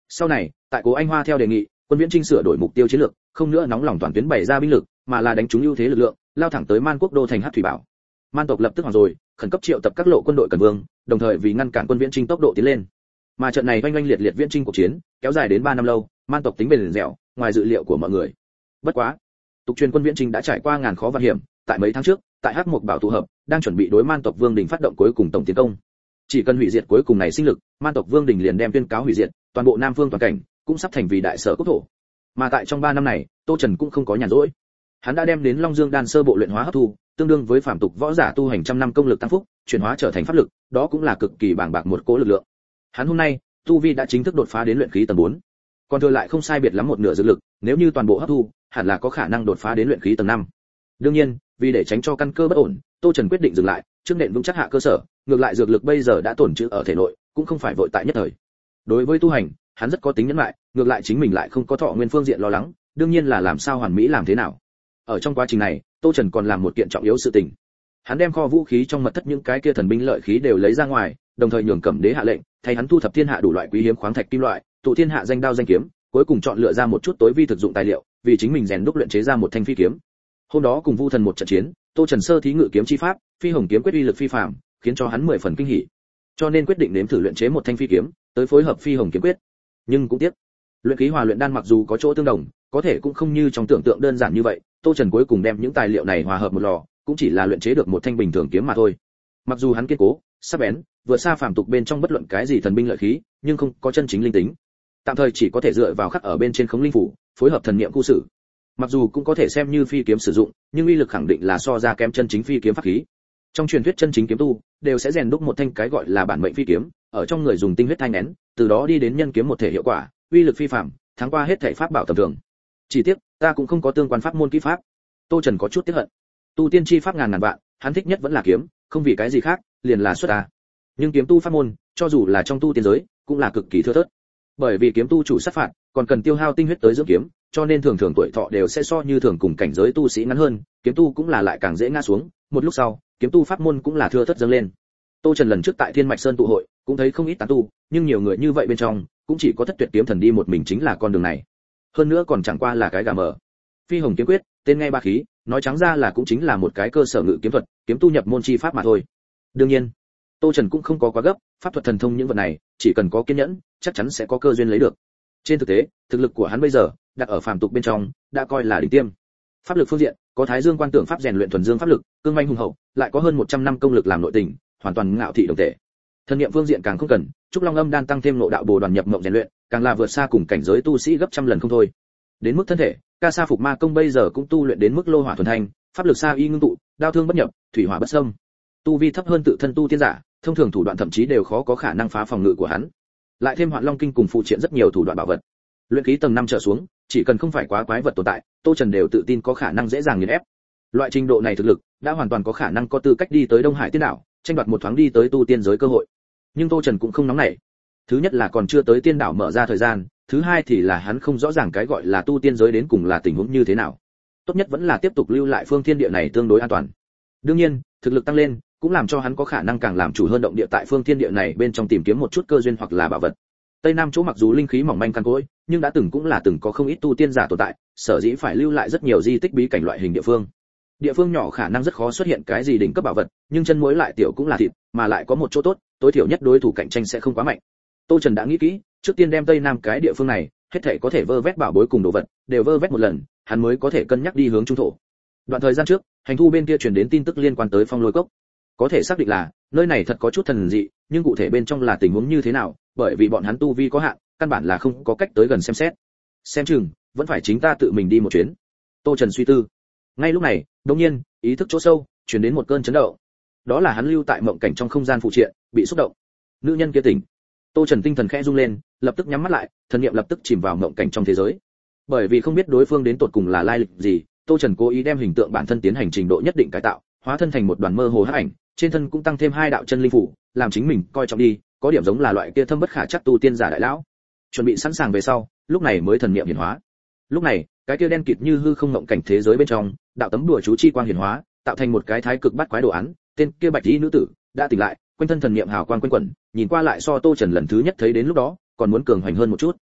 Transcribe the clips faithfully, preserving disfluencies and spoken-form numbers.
Sau này, tại Cố Anh Hoa theo đề nghị, Quân Viễn Trinh sửa đổi mục tiêu chiến lược, không nữa nóng lòng toàn tuyến bày ra binh lực, mà là đánh trúng ưu thế lực lượng, lao thẳng tới Man Quốc đô thành Hắc Thủy Bảo. Man tộc lập tức hoảng rồi, khẩn cấp triệu tập các lộ quân đội cần vương, đồng thời vì ngăn cản Quân Viễn Trinh tốc độ tiến lên. Mà trận này oanh oanh liệt liệt Viễn Trinh cuộc chiến, kéo dài đến ba năm lâu, Man tộc tính bền dẻo, ngoài dự liệu của mọi người. Bất quá, tục truyền Quân Viễn Trinh đã trải qua ngàn khó vạn hiểm, tại mấy tháng trước, tại Hắc Mộc Bảo tụ hợp, đang chuẩn bị đối Man tộc Vương Đình phát động cuối cùng tổng tiến công. Chỉ cần hủy diệt cuối cùng này sinh lực, Man tộc Vương Đình liền đem tuyên cáo hủy diệt, toàn bộ Nam Phương toàn cảnh cũng sắp thành vì đại sở quốc thổ. Mà tại trong ba năm này, Tô Trần cũng không có nhàn rỗi. Hắn đã đem đến Long Dương đan sơ bộ luyện hóa hấp thu, tương đương với phàm tục võ giả tu hành trăm năm công lực tăng phúc, chuyển hóa trở thành pháp lực, đó cũng là cực kỳ bàng bạc một cỗ lực lượng. Hắn hôm nay, tu vi đã chính thức đột phá đến luyện khí tầng bốn. Còn thừa lại không sai biệt lắm một nửa dược lực, nếu như toàn bộ hấp thu, hẳn là có khả năng đột phá đến luyện khí tầng năm. Đương nhiên, vì để tránh cho căn cơ bất ổn, Tô Trần quyết định dừng lại, trước nền vững chắc hạ cơ sở, ngược lại dược lực bây giờ đã tổn trữ ở thể nội, cũng không phải vội tại nhất thời. Đối với tu hành, hắn rất có tính nhẫn lại, ngược lại chính mình lại không có thọ nguyên phương diện lo lắng, đương nhiên là làm sao hoàn mỹ làm thế nào. Ở trong quá trình này, Tô Trần còn làm một kiện trọng yếu sự tình. Hắn đem kho vũ khí trong mật thất những cái kia thần binh lợi khí đều lấy ra ngoài, đồng thời nhường Cẩm Đế hạ lệnh, thay hắn thu thập thiên hạ đủ loại quý hiếm khoáng thạch kim loại, tụ thiên hạ danh đao danh kiếm, cuối cùng chọn lựa ra một chút tối vi thực dụng tài liệu, vì chính mình rèn đúc luyện chế ra một thanh phi kiếm. Hôm đó cùng Vu Thần một trận chiến, Tô Trần sơ thí ngự kiếm chi pháp, phi hồng kiếm quyết uy lực phi phàm, khiến cho hắn mười phần kinh hỉ. Cho nên quyết định nếm thử luyện chế một thanh phi kiếm, tới phối hợp phi hồng kiếm quyết. Nhưng cũng tiếc, luyện khí hòa luyện đan mặc dù có chỗ tương đồng, có thể cũng không như trong tưởng tượng đơn giản như vậy. Tô Trần cuối cùng đem những tài liệu này hòa hợp một lò, cũng chỉ là luyện chế được một thanh bình thường kiếm mà thôi. Mặc dù hắn kiên cố, sắc bén, vượt xa phàm tục bên trong bất luận cái gì thần binh lợi khí, nhưng không có chân chính linh tính. Tạm thời chỉ có thể dựa vào khắc ở bên trên khống linh phủ, phối hợp thần niệm khu sử. Mặc dù cũng có thể xem như phi kiếm sử dụng, nhưng uy lực khẳng định là so ra kém chân chính phi kiếm pháp khí. Trong truyền thuyết chân chính kiếm tu đều sẽ rèn đúc một thanh cái gọi là bản mệnh phi kiếm, ở trong người dùng tinh huyết thanh nén, từ đó đi đến nhân kiếm một thể hiệu quả, uy lực phi phàm, thắng qua hết thể pháp bảo tầm thường. Chỉ tiếc, ta cũng không có tương quan pháp môn kỹ pháp. Tô Trần có chút tiếc hận. Tu tiên chi pháp ngàn ngàn vạn, hắn thích nhất vẫn là kiếm, không vì cái gì khác, liền là xuất ta. Nhưng kiếm tu pháp môn, cho dù là trong tu tiên giới, cũng là cực kỳ thưa thớt. Bởi vì kiếm tu chủ sát phạt, còn cần tiêu hao tinh huyết tới dưỡng kiếm, cho nên thường thường tuổi thọ đều sẽ so như thường cùng cảnh giới tu sĩ ngắn hơn, kiếm tu cũng là lại càng dễ ngã xuống, một lúc sau, kiếm tu pháp môn cũng là thưa thớt dâng lên. Tô Trần lần trước tại Thiên Mạch Sơn tụ hội, cũng thấy không ít tán tu, nhưng nhiều người như vậy bên trong, cũng chỉ có Thất Tuyệt kiếm thần đi một mình chính là con đường này. Hơn nữa còn chẳng qua là cái gà mờ. Phi hồng kiếm quyết, tên nghe ba khí, nói trắng ra là cũng chính là một cái cơ sở ngự kiếm thuật, kiếm tu nhập môn chi pháp mà thôi. Đương nhiên, Tô Trần cũng không có quá gấp, pháp thuật thần thông những vật này, chỉ cần có kiên nhẫn, chắc chắn sẽ có cơ duyên lấy được. Trên thực tế, thực lực của hắn bây giờ, đặt ở phàm tục bên trong, đã coi là đỉnh tiêm. Pháp lực phương diện, có Thái Dương Quan Tưởng pháp rèn luyện thuần dương pháp lực, cương manh hùng hậu, lại có hơn một trăm năm công lực làm nội tình, hoàn toàn ngạo thị đồng thể. Thần niệm phương diện càng không cần, Trúc Long Âm đan tăng thêm nội đạo bồ đoàn nhập mộng rèn luyện, càng là vượt xa cùng cảnh giới tu sĩ gấp trăm lần không thôi. Đến mức thân thể, Ca Sa Phục Ma công bây giờ cũng tu luyện đến mức lô hỏa thuần thanh, pháp lực sa y ngưng tụ, đao thương bất nhập, thủy hỏa bất xâm. Tu vi thấp hơn tự thân tu tiên giả, thông thường thủ đoạn thậm chí đều khó có khả năng phá phòng ngự của hắn. Lại thêm Hoạn Long kinh cùng phụ triện rất nhiều thủ đoạn bảo vật. Luyện khí tầng năm trở xuống, chỉ cần không phải quá quái vật tồn tại, Tô Trần đều tự tin có khả năng dễ dàng nghiền ép. Loại trình độ này thực lực, đã hoàn toàn có khả năng có tư cách đi tới Đông Hải tiên đảo, tranh đoạt một thoáng đi tới tu tiên giới cơ hội. Nhưng Tô Trần cũng không nóng nảy. Thứ nhất là còn chưa tới tiên đảo mở ra thời gian, thứ hai thì là hắn không rõ ràng cái gọi là tu tiên giới đến cùng là tình huống như thế nào. Tốt nhất vẫn là tiếp tục lưu lại phương thiên địa này tương đối an toàn. Đương nhiên, thực lực tăng lên, cũng làm cho hắn có khả năng càng làm chủ hơn động địa tại phương thiên địa này bên trong tìm kiếm một chút cơ duyên hoặc là bảo vật. Tây Nam chỗ mặc dù linh khí mỏng manh căn cỗi, nhưng đã từng cũng là từng có không ít tu tiên giả tồn tại, sở dĩ phải lưu lại rất nhiều di tích bí cảnh loại hình địa phương. Địa phương nhỏ khả năng rất khó xuất hiện cái gì đỉnh cấp bảo vật, nhưng chân muối lại tiểu cũng là thịt, mà lại có một chỗ tốt, tối thiểu nhất đối thủ cạnh tranh sẽ không quá mạnh. Tô Trần đã nghĩ kỹ, trước tiên đem Tây Nam cái địa phương này, hết thảy có thể vơ vét bảo bối cùng đồ vật, đều vơ vét một lần, hắn mới có thể cân nhắc đi hướng trung thổ. Đoạn thời gian trước, hành thu bên kia truyền đến tin tức liên quan tới Phong Lôi Cốc. Có thể xác định là, nơi này thật có chút thần dị, nhưng cụ thể bên trong là tình huống như thế nào, bởi vì bọn hắn tu vi có hạn, căn bản là không có cách tới gần xem xét. Xem chừng, vẫn phải chính ta tự mình đi một chuyến. Tô Trần suy tư. Ngay lúc này, đột nhiên, ý thức chỗ sâu, truyền đến một cơn chấn động. Đó là hắn lưu tại mộng cảnh trong không gian phụ triện, bị xúc động. Nữ nhân kia tỉnh. Tô Trần tinh thần khẽ rung lên, lập tức nhắm mắt lại, thần niệm lập tức chìm vào mộng cảnh trong thế giới. Bởi vì không biết đối phương đến tột cùng là lai lịch gì, Tô Trần cố ý đem hình tượng bản thân tiến hành trình độ nhất định cải tạo, hóa thân thành một đoàn mơ hồ hắc ảnh, trên thân cũng tăng thêm hai đạo chân linh phủ, làm chính mình coi trọng đi, có điểm giống là loại kia thâm bất khả trắc tu tiên giả đại lão. Chuẩn bị sẵn sàng về sau, lúc này mới thần niệm hiển hóa. Lúc này, cái kia đen kịt như hư không mộng cảnh thế giới bên trong, đạo tấm đùa chú chi quang hiển hóa, tạo thành một cái thái cực bát quái đồ án, tên kia bạch y nữ tử đã tỉnh lại, quanh thân thần niệm hào quang quanh quẩn, nhìn qua lại so Tô Trần lần thứ nhất thấy đến lúc đó, còn muốn cường hoành hơn một chút.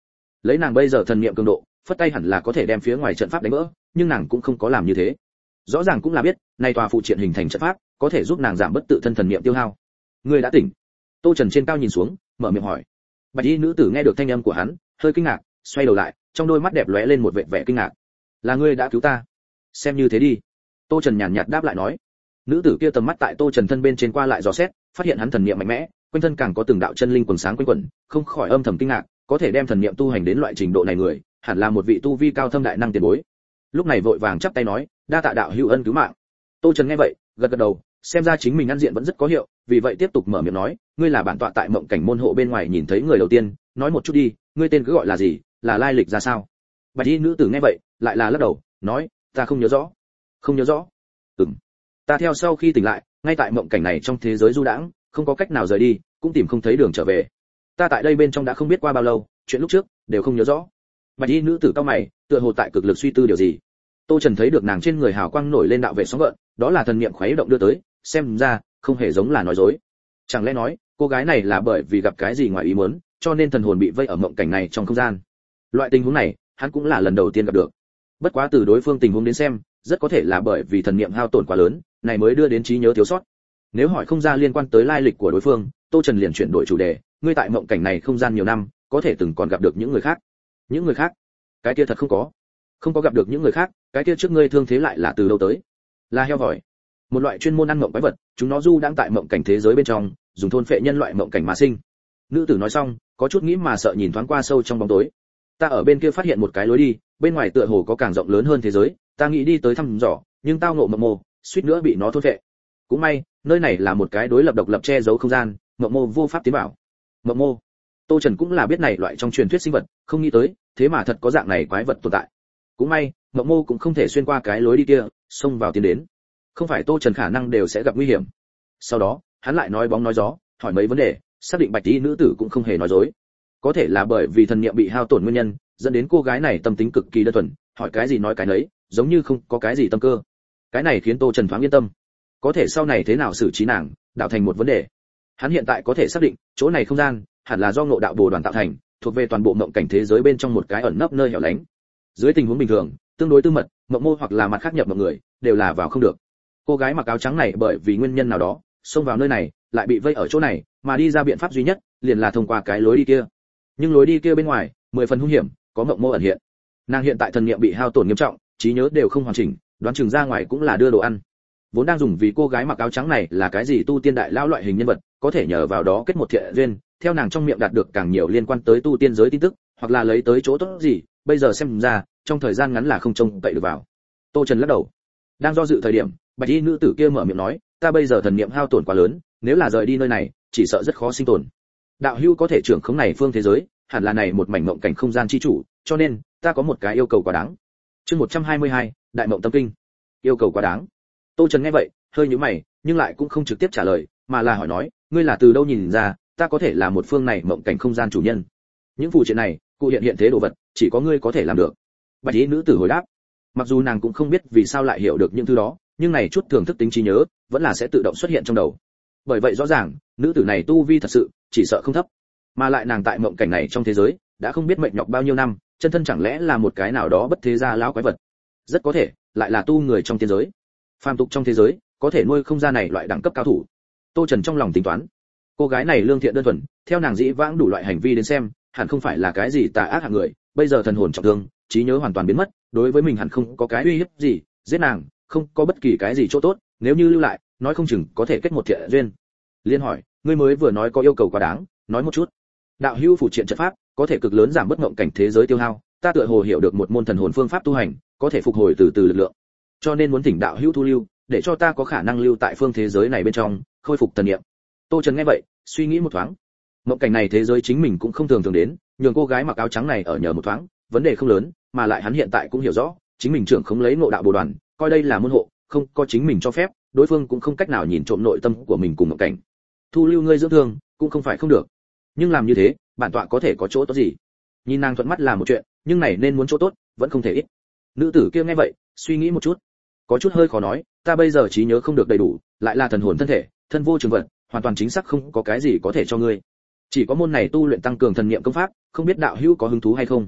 Lấy nàng bây giờ thần niệm cường độ, phất tay hẳn là có thể đem phía ngoài trận pháp đánh vỡ, nhưng nàng cũng không có làm như thế. Rõ ràng cũng là biết, này tòa phụ triện hình thành trận pháp, có thể giúp nàng giảm bất tự thân thần niệm tiêu hao. Ngươi đã tỉnh. Tô Trần trên cao nhìn xuống, mở miệng hỏi. Bạch y nữ tử nghe được thanh âm của hắn, hơi kinh ngạc, xoay đầu lại, trong đôi mắt đẹp lóe lên một vẻ vẻ kinh ngạc. Là ngươi đã cứu ta? Xem như thế đi. Tô Trần nhàn nhạt đáp lại nói. Nữ tử kia tầm mắt tại Tô Trần thân bên trên qua lại dò xét, phát hiện hắn thần niệm mạnh mẽ, quanh thân càng có từng đạo chân linh quần sáng quanh quẩn, không khỏi âm thầm kinh ngạc, có thể đem thần niệm tu hành đến loại trình độ này người, hẳn là một vị tu vi cao thâm đại năng tiền bối. Lúc này vội vàng chắp tay nói, đa tạ đạo hữu ân cứu mạng. Tô Trần nghe vậy, gật gật đầu, xem ra chính mình ăn diện vẫn rất có hiệu, vì vậy tiếp tục mở miệng nói, ngươi là bản tọa tại mộng cảnh môn hộ bên ngoài nhìn thấy người đầu tiên, nói một chút đi, ngươi tên cứ gọi là gì, là lai lịch ra sao? Bạch y nữ tử nghe vậy, lại là lắc đầu, nói, ta không nhớ rõ. Không nhớ rõ? Ừm. Ta theo sau khi tỉnh lại, ngay tại mộng cảnh này trong thế giới du đãng, không có cách nào rời đi, cũng tìm không thấy đường trở về. Ta tại đây bên trong đã không biết qua bao lâu, chuyện lúc trước đều không nhớ rõ. Bạch y nữ tử cao mày, tựa hồ tại cực lực suy tư điều gì. Tô Trần thấy được nàng trên người hào quang nổi lên đạo vệ sóng gợn, đó là thần niệm khuấy động đưa tới, xem ra không hề giống là nói dối. Chẳng lẽ nói, cô gái này là bởi vì gặp cái gì ngoài ý muốn, cho nên thần hồn bị vây ở mộng cảnh này trong không gian. Loại tình huống này, hắn cũng là lần đầu tiên gặp được. Bất quá từ đối phương tình huống đến xem, rất có thể là bởi vì thần niệm hao tổn quá lớn, này mới đưa đến trí nhớ thiếu sót. Nếu hỏi không ra liên quan tới lai lịch của đối phương, Tô Trần liền chuyển đổi chủ đề, ngươi tại mộng cảnh này không gian nhiều năm, có thể từng còn gặp được những người khác. Những người khác? Cái kia thật không có. Không có gặp được những người khác, cái kia trước ngươi thương thế lại là từ đâu tới? Là heo vòi, một loại chuyên môn ăn mộng quái vật, chúng nó du đang tại mộng cảnh thế giới bên trong, dùng thôn phệ nhân loại mộng cảnh mà sinh. Nữ tử nói xong, có chút nghĩ mà sợ nhìn thoáng qua sâu trong bóng tối. Ta ở bên kia phát hiện một cái lối đi, bên ngoài tựa hồ có càng rộng lớn hơn thế giới, ta nghĩ đi tới thăm dò, nhưng tao ngộ mộng mô, suýt nữa bị nó thôn phệ. Cũng may, nơi này là một cái đối lập độc lập che giấu không gian, mộng mô vô pháp tiến vào. Mộng mô? Tô Trần cũng là biết này loại trong truyền thuyết sinh vật, không nghĩ tới, thế mà thật có dạng này quái vật tồn tại. Cũng may, mộng mô cũng không thể xuyên qua cái lối đi kia, xông vào tiến đến. Không phải Tô Trần khả năng đều sẽ gặp nguy hiểm. Sau đó, hắn lại nói bóng nói gió, hỏi mấy vấn đề, xác định bạch y nữ tử cũng không hề nói dối. Có thể là bởi vì thần niệm bị hao tổn nguyên nhân, dẫn đến cô gái này tâm tính cực kỳ đơn thuần, hỏi cái gì nói cái nấy, giống như không có cái gì tâm cơ. Cái này khiến Tô Trần thoáng yên tâm. Có thể sau này thế nào xử trí nàng, đạo thành một vấn đề. Hắn hiện tại có thể xác định, chỗ này không gian hẳn là do Ngộ Đạo Bồ đoàn tạo thành, thuộc về toàn bộ mộng cảnh thế giới bên trong một cái ẩn nấp nơi hẻo lánh. Dưới tình huống bình thường, tương đối tư mật, mộng mô hoặc là mặt khác nhập mộng người, đều là vào không được. Cô gái mặc áo trắng này bởi vì nguyên nhân nào đó, xông vào nơi này, lại bị vây ở chỗ này, mà đi ra biện pháp duy nhất, liền là thông qua cái lối đi kia. Nhưng lối đi kia bên ngoài, mười phần hung hiểm, có mộng mô ẩn hiện. Nàng hiện tại thần niệm bị hao tổn nghiêm trọng, trí nhớ đều không hoàn chỉnh, đoán chừng ra ngoài cũng là đưa đồ ăn. Vốn đang dùng vì cô gái mặc áo trắng này là cái gì tu tiên đại lão loại hình nhân vật, có thể nhờ vào đó kết một thiện duyên, theo nàng trong miệng đạt được càng nhiều liên quan tới tu tiên giới tin tức, hoặc là lấy tới chỗ tốt gì, bây giờ xem ra, trong thời gian ngắn là không trông cậy được vào. Tô Trần lắc đầu. Đang do dự thời điểm, bạch y nữ tử kia mở miệng nói, ta bây giờ thần niệm hao tổn quá lớn, nếu là rời đi nơi này, chỉ sợ rất khó sinh tồn. Đạo hữu có thể trưởng khống này phương thế giới, hẳn là này một mảnh mộng cảnh không gian chi chủ, cho nên ta có một cái yêu cầu quá đáng. Chương một trăm hai mươi hai, Đại Mộng Tâm Kinh. Yêu cầu quá đáng. Tô Trần nghe vậy, hơi nhíu mày, nhưng lại cũng không trực tiếp trả lời, mà là hỏi nói, ngươi là từ đâu nhìn ra, ta có thể là một phương này mộng cảnh không gian chủ nhân? Những phụ triện này, cụ hiện hiện thế đồ vật, chỉ có ngươi có thể làm được. Bạch y nữ tử hồi đáp. Mặc dù nàng cũng không biết vì sao lại hiểu được những thứ đó, nhưng này chút thưởng thức tính trí nhớ, vẫn là sẽ tự động xuất hiện trong đầu. Bởi vậy rõ ràng, nữ tử này tu vi thật sự, chỉ sợ không thấp. Mà lại nàng tại mộng cảnh này trong thế giới, đã không biết mệnh nhọc bao nhiêu năm, chân thân chẳng lẽ là một cái nào đó bất thế gia lão quái vật. Rất có thể, lại là tu người trong tiên giới. Phàm tục trong thế giới, có thể nuôi không ra này loại đẳng cấp cao thủ. Tô Trần trong lòng tính toán, cô gái này lương thiện đơn thuần, theo nàng dĩ vãng đủ loại hành vi đến xem, hẳn không phải là cái gì tà ác hạng người, bây giờ thần hồn trọng thương, trí nhớ hoàn toàn biến mất, đối với mình hẳn không có cái uy hiếp gì, giết nàng, không có bất kỳ cái gì chỗ tốt, nếu như lưu lại, nói không chừng có thể kết một thiện duyên. Liên hỏi, ngươi mới vừa nói có yêu cầu quá đáng, nói một chút. Đạo hữu phụ triện trận pháp, có thể cực lớn giảm bất ngộng cảnh thế giới tiêu hao, ta tựa hồ hiểu được một môn thần hồn phương pháp tu hành, có thể phục hồi từ từ lực lượng. Cho nên muốn thỉnh đạo hữu thu lưu, để cho ta có khả năng lưu tại phương thế giới này bên trong, khôi phục thần niệm. Tô Trần nghe vậy, suy nghĩ một thoáng. Mộng cảnh này thế giới chính mình cũng không thường thường đến, nhường cô gái mặc áo trắng này ở nhờ một thoáng, vấn đề không lớn, mà lại hắn hiện tại cũng hiểu rõ, chính mình trưởng không lấy Ngộ Đạo Bồ đoàn, coi đây là môn hộ, không có chính mình cho phép, đối phương cũng không cách nào nhìn trộm nội tâm của mình cùng mộng cảnh. Thu lưu ngươi dưỡng thương, cũng không phải không được. Nhưng làm như thế, bản tọa có thể có chỗ tốt gì? Nhìn nàng thuận mắt là một chuyện, nhưng này nên muốn chỗ tốt, vẫn không thể ít. Nữ tử kia nghe vậy, suy nghĩ một chút, có chút hơi khó nói, ta bây giờ trí nhớ không được đầy đủ, lại là thần hồn thân thể, thân vô trường vật, hoàn toàn chính xác không có cái gì có thể cho ngươi. Chỉ có môn này tu luyện tăng cường thần niệm công pháp, không biết đạo hữu có hứng thú hay không?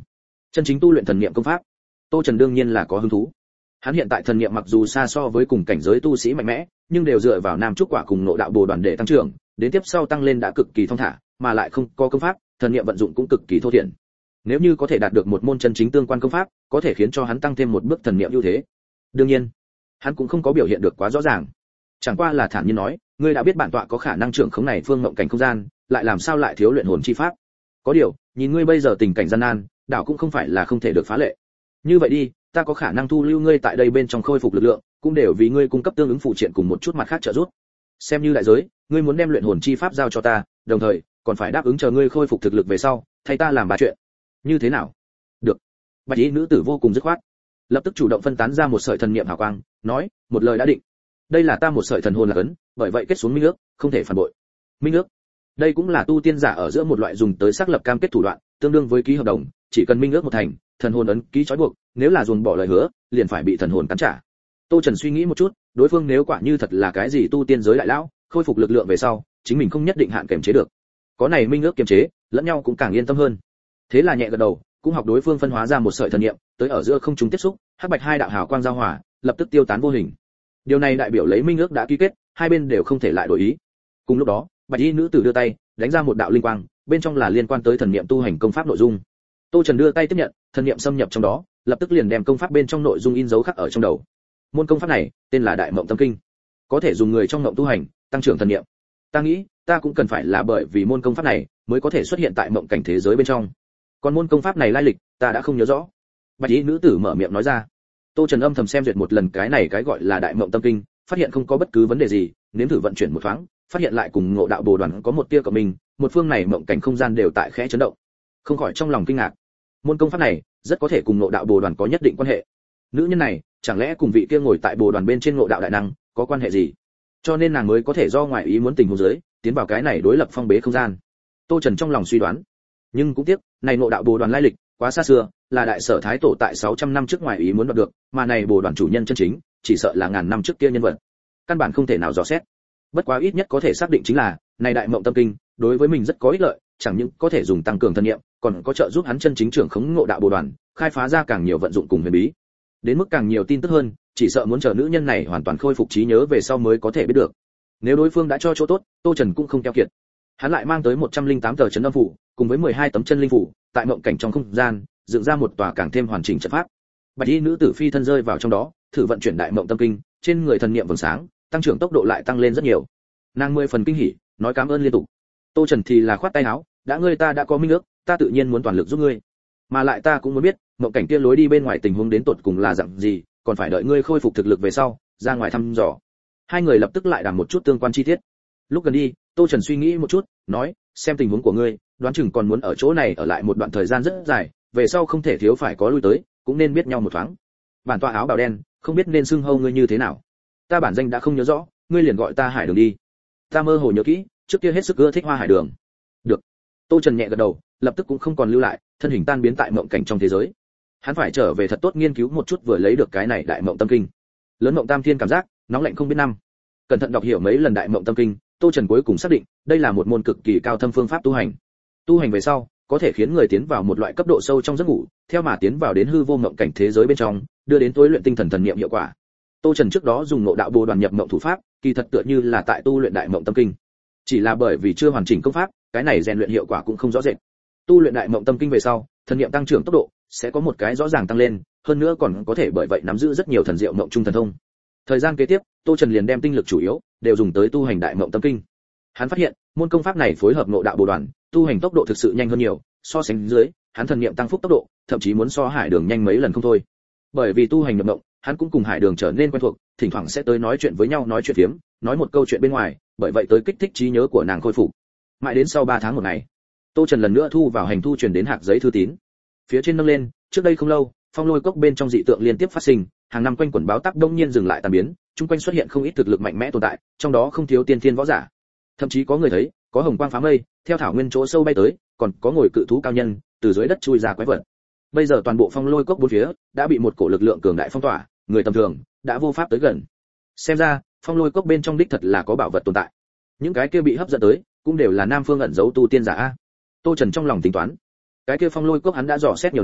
Chân chính tu luyện thần niệm công pháp, Tô Trần đương nhiên là có hứng thú. Hắn hiện tại thần niệm mặc dù xa so với cùng cảnh giới tu sĩ mạnh mẽ, nhưng đều dựa vào nam trúc quả cùng nội đạo bồ đoàn để tăng trưởng, đến tiếp sau tăng lên đã cực kỳ thông thả, mà lại không có công pháp, thần niệm vận dụng cũng cực kỳ thô thiển. Nếu như có thể đạt được một môn chân chính tương quan công pháp, có thể khiến cho hắn tăng thêm một bước thần niệm ưu thế. Đương nhiên, hắn cũng không có biểu hiện được quá rõ ràng, chẳng qua là thản nhiên nói, ngươi đã biết bản tọa có khả năng trưởng khống này phương ngộng cảnh không gian, lại làm sao lại thiếu luyện hồn chi pháp? Có điều, nhìn ngươi bây giờ tình cảnh gian nan, đảo cũng không phải là không thể được phá lệ. Như vậy đi, ta có khả năng thu lưu ngươi tại đây bên trong khôi phục lực lượng, cũng đều vì ngươi cung cấp tương ứng phụ triện cùng một chút mặt khác trợ giúp. Xem như đại giới, ngươi muốn đem luyện hồn chi pháp giao cho ta, đồng thời còn phải đáp ứng chờ ngươi khôi phục thực lực về sau, thay ta làm ba chuyện. Như thế nào? Được. Bạch y nữ tử vô cùng dứt khoát, lập tức chủ động phân tán ra một sợi thần niệm hào quang, nói, một lời đã định. Đây là ta một sợi thần hồn là cấn, bởi vậy kết xuống minh ước, không thể phản bội. Minh ước, đây cũng là tu tiên giả ở giữa một loại dùng tới xác lập cam kết thủ đoạn, tương đương với ký hợp đồng, chỉ cần minh ước một thành, thần hồn ấn ký trói buộc, nếu là dùng bỏ lời hứa, liền phải bị thần hồn cắn trả. Tô Trần suy nghĩ một chút, đối phương nếu quả như thật là cái gì tu tiên giới đại lão, khôi phục lực lượng về sau, chính mình không nhất định hạn kiềm chế được. Có này minh ước kiềm chế, lẫn nhau cũng càng yên tâm hơn. Thế là nhẹ gật đầu, cũng học đối phương phân hóa ra một sợi thần niệm, tới ở giữa không trung tiếp xúc, hắc bạch hai đạo hào quang giao hòa, lập tức tiêu tán vô hình. Điều này đại biểu lấy minh ước đã ký kết, hai bên đều không thể lại đổi ý. Cùng lúc đó, bạch y nữ tử đưa tay, đánh ra một đạo linh quang, bên trong là liên quan tới thần niệm tu hành công pháp nội dung. Tô Trần đưa tay tiếp nhận, thần niệm xâm nhập trong đó, lập tức liền đem công pháp bên trong nội dung in dấu khắc ở trong đầu. Môn công pháp này tên là Đại Mộng Tâm Kinh, có thể dùng người trong mộng tu hành, tăng trưởng thần niệm. Ta nghĩ, ta cũng cần phải là bởi vì môn công pháp này mới có thể xuất hiện tại mộng cảnh thế giới bên trong. Còn môn công pháp này lai lịch, ta đã không nhớ rõ. Bạch y nữ tử mở miệng nói ra. Tô Trần âm thầm xem duyệt một lần cái này cái gọi là Đại Mộng Tâm Kinh, phát hiện không có bất cứ vấn đề gì, nếm thử vận chuyển một thoáng, phát hiện lại cùng Ngộ Đạo Bồ Đoàn có một tia cộng mình, một phương này mộng cảnh không gian đều tại khẽ chấn động. Không khỏi trong lòng kinh ngạc. Môn công pháp này rất có thể cùng Ngộ Đạo Bồ Đoàn có nhất định quan hệ. Nữ nhân này, chẳng lẽ cùng vị kia ngồi tại Bồ Đoàn bên trên Ngộ Đạo đại năng có quan hệ gì? Cho nên nàng mới có thể do ngoại ý muốn tình huống dưới, tiến vào cái này đối lập phong bế không gian. Tô Trần trong lòng suy đoán. Nhưng cũng tiếc, này Ngộ Đạo Bồ Đoàn lai lịch quá xa xưa, là đại sở thái tổ tại sáu trăm năm trước ngoại ý muốn đoạt được, mà này Bồ Đoàn chủ nhân chân chính, chỉ sợ là ngàn năm trước kia nhân vật. Căn bản không thể nào dò xét. Bất quá ít nhất có thể xác định chính là, này Đại Mộng Tâm Kinh, đối với mình rất có ích lợi, chẳng những có thể dùng tăng cường thân niệm, còn có trợ giúp hắn chân chính trưởng khống Ngộ Đạo Bồ Đoàn, khai phá ra càng nhiều vận dụng cùng huyền bí. Đến mức càng nhiều tin tức hơn, chỉ sợ muốn chờ nữ nhân này hoàn toàn khôi phục trí nhớ về sau mới có thể biết được. Nếu đối phương đã cho chỗ tốt, Tô Trần cũng không keo kiệt. Hắn lại mang tới một trăm linh tám tờ chấn âm phủ, cùng với mười hai tấm chân linh phủ, tại mộng cảnh trong không gian, dựng ra một tòa càng thêm hoàn chỉnh trận pháp. Bạch y nữ tử phi thân rơi vào trong đó, thử vận chuyển Đại Mộng Tâm Kinh, trên người thần niệm vầng sáng, tăng trưởng tốc độ lại tăng lên rất nhiều. Nàng mười phần kinh hỉ, nói cảm ơn liên tục. Tô Trần thì là khoát tay áo, đã ngươi ta đã có minh ước, ta tự nhiên muốn toàn lực giúp ngươi. Mà lại ta cũng muốn biết, mộng cảnh kia lối đi bên ngoài tình huống đến tột cùng là dạng gì, còn phải đợi ngươi khôi phục thực lực về sau, ra ngoài thăm dò. Hai người lập tức lại đàm một chút tương quan chi tiết. Lúc gần đi, Tô Trần suy nghĩ một chút, nói, xem tình huống của ngươi, đoán chừng còn muốn ở chỗ này ở lại một đoạn thời gian rất dài, về sau không thể thiếu phải có lui tới, cũng nên biết nhau một thoáng. Bản tọa áo bào đen, không biết nên xưng hô ngươi như thế nào. Ta bản danh đã không nhớ rõ, ngươi liền gọi ta Hải Đường đi. Ta mơ hồ nhớ kỹ, trước kia hết sức ưa thích Hoa Hải Đường. Được. Tô Trần nhẹ gật đầu, lập tức cũng không còn lưu lại, thân hình tan biến tại mộng cảnh trong thế giới. Hắn phải trở về thật tốt nghiên cứu một chút vừa lấy được cái này Đại Mộng Tâm Kinh. Lớn mộng tam thiên cảm giác, nóng lạnh không biết năm. Cẩn thận đọc hiểu mấy lần Đại Mộng Tâm Kinh, Tô Trần cuối cùng xác định, đây là một môn cực kỳ cao thâm phương pháp tu hành. Tu hành về sau, có thể khiến người tiến vào một loại cấp độ sâu trong giấc ngủ, theo mà tiến vào đến hư vô mộng cảnh thế giới bên trong, đưa đến tối luyện tinh thần thần niệm hiệu quả. Tô Trần trước đó dùng Ngộ Đạo Bồ Đoàn nhập mộng thủ pháp, kỳ thật tựa như là tại tu luyện Đại Mộng Tâm Kinh. Chỉ là bởi vì chưa hoàn chỉnh công pháp, cái này rèn luyện hiệu quả cũng không rõ rệt. Tu luyện Đại Mộng Tâm Kinh về sau, thần niệm tăng trưởng tốc độ sẽ có một cái rõ ràng tăng lên, hơn nữa còn có thể bởi vậy nắm giữ rất nhiều thần diệu mộng trung thần thông. Thời gian kế tiếp, Tô Trần liền đem tinh lực chủ yếu đều dùng tới tu hành Đại Mộng Tâm Kinh. Hắn phát hiện, môn công pháp này phối hợp Ngộ Đạo Bồ Đoàn, tu hành tốc độ thực sự nhanh hơn nhiều, so sánh dưới, hắn thần niệm tăng phúc tốc độ, thậm chí muốn so Hải Đường nhanh mấy lần không thôi. Bởi vì tu hành nhập mộng, hắn cũng cùng Hải Đường trở nên quen thuộc, thỉnh thoảng sẽ tới nói chuyện với nhau nói chuyện phiếm, nói một câu chuyện bên ngoài, bởi vậy tới kích thích trí nhớ của nàng khôi phục. Mãi đến sau ba tháng một ngày, Tô Trần lần nữa thu vào hành thu truyền đến hạc giấy thư tín. Phía trên nâng lên, trước đây không lâu, Phong Lôi Cốc bên trong dị tượng liên tiếp phát sinh, hàng năm quanh quẩn báo táp đông nhiên dừng lại tan biến, chung quanh xuất hiện không ít thực lực mạnh mẽ tồn tại, trong đó không thiếu tiên thiên võ giả. Thậm chí có người thấy, có hồng quang phá mây, theo thảo nguyên chỗ sâu bay tới, còn có ngồi cự thú cao nhân, từ dưới đất chui ra quái vật. Bây giờ toàn bộ Phong Lôi Cốc bốn phía đã bị một cổ lực lượng cường đại phong tỏa, người tầm thường đã vô pháp tới gần. Xem ra, Phong Lôi Cốc bên trong đích thật là có bảo vật tồn tại. Những cái kia bị hấp dẫn tới, cũng đều là nam phương ẩn giấu tu tiên giả a. Tô Trần trong lòng tính toán, cái kia Phong Lôi Cốc hắn đã dò xét nhiều năm,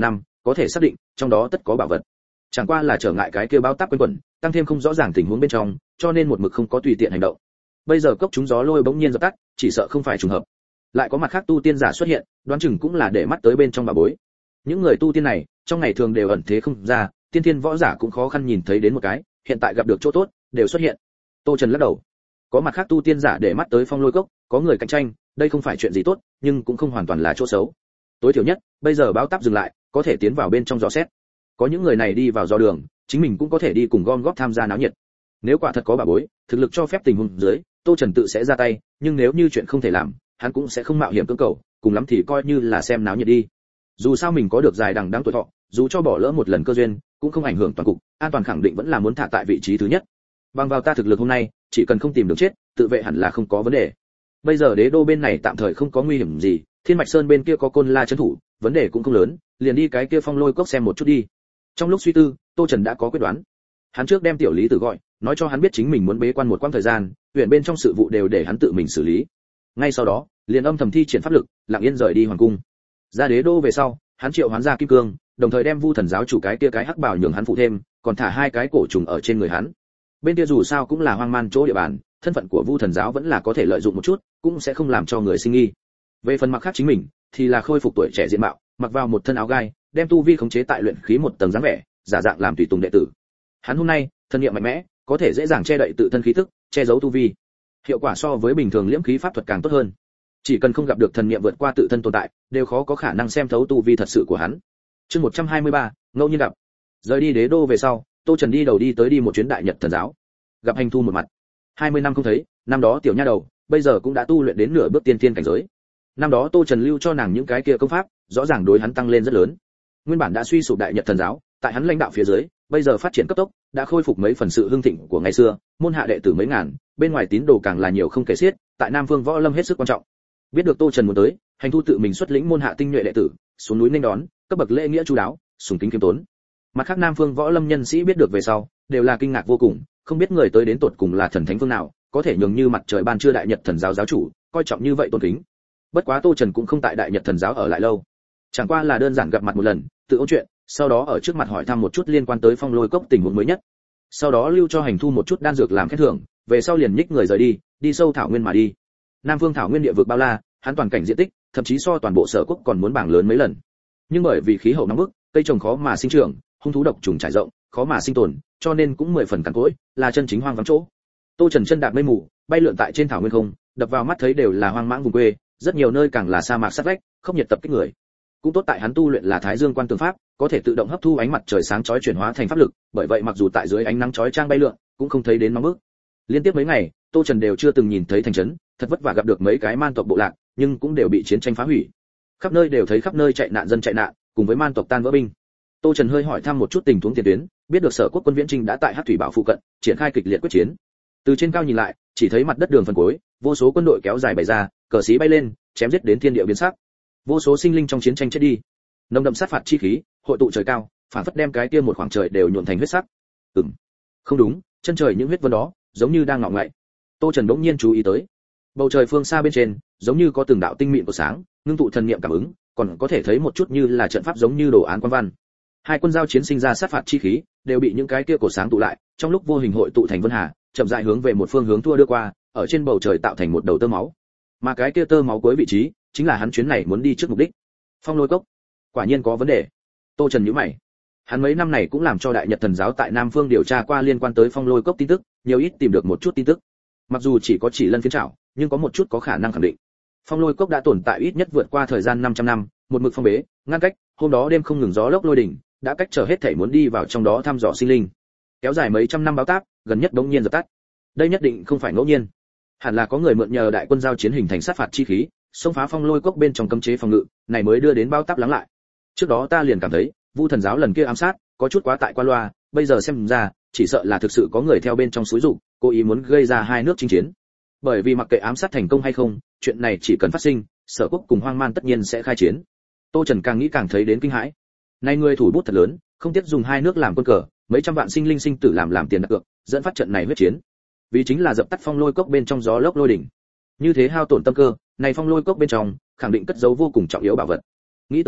có thể xác định trong đó tất có bảo vật. Chẳng qua là trở ngại cái kia báo táp quanh quẩn, tăng thêm không rõ ràng tình huống bên trong, cho nên một mực không có tùy tiện hành động. Bây giờ cốc chúng gió lôi bỗng nhiên dập tắt, chỉ sợ không phải trùng hợp. Lại có mặt khác tu tiên giả xuất hiện, đoán chừng cũng là để mắt tới bên trong bà bối. Những người tu tiên này, trong ngày thường đều ẩn thế không ra, tiên thiên võ giả cũng khó khăn nhìn thấy đến một cái, hiện tại gặp được chỗ tốt, đều xuất hiện. Tô Trần lắc đầu. Có mặt khác tu tiên giả để mắt tới phong lôi cốc, có người cạnh tranh, đây không phải chuyện gì tốt, nhưng cũng không hoàn toàn là chỗ xấu. Tối thiểu nhất, bây giờ báo táp dừng lại, có thể tiến vào bên trong dò xét. Có những người này đi vào dò đường, chính mình cũng có thể đi cùng gom góp tham gia náo nhiệt. Nếu quả thật có bà bối, thực lực cho phép tình huống dưới, Tô Trần tự sẽ ra tay, nhưng nếu như chuyện không thể làm, hắn cũng sẽ không mạo hiểm cưỡng cầu, cùng lắm thì coi như là xem náo nhiệt đi. Dù sao mình có được dài đằng đẵng tuổi thọ, dù cho bỏ lỡ một lần cơ duyên, cũng không ảnh hưởng toàn cục, an toàn khẳng định vẫn là muốn thả tại vị trí thứ nhất. Bằng vào ta thực lực hôm nay, chỉ cần không tìm được chết, tự vệ hẳn là không có vấn đề. Bây giờ đế đô bên này tạm thời không có nguy hiểm gì, Thiên Mạch Sơn bên kia có Côn La trấn thủ, vấn đề cũng không lớn, liền đi cái kia phong lôi cốc xem một chút đi. Trong lúc suy tư, Tô Trần đã có quyết đoán. Hắn trước đem tiểu Lý Tử gọi, nói cho hắn biết chính mình muốn bế quan một quãng thời gian, huyện bên trong sự vụ đều để hắn tự mình xử lý. Ngay sau đó, liền âm thầm thi triển pháp lực, lặng yên rời đi hoàng cung. Ra đế đô về sau, hắn triệu hoán ra kim cương, đồng thời đem Vu Thần giáo chủ cái kia cái hắc bảo nhường hắn phụ thêm, còn thả hai cái cổ trùng ở trên người hắn. Bên kia dù sao cũng là hoang man chỗ địa bàn, thân phận của Vu Thần giáo vẫn là có thể lợi dụng một chút, cũng sẽ không làm cho người sinh nghi. Về phần mặc khác chính mình, thì là khôi phục tuổi trẻ diện mạo, mặc vào một thân áo gai, đem tu vi khống chế tại luyện khí một tầng dáng vẻ, giả dạng làm tùy tùng đệ tử. Hắn hôm nay, thân niệm mạnh mẽ, có thể dễ dàng che đậy tự thân khí tức, che giấu tu vi. Hiệu quả so với bình thường liễm khí pháp thuật càng tốt hơn. Chỉ cần không gặp được thần niệm vượt qua tự thân tồn tại, đều khó có khả năng xem thấu tu vi thật sự của hắn. Chương một trăm hai mươi ba, ngẫu nhiên gặp. Rời đi đế đô về sau, Tô Trần đi đầu đi tới đi một chuyến đại Nhật thần giáo. Gặp Hành Thu một mặt. hai mươi năm không thấy, năm đó tiểu nha đầu, bây giờ cũng đã tu luyện đến nửa bước tiên thiên cảnh giới. Năm đó Tô Trần lưu cho nàng những cái kia công pháp, rõ ràng đối hắn tăng lên rất lớn. Nguyên bản đã suy sụp đại Nhật thần giáo, tại hắn lãnh đạo phía dưới, bây giờ phát triển cấp tốc, đã khôi phục mấy phần sự hưng thịnh của ngày xưa, môn hạ đệ tử mấy ngàn, bên ngoài tín đồ càng là nhiều không kể xiết, tại Nam Phương Võ Lâm hết sức quan trọng. Biết được Tô Trần muốn tới, Hành Thu tự mình xuất lĩnh môn hạ tinh nhuệ đệ tử, xuống núi nghênh đón, cấp bậc lễ nghĩa chu đáo, sùng kính kiêm tốn. Mặt khác Nam Phương Võ Lâm nhân sĩ biết được về sau, đều là kinh ngạc vô cùng, không biết người tới đến tột cùng là thần thánh phương nào, có thể nhường như mặt trời ban trưa đại Nhật thần giáo giáo chủ, coi trọng như vậy tôn kính. Bất quá Tô Trần cũng không tại đại Nhật thần giáo ở lại lâu, chẳng qua là đơn giản gặp mặt một lần, tự ôn chuyện, sau đó ở trước mặt hỏi thăm một chút liên quan tới phong lôi cốc tình huống mới nhất. Sau đó lưu cho Hành Thu một chút đan dược làm khen thưởng, về sau liền nhích người rời đi, đi sâu thảo nguyên mà đi. Nam Phương thảo nguyên địa vực bao la, hắn toàn cảnh diện tích, thậm chí so toàn bộ Sở Quốc còn muốn bảng lớn mấy lần. Nhưng bởi vì khí hậu nóng bức, cây trồng khó mà sinh trưởng, hung thú độc trùng trải rộng, khó mà sinh tồn, cho nên cũng mười phần cằn cỗi, là chân chính hoang vắng chỗ. Tô Trần chân đạp mây mù, bay lượn tại trên thảo nguyên không, đập vào mắt thấy đều là hoang mãng vùng quê, rất nhiều nơi càng là sa mạc sát vách, không nhiệt tập kích người. Cũng tốt tại hắn tu luyện là Thái Dương Quan Tường Pháp, có thể tự động hấp thu ánh mặt trời sáng chói chuyển hóa thành pháp lực, bởi vậy mặc dù tại dưới ánh nắng chói chang bay lượn, cũng không thấy đến nóng bức. Liên tiếp mấy ngày, Tô Trần đều chưa từng nhìn thấy thành trấn, thật vất vả gặp được mấy cái man tộc bộ lạc, nhưng cũng đều bị chiến tranh phá hủy. Khắp nơi đều thấy khắp nơi chạy nạn dân chạy nạn, cùng với man tộc tan vỡ binh. Tô Trần hơi hỏi thăm một chút tình huống tiền tuyến, biết được Sở Quốc quân viễn trinh đã tại Hắc Thủy Bảo phụ cận, triển khai kịch liệt quyết chiến. Từ trên cao nhìn lại, chỉ thấy mặt đất đường phần cuối, vô số quân đội kéo dài bày ra, cờ xí bay lên, chém giết đến thiên địa biến sắc. Vô số sinh linh trong chiến tranh chết đi. Nồng đậm sát phạt chi khí, hội tụ trời cao, phản phất đem cái kia một khoảng trời đều nhuộm thành huyết sắc. Ừm, không đúng, chân trời những huyết vân đó, giống như đang ngọ ngậy. Tô Trần đống nhiên chú ý tới, bầu trời phương xa bên trên, giống như có từng đạo tinh mịn của sáng, ngưng tụ thần niệm cảm ứng, còn có thể thấy một chút như là trận pháp giống như đồ án quan văn. Hai quân giao chiến sinh ra sát phạt chi khí, đều bị những cái kia cổ sáng tụ lại, trong lúc vô hình hội tụ thành vân hà, chậm rãi hướng về một phương hướng thua đưa qua, ở trên bầu trời tạo thành một đầu tơ máu. Mà cái kia tơ máu cuối vị trí, chính là hắn chuyến này muốn đi trước mục đích. Phong lôi cốc, quả nhiên có vấn đề. Tô Trần nhíu mày. Hắn mấy năm này cũng làm cho đại Nhật thần giáo tại Nam Phương điều tra qua liên quan tới phong lôi cốc tin tức, nhiều ít tìm được một chút tin tức. Mặc dù chỉ có chỉ lân phiến trảo, nhưng có một chút có khả năng khẳng định. Phong lôi cốc đã tồn tại ít nhất vượt qua thời gian năm trăm năm, một mực phong bế, ngăn cách, hôm đó đêm không ngừng gió lốc lôi đỉnh, đã cách trở hết thảy muốn đi vào trong đó thăm dò sinh linh. Kéo dài mấy trăm năm báo táp, gần nhất đống nhiên dập tắt. Đây nhất định không phải ngẫu nhiên. Hẳn là có người mượn nhờ đại quân giao chiến hình thành sát phạt chi khí, xông phá phong lôi cốc bên trong cấm chế phòng ngự, này mới đưa đến báo táp lắng lại. Trước đó ta liền cảm thấy, Vu Thần giáo lần kia ám sát, có chút quá tại qua loa, bây giờ xem ra, chỉ sợ là thực sự có người theo bên trong xúi dục, cố ý muốn gây ra hai nước chinh chiến. Bởi vì mặc kệ ám sát thành công hay không, chuyện này chỉ cần phát sinh, Sở Quốc cùng Hoang Man tất nhiên sẽ khai chiến. Tô Trần càng nghĩ càng thấy đến kinh hãi. Này người thủ bút thật lớn, không tiếc dùng hai nước làm quân cờ, mấy trăm vạn sinh linh sinh tử làm làm tiền đặt cược, dẫn phát trận này huyết chiến. Vì chính là dập tắt phong lôi cốc bên trong gió lốc lôi đỉnh. Như thế hao tổn tâm cơ, này phong lôi cốc bên trong, khẳng định cất giấu vô cùng trọng yếu bảo vật. Nghĩ tới đây,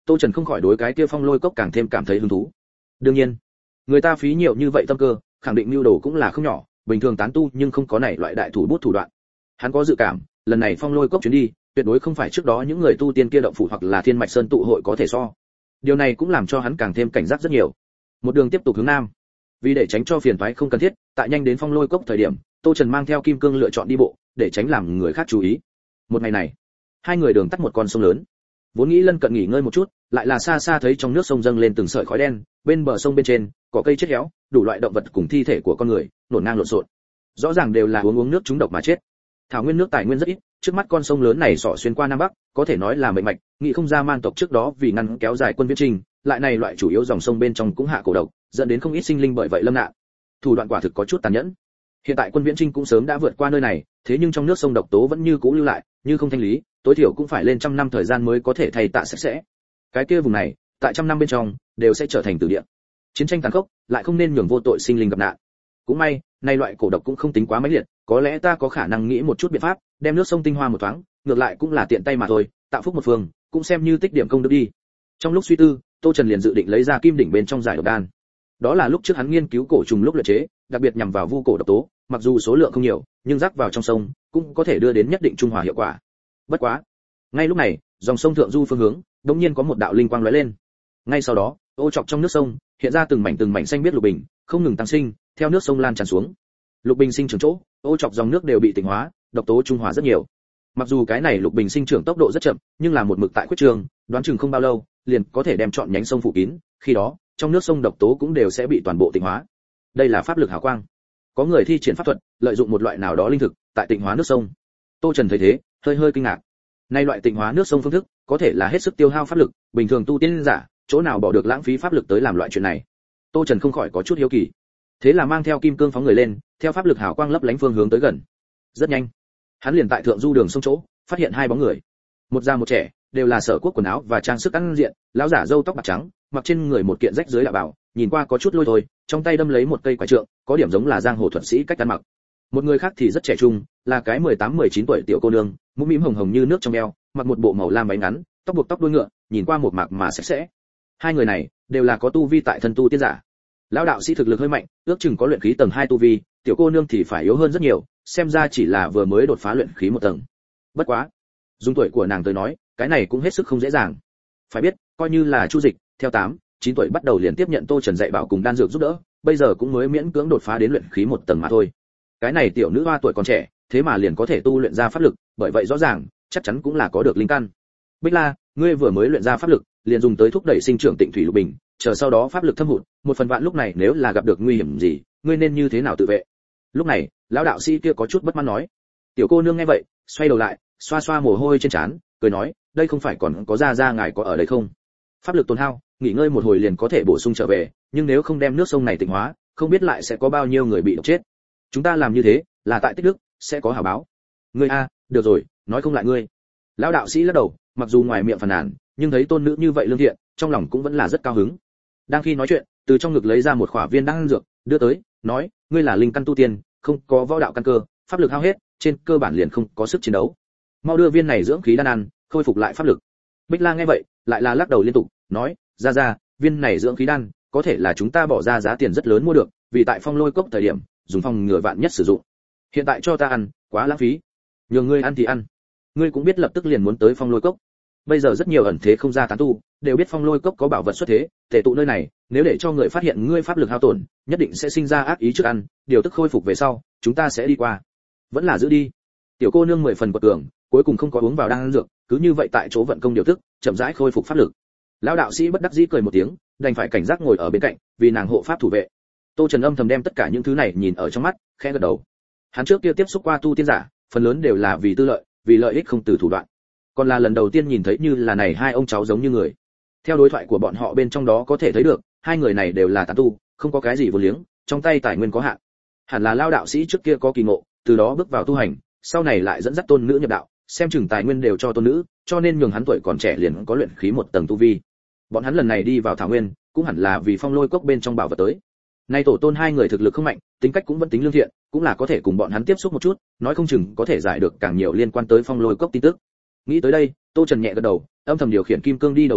Tô Trần không khỏi đối cái kia phong lôi cốc càng thêm cảm thấy hứng thú. Đương nhiên, người ta phí nhiều như vậy tâm cơ, khẳng định mưu đồ cũng là không nhỏ, bình thường tán tu nhưng không có này loại đại thủ bút thủ đoạn. Hắn có dự cảm, lần này phong lôi cốc chuyến đi, tuyệt đối không phải trước đó những người tu tiên kia động phủ hoặc là thiên mạch sơn tụ hội có thể so. Điều này cũng làm cho hắn càng thêm cảnh giác rất nhiều. Một đường tiếp tục hướng nam. Vì để tránh cho phiền toái không cần thiết, tại nhanh đến phong lôi cốc thời điểm, Tô Trần mang theo Kim Cương lựa chọn đi bộ, để tránh làm người khác chú ý. Một ngày này, hai người đường tắt một con sông lớn. Vốn nghĩ lân cận nghỉ ngơi một chút, lại là xa xa thấy trong nước sông dâng lên từng sợi khói đen, bên bờ sông bên trên, có cây chết héo, đủ loại động vật cùng thi thể của con người, nổn ngang lộn xộn. Rõ ràng đều là uống uống nước trúng độc mà chết. Thảo nguyên nước tài nguyên rất ít, trước mắt con sông lớn này xỏ xuyên qua nam bắc, có thể nói là mệnh mạch, nghĩ không ra man tộc trước đó vì ngăn kéo dài quân viễn trình, lại này loại chủ yếu dòng sông bên trong cũng hạ cổ độc, dẫn đến không ít sinh linh bởi vậy lâm nạn. Thủ đoạn quả thực có chút tàn nhẫn. Hiện tại quân viễn trinh cũng sớm đã vượt qua nơi này, thế nhưng trong nước sông độc tố vẫn như cũ lưu lại, như không thanh lý, tối thiểu cũng phải lên trăm năm thời gian mới có thể thay tạ sạch sẽ. Cái kia vùng này, tại trăm năm bên trong, đều sẽ trở thành tử địa. Chiến tranh tàn khốc, lại không nên nhường vô tội sinh linh gặp nạn. Cũng may, nay loại cổ độc cũng không tính quá mãnh liệt, có lẽ ta có khả năng nghĩ một chút biện pháp, đem nước sông tinh hoa một thoáng, ngược lại cũng là tiện tay mà thôi, tạo phúc một phương, cũng xem như tích điểm công đức đi. Trong lúc suy tư, Tô Trần liền dự định lấy ra kim đỉnh bên trong giải độc đan. Đó là lúc trước hắn nghiên cứu cổ trùng lúc luyện chế, đặc biệt nhằm vào vu cổ độc tố, mặc dù số lượng không nhiều, nhưng rắc vào trong sông cũng có thể đưa đến nhất định trung hòa hiệu quả. Bất quá, ngay lúc này, dòng sông thượng du phương hướng, đột nhiên có một đạo linh quang lóe lên. Ngay sau đó, ô chọc trong nước sông hiện ra từng mảnh từng mảnh xanh biếc lục bình, không ngừng tăng sinh, theo nước sông lan tràn xuống. Lục bình sinh trưởng chỗ, ô chọc dòng nước đều bị tịnh hóa, độc tố trung hòa rất nhiều. Mặc dù cái này lục bình sinh trưởng tốc độ rất chậm, nhưng là một mực tại quyết trường, đoán chừng không bao lâu, liền có thể đem trọn nhánh sông phủ kín, khi đó, trong nước sông độc tố cũng đều sẽ bị toàn bộ tịnh hóa. Đây là pháp lực hào quang. Có người thi triển pháp thuật, lợi dụng một loại nào đó linh thực, tại tịnh hóa nước sông. Tô Trần thấy thế, hơi hơi kinh ngạc. Nay loại tịnh hóa nước sông phương thức, có thể là hết sức tiêu hao pháp lực, bình thường tu tiên giả, chỗ nào bỏ được lãng phí pháp lực tới làm loại chuyện này. Tô Trần không khỏi có chút hiếu kỳ. Thế là mang theo kim cương phóng người lên, theo pháp lực hào quang lấp lánh phương hướng tới gần. Rất nhanh, hắn liền tại thượng du đường sông chỗ, phát hiện hai bóng người. Một già một trẻ, đều là sở quốc quần áo và trang sức ăn diện, lão giả râu tóc bạc trắng, mặc trên người một kiện rách dưới đạo bào, nhìn qua có chút lôi thôi, trong tay đâm lấy một cây quả trượng, có điểm giống là giang hồ thuật sĩ cách ăn mặc. Một người khác thì rất trẻ trung, là cái mười tám mười chín tuổi tiểu cô nương, mũm mĩm hồng hồng như nước trong eo, mặc một bộ màu lam váy ngắn, tóc buộc tóc đuôi ngựa, nhìn qua một mạc mà sạch sẽ. Hai người này đều là có tu vi tại thân tu tiên giả. Lão đạo sĩ thực lực hơi mạnh, ước chừng có luyện khí tầng hai tu vi, tiểu cô nương thì phải yếu hơn rất nhiều, xem ra chỉ là vừa mới đột phá luyện khí một tầng. Bất quá, dùng tuổi của nàng tới nói, cái này cũng hết sức không dễ dàng. Phải biết, coi như là Chu Dịch, theo tám, chín tuổi bắt đầu liền tiếp nhận Tô Trần dạy bảo cùng đan dược giúp đỡ, bây giờ cũng mới miễn cưỡng đột phá đến luyện khí một tầng mà thôi. Cái này tiểu nữ hoa tuổi còn trẻ, thế mà liền có thể tu luyện ra pháp lực, bởi vậy rõ ràng, chắc chắn cũng là có được linh căn. Bích La, ngươi vừa mới luyện ra pháp lực, liền dùng tới thúc đẩy sinh trưởng Tịnh Thủy Lục Bình, chờ sau đó pháp lực thâm hụt, một phần vạn lúc này nếu là gặp được nguy hiểm gì, ngươi nên như thế nào tự vệ? Lúc này, lão đạo sĩ kia có chút bất mãn nói. Tiểu cô nương nghe vậy, xoay đầu lại, xoa xoa mồ hôi trên trán, cười nói, đây không phải còn có gia gia ngài có ở đây không? Pháp lực tồn hao, nghỉ ngơi một hồi liền có thể bổ sung trở về, nhưng nếu không đem nước sông này tịnh hóa, không biết lại sẽ có bao nhiêu người bị độc chết. Chúng ta làm như thế, là tại tích đức, sẽ có hảo báo. Ngươi a, được rồi, nói không lại ngươi. Lão đạo sĩ lắc đầu, mặc dù ngoài miệng phàn nàn, nhưng thấy tôn nữ như vậy lương thiện, trong lòng cũng vẫn là rất cao hứng. Đang khi nói chuyện, từ trong ngực lấy ra một khỏa viên đan dược, đưa tới, nói, ngươi là linh căn tu tiên, không có võ đạo căn cơ, pháp lực hao hết, trên cơ bản liền không có sức chiến đấu. Mau đưa viên này dưỡng khí đan ăn, khôi phục lại pháp lực. Bích La nghe vậy, lại là lắc đầu liên tục, nói, ra ra, viên này dưỡng khí đan, có thể là chúng ta bỏ ra giá tiền rất lớn mua được, vì tại Phong Lôi Cốc thời điểm, dùng phòng ngừa vạn nhất sử dụng. Hiện tại cho ta ăn, quá lãng phí. Nhường ngươi ăn thì ăn. Ngươi cũng biết lập tức liền muốn tới Phong Lôi Cốc. Bây giờ rất nhiều ẩn thế không ra tán tu, đều biết Phong Lôi Cốc có bảo vật xuất thế, tề tụ nơi này, nếu để cho người phát hiện ngươi pháp lực hao tổn, nhất định sẽ sinh ra ác ý trước ăn, điều tức khôi phục về sau, chúng ta sẽ đi qua. Vẫn là giữ đi. Tiểu cô nương mười phần quật cường, cuối cùng không có uống vào đan dược, cứ như vậy tại chỗ vận công điều tức, chậm rãi khôi phục pháp lực. Lão đạo sĩ bất đắc dĩ cười một tiếng, đành phải cảnh giác ngồi ở bên cạnh, vì nàng hộ pháp thủ vệ. Tô Trần âm thầm đem tất cả những thứ này nhìn ở trong mắt, khẽ gật đầu. Hắn trước kia tiếp xúc qua tu tiên giả, phần lớn đều là vì tư lợi, vì lợi ích không từ thủ đoạn. Còn là lần đầu tiên nhìn thấy như là này hai ông cháu giống như người. Theo đối thoại của bọn họ bên trong đó có thể thấy được, hai người này đều là tán tu, không có cái gì vô liếng, trong tay tài nguyên có hạn. Hẳn là lão đạo sĩ trước kia có kỳ ngộ, từ đó bước vào tu hành, sau này lại dẫn dắt tôn nữ nhập đạo, xem chừng tài nguyên đều cho tôn nữ, cho nên nhường hắn tuổi còn trẻ liền có luyện khí một tầng tu vi. Bọn hắn lần này đi vào thảo nguyên, cũng hẳn là vì Phong Lôi Cốc bên trong bảo vật tới. Nay tổ tôn hai người thực lực không mạnh, tính cách cũng vẫn tính lương thiện, cũng là có thể cùng bọn hắn tiếp xúc một chút, nói không chừng có thể giải được càng nhiều liên quan tới Phong Lôi Cốc tin tức. Nghĩ tới đây, Tô Trần nhẹ gật đầu, âm thầm điều khiển kim cương đi đầu một bước,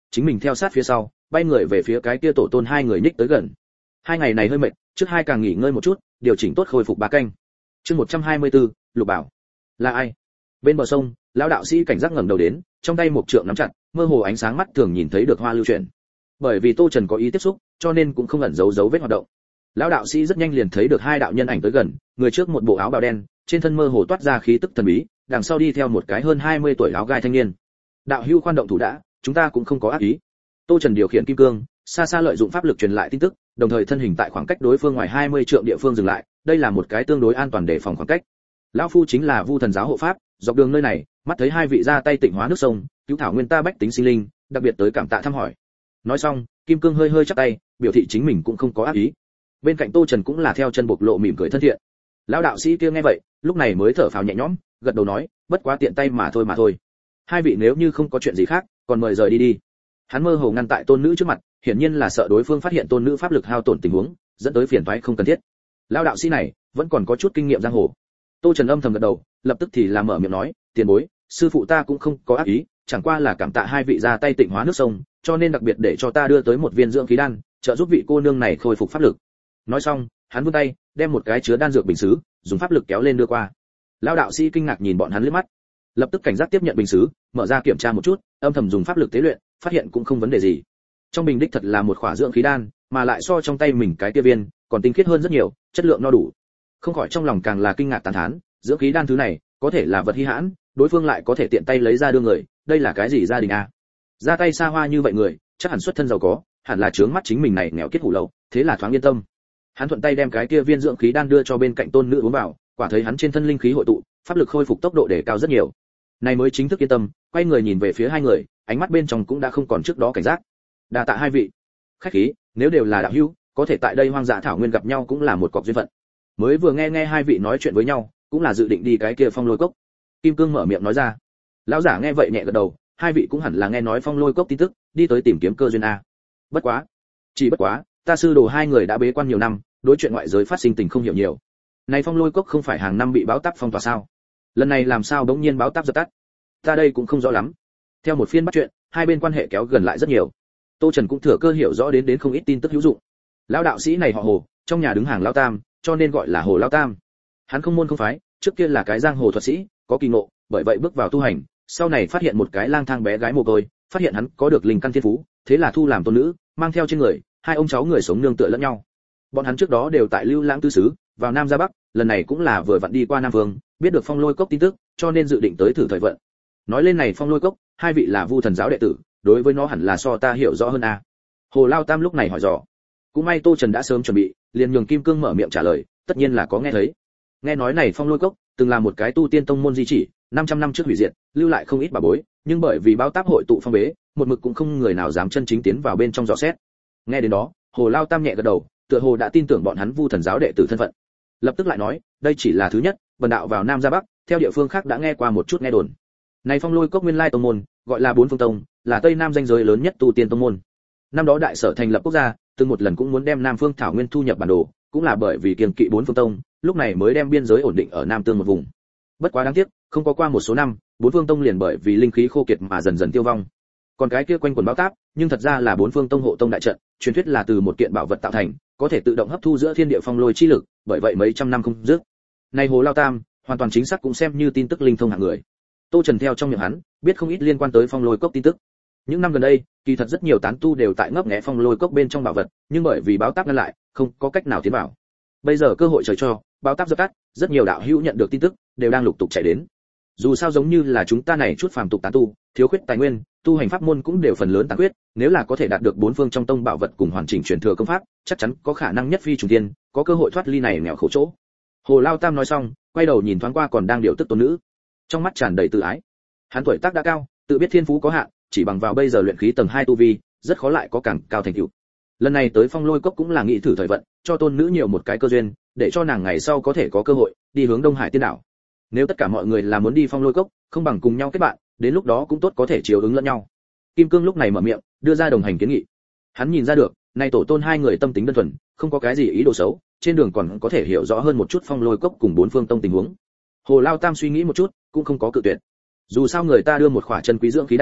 chính mình theo sát phía sau, bay người về phía cái kia tổ tôn hai người nhích tới gần. Hai ngày này hơi mệt, trước hai càng nghỉ ngơi một chút, điều chỉnh tốt khôi phục ba canh. Chương một trăm hai mươi tư, Lục Bảo. Là ai? Bên bờ sông, lão đạo sĩ cảnh giác ngẩng đầu đến, trong tay một trượng nắm chặt, mơ hồ ánh sáng mắt thường nhìn thấy được hoa lưu chuyển. Bởi vì Tô Trần có ý tiếp xúc, cho nên cũng không ẩn giấu dấu vết hoạt động. Lão đạo sĩ rất nhanh liền thấy được hai đạo nhân ảnh tới gần, người trước một bộ áo bào đen, trên thân mơ hồ toát ra khí tức thần bí, đằng sau đi theo một cái hơn hai mươi tuổi áo gai thanh niên. Đạo hữu khoan động thủ đã, chúng ta cũng không có ác ý. Tô Trần điều khiển kim cương, xa xa lợi dụng pháp lực truyền lại tin tức, đồng thời thân hình tại khoảng cách đối phương ngoài hai mươi trượng địa phương dừng lại, đây là một cái tương đối an toàn để phòng khoảng cách. Lão phu chính là Vu Thần giáo hộ pháp, dọc đường nơi này, mắt thấy hai vị ra tay tịnh hóa nước sông, cứu thảo nguyên ta bách tính sinh linh, đặc biệt tới cảm tạ thăm hỏi. Nói xong, kim cương hơi hơi chắp tay, biểu thị chính mình cũng không có ác ý. Bên cạnh Tô Trần cũng là theo chân bộc lộ mỉm cười thân thiện. Lão đạo sĩ kia nghe vậy, lúc này mới thở phào nhẹ nhõm, gật đầu nói, bất quá tiện tay mà thôi mà thôi. Hai vị nếu như không có chuyện gì khác, còn mời rời đi đi. Hắn mơ hồ ngăn tại tôn nữ trước mặt, hiển nhiên là sợ đối phương phát hiện tôn nữ pháp lực hao tổn tình huống, dẫn tới phiền toái không cần thiết. Lão đạo sĩ này vẫn còn có chút kinh nghiệm giang hồ. Tô Trần âm thầm gật đầu, lập tức thì làm mở miệng nói, tiền bối, sư phụ ta cũng không có ác ý, chẳng qua là cảm tạ hai vị ra tay tịnh hóa nước sông, cho nên đặc biệt để cho ta đưa tới một viên dưỡng khí đan, trợ giúp vị cô nương này khôi phục pháp lực. Nói xong, hắn vươn tay, đem một cái chứa đan dược bình sứ, dùng pháp lực kéo lên đưa qua. Lão đạo sĩ kinh ngạc nhìn bọn hắn liếc mắt, lập tức cảnh giác tiếp nhận bình sứ, mở ra kiểm tra một chút, âm thầm dùng pháp lực tế luyện, phát hiện cũng không vấn đề gì. Trong bình đích thật là một khỏa dưỡng khí đan, mà lại so trong tay mình cái kia viên còn tinh khiết hơn rất nhiều, chất lượng no đủ. Không khỏi trong lòng càng là kinh ngạc tán thán, dưỡng khí đan thứ này, có thể là vật hi hãn, đối phương lại có thể tiện tay lấy ra đưa người, đây là cái gì gia đình a? Ra tay xa hoa như vậy người, chắc hẳn xuất thân giàu có, hẳn là trướng mắt chính mình này nghèo kiết hủ lậu, thế là thoáng yên tâm. Hắn thuận tay đem cái kia viên dưỡng khí đan đưa cho bên cạnh tôn nữ uống vào, quả thấy hắn trên thân linh khí hội tụ, pháp lực khôi phục tốc độ đề cao rất nhiều. Này mới chính thức yên tâm, quay người nhìn về phía hai người, ánh mắt bên trong cũng đã không còn trước đó cảnh giác. Đa tạ hai vị. Khách khí, nếu đều là đạo hữu, có thể tại đây hoang dã thảo nguyên gặp nhau cũng là một cọc duyên phận. Mới vừa nghe nghe hai vị nói chuyện với nhau, cũng là dự định đi cái kia Phong Lôi Cốc. Kim Cương mở miệng nói ra. Lão giả nghe vậy nhẹ gật đầu, hai vị cũng hẳn là nghe nói Phong Lôi Cốc tin tức, đi tới tìm kiếm cơ duyên a. Bất quá, chỉ bất quá, ta sư đồ hai người đã bế quan nhiều năm, đối chuyện ngoại giới phát sinh tình không hiểu nhiều. Này Phong Lôi Cốc không phải hàng năm bị báo táp phong tỏa sao? Lần này làm sao bỗng nhiên báo táp dập tắt? Ta đây cũng không rõ lắm. Theo một phiên bắt chuyện, hai bên quan hệ kéo gần lại rất nhiều. Tô Trần cũng thừa cơ hiểu rõ đến đến không ít tin tức hữu dụng. Lão đạo sĩ này họ Hồ, trong nhà đứng hàng lão tam, cho nên gọi là Hồ lão tam. Hắn không môn không phái, trước kia là cái giang hồ thuật sĩ, có kỳ ngộ, bởi vậy bước vào tu hành, sau này phát hiện một cái lang thang bé gái mồ côi, phát hiện hắn có được linh căn thiên phú, thế là thu làm tôn nữ, mang theo trên người, hai ông cháu người sống nương tựa lẫn nhau. Bọn hắn trước đó đều tại Lưu Lãng tứ xứ, vào Nam ra Bắc, lần này cũng là vừa vặn đi qua Nam Vương, biết được Phong Lôi Cốc tin tức, cho nên dự định tới thử thời vận. Nói lên này Phong Lôi Cốc, hai vị là Vu Thần giáo đệ tử, đối với nó hẳn là so ta hiểu rõ hơn a. Hồ Lao Tam lúc này hỏi dò. Cũng may Tô Trần đã sớm chuẩn bị, liền nhường Kim Cương mở miệng trả lời, tất nhiên là có nghe thấy. Nghe nói này Phong Lôi Cốc từng là một cái tu tiên tông môn di chỉ, năm trăm năm trước hủy diệt, lưu lại không ít bảo bối, nhưng bởi vì báo táp hội tụ phong bế, một mực cũng không người nào dám chân chính tiến vào bên trong dò xét. Nghe đến đó, Hồ Lao Tam nhẹ gật đầu, tựa hồ đã tin tưởng bọn hắn Vu Thần giáo đệ tử thân phận. Lập tức lại nói, đây chỉ là thứ nhất, bần đạo vào Nam ra Bắc, theo địa phương khác đã nghe qua một chút nghe đồn. Này Phong Lôi Cốc nguyên lai tông môn, gọi là Bốn Phương Tông, là Tây Nam danh giới lớn nhất tu tiên tông môn. Năm đó đại sở thành lập quốc gia, từng một lần cũng muốn đem Nam Phương Thảo Nguyên thu nhập bản đồ, cũng là bởi vì kiêng kỵ Bốn Phương Tông, lúc này mới đem biên giới ổn định ở Nam Tương một vùng. Bất quá đáng tiếc, không có qua một số năm, Bốn Phương Tông liền bởi vì linh khí khô kiệt mà dần dần tiêu vong. Còn cái kia quanh quần báo táp, nhưng thật ra là Bốn Phương Tông hộ tông đại trận, truyền thuyết là từ một kiện bảo vật tạo thành, có thể tự động hấp thu giữa thiên địa phong lôi chi lực, bởi vậy mấy trăm năm không dứt. Này Hồ Lao Tam, hoàn toàn chính xác cũng xem như tin tức linh thông hạng người. Tô Trần theo trong miệng hắn, biết không ít liên quan tới Phong Lôi Cốc tin tức. Những năm gần đây, kỳ thật rất nhiều tán tu đều tại ngấp nghé Phong Lôi Cốc bên trong bảo vật, nhưng bởi vì báo táp ngăn lại, không có cách nào tiến vào. Bây giờ cơ hội trời cho, báo táp dập tắt, rất nhiều đạo hữu nhận được tin tức, đều đang lục tục chạy đến. Dù sao giống như là chúng ta này chút phàm tục tán tu, thiếu khuyết tài nguyên, tu hành pháp môn cũng đều phần lớn tàn khuyết, nếu là có thể đạt được bốn phương trong tông bảo vật cùng hoàn chỉnh truyền thừa công pháp, chắc chắn có khả năng nhất phi trùng tiên, có cơ hội thoát ly này nghèo khổ chỗ. Hồ Lao Tam nói xong, quay đầu nhìn thoáng qua còn đang điều tức tôn nữ, trong mắt tràn đầy tự ái. Hắn tuổi tác đã cao, tự biết thiên phú có hạn, chỉ bằng vào bây giờ luyện khí tầng hai tu vi, rất khó lại có càng cao thành tựu. Lần này tới Phong Lôi Cốc cũng là nghĩ thử thời vận, cho tôn nữ nhiều một cái cơ duyên, để cho nàng ngày sau có thể có cơ hội đi hướng Đông Hải Tiên đảo. Nếu tất cả mọi người là muốn đi Phong Lôi Cốc, không bằng cùng nhau kết bạn, đến lúc đó cũng tốt có thể chiều ứng lẫn nhau. Kim Cương lúc này mở miệng, đưa ra đồng hành kiến nghị. Hắn nhìn ra được, nay tổ tôn hai người tâm tính đơn thuần, không có cái gì ý đồ xấu, trên đường còn có thể hiểu rõ hơn một chút Phong Lôi Cốc cùng bốn phương tông tình huống. Hồ Lao Tam suy nghĩ một chút, cũng không có cự tuyệt. Dù sao người ta đưa một khỏa chân quý dưỡng khí đan,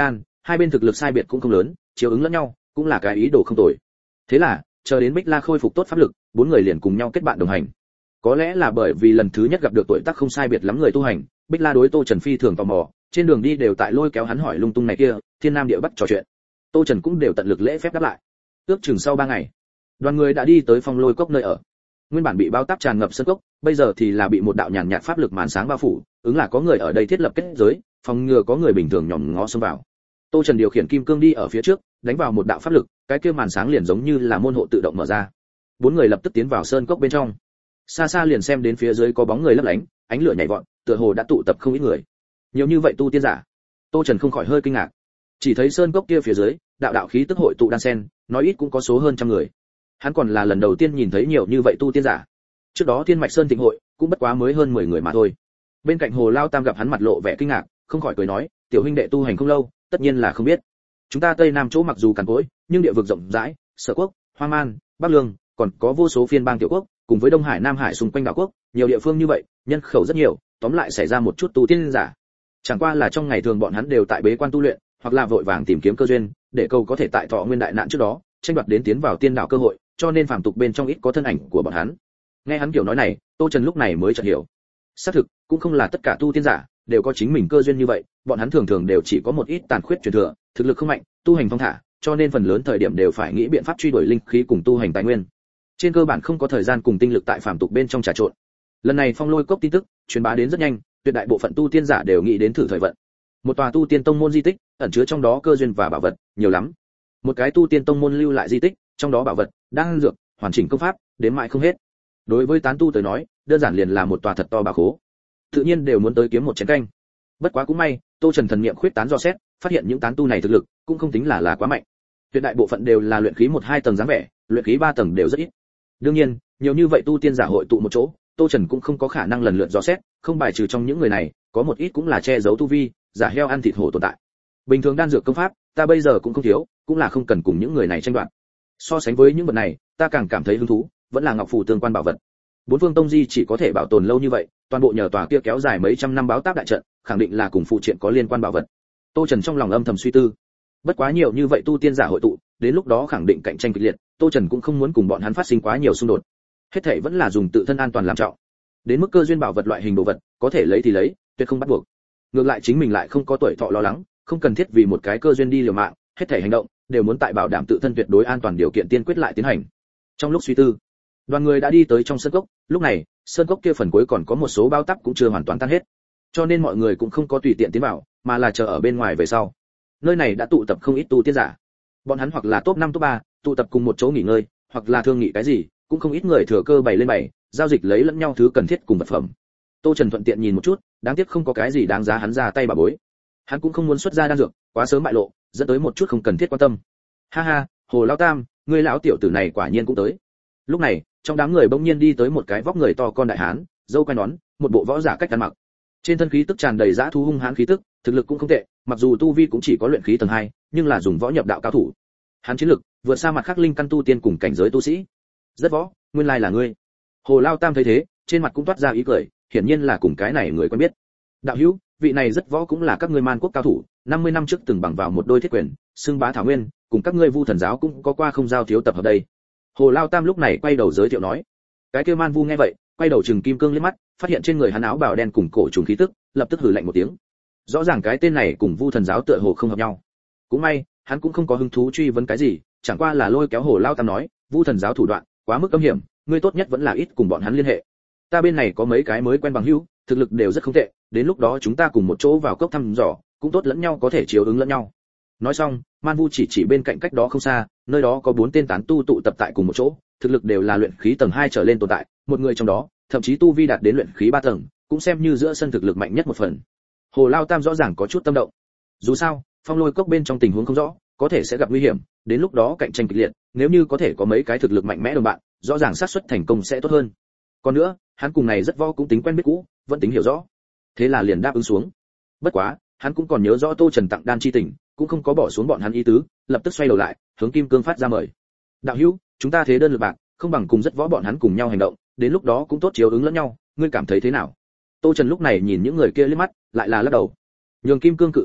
hai bên thực lực sai biệt cũng không lớn, chiếu ứng lẫn nhau, cũng là cái ý đồ không tồi. Thế là, chờ đến Bích La khôi phục tốt pháp lực, bốn người liền cùng nhau kết bạn đồng hành. Có lẽ là bởi vì lần thứ nhất gặp được tuổi tác không sai biệt lắm người tu hành, Bích La đối Tô Trần phi thường tò mò, trên đường đi đều tại lôi kéo hắn hỏi lung tung này kia, thiên nam địa bắc trò chuyện. Tô Trần cũng đều tận lực lễ phép đáp lại. Ước chừng sau ba ngày, đoàn người đã đi tới Phong Lôi Cốc nơi ở. Nguyên bản bị bao táp tràn ngập sân cốc, bây giờ thì là bị một đạo nhàn nhạt pháp lực màn sáng bao phủ, ứng là có người ở đây thiết lập kết giới, phòng ngừa có người bình thường nhòm ngó xông vào. Tô Trần điều khiển kim cương đi ở phía trước, đánh vào một đạo pháp lực, cái kia màn sáng liền giống như là môn hộ tự động mở ra. Bốn người lập tức tiến vào sơn cốc bên trong. Xa xa liền xem đến phía dưới có bóng người lấp lánh, ánh lửa nhảy vọt, tựa hồ đã tụ tập không ít người. Nhiều như vậy tu tiên giả. Tô Trần không khỏi hơi kinh ngạc. Chỉ thấy sơn cốc kia phía dưới, đạo đạo khí tức hội tụ đan sen, nói ít cũng có số hơn trăm người. Hắn còn là lần đầu tiên nhìn thấy nhiều như vậy tu tiên giả. Trước đó Thiên Mạch Sơn Thịnh hội, cũng bất quá mới hơn mười người mà thôi. Bên cạnh Hồ Lao Tam gặp hắn mặt lộ vẻ kinh ngạc, không khỏi cười nói, tiểu huynh đệ tu hành không lâu, tất nhiên là không biết. Chúng ta Tây Nam chỗ mặc dù cằn cỗi, nhưng địa vực rộng rãi, Sở Quốc, Hoa Man, Bắc Lương, còn có vô số phiên bang tiểu quốc, cùng với Đông Hải, Nam Hải xung quanh đảo quốc, nhiều địa phương như vậy, nhân khẩu rất nhiều, tóm lại xảy ra một chút tu tiên giả. Chẳng qua là trong ngày thường bọn hắn đều tại bế quan tu luyện, hoặc là vội vàng tìm kiếm cơ duyên, để cầu có thể tại thọ nguyên đại nạn trước đó, tranh đoạt đến tiến vào tiên đạo cơ hội, cho nên phàm tục bên trong ít có thân ảnh của bọn hắn. Nghe hắn kiểu nói này, Tô Trần lúc này mới chợt hiểu. Xác thực, cũng không là tất cả tu tiên giả đều có chính mình cơ duyên như vậy, bọn hắn thường thường đều chỉ có một ít tàn khuyết truyền thừa, thực lực không mạnh, tu hành phong thả, cho nên phần lớn thời điểm đều phải nghĩ biện pháp truy đuổi linh khí cùng tu hành tài nguyên. Trên cơ bản không có thời gian cùng tinh lực tại phàm tục bên trong trà trộn. Lần này Phong Lôi Cốc tin tức truyền bá đến rất nhanh, tuyệt đại bộ phận tu tiên giả đều nghĩ đến thử thời vận. Một tòa tu tiên tông môn di tích, ẩn chứa trong đó cơ duyên và bảo vật nhiều lắm. Một cái tu tiên tông môn lưu lại di tích, trong đó bảo vật, đan dược, hoàn chỉnh công pháp, đến mãi không hết. Đối với tán tu tới nói, đơn giản liền là một tòa thật to bảo khố. Tự nhiên đều muốn tới kiếm một chén canh. Bất quá cũng may, Tô Trần thần niệm khuyết tán dò xét, phát hiện những tán tu này thực lực cũng không tính là là quá mạnh. Tuyệt đại bộ phận đều là luyện khí một hai tầng dáng vẻ, luyện khí ba tầng đều rất ít. Đương nhiên, nhiều như vậy tu tiên giả hội tụ một chỗ, Tô Trần cũng không có khả năng lần lượt dò xét, không bài trừ trong những người này, có một ít cũng là che giấu tu vi, giả heo ăn thịt hổ tồn tại. Bình thường đan dược công pháp, ta bây giờ cũng không thiếu, cũng là không cần cùng những người này tranh đoạt. So sánh với những vật này, ta càng cảm thấy hứng thú, vẫn là ngọc phù tương quan bảo vật. Bốn phương tông di chỉ có thể bảo tồn lâu như vậy, toàn bộ nhờ tòa kia kéo dài mấy trăm năm báo táp đại trận, khẳng định là cùng phụ triện có liên quan bảo vật. Tô Trần trong lòng âm thầm suy tư. Bất quá nhiều như vậy tu tiên giả hội tụ, đến lúc đó khẳng định cạnh tranh kịch liệt, Tô Trần cũng không muốn cùng bọn hắn phát sinh quá nhiều xung đột. Hết thảy vẫn là dùng tự thân an toàn làm trọng. Đến mức cơ duyên bảo vật loại hình đồ vật, có thể lấy thì lấy, tuyệt không bắt buộc. Ngược lại chính mình lại không có tuổi thọ lo lắng, không cần thiết vì một cái cơ duyên đi liều mạng, hết thảy hành động đều muốn tại bảo đảm tự thân tuyệt đối an toàn điều kiện tiên quyết lại tiến hành. Trong lúc suy tư, đoàn người đã đi tới trong sơn cốc, lúc này, sơn cốc kia phần cuối còn có một số bao táp cũng chưa hoàn toàn tan hết. Cho nên mọi người cũng không có tùy tiện tiến vào, mà là chờ ở bên ngoài về sau. Nơi này đã tụ tập không ít tu tiên giả. Bọn hắn hoặc là top năm top ba, tụ tập cùng một chỗ nghỉ ngơi, hoặc là thương nghị cái gì, cũng không ít người thừa cơ bày lên bày, giao dịch lấy lẫn nhau thứ cần thiết cùng vật phẩm. Tô Trần thuận tiện nhìn một chút, đáng tiếc không có cái gì đáng giá hắn ra tay bà bối. Hắn cũng không muốn xuất ra đan dược, quá sớm bại lộ, dẫn tới một chút không cần thiết quan tâm. Ha ha, Hồ Lão Tam, ngươi lão tiểu tử này quả nhiên cũng tới. Lúc này, trong đám người bỗng nhiên đi tới một cái vóc người to con đại hán, râu quai nón, một bộ võ giả cách ăn mặc. Trên thân khí tức tràn đầy dã thú hung hãn khí tức, thực lực cũng không tệ, mặc dù tu vi cũng chỉ có luyện khí tầng hai, nhưng là dùng võ nhập đạo cao thủ. Hắn chiến lực vượt xa mặt khác linh căn tu tiên cùng cảnh giới tu sĩ. Rất võ, nguyên lai là ngươi. Hồ Lao Tam thấy thế, trên mặt cũng toát ra ý cười, hiển nhiên là cùng cái này người quen biết. Đạo hữu, vị này rất võ cũng là các ngươi Man quốc cao thủ, năm mươi năm trước từng bằng vào một đôi thiết quyền, xưng bá thảo nguyên, cùng các ngươi Vu Thần giáo cũng có qua không giao thiếu tập hợp đây. Hồ Lao Tam lúc này quay đầu giới thiệu nói. Cái kia Man Vu nghe vậy, quay đầu trừng kim cương liếc mắt, phát hiện trên người hắn áo bào đen cùng cổ trùng khí tức, lập tức hừ lạnh một tiếng. Rõ ràng cái tên này cùng Vu Thần giáo tựa hồ không hợp nhau. Cũng may, hắn cũng không có hứng thú truy vấn cái gì, chẳng qua là lôi kéo Hồ Lao Tam nói, Vu Thần giáo thủ đoạn quá mức cấm hiểm, ngươi tốt nhất vẫn là ít cùng bọn hắn liên hệ. Ta bên này có mấy cái mới quen bằng hữu, thực lực đều rất không tệ, đến lúc đó chúng ta cùng một chỗ vào cốc thăm dò, cũng tốt lẫn nhau có thể chiếu ứng lẫn nhau. Nói xong, Man Vu chỉ chỉ bên cạnh cách đó không xa, nơi đó có bốn tên tán tu tụ tập tại cùng một chỗ, thực lực đều là luyện khí tầng hai trở lên tồn tại, một người trong đó, thậm chí tu vi đạt đến luyện khí ba tầng, cũng xem như giữa sân thực lực mạnh nhất một phần. Hồ Lao Tam rõ ràng có chút tâm động. Dù sao, Phong Lôi Cốc bên trong tình huống không rõ, có thể sẽ gặp nguy hiểm, đến lúc đó cạnh tranh kịch liệt, nếu như có thể có mấy cái thực lực mạnh mẽ đồng bạn, rõ ràng xác suất thành công sẽ tốt hơn. Còn nữa, hắn cùng này rất võ cũng tính quen biết cũ, vẫn tính hiểu rõ. Thế là liền đáp ứng xuống. Bất quá, hắn cũng còn nhớ rõ Tô Trần tặng đan chi tình, cũng không có bỏ xuống bọn hắn ý tứ, lập tức xoay đầu lại, hướng Kim Cương phát ra mời. Đạo hữu, chúng ta thế đơn lực bạc, không bằng cùng rất võ bọn hắn cùng nhau hành động, đến lúc đó cũng tốt chiếu ứng lẫn nhau, ngươi cảm thấy thế nào? Tô Trần lúc này nhìn những người kia liếc mắt, lại là lắc đầu. Nhường Kim Cương cự tuyệt nói,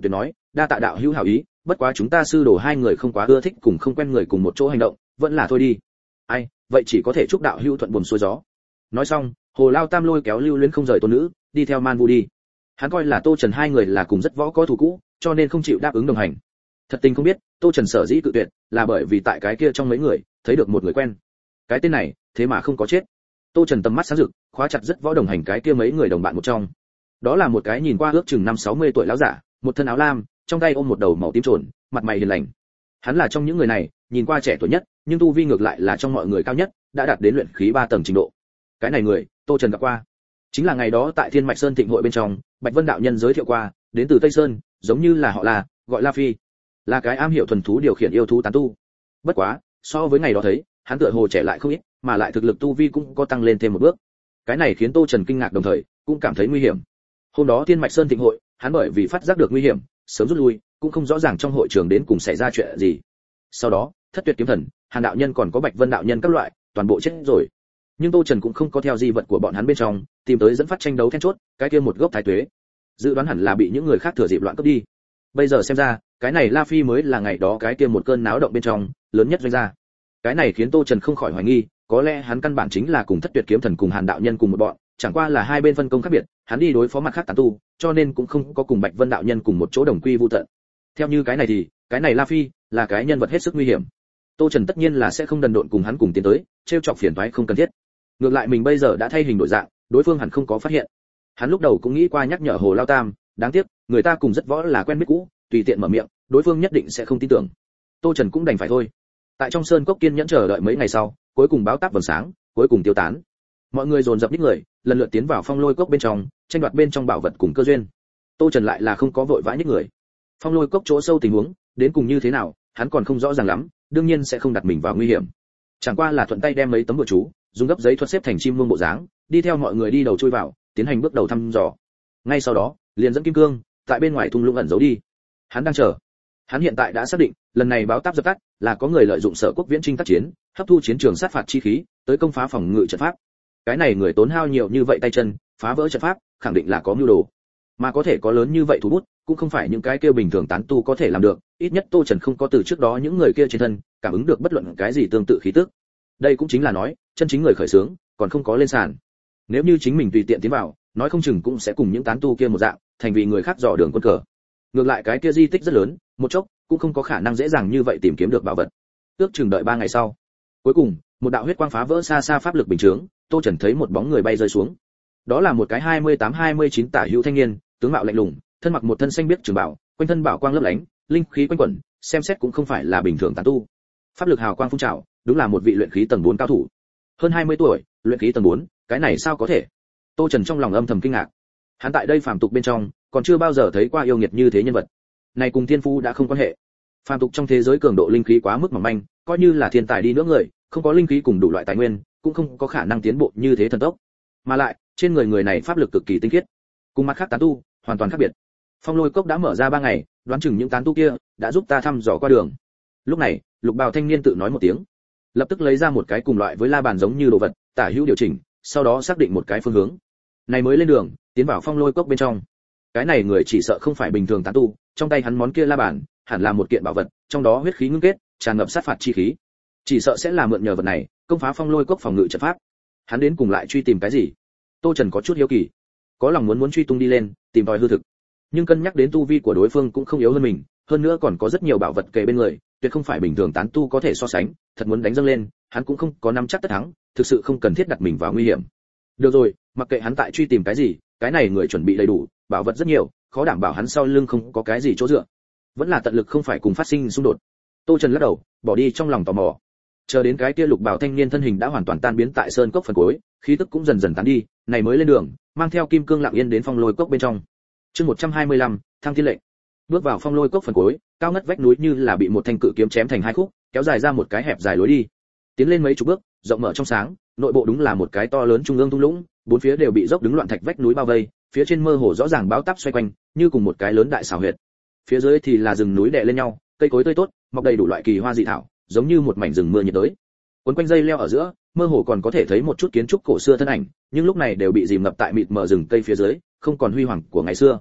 đa tạ đạo hữu hảo ý, bất quá chúng ta sư đồ hai người không quá ưa thích cùng không quen người cùng một chỗ hành động, vẫn là thôi đi. Ai, vậy chỉ có thể chúc đạo hữu thuận buồm xuôi gió. Nói xong, Hồ Lao Tam lôi kéo Lưu Luyến không rời tôn nữ, đi theo Man Vu đi. Hắn coi là Tô Trần hai người là cùng rất võ có thù cũ, cho nên không chịu đáp ứng đồng hành. Thật tình không biết, Tô Trần sở dĩ cự tuyệt, là bởi vì tại cái kia trong mấy người, thấy được một người quen. Cái tên này, thế mà không có chết. Tô Trần tầm mắt sáng rực, khóa chặt rất võ đồng hành cái kia mấy người đồng bạn một trong. Đó là một cái nhìn qua ước chừng năm sáu mươi tuổi lão giả, một thân áo lam, trong tay ôm một đầu màu tím trồn, mặt mày hiền lành. Hắn là trong những người này, nhìn qua trẻ tuổi nhất, nhưng tu vi ngược lại là trong mọi người cao nhất, đã đạt đến luyện khí ba tầng trình độ. Cái này người, Tô Trần gặp qua. Chính là ngày đó tại Thiên Mạch Sơn Thịnh hội bên trong, Bạch Vân đạo nhân giới thiệu qua, đến từ Tây Sơn, giống như là họ là, gọi La Phi, là cái am hiểu thuần thú điều khiển yêu thú tán tu. Bất quá, so với ngày đó thấy, hắn tựa hồ trẻ lại không ít, mà lại thực lực tu vi cũng có tăng lên thêm một bước. Cái này khiến Tô Trần kinh ngạc đồng thời, cũng cảm thấy nguy hiểm. Hôm đó Thiên Mạch Sơn Thịnh hội, hắn bởi vì phát giác được nguy hiểm, sớm rút lui, cũng không rõ ràng trong hội trường đến cùng xảy ra chuyện gì. Sau đó, Thất Tuyệt kiếm thần, Hàn đạo nhân còn có Bạch Vân đạo nhân các loại, toàn bộ chết rồi. Nhưng Tô Trần cũng không có theo di vật của bọn hắn bên trong, tìm tới dẫn phát tranh đấu then chốt, cái kia một gốc thái tuế. Dự đoán hẳn là bị những người khác thừa dịp loạn cướp đi. Bây giờ xem ra, cái này La Phi mới là ngày đó cái kia một cơn náo động bên trong, lớn nhất doanh gia. Cái này khiến Tô Trần không khỏi hoài nghi, có lẽ hắn căn bản chính là cùng Thất Tuyệt kiếm thần cùng Hàn đạo nhân cùng một bọn, chẳng qua là hai bên phân công khác biệt, hắn đi đối phó mặt khác tán tu, cho nên cũng không có cùng Bạch Vân đạo nhân cùng một chỗ đồng quy vu tận. Theo như cái này thì, cái này La Phi là cái nhân vật hết sức nguy hiểm. Tô Trần tất nhiên là sẽ không đần độn cùng hắn cùng tiến tới, trêu chọc phiền toái không cần thiết. Ngược lại mình bây giờ đã thay hình đổi dạng, đối phương hẳn không có phát hiện. Hắn lúc đầu cũng nghĩ qua nhắc nhở Hồ Lao Tam, đáng tiếc, người ta cùng rất võ là quen biết cũ, tùy tiện mở miệng, đối phương nhất định sẽ không tin tưởng. Tô Trần cũng đành phải thôi. Tại trong sơn cốc kiên nhẫn chờ đợi mấy ngày sau, cuối cùng báo táp vầng sáng, cuối cùng tiêu tán. Mọi người dồn dập nhích người, lần lượt tiến vào phong lôi cốc bên trong, tranh đoạt bên trong bảo vật cùng cơ duyên. Tô Trần lại là không có vội vã nhích người. Phong lôi cốc chỗ sâu tình huống, đến cùng như thế nào, hắn còn không rõ ràng lắm, đương nhiên sẽ không đặt mình vào nguy hiểm. Chẳng qua là thuận tay đem mấy tấm bùa chú, dùng gấp giấy thuật xếp thành chim muông bộ dáng, đi theo mọi người đi đầu chui vào, tiến hành bước đầu thăm dò. Ngay sau đó, liền dẫn Kim Cương tại bên ngoài thung lũng ẩn giấu đi. Hắn đang chờ. Hắn hiện tại đã xác định, lần này báo táp dập tắt, là có người lợi dụng Sở Quốc viễn chinh tác chiến, hấp thu chiến trường sát phạt chi khí, tới công phá phòng ngự trận pháp. Cái này người tốn hao nhiều như vậy tay chân, phá vỡ trận pháp, khẳng định là có mưu đồ. Mà có thể có lớn như vậy thủ bút, cũng không phải những cái kia bình thường tán tu có thể làm được, ít nhất Tô Trần không có từ trước đó những người kia trên thân cảm ứng được bất luận cái gì tương tự khí tức. Đây cũng chính là nói, chân chính người khởi xướng còn không có lên sàn. Nếu như chính mình tùy tiện tiến vào, nói không chừng cũng sẽ cùng những tán tu kia một dạng, thành vì người khác dò đường quân cờ. Ngược lại cái kia di tích rất lớn, một chốc cũng không có khả năng dễ dàng như vậy tìm kiếm được bảo vật. Ước chừng đợi ba ngày sau, cuối cùng, một đạo huyết quang phá vỡ xa xa pháp lực bình chướng, Tô Trần thấy một bóng người bay rơi xuống. Đó là một cái hai mươi tám hai mươi chín tả hữu thanh niên, tướng mạo lạnh lùng, thân mặc một thân xanh biếc trường bảo, quanh thân bảo quang lấp lánh, linh khí quanh quẩn, xem xét cũng không phải là bình thường tán tu. Pháp lực hào quang phun trào, đúng là một vị luyện khí tầng bốn cao thủ. Hơn hai mươi tuổi, luyện khí tầng bốn, cái này sao có thể? Tô Trần trong lòng âm thầm kinh ngạc. Hắn tại đây phàm tục bên trong, còn chưa bao giờ thấy qua yêu nghiệt như thế nhân vật. Này cùng thiên phú đã không quan hệ. Phàm tục trong thế giới cường độ linh khí quá mức mỏng manh, coi như là thiên tài đi nữa người, không có linh khí cùng đủ loại tài nguyên, cũng không có khả năng tiến bộ như thế thần tốc. Mà lại, trên người người này pháp lực cực kỳ tinh khiết, cùng mặt khác tán tu hoàn toàn khác biệt. Phong lôi cốc đã mở ra ba ngày, đoán chừng những tán tu kia đã giúp ta thăm dò qua đường. Lúc này, lục bào thanh niên tự nói một tiếng, lập tức lấy ra một cái cùng loại với la bàn giống như đồ vật, tả hữu điều chỉnh, sau đó xác định một cái phương hướng. Này mới lên đường, tiến vào phong lôi cốc bên trong. Cái này người chỉ sợ không phải bình thường tán tu, trong tay hắn món kia la bàn, hẳn là một kiện bảo vật, trong đó huyết khí ngưng kết, tràn ngập sát phạt chi khí. Chỉ sợ sẽ là mượn nhờ vật này, công phá phong lôi cốc phòng ngự trận pháp. Hắn đến cùng lại truy tìm cái gì? Tô Trần có chút hiếu kỳ, có lòng muốn muốn truy tung đi lên, tìm tòi hư thực. Nhưng cân nhắc đến tu vi của đối phương cũng không yếu hơn mình, hơn nữa còn có rất nhiều bảo vật kề bên người, tuyệt không phải bình thường tán tu có thể so sánh, thật muốn đánh dâng lên, hắn cũng không có nắm chắc tất thắng, thực sự không cần thiết đặt mình vào nguy hiểm. Được rồi, mặc kệ hắn tại truy tìm cái gì, cái này người chuẩn bị đầy đủ, bảo vật rất nhiều, khó đảm bảo hắn sau lưng không có cái gì chỗ dựa. Vẫn là tận lực không phải cùng phát sinh xung đột. Tô Trần lắc đầu, bỏ đi trong lòng tò mò. Chờ đến cái kia lục bảo thanh niên thân hình đã hoàn toàn tan biến tại sơn cốc phần cuối, khí tức cũng dần dần tán đi, này mới lên đường, mang theo kim cương lặng yên đến phong lôi cốc bên trong. Chương một trăm hai mươi lăm, thăng thiên lệnh. Bước vào phong lôi cốc phần cuối, cao ngất vách núi như là bị một thanh cự kiếm chém thành hai khúc, kéo dài ra một cái hẹp dài lối đi. Tiến lên mấy chục bước, rộng mở trong sáng, nội bộ đúng là một cái to lớn trung ương thung lũng, bốn phía đều bị dốc đứng loạn thạch vách núi bao vây, phía trên mơ hồ rõ ràng bão táp xoay quanh, như cùng một cái lớn đại xảo huyệt. Phía dưới thì là rừng núi đè lên nhau, cây cối tươi tốt, mọc đầy đủ loại kỳ hoa dị thảo, giống như một mảnh rừng mưa nhiệt đới. Quấn quanh dây leo ở giữa, mơ hồ còn có thể thấy một chút kiến trúc cổ xưa thân ảnh, nhưng lúc này đều bị dìm ngập tại mịt mờ rừng cây phía dưới, không còn huy hoàng của ngày xưa.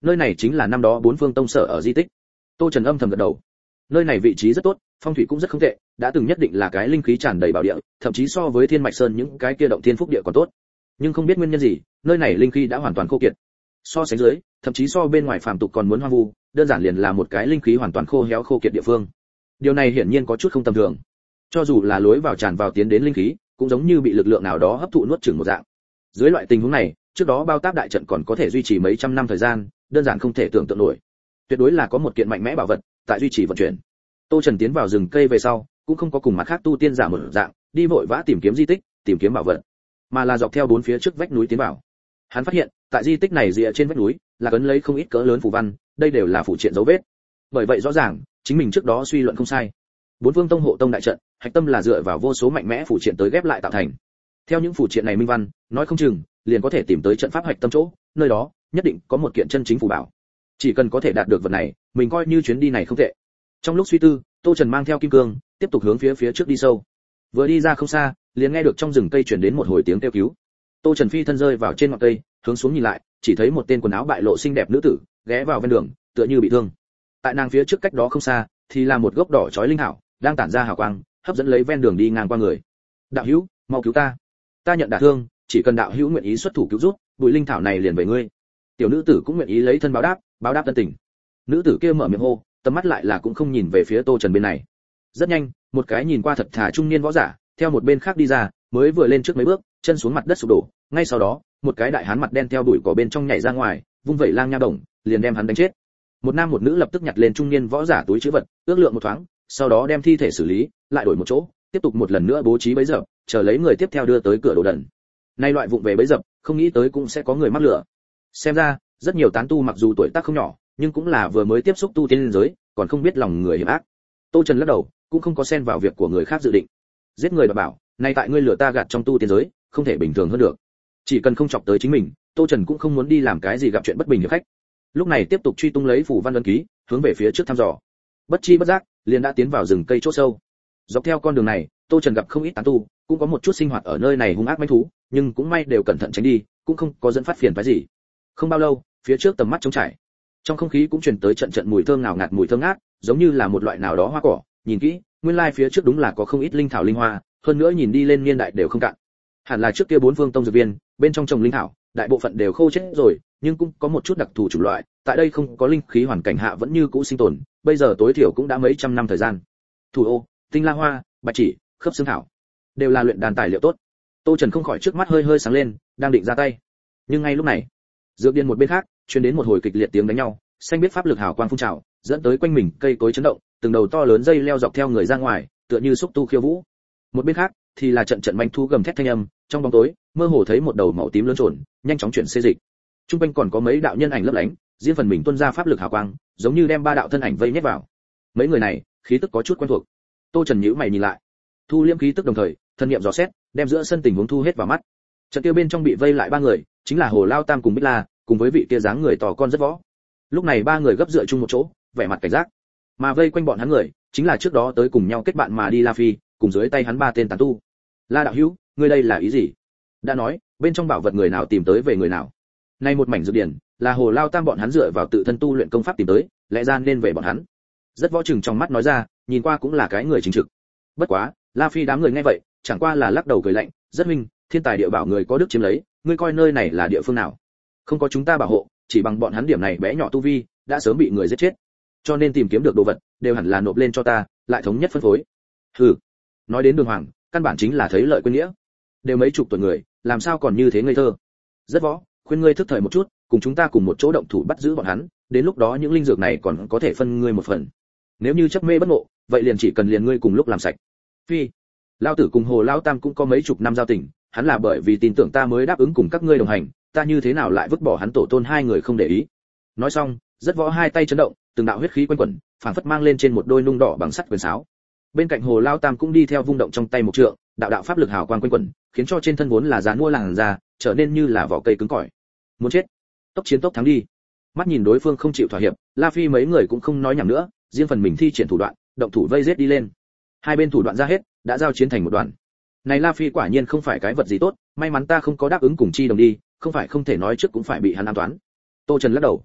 Nơi này chính là năm đó bốn phương tông sở ở di tích. Tô Trần âm thầm gật đầu. Nơi này vị trí rất tốt, phong thủy cũng rất không tệ, đã từng nhất định là cái linh khí tràn đầy bảo địa, thậm chí so với Thiên Mạch Sơn những cái kia động thiên phúc địa còn tốt. Nhưng không biết nguyên nhân gì, nơi này linh khí đã hoàn toàn khô kiệt. So sánh dưới, thậm chí so bên ngoài phàm tục còn muốn hoang vu, đơn giản liền là một cái linh khí hoàn toàn khô héo khô kiệt địa phương. Điều này hiển nhiên có chút không tầm thường. Cho dù là lối vào tràn vào tiến đến linh khí, cũng giống như bị lực lượng nào đó hấp thụ nuốt chửng một dạng. Dưới loại tình huống này, trước đó bao táp đại trận còn có thể duy trì mấy trăm năm thời gian, đơn giản không thể tưởng tượng nổi. Tuyệt đối là có một kiện mạnh mẽ bảo vật tại duy trì vận chuyển. Tô Trần tiến vào rừng cây về sau, cũng không có cùng mặt khác tu tiên giả một dạng, đi vội vã tìm kiếm di tích, tìm kiếm bảo vật, mà là dọc theo bốn phía trước vách núi tiến vào. Hắn phát hiện, tại di tích này rìa trên vách núi, là cấn lấy không ít cỡ lớn phù văn, đây đều là phù triện dấu vết. Bởi vậy rõ ràng, chính mình trước đó suy luận không sai. Bốn phương tông hộ tông đại trận, hạch tâm là dựa vào vô số mạnh mẽ phù triện tới ghép lại tạo thành. Theo những phù triện này minh văn, nói không chừng liền có thể tìm tới trận pháp hạch tâm chỗ, nơi đó nhất định có một kiện chân chính phù bảo. Chỉ cần có thể đạt được vật này, mình coi như chuyến đi này không tệ. Trong lúc suy tư, Tô Trần mang theo kim cương, tiếp tục hướng phía phía trước đi sâu. Vừa đi ra không xa, liền nghe được trong rừng cây truyền đến một hồi tiếng kêu cứu. Tô Trần phi thân rơi vào trên ngọn cây, hướng xuống nhìn lại, chỉ thấy một tên quần áo bại lộ xinh đẹp nữ tử, ghé vào ven đường, tựa như bị thương. Tại nàng phía trước cách đó không xa, thì là một gốc đỏ chói linh thảo, đang tản ra hào quang, hấp dẫn lấy ven đường đi ngang qua người. Đạo hữu, mau cứu ta! Ta nhận đả thương, chỉ cần đạo hữu nguyện ý xuất thủ cứu giúp, bụi linh thảo này liền về ngươi. Tiểu nữ tử cũng nguyện ý lấy thân báo đáp, báo đáp tân tình. Nữ tử kia mở miệng hô, tầm mắt lại là cũng không nhìn về phía Tô Trần bên này. Rất nhanh, một cái nhìn qua thật thà trung niên võ giả, theo một bên khác đi ra, mới vừa lên trước mấy bước, chân xuống mặt đất sụp đổ, ngay sau đó, một cái đại hán mặt đen theo đuổi cỏ bên trong nhảy ra ngoài, vung vẩy lang nha đồng, liền đem hắn đánh chết. Một nam một nữ lập tức nhặt lên trung niên võ giả túi trữ vật, ước lượng một thoáng, sau đó đem thi thể xử lý, lại đổi một chỗ, tiếp tục một lần nữa bố trí bẫy dập, chờ lấy người tiếp theo đưa tới cửa đồ đần. Nay loại vụng về bẫy dập, không nghĩ tới cũng sẽ có người mắc lửa. Xem ra, rất nhiều tán tu mặc dù tuổi tác không nhỏ, nhưng cũng là vừa mới tiếp xúc tu tiên giới, còn không biết lòng người hiểm ác. Tô Trần lắc đầu, cũng không có xen vào việc của người khác dự định. Giết người và bảo, nay tại ngươi lừa ta gạt trong tu tiên giới, không thể bình thường hơn được. Chỉ cần không chọc tới chính mình, Tô Trần cũng không muốn đi làm cái gì gặp chuyện bất bình hiểm khách. Lúc này tiếp tục truy tung lấy phủ văn ấn ký, hướng về phía trước thăm dò. Bất chi bất giác, liền đã tiến vào rừng cây chỗ sâu. Dọc theo con đường này, Tô Trần gặp không ít tán tu, cũng có một chút sinh hoạt ở nơi này hung ác manh thú, nhưng cũng may đều cẩn thận tránh đi, cũng không có dẫn phát phiền phức gì. Không bao lâu, phía trước tầm mắt trống trải. Trong không khí cũng truyền tới trận trận mùi thơm ngào ngạt mùi thơm ngát, giống như là một loại nào đó hoa cỏ, nhìn kỹ, nguyên lai phía trước đúng là có không ít linh thảo linh hoa, hơn nữa nhìn đi lên niên đại đều không cạn. Hẳn là trước kia bốn phương tông dược viên, bên trong trồng linh thảo, đại bộ phận đều khô chết rồi, nhưng cũng có một chút đặc thù chủng loại, tại đây không có linh khí hoàn cảnh hạ vẫn như cũ sinh tồn, bây giờ tối thiểu cũng đã mấy trăm năm thời gian. Thủ ô, tinh la hoa, bạch chỉ, khớp xương thảo, đều là luyện đàn tài liệu tốt. Tô Trần không khỏi trước mắt hơi hơi sáng lên, đang định ra tay. Nhưng ngay lúc này, dược điền một bên khác, truyền đến một hồi kịch liệt tiếng đánh nhau, xanh biết pháp lực hào quang phun trào, dẫn tới quanh mình cây cối chấn động, từng đầu to lớn dây leo dọc theo người ra ngoài, tựa như xúc tu khiêu vũ. Một bên khác thì là trận trận manh thu gầm thét thanh âm, trong bóng tối, mơ hồ thấy một đầu màu tím lớn trồn, nhanh chóng chuyển xê dịch. Trung quanh còn có mấy đạo nhân ảnh lấp lánh, riêng phần mình tuôn ra pháp lực hào quang, giống như đem ba đạo thân ảnh vây nhét vào. Mấy người này, khí tức có chút quen thuộc. Tô Trần nhíu mày nhìn lại, thu liễm khí tức đồng thời, thân niệm dò xét, đem giữa sân tình huống thu hết vào mắt. Trận kia bên trong bị vây lại ba người, chính là Hồ Lao Tam cùng Bích La, cùng với vị kia dáng người to con rất võ. Lúc này ba người gấp dựa chung một chỗ, vẻ mặt cảnh giác. Mà vây quanh bọn hắn người, chính là trước đó tới cùng nhau kết bạn mà đi La Phi, cùng dưới tay hắn ba tên tán tu. La đạo hữu, ngươi đây là ý gì? Đã nói, bên trong bảo vật người nào tìm tới về người nào. Nay một mảnh dược điển, là Hồ Lao Tam bọn hắn dựa vào tự thân tu luyện công pháp tìm tới, lẽ ra nên về bọn hắn. Rất võ chừng trong mắt nói ra, nhìn qua cũng là cái người chính trực. Bất quá, La Phi đám người nghe vậy, chẳng qua là lắc đầu cười lạnh, rất huynh, thiên tài địa bảo người có đức chiếm lấy, ngươi coi nơi này là địa phương nào? Không có chúng ta bảo hộ, chỉ bằng bọn hắn điểm này bé nhỏ tu vi, đã sớm bị người giết chết. Cho nên tìm kiếm được đồ vật, đều hẳn là nộp lên cho ta, lại thống nhất phân phối. Hừ, nói đến đường hoàng, căn bản chính là thấy lợi quên nghĩa. Đều mấy chục tuổi người, làm sao còn như thế ngây thơ? Rất võ, khuyên ngươi thức thời một chút, cùng chúng ta cùng một chỗ động thủ bắt giữ bọn hắn, đến lúc đó những linh dược này còn có thể phân ngươi một phần. Nếu như chấp mê bất ngộ, vậy liền chỉ cần liền ngươi cùng lúc làm sạch. Phi, lão tử cùng Hồ Lão Tam cũng có mấy chục năm giao tình, hắn là bởi vì tin tưởng ta mới đáp ứng cùng các ngươi đồng hành, ta như thế nào lại vứt bỏ hắn tổ tôn hai người không để ý. Nói xong, rất võ hai tay chấn động, từng đạo huyết khí quanh quẩn, phảng phất mang lên trên một đôi nung đỏ bằng sắt quyền sáo. Bên cạnh Hồ Lao Tam cũng đi theo vung động trong tay một trượng, đạo đạo pháp lực hào quang quanh quẩn, khiến cho trên thân vốn là dán mua làn da, trở nên như là vỏ cây cứng cỏi. Muốn chết, tốc chiến tốc thắng đi. Mắt nhìn đối phương không chịu thỏa hiệp, La Phi mấy người cũng không nói nhảm nữa, riêng phần mình thi triển thủ đoạn, động thủ vây giết đi lên. Hai bên thủ đoạn ra hết, đã giao chiến thành một đoàn. Này La Phi quả nhiên không phải cái vật gì tốt, may mắn ta không có đáp ứng cùng chi đồng đi, không phải không thể nói trước cũng phải bị hắn an toán. Tô Trần lắc đầu.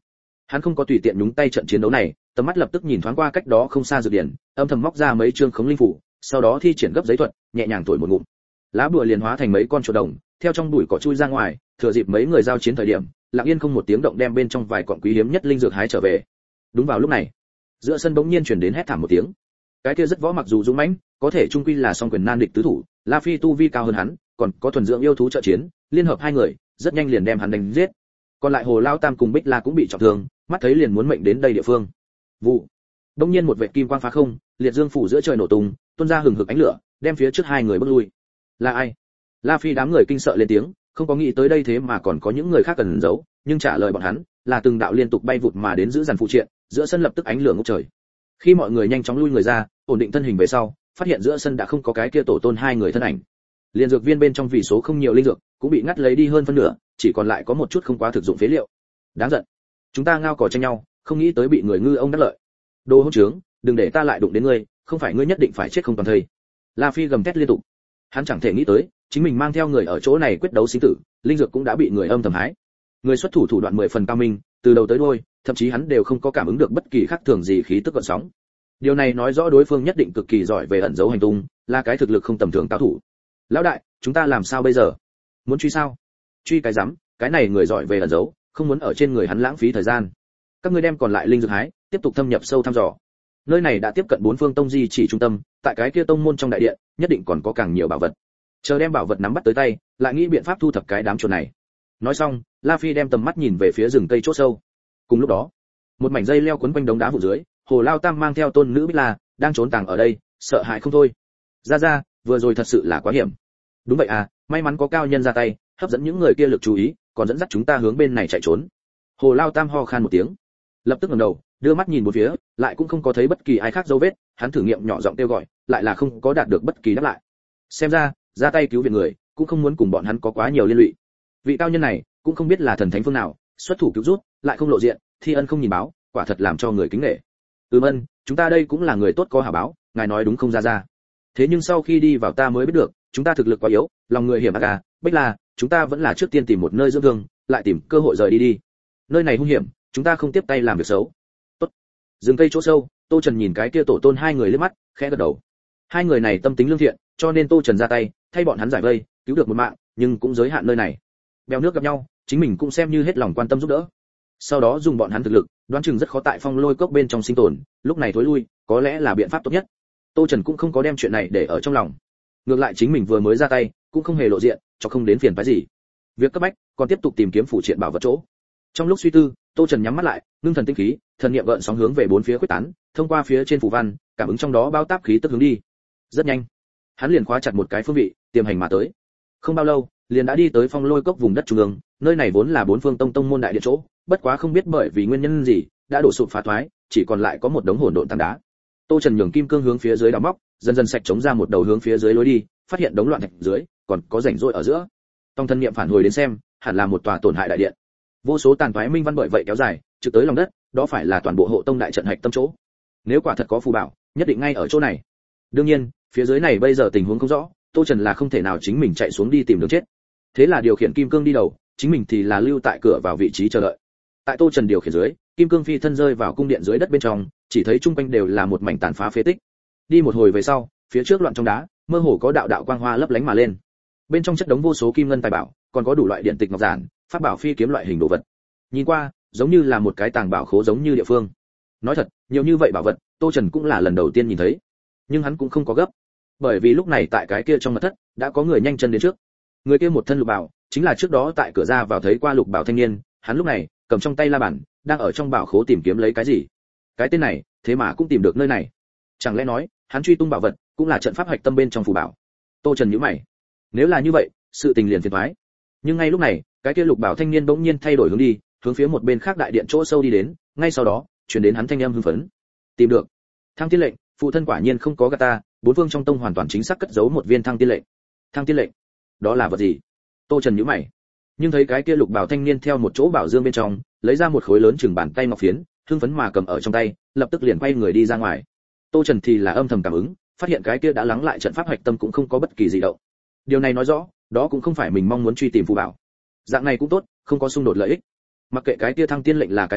Hắn không có tùy tiện nhúng tay trận chiến đấu này, tầm mắt lập tức nhìn thoáng qua cách đó không xa dược điển, âm thầm móc ra mấy chương khống linh phủ, sau đó thi triển gấp giấy thuật, nhẹ nhàng thổi một ngụm. Lá bùa liền hóa thành mấy con chuột đồng, theo trong bụi cỏ chui ra ngoài, thừa dịp mấy người giao chiến thời điểm, lặng yên không một tiếng động đem bên trong vài cọng quý hiếm nhất linh dược hái trở về. Đúng vào lúc này, giữa sân bỗng nhiên truyền đến hét thảm một tiếng. Cái kia rất võ mặc dù dũng mãnh, có thể trung quy là song quyền nan địch tứ thủ, La Phi tu vi cao hơn hắn, còn có thuần dưỡng yêu thú trợ chiến, liên hợp hai người, rất nhanh liền đem hắn đánh giết. Còn lại Hồ Lao Tam cùng Bích La cũng bị trọng thương, mắt thấy liền muốn mệnh đến đây địa phương. Vụ. Đông nhiên một vệt kim quang phá không, liệt dương phủ giữa trời nổ tung, tuôn ra hừng hực ánh lửa, đem phía trước hai người bước lui. Là ai? La Phi đám người kinh sợ lên tiếng, không có nghĩ tới đây thế mà còn có những người khác cần giấu, nhưng trả lời bọn hắn là từng đạo liên tục bay vụt mà đến giữ dàn phụ triện, giữa sân lập tức ánh lửa ngút trời. Khi mọi người nhanh chóng lui người ra, ổn định thân hình về sau, phát hiện giữa sân đã không có cái kia tổ tôn hai người thân ảnh. Liên dược viên bên trong vì số không nhiều linh dược, cũng bị ngắt lấy đi hơn phân nửa, chỉ còn lại có một chút không quá thực dụng phế liệu. Đáng giận. Chúng ta ngao cỏ tranh nhau, không nghĩ tới bị người ngư ông đắc lợi. Đồ hỗn trướng, đừng để ta lại đụng đến ngươi, không phải ngươi nhất định phải chết không toàn thây. La Phi gầm thét liên tục. Hắn chẳng thể nghĩ tới, chính mình mang theo người ở chỗ này quyết đấu sinh tử, linh dược cũng đã bị người âm thầm hái. Người xuất thủ thủ đoạn mười phần cao minh, từ đầu tới đuôi, thậm chí hắn đều không có cảm ứng được bất kỳ khác thường gì khí tức gợn sóng. Điều này nói rõ đối phương nhất định cực kỳ giỏi về ẩn giấu hành tung, là cái thực lực không tầm thường cao thủ. Lão đại, chúng ta làm sao bây giờ? Muốn truy sao? Truy cái rắm, cái này người giỏi về ẩn giấu, không muốn ở trên người hắn lãng phí thời gian. Các ngươi đem còn lại linh dược hái, tiếp tục thâm nhập sâu thăm dò. Nơi này đã tiếp cận bốn phương tông di chỉ trung tâm, tại cái kia tông môn trong đại điện, nhất định còn có càng nhiều bảo vật. Chờ đem bảo vật nắm bắt tới tay, lại nghĩ biện pháp thu thập cái đám chuột này. Nói xong, La Phi đem tầm mắt nhìn về phía rừng cây chỗ sâu. Cùng lúc đó, một mảnh dây leo quấn quanh đống đá vụ dưới, Hồ Lao Tam mang theo tôn nữ Bích La, đang trốn tàng ở đây, sợ hãi không thôi. Ra ra, vừa rồi thật sự là quá hiểm. Đúng vậy à, may mắn có cao nhân ra tay, hấp dẫn những người kia lực chú ý, còn dẫn dắt chúng ta hướng bên này chạy trốn. Hồ Lao Tam ho khan một tiếng, lập tức ngẩng đầu, đưa mắt nhìn một phía, lại cũng không có thấy bất kỳ ai khác dấu vết, hắn thử nghiệm nhỏ giọng kêu gọi, lại là không có đạt được bất kỳ đáp lại. Xem ra, ra tay cứu viện người, cũng không muốn cùng bọn hắn có quá nhiều liên lụy. Vị cao nhân này, cũng không biết là thần thánh phương nào, xuất thủ cứu giúp, lại không lộ diện, thi ân không nhìn báo, quả thật làm cho người kính nể. Ừm ân, chúng ta đây cũng là người tốt có hảo báo, ngài nói đúng không ra ra. Thế nhưng sau khi đi vào ta mới biết được, chúng ta thực lực quá yếu, lòng người hiểm ác à, Bích là, chúng ta vẫn là trước tiên tìm một nơi dưỡng thương, lại tìm cơ hội rời đi đi. Nơi này hung hiểm, chúng ta không tiếp tay làm việc xấu. Tốt. Rừng cây chỗ sâu, Tô Trần nhìn cái kia tổ tôn hai người liếc mắt, khẽ gật đầu. Hai người này tâm tính lương thiện, cho nên Tô Trần ra tay, thay bọn hắn giải vây, cứu được một mạng, nhưng cũng giới hạn nơi này. Bèo nước gặp nhau, chính mình cũng xem như hết lòng quan tâm giúp đỡ. Sau đó dùng bọn hắn thực lực, đoán chừng rất khó tại Phong Lôi Cốc bên trong sinh tồn, lúc này thối lui, có lẽ là biện pháp tốt nhất. Tô Trần cũng không có đem chuyện này để ở trong lòng. Ngược lại chính mình vừa mới ra tay, cũng không hề lộ diện, cho không đến phiền phức gì. Việc cấp bách, còn tiếp tục tìm kiếm phụ triện bảo vật chỗ. Trong lúc suy tư, Tô Trần nhắm mắt lại, ngưng thần tinh khí, thần niệm gợn sóng hướng về bốn phía khuếch tán, thông qua phía trên phù văn, cảm ứng trong đó bao táp khí tức hướng đi. Rất nhanh, hắn liền khóa chặt một cái phương vị, tiềm hành mà tới. Không bao lâu, liền đã đi tới Phong Lôi Cốc vùng đất trung ương, nơi này vốn là bốn phương tông tông môn đại điện chỗ, bất quá không biết bởi vì nguyên nhân gì, đã đổ sụp phá thoái, chỉ còn lại có một đống hỗn độn tảng đá. Tô Trần nhường kim cương hướng phía dưới đào móc, dần dần sạch chống ra một đầu hướng phía dưới lối đi, phát hiện đống loạn thạch dưới, còn có rãnh rỗi ở giữa. Tông thân niệm phản hồi đến xem, hẳn là một tòa tổn hại đại điện. Vô số tàn toái minh văn bởi vậy kéo dài, trực tới lòng đất, đó phải là toàn bộ hộ tông đại trận hạch tâm chỗ. Nếu quả thật có phù bảo, nhất định ngay ở chỗ này. Đương nhiên, phía dưới này bây giờ tình huống không rõ, Tô Trần là không thể nào chính mình chạy xuống đi tìm đường chết. Thế là điều khiển kim cương đi đầu, chính mình thì là lưu tại cửa vào vị trí chờ đợi. Tại Tô Trần điều khiển dưới, kim cương phi thân rơi vào cung điện dưới đất bên trong, chỉ thấy trung quanh đều là một mảnh tàn phá phế tích. Đi một hồi về sau, phía trước loạn trong đá, mơ hồ có đạo đạo quang hoa lấp lánh mà lên. Bên trong chất đống vô số kim ngân tài bảo, còn có đủ loại điện tịch ngọc giản, pháp bảo phi kiếm loại hình đồ vật. Nhìn qua, giống như là một cái tàng bảo khố giống như địa phương. Nói thật, nhiều như vậy bảo vật, Tô Trần cũng là lần đầu tiên nhìn thấy. Nhưng hắn cũng không có gấp, bởi vì lúc này tại cái kia trong mật thất, đã có người nhanh chân đến trước. Người kia một thân lục bảo, chính là trước đó tại cửa ra vào thấy qua lục bảo thanh niên, hắn lúc này cầm trong tay la bàn, đang ở trong bảo khố tìm kiếm lấy cái gì. Cái tên này, thế mà cũng tìm được nơi này. Chẳng lẽ nói, hắn truy tung bảo vật, cũng là trận pháp hạch tâm bên trong phù bảo. Tô Trần nhíu mày. Nếu là như vậy, sự tình liền phiền toái. Nhưng ngay lúc này, cái kia lục bảo thanh niên bỗng nhiên thay đổi hướng đi, hướng phía một bên khác đại điện chỗ sâu đi đến, ngay sau đó, truyền đến hắn thanh âm hưng phấn. Tìm được. Thăng tiên lệnh, phụ thân quả nhiên không có gạt ta, bốn phương trong tông hoàn toàn chính xác cất giấu một viên thăng tiên lệnh. Thăng tiên lệnh? Đó là vật gì? Tô Trần nhíu mày. Nhưng thấy cái kia lục bảo thanh niên theo một chỗ bảo dương bên trong, lấy ra một khối lớn chừng bàn tay ngọc phiến, hưng phấn mà cầm ở trong tay, lập tức liền quay người đi ra ngoài. Tô Trần thì là âm thầm cảm ứng, phát hiện cái kia đã lắng lại trận pháp hạch tâm cũng không có bất kỳ gì động. Điều này nói rõ, đó cũng không phải mình mong muốn truy tìm phù bảo. Dạng này cũng tốt, không có xung đột lợi ích. Mặc kệ cái kia thăng tiên lệnh là cái gì,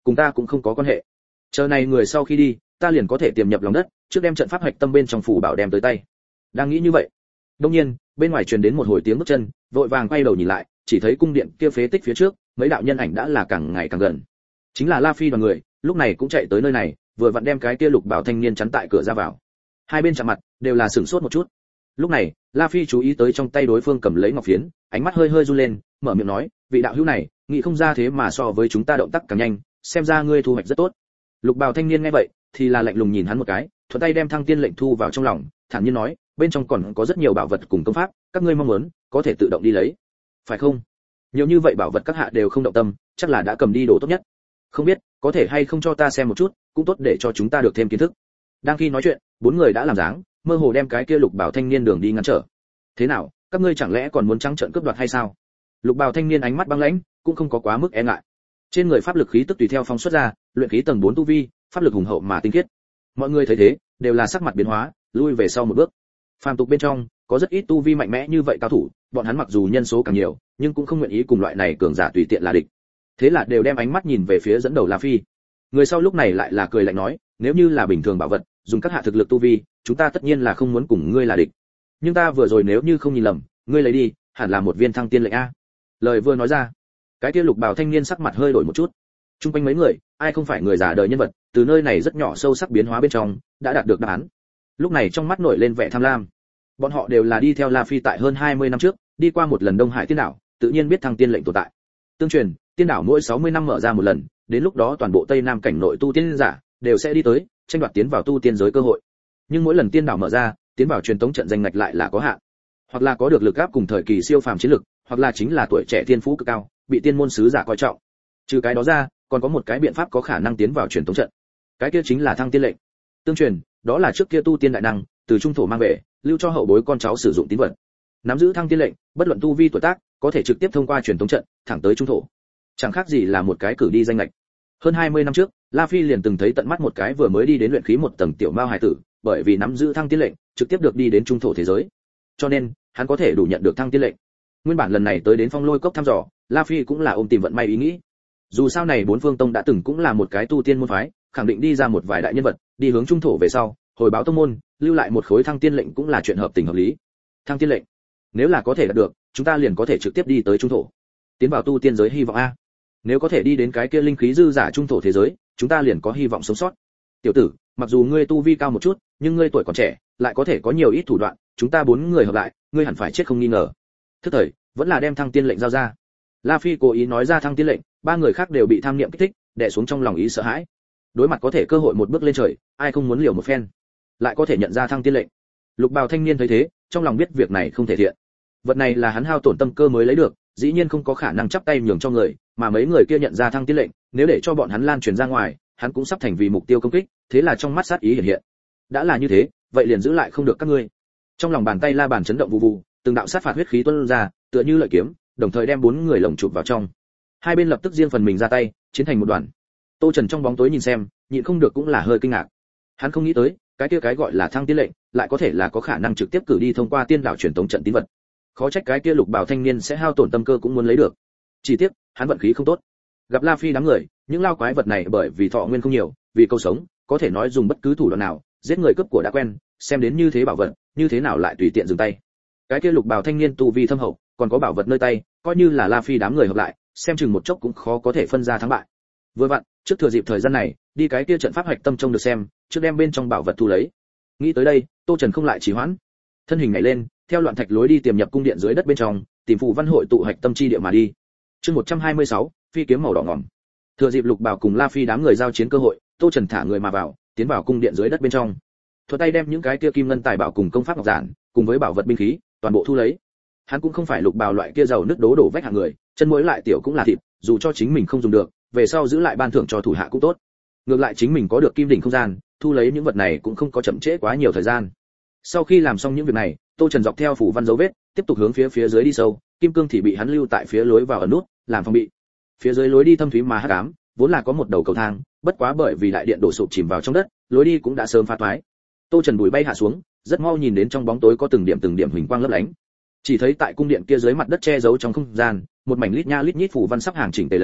cùng ta cũng không có quan hệ. Chờ này người sau khi đi, ta liền có thể tiềm nhập lòng đất, trước đem trận pháp hạch tâm bên trong phủ bảo đem tới tay. Đang nghĩ như vậy, đột nhiên, bên ngoài truyền đến một hồi tiếng bước chân, vội vàng quay đầu nhìn lại, chỉ thấy cung điện kia phế tích phía trước, mấy đạo nhân ảnh đã là càng ngày càng gần. Chính là La Phi đoàn người, lúc này cũng chạy tới nơi này, vừa vặn đem cái kia lục bảo thanh niên chắn tại cửa ra vào. Hai bên chạm mặt, đều là sửng sốt một chút. Lúc này, La Phi chú ý tới trong tay đối phương cầm lấy ngọc phiến, ánh mắt hơi hơi run lên, mở miệng nói, vị đạo hữu này, nghĩ không ra thế mà so với chúng ta động tác càng nhanh, xem ra ngươi thu hoạch rất tốt. Lục bào thanh niên nghe vậy, thì là lạnh lùng nhìn hắn một cái, thuận tay đem thăng tiên lệnh thu vào trong lòng, thản nhiên nói, bên trong còn có rất nhiều bảo vật cùng công pháp, các ngươi mong muốn, có thể tự động đi lấy. Phải không? Nhiều như vậy bảo vật các hạ đều không động tâm, chắc là đã cầm đi đồ tốt nhất. Không biết, có thể hay không cho ta xem một chút, cũng tốt để cho chúng ta được thêm kiến thức. Đang khi nói chuyện, bốn người đã làm dáng, mơ hồ đem cái kia lục bảo thanh niên đường đi ngăn trở. Thế nào, các ngươi chẳng lẽ còn muốn trắng trợn cướp đoạt hay sao? Lục bào thanh niên ánh mắt băng lãnh, cũng không có quá mức e ngại. Trên người pháp lực khí tức tùy theo phóng xuất ra, luyện khí tầng bốn tu vi, pháp lực hùng hậu mà tinh khiết. Mọi người thấy thế, đều là sắc mặt biến hóa, lui về sau một bước. Phàm tục bên trong, có rất ít tu vi mạnh mẽ như vậy cao thủ, bọn hắn mặc dù nhân số càng nhiều, nhưng cũng không nguyện ý cùng loại này cường giả tùy tiện là địch. Thế là đều đem ánh mắt nhìn về phía dẫn đầu La Phi. Người sau lúc này lại là cười lạnh nói, nếu như là bình thường bảo vật, dùng các hạ thực lực tu vi, chúng ta tất nhiên là không muốn cùng ngươi là địch. Nhưng ta vừa rồi nếu như không nhìn lầm, ngươi lấy đi, hẳn là một viên thăng tiên lệnh a. Lời vừa nói ra, cái kia lục bào thanh niên sắc mặt hơi đổi một chút. Trung quanh mấy người, ai không phải người già đời nhân vật, từ nơi này rất nhỏ sâu sắc biến hóa bên trong, đã đạt được đáp án. Lúc này trong mắt nổi lên vẻ tham lam. Bọn họ đều là đi theo La Phi tại hơn hai mươi năm trước, đi qua một lần Đông Hải tiên đảo, tự nhiên biết thăng tiên lệnh tồn tại. Tương truyền, tiên đảo mỗi sáu mươi năm mở ra một lần, đến lúc đó toàn bộ Tây Nam cảnh nội tu tiên giả đều sẽ đi tới, tranh đoạt tiến vào tu tiên giới cơ hội. Nhưng mỗi lần tiên đảo mở ra, tiến vào truyền tống trận danh ngạch lại là có hạn. Hoặc là có được lực áp cùng thời kỳ siêu phàm chiến lực, hoặc là chính là tuổi trẻ thiên phú cực cao, bị tiên môn sứ giả coi trọng. Trừ cái đó ra, còn có một cái biện pháp có khả năng tiến vào truyền tống trận. Cái kia chính là thăng tiên lệnh. Tương truyền, đó là trước kia tu tiên đại năng, từ trung thổ mang về, lưu cho hậu bối con cháu sử dụng tín vật. Nắm giữ thăng tiên lệnh, bất luận tu vi tuổi tác, có thể trực tiếp thông qua truyền tống trận, thẳng tới trung thổ. Chẳng khác gì là một cái cử đi danh lệch. Hơn hai mươi năm trước, La Phi liền từng thấy tận mắt một cái vừa mới đi đến luyện khí một tầng tiểu mao hải tử, bởi vì nắm giữ thăng tiên lệnh, trực tiếp được đi đến trung thổ thế giới. Cho nên, hắn có thể đủ nhận được thăng tiên lệnh. Nguyên bản lần này tới đến Phong Lôi Cốc thăm dò, La Phi cũng là ôm tìm vận may ý nghĩ. Dù sao này bốn phương tông đã từng cũng là một cái tu tiên môn phái, khẳng định đi ra một vài đại nhân vật, đi hướng trung thổ về sau, hồi báo tông môn, lưu lại một khối thăng tiên lệnh cũng là chuyện hợp tình hợp lý. Thăng tiên lệnh, nếu là có thể đạt được, chúng ta liền có thể trực tiếp đi tới trung thổ, tiến vào tu tiên giới hy vọng a. Nếu có thể đi đến cái kia linh khí dư giả trung thổ thế giới, chúng ta liền có hy vọng sống sót. Tiểu tử, mặc dù ngươi tu vi cao một chút, nhưng ngươi tuổi còn trẻ, lại có thể có nhiều ít thủ đoạn, chúng ta bốn người hợp lại, ngươi hẳn phải chết không nghi ngờ. Thức thời, vẫn là đem thăng tiên lệnh giao ra. La Phi cố ý nói ra thăng tiên lệnh, ba người khác đều bị tham niệm kích thích, đè xuống trong lòng ý sợ hãi. Đối mặt có thể cơ hội một bước lên trời, ai không muốn liều một phen, lại có thể nhận ra thăng tiên lệnh. Lục bào thanh niên thấy thế, trong lòng biết việc này không thể thiện. Vật này là hắn hao tổn tâm cơ mới lấy được, dĩ nhiên không có khả năng chắp tay nhường cho người, mà mấy người kia nhận ra thăng tiên lệnh, nếu để cho bọn hắn lan truyền ra ngoài, hắn cũng sắp thành vì mục tiêu công kích, thế là trong mắt sát ý hiện hiện. Đã là như thế, vậy liền giữ lại không được các ngươi. Trong lòng bàn tay la bàn chấn động vù vù, từng đạo sát phạt huyết khí tuôn ra, tựa như lợi kiếm, đồng thời đem bốn người lồng chụp vào trong. Hai bên lập tức riêng phần mình ra tay, chiến thành một đoàn. Tô Trần trong bóng tối nhìn xem, nhịn không được cũng là hơi kinh ngạc. Hắn không nghĩ tới, cái kia cái gọi là thăng tiên lệnh, lại có thể là có khả năng trực tiếp cử đi thông qua tiên đảo truyền tống trận tín vật. Khó trách cái kia lục bảo thanh niên sẽ hao tổn tâm cơ cũng muốn lấy được. Chỉ tiếc, hắn vận khí không tốt. Gặp La Phi đám người, những lao quái vật này bởi vì thọ nguyên không nhiều, vì câu sống, có thể nói dùng bất cứ thủ đoạn nào, giết người cướp của đã quen, xem đến như thế bảo vật, như thế nào lại tùy tiện dừng tay. Cái kia lục bảo thanh niên tu vi thâm hậu, còn có bảo vật nơi tay, coi như là La Phi đám người hợp lại, xem chừng một chốc cũng khó có thể phân ra thắng bại. Vừa vặn, trước thừa dịp thời gian này, đi cái kia trận pháp hạch tâm trông được xem, trước đem bên trong bảo vật thu lấy. Nghĩ tới đây, Tô Trần không lại trì hoãn, thân hình nhảy lên, theo loạn thạch lối đi tiềm nhập cung điện dưới đất bên trong, tìm phù văn hội tụ hạch tâm chi địa mà đi. Chương một trăm hai mươi sáu, phi kiếm màu đỏ ngòm. Thừa dịp Lục Bảo cùng La Phi đám người giao chiến cơ hội, Tô Trần thả người mà vào, tiến vào cung điện dưới đất bên trong. Thuật tay đem những cái kia kim ngân tài bảo cùng công pháp ngọc giản, cùng với bảo vật binh khí, toàn bộ thu lấy. Hắn cũng không phải Lục Bảo loại kia giàu nứt đố đổ vách hạng người, chân muối lại tiểu cũng là thịt, dù cho chính mình không dùng được, về sau giữ lại ban thưởng cho thủ hạ cũng tốt. Ngược lại chính mình có được kim đỉnh không gian, thu lấy những vật này cũng không có chậm trễ quá nhiều thời gian. Sau khi làm xong những việc này, Tô Trần dọc theo phủ văn dấu vết, tiếp tục hướng phía phía dưới đi sâu, kim cương thì bị hắn lưu tại phía lối vào ẩn nút, làm phòng bị. Phía dưới lối đi thâm thúy mà hắc ám, vốn là có một đầu cầu thang, bất quá bởi vì đại điện đổ sụp chìm vào trong đất, lối đi cũng đã sớm phá toái. Tô Trần bùi bay hạ xuống, rất mau nhìn đến trong bóng tối có từng điểm từng điểm huỳnh quang lấp lánh. Chỉ thấy tại cung điện kia dưới mặt đất che giấu trong không gian, một mảnh lít nha lít nhít phủ văn sắp hàng chỉnh tề lấy,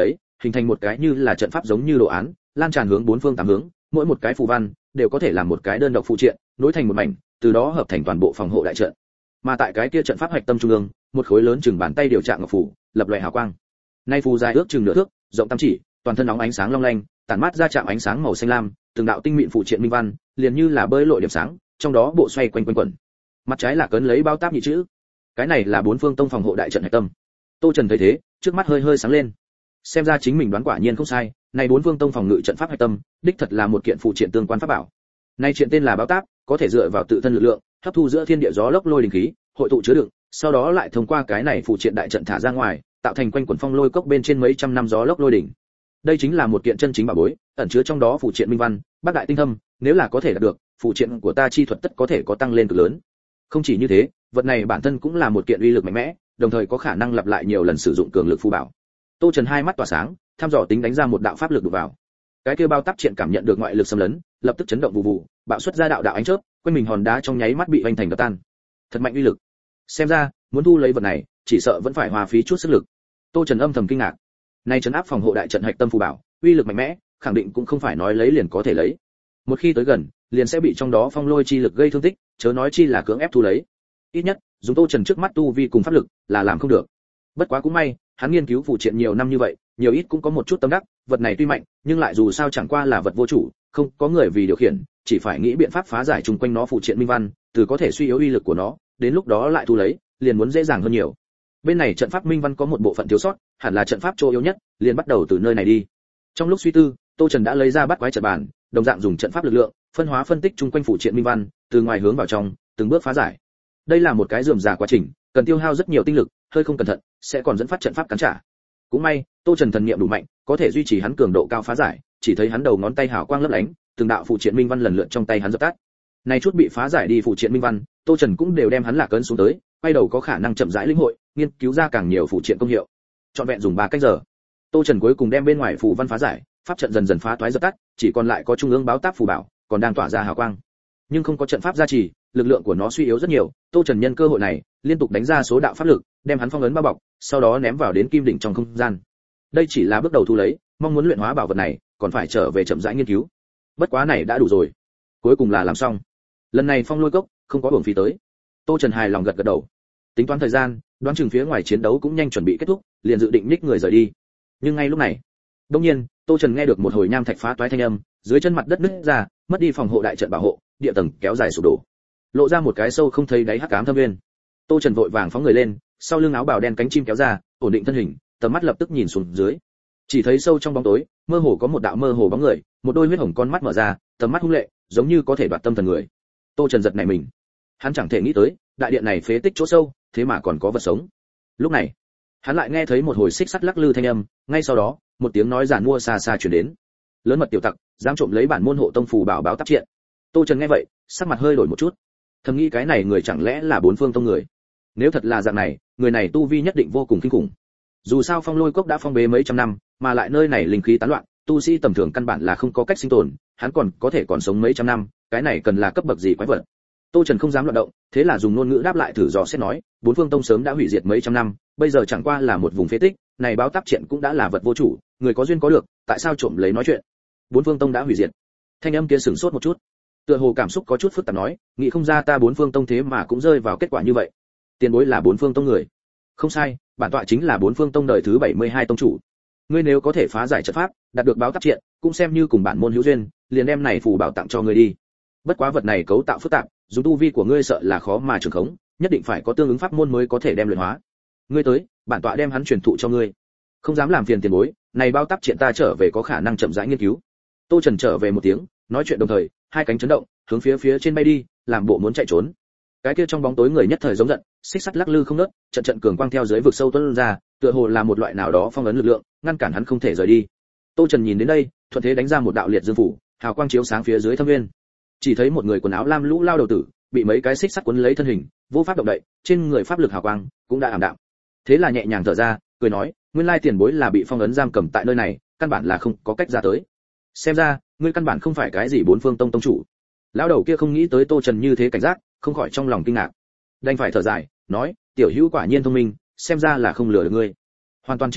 hình thành một cái như là trận pháp giống như đồ án, lan tràn hướng bốn phương tám hướng, mỗi một cái phù văn đều có thể làm một cái đơn độc phụ triện, nối thành một mảnh, từ đó hợp thành toàn bộ phòng hộ đại trận. Mà tại cái kia trận pháp hạch tâm trung ương, một khối lớn chừng bàn tay điều trạng ngọc phù, lập loè hào quang. Nay phù dài ước chừng nửa thước, rộng tam chỉ, toàn thân nóng ánh sáng long lanh, tản mát ra chạm ánh sáng màu xanh lam, từng đạo tinh mịn phụ triện minh văn, liền như là bơi lội điểm sáng, trong đó bộ xoay quanh quanh quẩn. Mặt trái là cấn lấy bao táp nhị chữ. Cái này là bốn phương tông phòng hộ đại trận hạch tâm. Tô Trần thấy thế, trước mắt hơi hơi sáng lên. Xem ra chính mình đoán quả nhiên không sai, này bốn phương tông phòng ngự trận pháp hạch tâm, đích thật là một kiện phụ triện tương quan pháp bảo. Nay triện tên là báo táp, có thể dựa vào tự thân lực lượng, hấp thu giữa thiên địa gió lốc lôi đình khí, hội tụ chứa đựng, sau đó lại thông qua cái này phụ triện đại trận thả ra ngoài, tạo thành quanh quần phong lôi cốc bên trên mấy trăm năm gió lốc lôi đỉnh. Đây chính là một kiện chân chính bảo bối, ẩn chứa trong đó phụ triện minh văn, bác đại tinh thâm, nếu là có thể đạt được, phụ triện của ta chi thuật tất có thể có tăng lên cực lớn. Không chỉ như thế, vật này bản thân cũng là một kiện uy lực mạnh mẽ, đồng thời có khả năng lặp lại nhiều lần sử dụng cường lực phù bảo. Tô Trần hai mắt tỏa sáng, thăm dò tính đánh ra một đạo pháp lực đụng vào. Cái kia bao táp triện cảm nhận được ngoại lực xâm lấn, lập tức chấn động vụ vụ, bạo xuất ra đạo đạo ánh chớp, quanh mình hòn đá trong nháy mắt bị vành thành đập tan. Thật mạnh uy lực. Xem ra, muốn thu lấy vật này, chỉ sợ vẫn phải hoa phí chút sức lực. Tô Trần âm thầm kinh ngạc. Nay trấn áp phòng hộ đại trận hạch tâm phù bảo, uy lực mạnh mẽ, khẳng định cũng không phải nói lấy liền có thể lấy. Một khi tới gần, liền sẽ bị trong đó phong lôi chi lực gây thương tích, chớ nói chi là cưỡng ép thu lấy. Ít nhất, dùng Tô Trần trước mắt tu vi cùng pháp lực, là làm không được. Bất quá cũng may, hắn nghiên cứu phụ triện nhiều năm như vậy, nhiều ít cũng có một chút tâm đắc, vật này tuy mạnh, nhưng lại dù sao chẳng qua là vật vô chủ, không có người vì điều khiển, chỉ phải nghĩ biện pháp phá giải chung quanh nó phụ triện minh văn, từ có thể suy yếu uy lực của nó, đến lúc đó lại thu lấy, liền muốn dễ dàng hơn nhiều. Bên này trận pháp minh văn có một bộ phận thiếu sót, hẳn là trận pháp chỗ yếu nhất, liền bắt đầu từ nơi này đi. Trong lúc suy tư, Tô Trần đã lấy ra bắt quái trận bàn, đồng dạng dùng trận pháp lực lượng, phân hóa phân tích chung quanh phụ triện minh văn, từ ngoài hướng vào trong, từng bước phá giải. Đây là một cái rườm rà quá trình, cần tiêu hao rất nhiều tinh lực, hơi không cẩn thận, sẽ còn dẫn phát trận pháp cản trả. Cũng may, Tô Trần thần niệm đủ mạnh, có thể duy trì hắn cường độ cao phá giải, chỉ thấy hắn đầu ngón tay hào quang lấp lánh, từng đạo phụ triện minh văn lần lượt trong tay hắn dập tắt. Này chút bị phá giải đi phụ triện minh văn, Tô Trần cũng đều đem hắn lạc ấn xuống tới, quay đầu có khả năng chậm rãi lĩnh hội, nghiên cứu ra càng nhiều phụ triện công hiệu. Trọn vẹn dùng ba cách giờ, Tô Trần cuối cùng đem bên ngoài phù văn phá giải, pháp trận dần dần phá toái dập tắt, chỉ còn lại có trung ương báo táp phù bảo, còn đang tỏa ra hào quang. Nhưng không có trận pháp gia trì, lực lượng của nó suy yếu rất nhiều, Tô Trần nhân cơ hội này, liên tục đánh ra số đạo pháp lực, đem hắn phong ấn bao bọc, sau đó ném vào đến kim đỉnh trong không gian. Đây chỉ là bước đầu thu lấy, mong muốn luyện hóa bảo vật này, còn phải trở về chậm rãi nghiên cứu. Bất quá này đã đủ rồi, cuối cùng là làm xong. Lần này phong lôi cốc không có uổng phí tới. Tô Trần hài lòng gật gật đầu. Tính toán thời gian, đoán chừng phía ngoài chiến đấu cũng nhanh chuẩn bị kết thúc, liền dự định ních người rời đi. Nhưng ngay lúc này, đột nhiên, Tô Trần nghe được một hồi nham thạch phá toái thanh âm, dưới chân mặt đất nứt ra, mất đi phòng hộ đại trận bảo hộ, địa tầng kéo dài sụp đổ, lộ ra một cái sâu không thấy đáy hắc ám thâm nguyên. Tô Trần vội vàng phóng người lên, sau lưng áo bào đen cánh chim kéo ra, ổn định thân hình, tầm mắt lập tức nhìn xuống dưới. Chỉ thấy sâu trong bóng tối, mơ hồ có một đạo mơ hồ bóng người, một đôi huyết hồng con mắt mở ra, tầm mắt hung lệ, giống như có thể đoạt tâm thần người. Tô Trần giật nảy mình. Hắn chẳng thể nghĩ tới, đại điện này phế tích chỗ sâu, thế mà còn có vật sống. Lúc này, hắn lại nghe thấy một hồi xích sắt lắc lư thanh âm, ngay sau đó, một tiếng nói giản mua xa xa truyền đến. Lớn mật tiểu tặc, dám trộm lấy bản môn hộ tông phù bảo báo táp triện. Tô Trần nghe vậy, sắc mặt hơi đổi một chút. Thầm nghĩ cái này người chẳng lẽ là bốn phương tông người? Nếu thật là dạng này, người này tu vi nhất định vô cùng kinh khủng. Dù sao phong lôi cốc đã phong bế mấy trăm năm, mà lại nơi này linh khí tán loạn, tu sĩ tầm thường căn bản là không có cách sinh tồn, hắn còn có thể còn sống mấy trăm năm, cái này cần là cấp bậc gì quái vật. Tô Trần không dám loạn động, thế là dùng ngôn ngữ đáp lại thử dò xét nói, bốn phương tông sớm đã hủy diệt mấy trăm năm, bây giờ chẳng qua là một vùng phế tích, này báo táp triện cũng đã là vật vô chủ, người có duyên có được, tại sao trộm lấy nói chuyện? Bốn phương tông đã hủy diệt. Thanh âm kia sửng sốt một chút, tựa hồ cảm xúc có chút phức tạp nói, nghĩ không ra ta bốn phương tông thế mà cũng rơi vào kết quả như vậy. Tiền bối là bốn phương tông người? Không sai, bản tọa chính là bốn phương tông đời thứ bảy mươi hai tông chủ. Ngươi nếu có thể phá giải trận pháp, đạt được báo táp triện, cũng xem như cùng bản môn hữu duyên, liền đem này phù bảo tặng cho ngươi đi. Bất quá vật này cấu tạo phức tạp, dùng tu vi của ngươi sợ là khó mà trường khống, nhất định phải có tương ứng pháp môn mới có thể đem luyện hóa. Ngươi tới, bản tọa đem hắn truyền thụ cho ngươi. Không dám làm phiền tiền bối, này báo táp triện ta trở về có khả năng chậm rãi nghiên cứu. Tô Trần trở về một tiếng, nói chuyện đồng thời, hai cánh chấn động, hướng phía phía trên bay đi, làm bộ muốn chạy trốn. Cái kia trong bóng tối người nhất thời giống giận, xích sắt lắc lư không ngớt, trận trận cường quang theo dưới vực sâu tuôn ra, tựa hồ là một loại nào đó phong ấn lực lượng, ngăn cản hắn không thể rời đi. Tô Trần nhìn đến đây, thuận thế đánh ra một đạo liệt dương phủ, hào quang chiếu sáng phía dưới thâm nguyên. Chỉ thấy một người quần áo lam lũ lao đầu tử, bị mấy cái xích sắt quấn lấy thân hình, vô pháp động đậy, trên người pháp lực hào quang cũng đã ảm đạm. Thế là nhẹ nhàng thở ra, cười nói, nguyên lai tiền bối là bị phong ấn giam cầm tại nơi này, căn bản là không có cách ra tới. Xem ra, ngươi căn bản không phải cái gì bốn phương tông tông chủ. Lão đầu kia không nghĩ tới Tô Trần như thế cảnh giác, không khỏi trong lòng kinh ngạc. Đành phải thở dài, nói, tiểu hữu quả nhiên thông minh, xem ra là không lừa được ngươi. Hoàn toàn chính xác,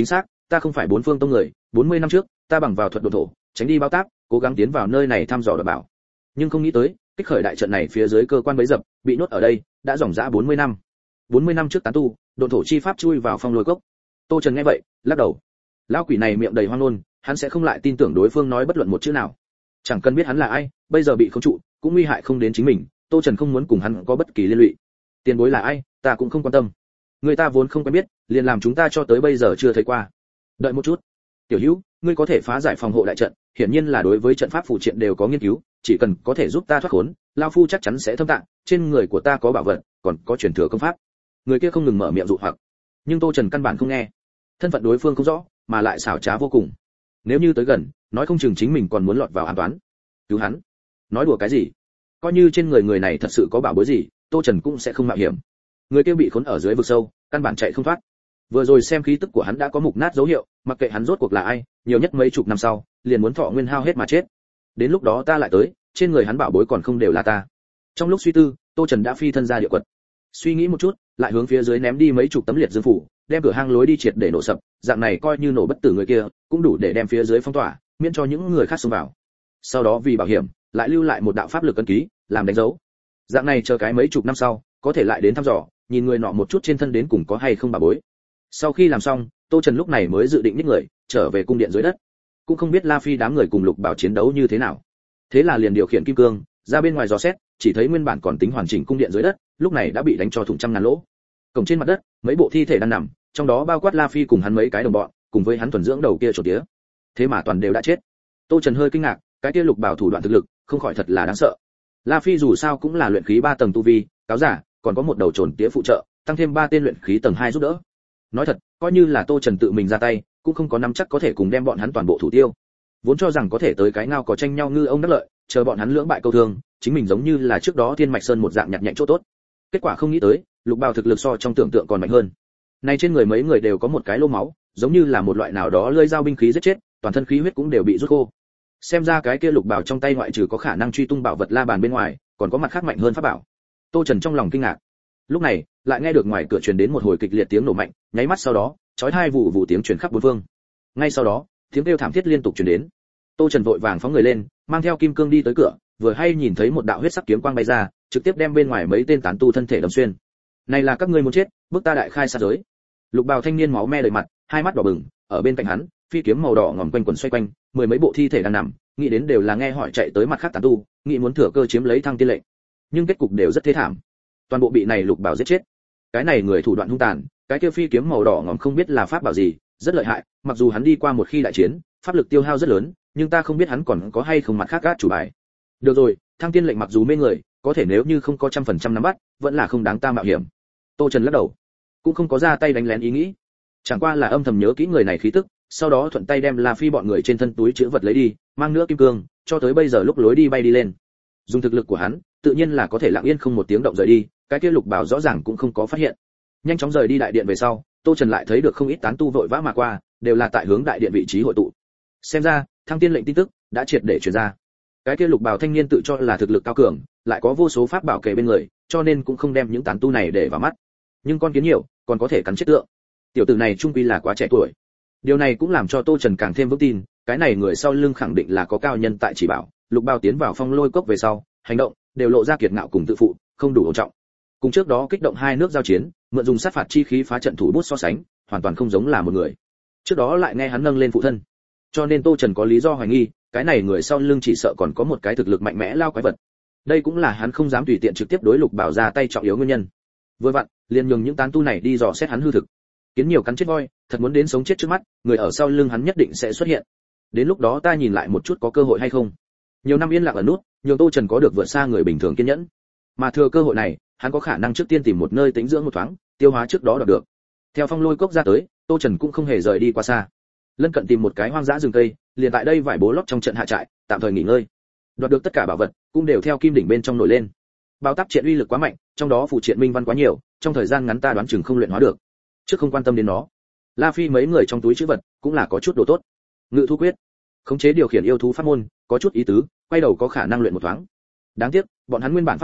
ta không phải bốn phương tông người, bốn mươi năm trước, ta bằng vào thuật độ thổ, tránh đi bao táp, cố gắng tiến vào nơi này thăm dò đoạt bảo. Nhưng không nghĩ tới, kích khởi đại trận này phía dưới cơ quan bấy dập, bị nhốt ở đây, đã dòng dã bốn mươi năm. bốn mươi năm trước tán tu, độ thổ chi pháp chui vào phong lôi cốc. Tô Trần nghe vậy, lắc đầu. Lão quỷ này miệng đầy hoang ngôn, hắn sẽ không lại tin tưởng đối phương nói bất luận một chữ nào. Chẳng cần biết hắn là ai, bây giờ bị khống trụ, cũng nguy hại không đến chính mình, Tô Trần không muốn cùng hắn có bất kỳ liên lụy. Tiền bối là ai, ta cũng không quan tâm. Người ta vốn không quen biết, liền làm chúng ta cho tới bây giờ chưa thấy qua. Đợi một chút. Tiểu Hữu, ngươi có thể phá giải phòng hộ đại trận, hiển nhiên là đối với trận pháp phụ triện đều có nghiên cứu, chỉ cần có thể giúp ta thoát khốn, lão phu chắc chắn sẽ thâm tạng, trên người của ta có bảo vật, còn có truyền thừa công pháp. Người kia không ngừng mở miệng dụ hoặc, nhưng Tô Trần căn bản không nghe. Thân phận đối phương không rõ, mà lại xảo trá vô cùng. Nếu như tới gần, nói không chừng chính mình còn muốn lọt vào an toán. Cứu hắn? Nói đùa cái gì? Coi như trên người người này thật sự có bảo bối gì, Tô Trần cũng sẽ không mạo hiểm. Người kia bị khốn ở dưới vực sâu, căn bản chạy không thoát. Vừa rồi xem khí tức của hắn đã có mục nát dấu hiệu, mặc kệ hắn rốt cuộc là ai, nhiều nhất mấy chục năm sau, liền muốn thọ nguyên hao hết mà chết. Đến lúc đó ta lại tới, trên người hắn bảo bối còn không đều là ta. Trong lúc suy tư, Tô Trần đã phi thân ra địa quật. Suy nghĩ một chút, lại hướng phía dưới ném đi mấy chục tấm liệt dương phủ, đem cửa hang lối đi triệt để nổ sập, dạng này coi như nổ bất tử người kia, cũng đủ để đem phía dưới phong tỏa, miễn cho những người khác xông vào. Sau đó vì bảo hiểm, lại lưu lại một đạo pháp lực ấn ký, làm đánh dấu. Dạng này chờ cái mấy chục năm sau, có thể lại đến thăm dò, nhìn người nọ một chút trên thân đến cùng có hay không bảo bối. Sau khi làm xong, Tô Trần lúc này mới dự định nhích người, trở về cung điện dưới đất. Cũng không biết La Phi đám người cùng Lục Bảo chiến đấu như thế nào. Thế là liền điều khiển kim cương, ra bên ngoài dò xét, chỉ thấy nguyên bản còn tính hoàn chỉnh cung điện dưới đất, lúc này đã bị đánh cho thủng trăm ngàn lỗ. Cổng trên mặt đất, mấy bộ thi thể đang nằm, trong đó bao quát La Phi cùng hắn mấy cái đồng bọn, cùng với hắn thuần dưỡng đầu kia chỗ tía. Thế mà toàn đều đã chết. Tô Trần hơi kinh ngạc, cái kia Lục Bảo thủ đoạn thực lực, không khỏi thật là đáng sợ. La Phi dù sao cũng là luyện khí ba tầng tu vi, cáo giả, còn có một đầu trồn tía phụ trợ, tăng thêm ba tên luyện khí tầng hai giúp đỡ. Nói thật, coi như là Tô Trần tự mình ra tay, cũng không có nắm chắc có thể cùng đem bọn hắn toàn bộ thủ tiêu. Vốn cho rằng có thể tới cái ngao có tranh nhau ngư ông đắc lợi, chờ bọn hắn lưỡng bại câu thương, chính mình giống như là trước đó Thiên Mạch Sơn một dạng nhặt nhạnh chỗ tốt. Kết quả không nghĩ tới, Lục Bảo thực lực so trong tưởng tượng còn mạnh hơn. Nay trên người mấy người đều có một cái lô máu, giống như là một loại nào đó lưỡi dao binh khí giết chết, toàn thân khí huyết cũng đều bị rút khô. Xem ra cái kia Lục Bảo trong tay ngoại trừ có khả năng truy tung bảo vật la bàn bên ngoài, còn có mặt khác mạnh hơn pháp bảo. Tô Trần trong lòng kinh ngạc. Lúc này, lại nghe được ngoài cửa truyền đến một hồi kịch liệt tiếng nổ mạnh, nháy mắt sau đó, chói tai vụ vụ tiếng truyền khắp bốn phương. Ngay sau đó, tiếng kêu thảm thiết liên tục truyền đến. Tô Trần vội vàng phóng người lên, mang theo kim cương đi tới cửa, vừa hay nhìn thấy một đạo huyết sắc kiếm quang bay ra, trực tiếp đem bên ngoài mấy tên tán tu thân thể đâm xuyên. Này là các ngươi muốn chết, bức ta đại khai sát giới. Lục Bào thanh niên máu me đầy mặt, hai mắt đỏ bừng, ở bên cạnh hắn, phi kiếm màu đỏ ngòm quanh quẩn xoay quanh, mười mấy bộ thi thể đang nằm, nghĩ đến đều là nghe hỏi chạy tới mặt khác tán tu, nghĩ muốn thừa cơ chiếm lấy thăng tiên lệnh. Nhưng kết cục đều rất thê thảm. Toàn bộ bị này Lục Bào giết chết. Cái này người thủ đoạn hung tàn, cái kia phi kiếm màu đỏ ngòm không biết là pháp bảo gì, rất lợi hại, mặc dù hắn đi qua một khi đại chiến, pháp lực tiêu hao rất lớn, nhưng ta không biết hắn còn có hay không mặt khác gác chủ bài. Được rồi, thăng tiên lệnh mặc dù mê người, có thể nếu như không có trăm phần trăm nắm bắt, vẫn là không đáng ta mạo hiểm. Tô Trần lắc đầu, cũng không có ra tay đánh lén ý nghĩ, chẳng qua là âm thầm nhớ kỹ người này khí tức, sau đó thuận tay đem La Phi bọn người trên thân túi trữ vật lấy đi, mang nữa kim cương, cho tới bây giờ lúc lối đi bay đi lên. Dùng thực lực của hắn, tự nhiên là có thể lặng yên không một tiếng động rời đi, cái kia Lục Bảo rõ ràng cũng không có phát hiện. Nhanh chóng rời đi đại điện về sau, Tô Trần lại thấy được không ít tán tu vội vã mà qua, đều là tại hướng đại điện vị trí hội tụ. Xem ra, thăng tiên lệnh tin tức đã triệt để truyền ra. Cái kia Lục Bảo thanh niên tự cho là thực lực cao cường, lại có vô số pháp bảo kề bên người, cho nên cũng không đem những tán tu này để vào mắt. Nhưng con kiến nhiều, còn có thể cắn chết tượng. Tiểu tử này trung quy là quá trẻ tuổi. Điều này cũng làm cho Tô Trần càng thêm vững tin, cái này người sau lưng khẳng định là có cao nhân tại chỉ bảo. Lục Bảo tiến vào phong lôi cốc về sau, hành động đều lộ ra kiệt ngạo cùng tự phụ, không đủ ổn trọng. Cùng trước đó kích động hai nước giao chiến, mượn dùng sát phạt chi khí phá trận thủ bút so sánh, hoàn toàn không giống là một người. Trước đó lại nghe hắn nâng lên phụ thân, cho nên Tô Trần có lý do hoài nghi, cái này người sau lưng chỉ sợ còn có một cái thực lực mạnh mẽ lao quái vật. Đây cũng là hắn không dám tùy tiện trực tiếp đối Lục Bảo ra tay trọng yếu nguyên nhân. Vừa vặn, liền nhường những tán tu này đi dò xét hắn hư thực. Kiến nhiều cắn chết voi, thật muốn đến sống chết trước mắt, người ở sau lưng hắn nhất định sẽ xuất hiện. Đến lúc đó ta nhìn lại một chút có cơ hội hay không. Nhiều năm yên lặng ở nút, nhường Tô Trần có được vượt xa người bình thường kiên nhẫn. Mà thừa cơ hội này, hắn có khả năng trước tiên tìm một nơi tĩnh dưỡng một thoáng, tiêu hóa trước đó đoạt được. Theo phong lôi cốc ra tới, Tô Trần cũng không hề rời đi quá xa. Lân cận tìm một cái hoang dã rừng cây, liền tại đây vải bố lót trong trận hạ trại, tạm thời nghỉ ngơi. Đoạt được tất cả bảo vật, cũng đều theo kim đỉnh bên trong nổi lên. Bao táp triện uy lực quá mạnh, trong đó phụ triện minh văn quá nhiều, trong thời gian ngắn ta đoán chừng không luyện hóa được. Trước không quan tâm đến nó. La Phi mấy người trong túi trữ vật, cũng là có chút đồ tốt. Ngự thú quyết, khống chế điều khiển yêu thú pháp môn, có chút ý tứ, quay đầu có khả năng luyện một thoáng. Đáng tiếc, bọn hắn nguyên bản pháp bảo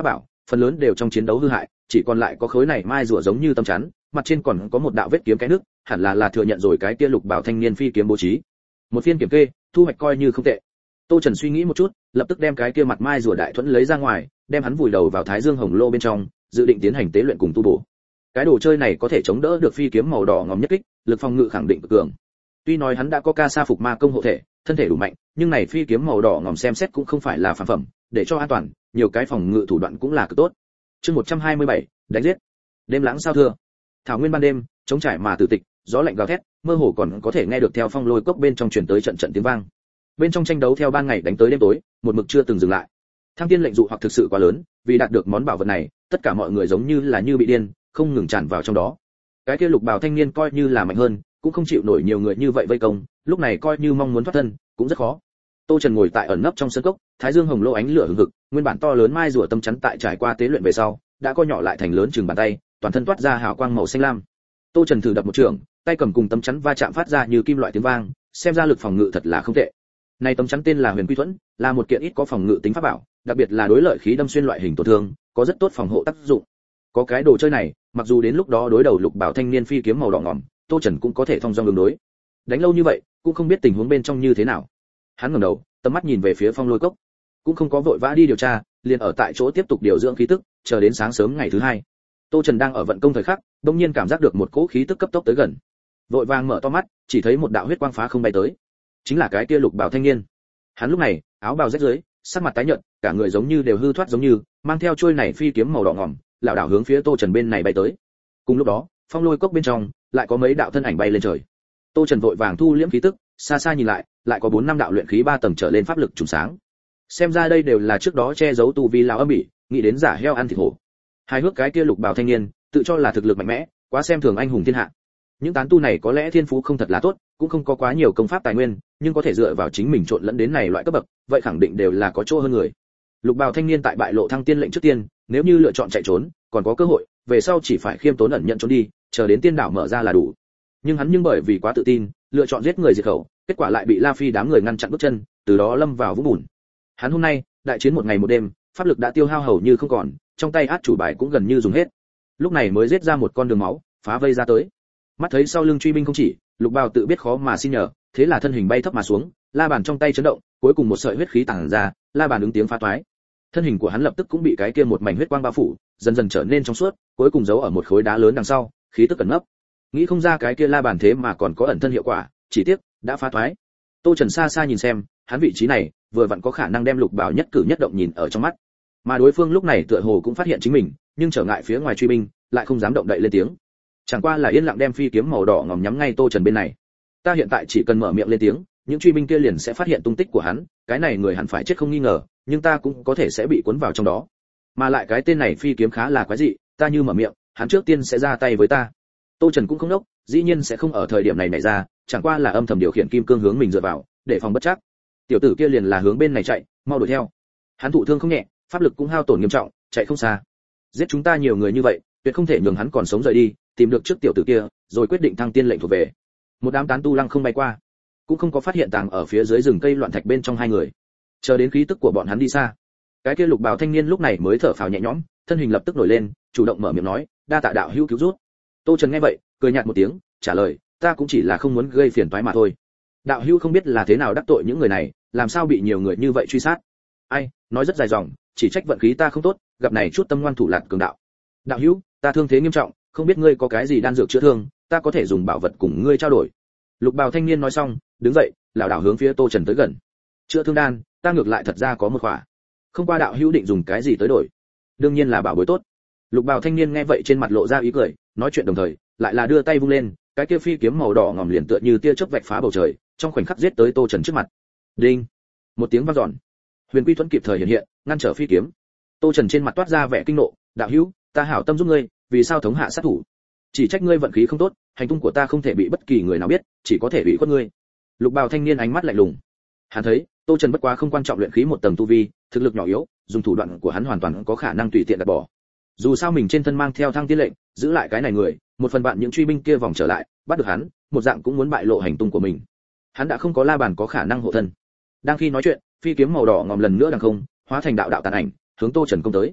phần lớn đều trong chiến đấu hư hại, chỉ còn lại có khối này mai rùa giống như tấm chắn, mặt trên còn có một đạo vết kiếm cái nước, hẳn là là thừa nhận rồi cái kia lục bảo thanh niên phi kiếm bố trí. Một phiên kiểm kê, thu hoạch coi như không tệ. Tô Trần suy nghĩ một chút, lập tức đem cái kia mặt mai rùa đại thuẫn lấy ra ngoài, đem hắn vùi đầu vào thái dương hồng lô bên trong, dự định tiến hành tế luyện cùng tu bổ. Cái đồ chơi này có thể chống đỡ được phi kiếm màu đỏ ngòm nhất kích, lực phòng ngự khẳng định cực cường. Tuy nói hắn đã có ca sa phục ma công hộ thể, thân thể đủ mạnh, nhưng này phi kiếm màu đỏ ngòm xem xét cũng không phải là phàm phẩm, để cho an toàn, nhiều cái phòng ngự thủ đoạn cũng là cực tốt. Chương một trăm hai mươi bảy, đánh giết. Đêm lãng sao thưa. Thảo nguyên ban đêm, trống trải mà tử tịch, gió lạnh gào thét, mơ hồ còn có thể nghe được theo phong lôi cốc bên trong truyền tới trận trận tiếng vang. Bên trong tranh đấu theo ban ngày đánh tới đêm tối, một mực chưa từng dừng lại. Thăng tiên lệnh dụ hoặc thực sự quá lớn, vì đạt được món bảo vật này, tất cả mọi người giống như là như bị điên, không ngừng tràn vào trong đó. Cái kia lục bào thanh niên coi như là mạnh hơn, cũng không chịu nổi nhiều người như vậy vây công, lúc này coi như mong muốn thoát thân, cũng rất khó. Tô Trần ngồi tại ẩn nấp trong sân cốc, thái dương hồng lô ánh lửa hừng hực, nguyên bản to lớn mai rùa tâm chắn tại trải qua tế luyện về sau, đã co nhỏ lại thành lớn chừng bàn tay, toàn thân toát ra hào quang màu xanh lam. Tô Trần thử đập một trường, tay cầm cùng tấm chắn va chạm phát ra như kim loại tiếng vang, xem ra lực phòng ngự thật là không tệ. Này tấm chắn tên là Huyền Quy Thuẫn, là một kiện ít có phòng ngự tính pháp bảo, đặc biệt là đối lợi khí đâm xuyên loại hình tổn thương, có rất tốt phòng hộ tác dụng. Có cái đồ chơi này, mặc dù đến lúc đó đối đầu lục bảo thanh niên phi kiếm màu đỏ ngòm, Tô Trần cũng có thể thông dong ứng đối. Đánh lâu như vậy, cũng không biết tình huống bên trong như thế nào. Hắn ngẩng đầu, tầm mắt nhìn về phía phong lôi cốc, cũng không có vội vã đi điều tra, liền ở tại chỗ tiếp tục điều dưỡng khí tức, chờ đến sáng sớm ngày thứ hai. Tô Trần đang ở vận công thời khắc, đột nhiên cảm giác được một cỗ khí tức cấp tốc tới gần. Vội vàng mở to mắt, chỉ thấy một đạo huyết quang phá không bay tới. Chính là cái kia lục bảo thanh niên. Hắn lúc này, áo bào rách rưới, sắc mặt tái nhợt, cả người giống như đều hư thoát giống như, mang theo chuôi này phi kiếm màu đỏ ngòm, lảo đảo hướng phía Tô Trần bên này bay tới. Cùng lúc đó, phong lôi cốc bên trong lại có mấy đạo thân ảnh bay lên trời. Tô Trần vội vàng thu liễm khí tức, xa xa nhìn lại, lại có bốn năm đạo luyện khí ba tầng trở lên pháp lực trùng sáng. Xem ra đây đều là trước đó che giấu tu vi lão âm bỉ, nghĩ đến giả heo ăn thịt hổ. Hai hước cái kia lục bào thanh niên, tự cho là thực lực mạnh mẽ, quá xem thường anh hùng thiên hạ. Những tán tu này có lẽ thiên phú không thật là tốt, cũng không có quá nhiều công pháp tài nguyên, nhưng có thể dựa vào chính mình trộn lẫn đến này loại cấp bậc, vậy khẳng định đều là có chỗ hơn người. Lục bào thanh niên tại bại lộ thăng tiên lệnh trước tiên, nếu như lựa chọn chạy trốn, còn có cơ hội, về sau chỉ phải khiêm tốn ẩn nhận trốn đi, chờ đến tiên đảo mở ra là đủ. Nhưng hắn nhưng bởi vì quá tự tin, lựa chọn giết người diệt khẩu, kết quả lại bị La Phi đám người ngăn chặn bước chân, từ đó lâm vào vũng bùn. Hắn hôm nay, đại chiến một ngày một đêm, pháp lực đã tiêu hao hầu như không còn, trong tay át chủ bài cũng gần như dùng hết. Lúc này mới giết ra một con đường máu, phá vây ra tới. Mắt thấy sau lưng truy binh không chỉ, Lục Bào tự biết khó mà xin nhờ, thế là thân hình bay thấp mà xuống, la bàn trong tay chấn động, cuối cùng một sợi huyết khí tản ra, la bàn ứng tiếng phá toái. Thân hình của hắn lập tức cũng bị cái kia một mảnh huyết quang bao phủ, dần dần trở nên trong suốt, cuối cùng giấu ở một khối đá lớn đằng sau, khí tức cẩn nấp. Nghĩ không ra cái kia la bàn thế mà còn có ẩn thân hiệu quả, chỉ tiếc đã phá toái. Tô Trần xa xa nhìn xem, hắn vị trí này, vừa vặn có khả năng đem Lục Bào nhất cử nhất động nhìn ở trong mắt. Mà đối phương lúc này tựa hồ cũng phát hiện chính mình, nhưng trở ngại phía ngoài truy binh, lại không dám động đậy lên tiếng. Chẳng qua là yên lặng đem phi kiếm màu đỏ ngòm nhắm ngay Tô Trần bên này. Ta hiện tại chỉ cần mở miệng lên tiếng, những truy binh kia liền sẽ phát hiện tung tích của hắn, cái này người hẳn phải chết không nghi ngờ, nhưng ta cũng có thể sẽ bị cuốn vào trong đó. Mà lại cái tên này phi kiếm khá là quái dị, ta như mở miệng, hắn trước tiên sẽ ra tay với ta. Tô Trần cũng không đốc, dĩ nhiên sẽ không ở thời điểm này nảy ra, chẳng qua là âm thầm điều khiển kim cương hướng mình dựa vào, để phòng bất trắc. Tiểu tử kia liền là hướng bên này chạy, mau đuổi theo. Hắn thụ thương không nhẹ, pháp lực cũng hao tổn nghiêm trọng, chạy không xa. Giết chúng ta nhiều người như vậy, tuyệt không thể nhường hắn còn sống rời đi, tìm được trước tiểu tử kia, rồi quyết định thăng tiên lệnh thuộc về. Một đám tán tu lăng không bay qua, cũng không có phát hiện tàng ở phía dưới rừng cây loạn thạch bên trong hai người. Chờ đến khí tức của bọn hắn đi xa, cái kia Lục Bào thanh niên lúc này mới thở phào nhẹ nhõm, thân hình lập tức nổi lên, chủ động mở miệng nói, đa tạ đạo hữu cứu giúp. Tô Trần nghe vậy, cười nhạt một tiếng, trả lời, ta cũng chỉ là không muốn gây phiền toái mà thôi. Đạo hữu không biết là thế nào đắc tội những người này, làm sao bị nhiều người như vậy truy sát. Ai, nói rất dài dòng, chỉ trách vận khí ta không tốt, gặp này chút tâm ngoan thủ lạt cường đạo. Đạo hữu, ta thương thế nghiêm trọng, không biết ngươi có cái gì đan dược chữa thương, ta có thể dùng bảo vật cùng ngươi trao đổi. Lục Bào thanh niên nói xong, đứng dậy, lảo đảo hướng phía Tô Trần tới gần. Chữa thương đan, ta ngược lại thật ra có một khỏa. Không qua đạo hữu định dùng cái gì tới đổi? Đương nhiên là bảo bối tốt. Lục Bào thanh niên nghe vậy trên mặt lộ ra ý cười, nói chuyện đồng thời, lại là đưa tay vung lên, cái kia phi kiếm màu đỏ ngòm liền tựa như tia chớp vạch phá bầu trời, trong khoảnh khắc giết tới Tô Trần trước mặt. Đinh! Một tiếng vang dọn. Huyền Quy Thuẫn kịp thời hiện hiện, ngăn trở phi kiếm. Tô Trần trên mặt toát ra vẻ kinh nộ, đạo hữu, ta hảo tâm giúp ngươi, vì sao thống hạ sát thủ? Chỉ trách ngươi vận khí không tốt, hành tung của ta không thể bị bất kỳ người nào biết, chỉ có thể bị khuất ngươi. Lục Bào thanh niên ánh mắt lạnh lùng. Hắn thấy, Tô Trần bất quá không quan trọng luyện khí một tầng tu vi, thực lực nhỏ yếu, dùng thủ đoạn của hắn hoàn toàn có khả năng tùy tiện gạt bỏ. Dù sao mình trên thân mang theo thăng tiên lệnh, giữ lại cái này người, một phần bạn những truy binh kia vòng trở lại, bắt được hắn, một dạng cũng muốn bại lộ hành tung của mình. Hắn đã không có la bàn có khả năng hộ thân. Đang khi nói chuyện, phi kiếm màu đỏ ngòm lần nữa đằng không, hóa thành đạo đạo tàn ảnh, hướng Tô Trần công tới.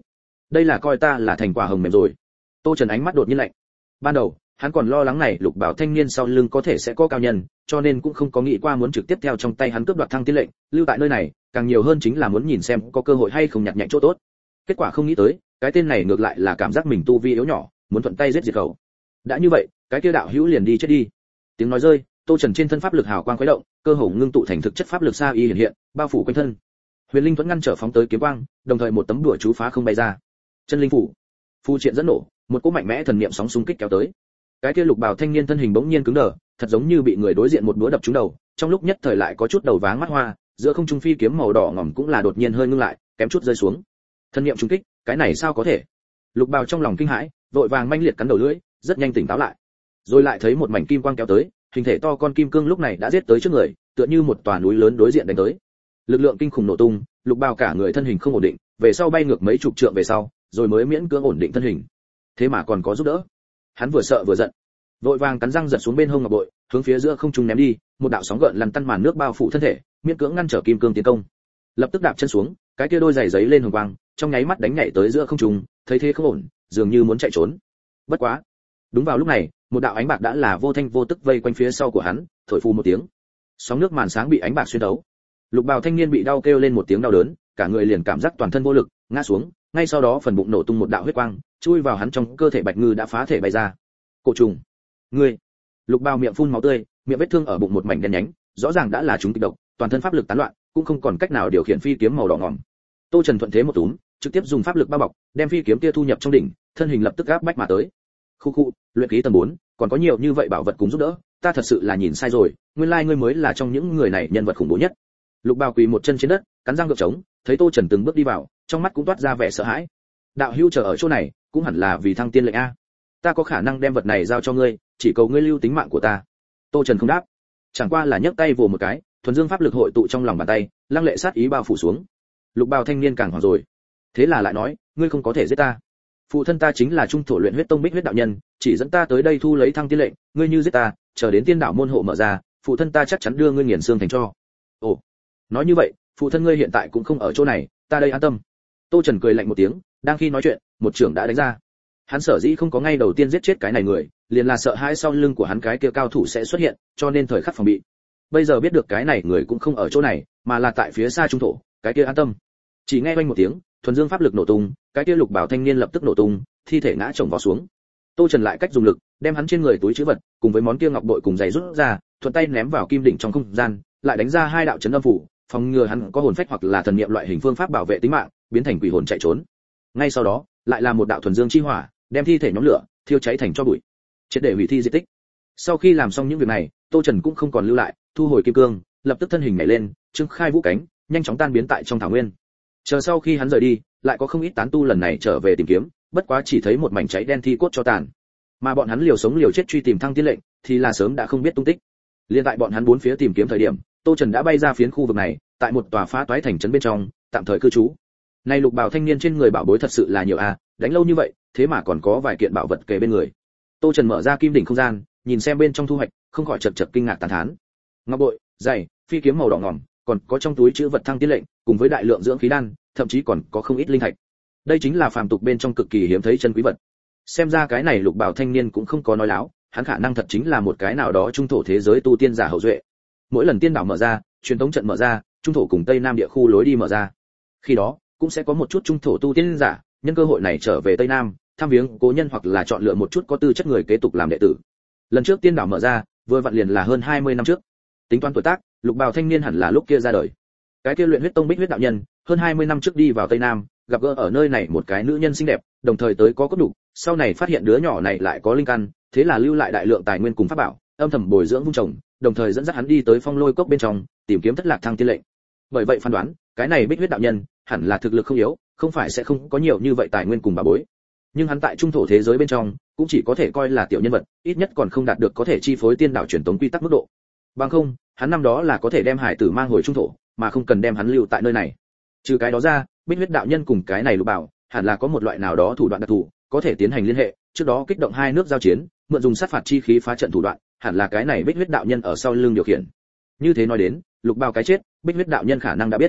đây là coi ta là thành quả hồng mềm rồi. Tô Trần ánh mắt đột nhiên lạnh. Ban đầu hắn còn lo lắng này lục bảo thanh niên sau lưng có thể sẽ có cao nhân, cho nên cũng không có nghĩ qua muốn trực tiếp theo trong tay hắn cướp đoạt thăng tiên lệnh, lưu tại nơi này, càng nhiều hơn chính là muốn nhìn xem có cơ hội hay không nhặt nhạnh chỗ tốt. Kết quả không nghĩ tới, cái tên này ngược lại là cảm giác mình tu vi yếu nhỏ, muốn thuận tay giết diệt khẩu. Đã như vậy, cái kia đạo hữu liền đi chết đi. Tiếng nói rơi, Tô Trần trên thân pháp lực hào quang khuấy động, cơ hồ ngưng tụ thành thực chất pháp lực sa y hiện hiện, bao phủ quanh thân. Huyền Linh Thuẫn ngăn trở phóng tới kiếm quang, đồng thời một tấm đùa chú phá không bay ra. Chân linh phủ, phù triện dẫn nổ, một cỗ mạnh mẽ thần niệm sóng xung kích kéo tới. Cái kia lục bào thanh niên thân hình bỗng nhiên cứng đờ, thật giống như bị người đối diện một búa đập trúng đầu, trong lúc nhất thời lại có chút đầu váng mắt hoa, giữa không trung phi kiếm màu đỏ ngòm cũng là đột nhiên hơi ngưng lại, kém chút rơi xuống. Thân niệm trúng kích, cái này sao có thể? Lục bào trong lòng kinh hãi, vội vàng manh liệt cắn đầu lưỡi, rất nhanh tỉnh táo lại. Rồi lại thấy một mảnh kim quang kéo tới, hình thể to con kim cương lúc này đã giết tới trước người, tựa như một tòa núi lớn đối diện đánh tới. Lực lượng kinh khủng nổ tung, lục bào cả người thân hình không ổn định, về sau bay ngược mấy chục trượng về sau, rồi mới miễn cưỡng ổn định thân hình. Thế mà còn có giúp đỡ. Hắn vừa sợ vừa giận, vội vàng cắn răng giật xuống bên hông ngọc bội, hướng phía giữa không trung ném đi, một đạo sóng gợn lăn tăn màn nước bao phủ thân thể, miễn cưỡng ngăn trở kim cương tiến công. Lập tức đạp chân xuống, cái kia đôi giày giấy lên hồng quang, trong nháy mắt đánh nhảy tới giữa không trung, thấy thế không ổn, dường như muốn chạy trốn. Bất quá, đúng vào lúc này, một đạo ánh bạc đã là vô thanh vô tức vây quanh phía sau của hắn, thổi phù một tiếng, sóng nước màn sáng bị ánh bạc xuyên thấu. Lục bào thanh niên bị đau kêu lên một tiếng đau đớn, cả người liền cảm giác toàn thân vô lực, ngã xuống, ngay sau đó phần bụng nổ tung một đạo huyết quang, chui vào hắn trong cơ thể bạch ngư đã phá thể bay ra. Cổ trùng, ngươi! Lục bào miệng phun máu tươi, miệng vết thương ở bụng một mảnh đen nhánh, rõ ràng đã là trúng kịch độc, toàn thân pháp lực tán loạn, cũng không còn cách nào điều khiển phi kiếm màu đỏ ngòm. Tô Trần thuận thế một túm, trực tiếp dùng pháp lực bao bọc, đem phi kiếm kia thu nhập trong đỉnh, thân hình lập tức áp bách mà tới. Khu khu, luyện khí tầng bốn, còn có nhiều như vậy bảo vật cùng giúp đỡ, ta thật sự là nhìn sai rồi, nguyên lai ngươi mới là trong những người này nhân vật khủng bố nhất. Lục bào quỳ một chân trên đất, cắn răng gượng chống, thấy Tô Trần từng bước đi vào, trong mắt cũng toát ra vẻ sợ hãi. Đạo hữu chờ ở chỗ này, cũng hẳn là vì thăng tiên lệnh a. Ta có khả năng đem vật này giao cho ngươi, chỉ cầu ngươi lưu tính mạng của ta. Tô Trần không đáp, chẳng qua là nhấc tay vồ một cái, thuần dương pháp lực hội tụ trong lòng bàn tay, lăng lệ sát ý bao phủ xuống. Lục bào thanh niên càng hoảng rồi, thế là lại nói, ngươi không có thể giết ta. Phụ thân ta chính là trung thổ luyện huyết tông bích huyết đạo nhân, chỉ dẫn ta tới đây thu lấy thăng tiên lệnh, ngươi như giết ta, chờ đến tiên đạo môn hộ mở ra, phụ thân ta chắc chắn đưa ngươi nghiền xương thành tro. Ồ, nói như vậy, phụ thân ngươi hiện tại cũng không ở chỗ này, ta đây an tâm. Tô Trần cười lạnh một tiếng, đang khi nói chuyện, một trưởng đã đánh ra. Hắn sở dĩ không có ngay đầu tiên giết chết cái này người, liền là sợ hãi sau lưng của hắn cái kia cao thủ sẽ xuất hiện, cho nên thời khắc phòng bị. Bây giờ biết được cái này người cũng không ở chỗ này, mà là tại phía xa trung thổ, cái kia an tâm. Chỉ nghe oanh một tiếng, thuần dương pháp lực nổ tung, cái kia lục bảo thanh niên lập tức nổ tung, thi thể ngã chồng vào xuống. Tô Trần lại cách dùng lực, đem hắn trên người túi trữ vật, cùng với món kia ngọc bội cùng giày rút ra, thuận tay ném vào kim đỉnh trong không gian, lại đánh ra hai đạo chấn âm phủ, phòng ngừa hắn có hồn phách hoặc là thần niệm loại hình phương pháp bảo vệ tính mạng, biến thành quỷ hồn chạy trốn. Ngay sau đó, lại là một đạo thuần dương chi hỏa, đem thi thể nhóm lửa, thiêu cháy thành tro bụi, triệt để hủy thi di tích. Sau khi làm xong những việc này, Tô Trần cũng không còn lưu lại, thu hồi kim cương, lập tức thân hình nhảy lên, trưng khai vũ cánh, nhanh chóng tan biến tại trong thảo nguyên. Chờ sau khi hắn rời đi, lại có không ít tán tu lần này trở về tìm kiếm, bất quá chỉ thấy một mảnh cháy đen thi cốt cho tàn. Mà bọn hắn liều sống liều chết truy tìm thăng tiên lệnh, thì là sớm đã không biết tung tích. Liên tại bọn hắn bốn phía tìm kiếm thời điểm, Tô Trần đã bay ra phiến khu vực này, tại một tòa phá toái thành trấn bên trong, tạm thời cư trú. Nay lục bảo thanh niên trên người bảo bối thật sự là nhiều a, đánh lâu như vậy, thế mà còn có vài kiện bảo vật kề bên người. Tô Trần mở ra kim đỉnh không gian, nhìn xem bên trong thu hoạch, không khỏi chậc chậc kinh ngạc tán thán. Ngọc bội, giày, phi kiếm màu đỏ ngòm, còn có trong túi chứa vật thăng tiên lệnh, cùng với đại lượng dưỡng khí đan, thậm chí còn có không ít linh thạch. Đây chính là phàm tục bên trong cực kỳ hiếm thấy chân quý vật. Xem ra cái này lục bảo thanh niên cũng không có nói láo, hắn khả năng thật chính là một cái nào đó trung thổ thế giới tu tiên giả hậu duệ. Mỗi lần tiên đảo mở ra, truyền thống trận mở ra, trung thổ cùng tây nam địa khu lối đi mở ra. Khi đó, cũng sẽ có một chút trung thổ tu tiên giả, nhân cơ hội này trở về tây nam, thăm viếng cố nhân hoặc là chọn lựa một chút có tư chất người kế tục làm đệ tử. Lần trước tiên đảo mở ra, vừa vặn liền là hơn hai mươi năm trước. Tính toán tuổi tác, lục bào thanh niên hẳn là lúc kia ra đời. Cái kia luyện huyết tông bích huyết đạo nhân, hơn hai mươi năm trước đi vào tây nam, gặp gỡ ở nơi này một cái nữ nhân xinh đẹp, đồng thời tới có cốt đủ, sau này phát hiện đứa nhỏ này lại có linh căn, thế là lưu lại đại lượng tài nguyên cùng pháp bảo, âm thầm bồi dưỡng vun trồng, đồng thời dẫn dắt hắn đi tới phong lôi cốc bên trong, tìm kiếm thất lạc thăng tiên lệnh. Bởi vậy phán đoán, cái này bích huyết đạo nhân hẳn là thực lực không yếu, không phải sẽ không có nhiều như vậy tài nguyên cùng bảo bối. Nhưng hắn tại trung thổ thế giới bên trong, cũng chỉ có thể coi là tiểu nhân vật, ít nhất còn không đạt được có thể chi phối tiên đạo truyền tống quy tắc mức độ. Bằng không, hắn năm đó là có thể đem hải tử mang hồi trung thổ, mà không cần đem hắn lưu tại nơi này. Trừ cái đó ra, bích huyết đạo nhân cùng cái này lục bảo, hẳn là có một loại nào đó thủ đoạn đặc thù, có thể tiến hành liên hệ, trước đó kích động hai nước giao chiến, mượn dùng sát phạt chi khí phá trận thủ đoạn, hẳn là cái này bích huyết đạo nhân ở sau lưng điều khiển. Như thế nói đến, lục bảo cái chết, bích huyết đạo nhân khả năng đã biết.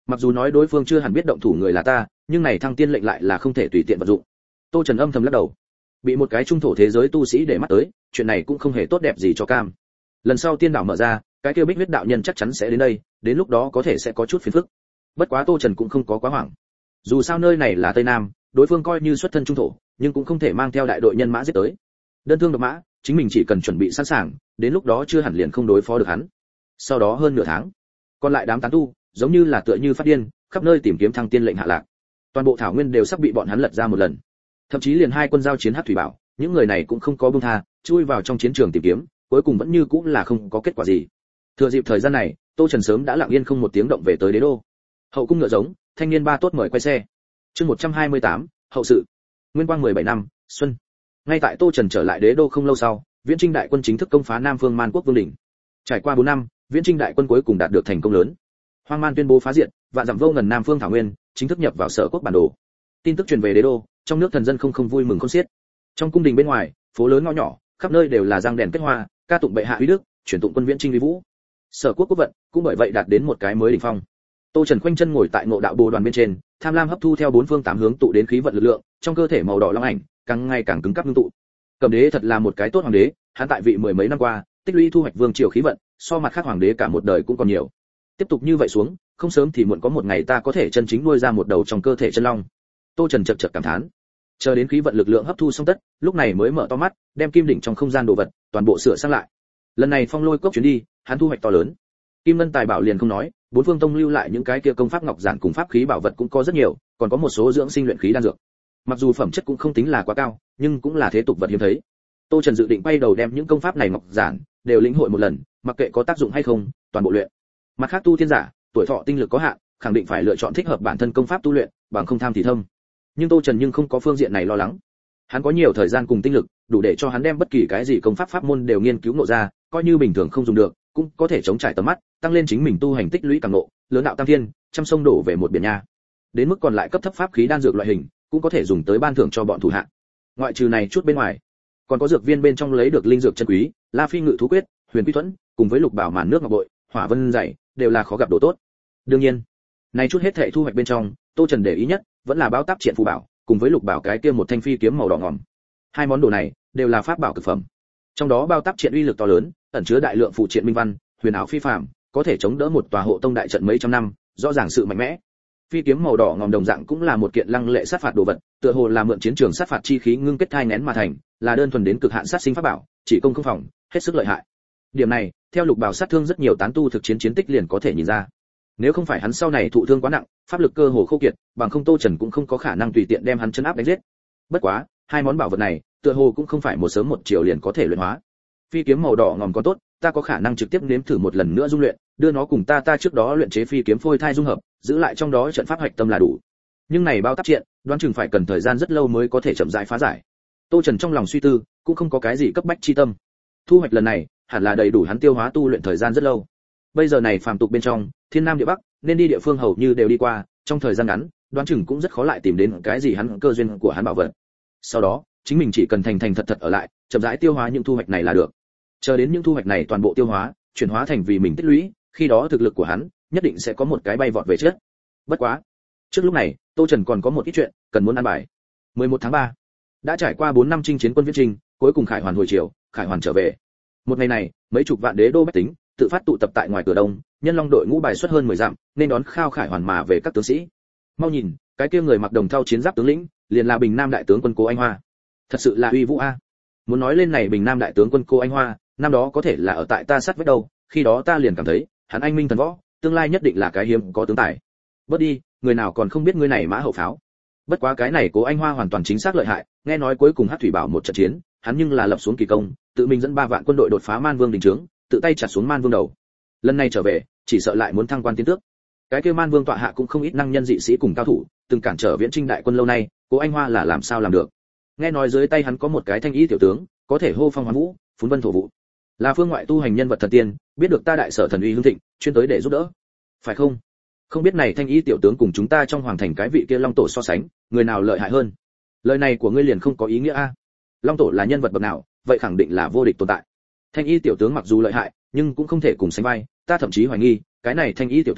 Mặc dù nói đối phương chưa hẳn biết động thủ người là ta, nhưng này thăng tiên lệnh lại là không thể tùy tiện vận dụng. Tô Trần âm thầm lắc đầu. Bị một cái trung thổ thế giới tu sĩ để mắt tới, chuyện này cũng không hề tốt đẹp gì cho cam. Lần sau tiên đảo mở ra, cái kia Bích huyết đạo nhân chắc chắn sẽ đến đây, đến lúc đó có thể sẽ có chút phiền phức. Bất quá Tô Trần cũng không có quá hoảng. Dù sao nơi này là Tây Nam, đối phương coi như xuất thân trung thổ, nhưng cũng không thể mang theo đại đội nhân mã giết tới. Đơn thương độc mã, chính mình chỉ cần chuẩn bị sẵn sàng, đến lúc đó chưa hẳn liền không đối phó được hắn. Sau đó hơn nửa tháng, còn lại đám tán tu, giống như là tựa như phát điên, khắp nơi tìm kiếm thăng tiên lệnh hạ lạc. Toàn bộ thảo nguyên đều sắp bị bọn hắn lật ra một lần. Thậm chí liền hai quân giao chiến hắc thủy bảo, những người này cũng không có buông tha, chui vào trong chiến trường tìm kiếm, cuối cùng vẫn như cũng là không có kết quả gì. Thừa dịp thời gian này, Tô Trần sớm đã lặng yên không một tiếng động về tới đế đô. Hậu cung ngựa giống, thanh niên ba tốt mời quay xe. Chương một trăm hai mươi tám, hậu sự. Nguyên quang mười bảy năm, xuân. Ngay tại Tô Trần trở lại đế đô không lâu sau, Viễn Trinh đại quân chính thức công phá Nam Phương Man quốc vương đỉnh. Trải qua bốn năm, Viễn Trinh đại quân cuối cùng đạt được thành công lớn. Hoang Man tuyên bố phá diệt, vạn dặm vô ngần Nam Phương thảo nguyên, chính thức nhập vào Sở quốc bản đồ. Tin tức truyền về đế đô, trong nước thần dân không không vui mừng khôn xiết. Trong cung đình bên ngoài, phố lớn ngõ nhỏ, khắp nơi đều là răng đèn kết hoa, ca tụng bệ hạ uy đức, truyền tụng quân Viễn Trinh uy vũ. Sở quốc quốc vận cũng bởi vậy đạt đến một cái mới đỉnh phong. Tô Trần khoanh chân ngồi tại ngộ đạo bồ đoàn bên trên, tham lam hấp thu theo bốn phương tám hướng tụ đến khí vận lực lượng, trong cơ thể màu đỏ long ảnh càng ngày càng cứng cáp ngưng tụ. Cẩm đế thật là một cái tốt hoàng đế, hắn tại vị mười mấy năm qua, tích lũy thu hoạch vương triều khí vận, so mặt khác hoàng đế cả một đời cũng còn nhiều. Tiếp tục như vậy xuống, không sớm thì muộn có một ngày ta có thể chân chính nuôi ra một đầu trong cơ thể chân long. Tô Trần chậc chậc cảm thán. Chờ đến khí vận lực lượng hấp thu xong tất, lúc này mới mở to mắt, đem kim đỉnh trong không gian đồ vật toàn bộ sửa sang lại. Lần này Phong Lôi cốc chuyến đi, hắn thu hoạch to lớn. Kim ngân tài bảo liền không nói, bốn phương tông lưu lại những cái kia công pháp ngọc giản cùng pháp khí bảo vật cũng có rất nhiều, còn có một số dưỡng sinh luyện khí đan dược. Mặc dù phẩm chất cũng không tính là quá cao, nhưng cũng là thế tục vật hiếm thấy. Tô Trần dự định bay đầu đem những công pháp này ngọc giản đều lĩnh hội một lần, mặc kệ có tác dụng hay không, toàn bộ luyện. Mặt khác tu tiên giả, tuổi thọ tinh lực có hạn, khẳng định phải lựa chọn thích hợp bản thân công pháp tu luyện, bằng không tham thì thâm. Nhưng Tô Trần nhưng không có phương diện này lo lắng. Hắn có nhiều thời gian cùng tinh lực, đủ để cho hắn đem bất kỳ cái gì công pháp pháp môn đều nghiên cứu ngộ ra, coi như bình thường không dùng được, cũng có thể chống trải tầm mắt, tăng lên chính mình tu hành tích lũy càng ngộ, lớn đạo tam thiên, trăm sông đổ về một biển nha. Đến mức còn lại cấp thấp pháp khí đan dược loại hình, cũng có thể dùng tới ban thưởng cho bọn thủ hạ. Ngoại trừ này chút bên ngoài, còn có dược viên bên trong lấy được linh dược chân quý, La Phi ngự thú quyết, Huyền Quy thuẫn, cùng với lục bảo màn nước ngọc bội, Hỏa Vân dày, đều là khó gặp đồ tốt. Đương nhiên, này chút hết thảy thu hoạch bên trong, Tô Trần để ý nhất vẫn là báo táp triện phù bảo, cùng với lục bảo cái kia một thanh phi kiếm màu đỏ ngòm. Hai món đồ này đều là pháp bảo cực phẩm. Trong đó bao táp triện uy lực to lớn, ẩn chứa đại lượng phụ triện minh văn, huyền ảo phi phàm, có thể chống đỡ một tòa hộ tông đại trận mấy trăm năm, rõ ràng sự mạnh mẽ. Phi kiếm màu đỏ ngòm đồng dạng cũng là một kiện lăng lệ sát phạt đồ vật, tựa hồ là mượn chiến trường sát phạt chi khí ngưng kết thai nén mà thành, là đơn thuần đến cực hạn sát sinh pháp bảo, chỉ công không phòng, hết sức lợi hại. Điểm này, theo lục bảo sát thương rất nhiều tán tu thực chiến chiến tích liền có thể nhìn ra. Nếu không phải hắn sau này thụ thương quá nặng, pháp lực cơ hồ khô kiệt, bằng không Tô Trần cũng không có khả năng tùy tiện đem hắn chấn áp đánh giết. Bất quá, hai món bảo vật này, tựa hồ cũng không phải một sớm một chiều liền có thể luyện hóa. Phi kiếm màu đỏ ngòm còn tốt, ta có khả năng trực tiếp nếm thử một lần nữa dung luyện, đưa nó cùng ta ta trước đó luyện chế phi kiếm phôi thai dung hợp, giữ lại trong đó trận pháp hạch tâm là đủ. Nhưng này bao tác triện, đoán chừng phải cần thời gian rất lâu mới có thể chậm rãi phá giải. Tô Trần trong lòng suy tư, cũng không có cái gì cấp bách chi tâm. Thu hoạch lần này, hẳn là đầy đủ hắn tiêu hóa tu luyện thời gian rất lâu. Bây giờ này phàm tục bên trong, thiên nam địa bắc, nên đi địa phương hầu như đều đi qua, trong thời gian ngắn, đoán chừng cũng rất khó lại tìm đến cái gì hắn cơ duyên của hắn bảo vật. Sau đó, chính mình chỉ cần thành thành thật thật ở lại, chậm rãi tiêu hóa những thu hoạch này là được. Chờ đến những thu hoạch này toàn bộ tiêu hóa, chuyển hóa thành vì mình tích lũy, khi đó thực lực của hắn nhất định sẽ có một cái bay vọt về trước. Bất quá, trước lúc này, Tô Trần còn có một ít chuyện cần muốn ăn bài. mười một tháng ba, đã trải qua bốn năm chinh chiến quân Viễn Trinh, cuối cùng Khải Hoàn hồi chiều, Khải Hoàn trở về. Một ngày này, mấy chục vạn đế đô bách tính tự phát tụ tập tại ngoài cửa đông, nhân long đội ngũ bài xuất hơn mười dặm, nên đón khao Khải Hoàn mà về các tướng sĩ. Mau nhìn, cái kia người mặc đồng thau chiến giáp tướng lĩnh, liền là Bình Nam đại tướng quân Cố Anh Hoa. Thật sự là uy vũ a. Muốn nói lên này Bình Nam đại tướng quân Cố Anh Hoa, năm đó có thể là ở tại ta sát vách đâu, khi đó ta liền cảm thấy, hắn anh minh thần võ, tương lai nhất định là cái hiếm có tướng tài. Bớt đi, người nào còn không biết ngươi này mã hậu pháo. Bất quá cái này Cố Anh Hoa hoàn toàn chính xác lợi hại, nghe nói cuối cùng Hắc Thủy Bảo một trận chiến, hắn nhưng là lập xuống kỳ công, tự mình dẫn ba vạn quân đội đột phá Man Vương đỉnh trướng, tự tay chặt xuống Man Vương đầu. Lần này trở về, chỉ sợ lại muốn thăng quan tiến tước. Cái kia Man Vương tọa hạ cũng không ít năng nhân dị sĩ cùng cao thủ, từng cản trở Viễn Trinh đại quân lâu nay, Cố Anh Hoa là làm sao làm được? Nghe nói dưới tay hắn có một cái thanh ý tiểu tướng, có thể hô phong hoán vũ, phún vân thổ vụ, là phương ngoại tu hành nhân vật thần tiên, biết được ta đại sở thần uy hưng thịnh, chuyên tới để giúp đỡ, phải không? Không biết này thanh ý tiểu tướng cùng chúng ta trong hoàng thành cái vị kia Long Tổ so sánh, người nào lợi hại hơn? Lời này của ngươi liền không có ý nghĩa a. Long Tổ là nhân vật bậc nào, vậy khẳng định là vô địch tồn tại. Thanh ý tiểu tướng mặc dù lợi hại, nhưng cũng không thể cùng sánh vai, ta thậm chí hoài nghi, cái này thanh ý tiểu tướng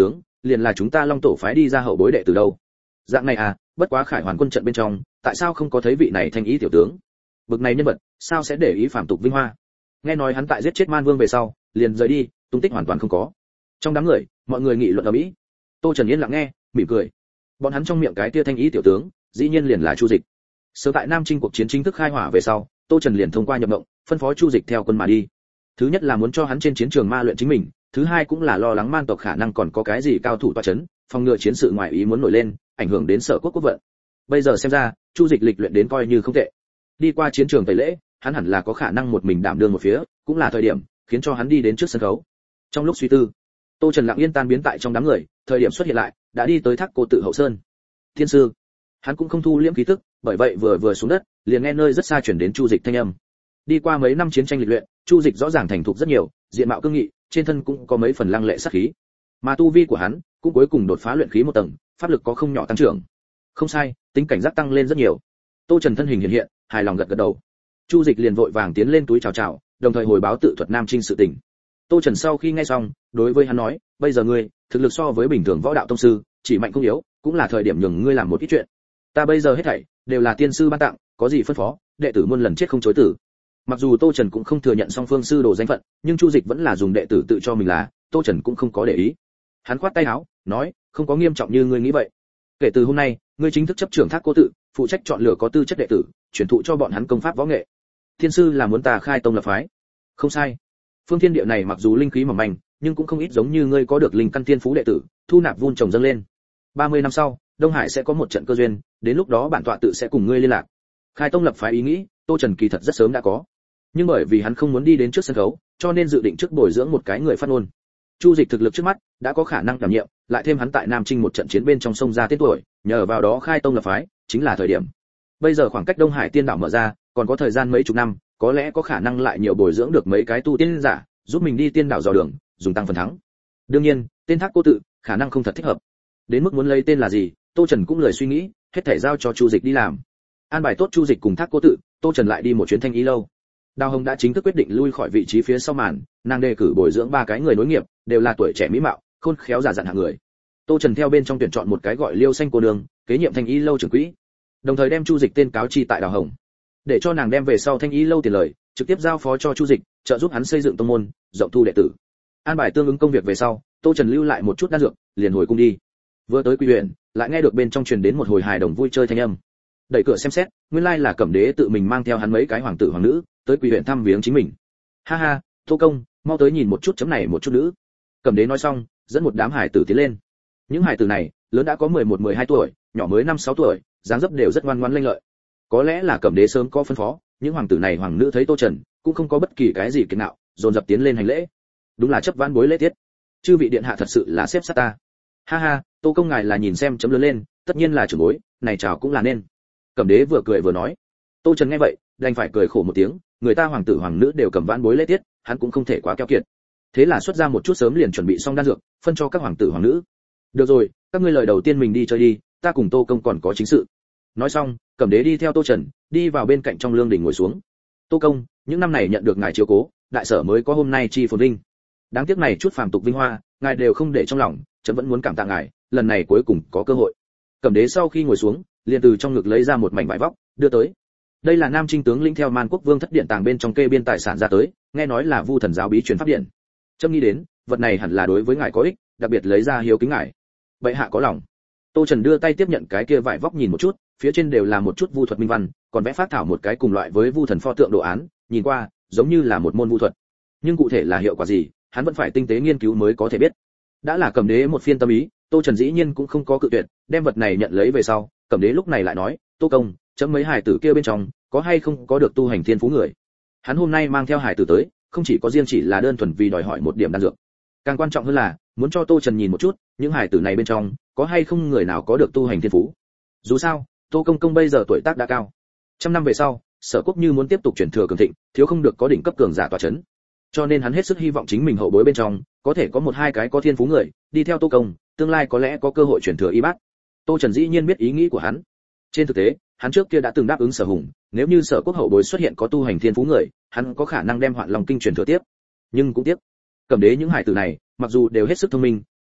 liền là chúng ta Long tổ phái đi ra hậu bối đệ từ đâu. Dạng này à, bất quá Khải Hoàn quân trận bên trong, tại sao không có thấy vị này thanh ý tiểu tướng? Bực này nhân vật, sao sẽ để ý phàm tục vinh hoa? Nghe nói hắn tại giết chết Man Vương về sau, liền rời đi, tung tích hoàn toàn không có. Trong đám người, mọi người nghị luận ầm ĩ. Tô Trần yên lặng nghe, mỉm cười. Bọn hắn trong miệng cái kia thanh ý tiểu tướng, dĩ nhiên liền là Chu Dịch. Sớm tại Nam Trinh cuộc chiến chính thức khai hỏa về sau, Tô Trần liền thông qua nhập mộng, phân phó Chu Dịch theo quân mà đi. Thứ nhất là muốn cho hắn trên chiến trường ma luyện chính mình, thứ hai cũng là lo lắng Man tộc khả năng còn có cái gì cao thủ tọa chấn, phòng ngừa chiến sự ngoài ý muốn nổi lên, ảnh hưởng đến Sở quốc quốc vận. Bây giờ xem ra, Chu Dịch lịch luyện đến coi như không tệ. Đi qua chiến trường tẩy lễ, hắn hẳn là có khả năng một mình đảm đương một phía, cũng là thời điểm khiến cho hắn đi đến trước sân khấu. Trong lúc suy tư, Tô Trần lặng yên tan biến tại trong đám người, thời điểm xuất hiện lại, đã đi tới Thác Cô tự hậu sơn. Thiên sư, hắn cũng không thu liễm khí tức, bởi vậy vừa vừa xuống đất, liền nghe nơi rất xa truyền đến Chu Dịch thanh âm. Đi qua mấy năm chiến tranh lịch luyện, Chu Dịch rõ ràng thành thục rất nhiều, diện mạo cương nghị, trên thân cũng có mấy phần lăng lệ sát khí. Mà tu vi của hắn cũng cuối cùng đột phá luyện khí một tầng, pháp lực có không nhỏ tăng trưởng. Không sai, tính cảnh giác tăng lên rất nhiều. Tô Trần thân hình hiện hiện, hài lòng gật gật đầu. Chu Dịch liền vội vàng tiến lên túi chào chào, đồng thời hồi báo tự thuật Nam Trinh sự tình. Tô Trần sau khi nghe xong, đối với hắn nói, bây giờ ngươi, thực lực so với bình thường võ đạo tông sư, chỉ mạnh không yếu, cũng là thời điểm nhường ngươi làm một ít chuyện. Ta bây giờ hết thảy đều là tiên sư ban tặng, có gì phân phó, đệ tử muôn lần chết không chối từ. Mặc dù Tô Trần cũng không thừa nhận song phương sư đồ danh phận, nhưng Chu Dịch vẫn là dùng đệ tử tự cho mình là, Tô Trần cũng không có để ý. Hắn khoát tay áo, nói, không có nghiêm trọng như ngươi nghĩ vậy. Kể từ hôm nay, ngươi chính thức chấp trưởng Thác Cô tự, phụ trách chọn lựa có tư chất đệ tử, truyền thụ cho bọn hắn công pháp võ nghệ. Thiên sư là muốn ta khai tông lập phái. Không sai. Phương thiên địa này mặc dù linh khí mỏng manh, nhưng cũng không ít giống như ngươi có được linh căn thiên phú đệ tử, thu nạp vun trồng dâng lên. ba mươi năm sau, Đông Hải sẽ có một trận cơ duyên, đến lúc đó bản tọa tự sẽ cùng ngươi liên lạc. Khai tông lập phái ý nghĩ, Tô Trần kỳ thật rất sớm đã có. Nhưng bởi vì hắn không muốn đi đến trước sân khấu, cho nên dự định trước bồi dưỡng một cái người phát ngôn. Chu Dịch thực lực trước mắt đã có khả năng đảm nhiệm, lại thêm hắn tại Nam Trinh một trận chiến bên trong sông ra tên tuổi, nhờ vào đó khai tông lập phái, chính là thời điểm. Bây giờ khoảng cách Đông Hải Tiên đảo mở ra, còn có thời gian mấy chục năm, có lẽ có khả năng lại nhiều bồi dưỡng được mấy cái tu tiên giả, giúp mình đi tiên đảo dò đường, dùng tăng phần thắng. Đương nhiên, tên Thác Cô tự, khả năng không thật thích hợp. Đến mức muốn lấy tên là gì, Tô Trần cũng lười suy nghĩ, hết thảy giao cho Chu Dịch đi làm. An bài tốt Chu Dịch cùng Thác Cô tự, Tô Trần lại đi một chuyến Thanh Ý lâu. Đào Hồng đã chính thức quyết định lui khỏi vị trí phía sau màn, nàng đề cử bồi dưỡng ba cái người nối nghiệp, đều là tuổi trẻ mỹ mạo, khôn khéo giả dặn hạng người. Tô Trần theo bên trong tuyển chọn một cái gọi Liêu Xanh cô nương, kế nhiệm Thanh Ý lâu trưởng quỹ. Đồng thời đem Chu Dịch tên cáo chi tại Đào Hồng, để cho nàng đem về sau Thanh Ý lâu tiền lời, trực tiếp giao phó cho Chu Dịch, trợ giúp hắn xây dựng tông môn, rộng thu đệ tử. An bài tương ứng công việc về sau, Tô Trần lưu lại một chút đan dược, liền hồi cung đi. Vừa tới Quy huyện, lại nghe được bên trong truyền đến một hồi hài đồng vui chơi thanh âm. Đẩy cửa xem xét, nguyên lai là Cẩm Đế tự mình mang theo hắn mấy cái hoàng tử hoàng nữ, tới Quy huyện thăm viếng chính mình. Ha ha, Tô công, mau tới nhìn một chút chấm này một chút nữ. Cẩm Đế nói xong, dẫn một đám hải tử tiến lên. Những hải tử này, lớn đã có mười một mười hai tuổi, nhỏ mới năm sáu tuổi, dáng dấp đều rất ngoan ngoãn lanh lợi. Có lẽ là Cẩm Đế sớm có phân phó, những hoàng tử này hoàng nữ thấy Tô Trần, cũng không có bất kỳ cái gì kiêng nạo, dồn dập tiến lên hành lễ. Đúng là chấp vãn bối lễ tiết. Chư vị điện hạ thật sự là xếp sát ta. Ha ha, Tô công ngài là nhìn xem chấm lớn lên, tất nhiên là trưởng bối, này chào cũng là nên. Cẩm Đế vừa cười vừa nói. Tô Trần nghe vậy, đành phải cười khổ một tiếng, người ta hoàng tử hoàng nữ đều cầm vãn bối lễ tiết, hắn cũng không thể quá keo kiệt. Thế là xuất ra một chút sớm liền chuẩn bị xong đan dược, phân cho các hoàng tử hoàng nữ. Được rồi, các ngươi lời đầu tiên mình đi chơi đi, ta cùng Tô công còn có chính sự. Nói xong, Cẩm Đế đi theo Tô Trần, đi vào bên cạnh trong lương đình ngồi xuống. Tô công, những năm này nhận được ngài chiếu cố, đại sở mới có hôm nay chi phồn vinh. Đáng tiếc này chút phàm tục vinh hoa, ngài đều không để trong lòng, chấm vẫn muốn cảm tạ ngài, lần này cuối cùng có cơ hội. Cẩm Đế sau khi ngồi xuống, liền từ trong ngực lấy ra một mảnh vải vóc, đưa tới. Đây là Nam Trinh tướng lĩnh theo Man Quốc Vương thất điện tàng bên trong kê biên tài sản ra tới, nghe nói là Vu thần giáo bí truyền pháp điện. Trâm nghĩ đến, vật này hẳn là đối với ngài có ích, đặc biệt lấy ra hiếu kính ngài. Bệ hạ có lòng. Tô Trần đưa tay tiếp nhận cái kia vải vóc nhìn một chút, phía trên đều là một chút vu thuật minh văn, còn vẽ phác thảo một cái cùng loại với vu thần pho tượng đồ án, nhìn qua giống như là một môn vu thuật. Nhưng cụ thể là hiệu quả gì, hắn vẫn phải tinh tế nghiên cứu mới có thể biết. Đã là Cẩm Đế một phiên tâm ý, Tô Trần dĩ nhiên cũng không có cự tuyệt, đem vật này nhận lấy về sau, Cẩm Đế lúc này lại nói, Tô công, chấm mấy hài tử kia bên trong, có hay không có được tu hành thiên phú người. Hắn hôm nay mang theo hài tử tới, không chỉ có riêng chỉ là đơn thuần vì đòi hỏi một điểm đan dược, càng quan trọng hơn là muốn cho Tô Trần nhìn một chút, những hài tử này bên trong, có hay không người nào có được tu hành thiên phú. Dù sao, Tô công công bây giờ tuổi tác đã cao, trăm năm về sau, Sở quốc như muốn tiếp tục truyền thừa cường thịnh, thiếu không được có đỉnh cấp cường giả tọa chấn. Cho nên hắn hết sức hy vọng chính mình hậu bối bên trong, có thể có một hai cái có thiên phú người, đi theo Tô công, tương lai có lẽ có cơ hội truyền thừa y bát. Tô Trần dĩ nhiên biết ý nghĩ của hắn. Trên thực tế, hắn trước kia đã từng đáp ứng Sở Hùng, nếu như Sở quốc hậu bối xuất hiện có tu hành thiên phú người, hắn có khả năng đem Hoạn Long kinh truyền thừa tiếp. Nhưng cũng tiếc, Cẩm Đế những hải tử này, mặc dù đều hết sức thông minh,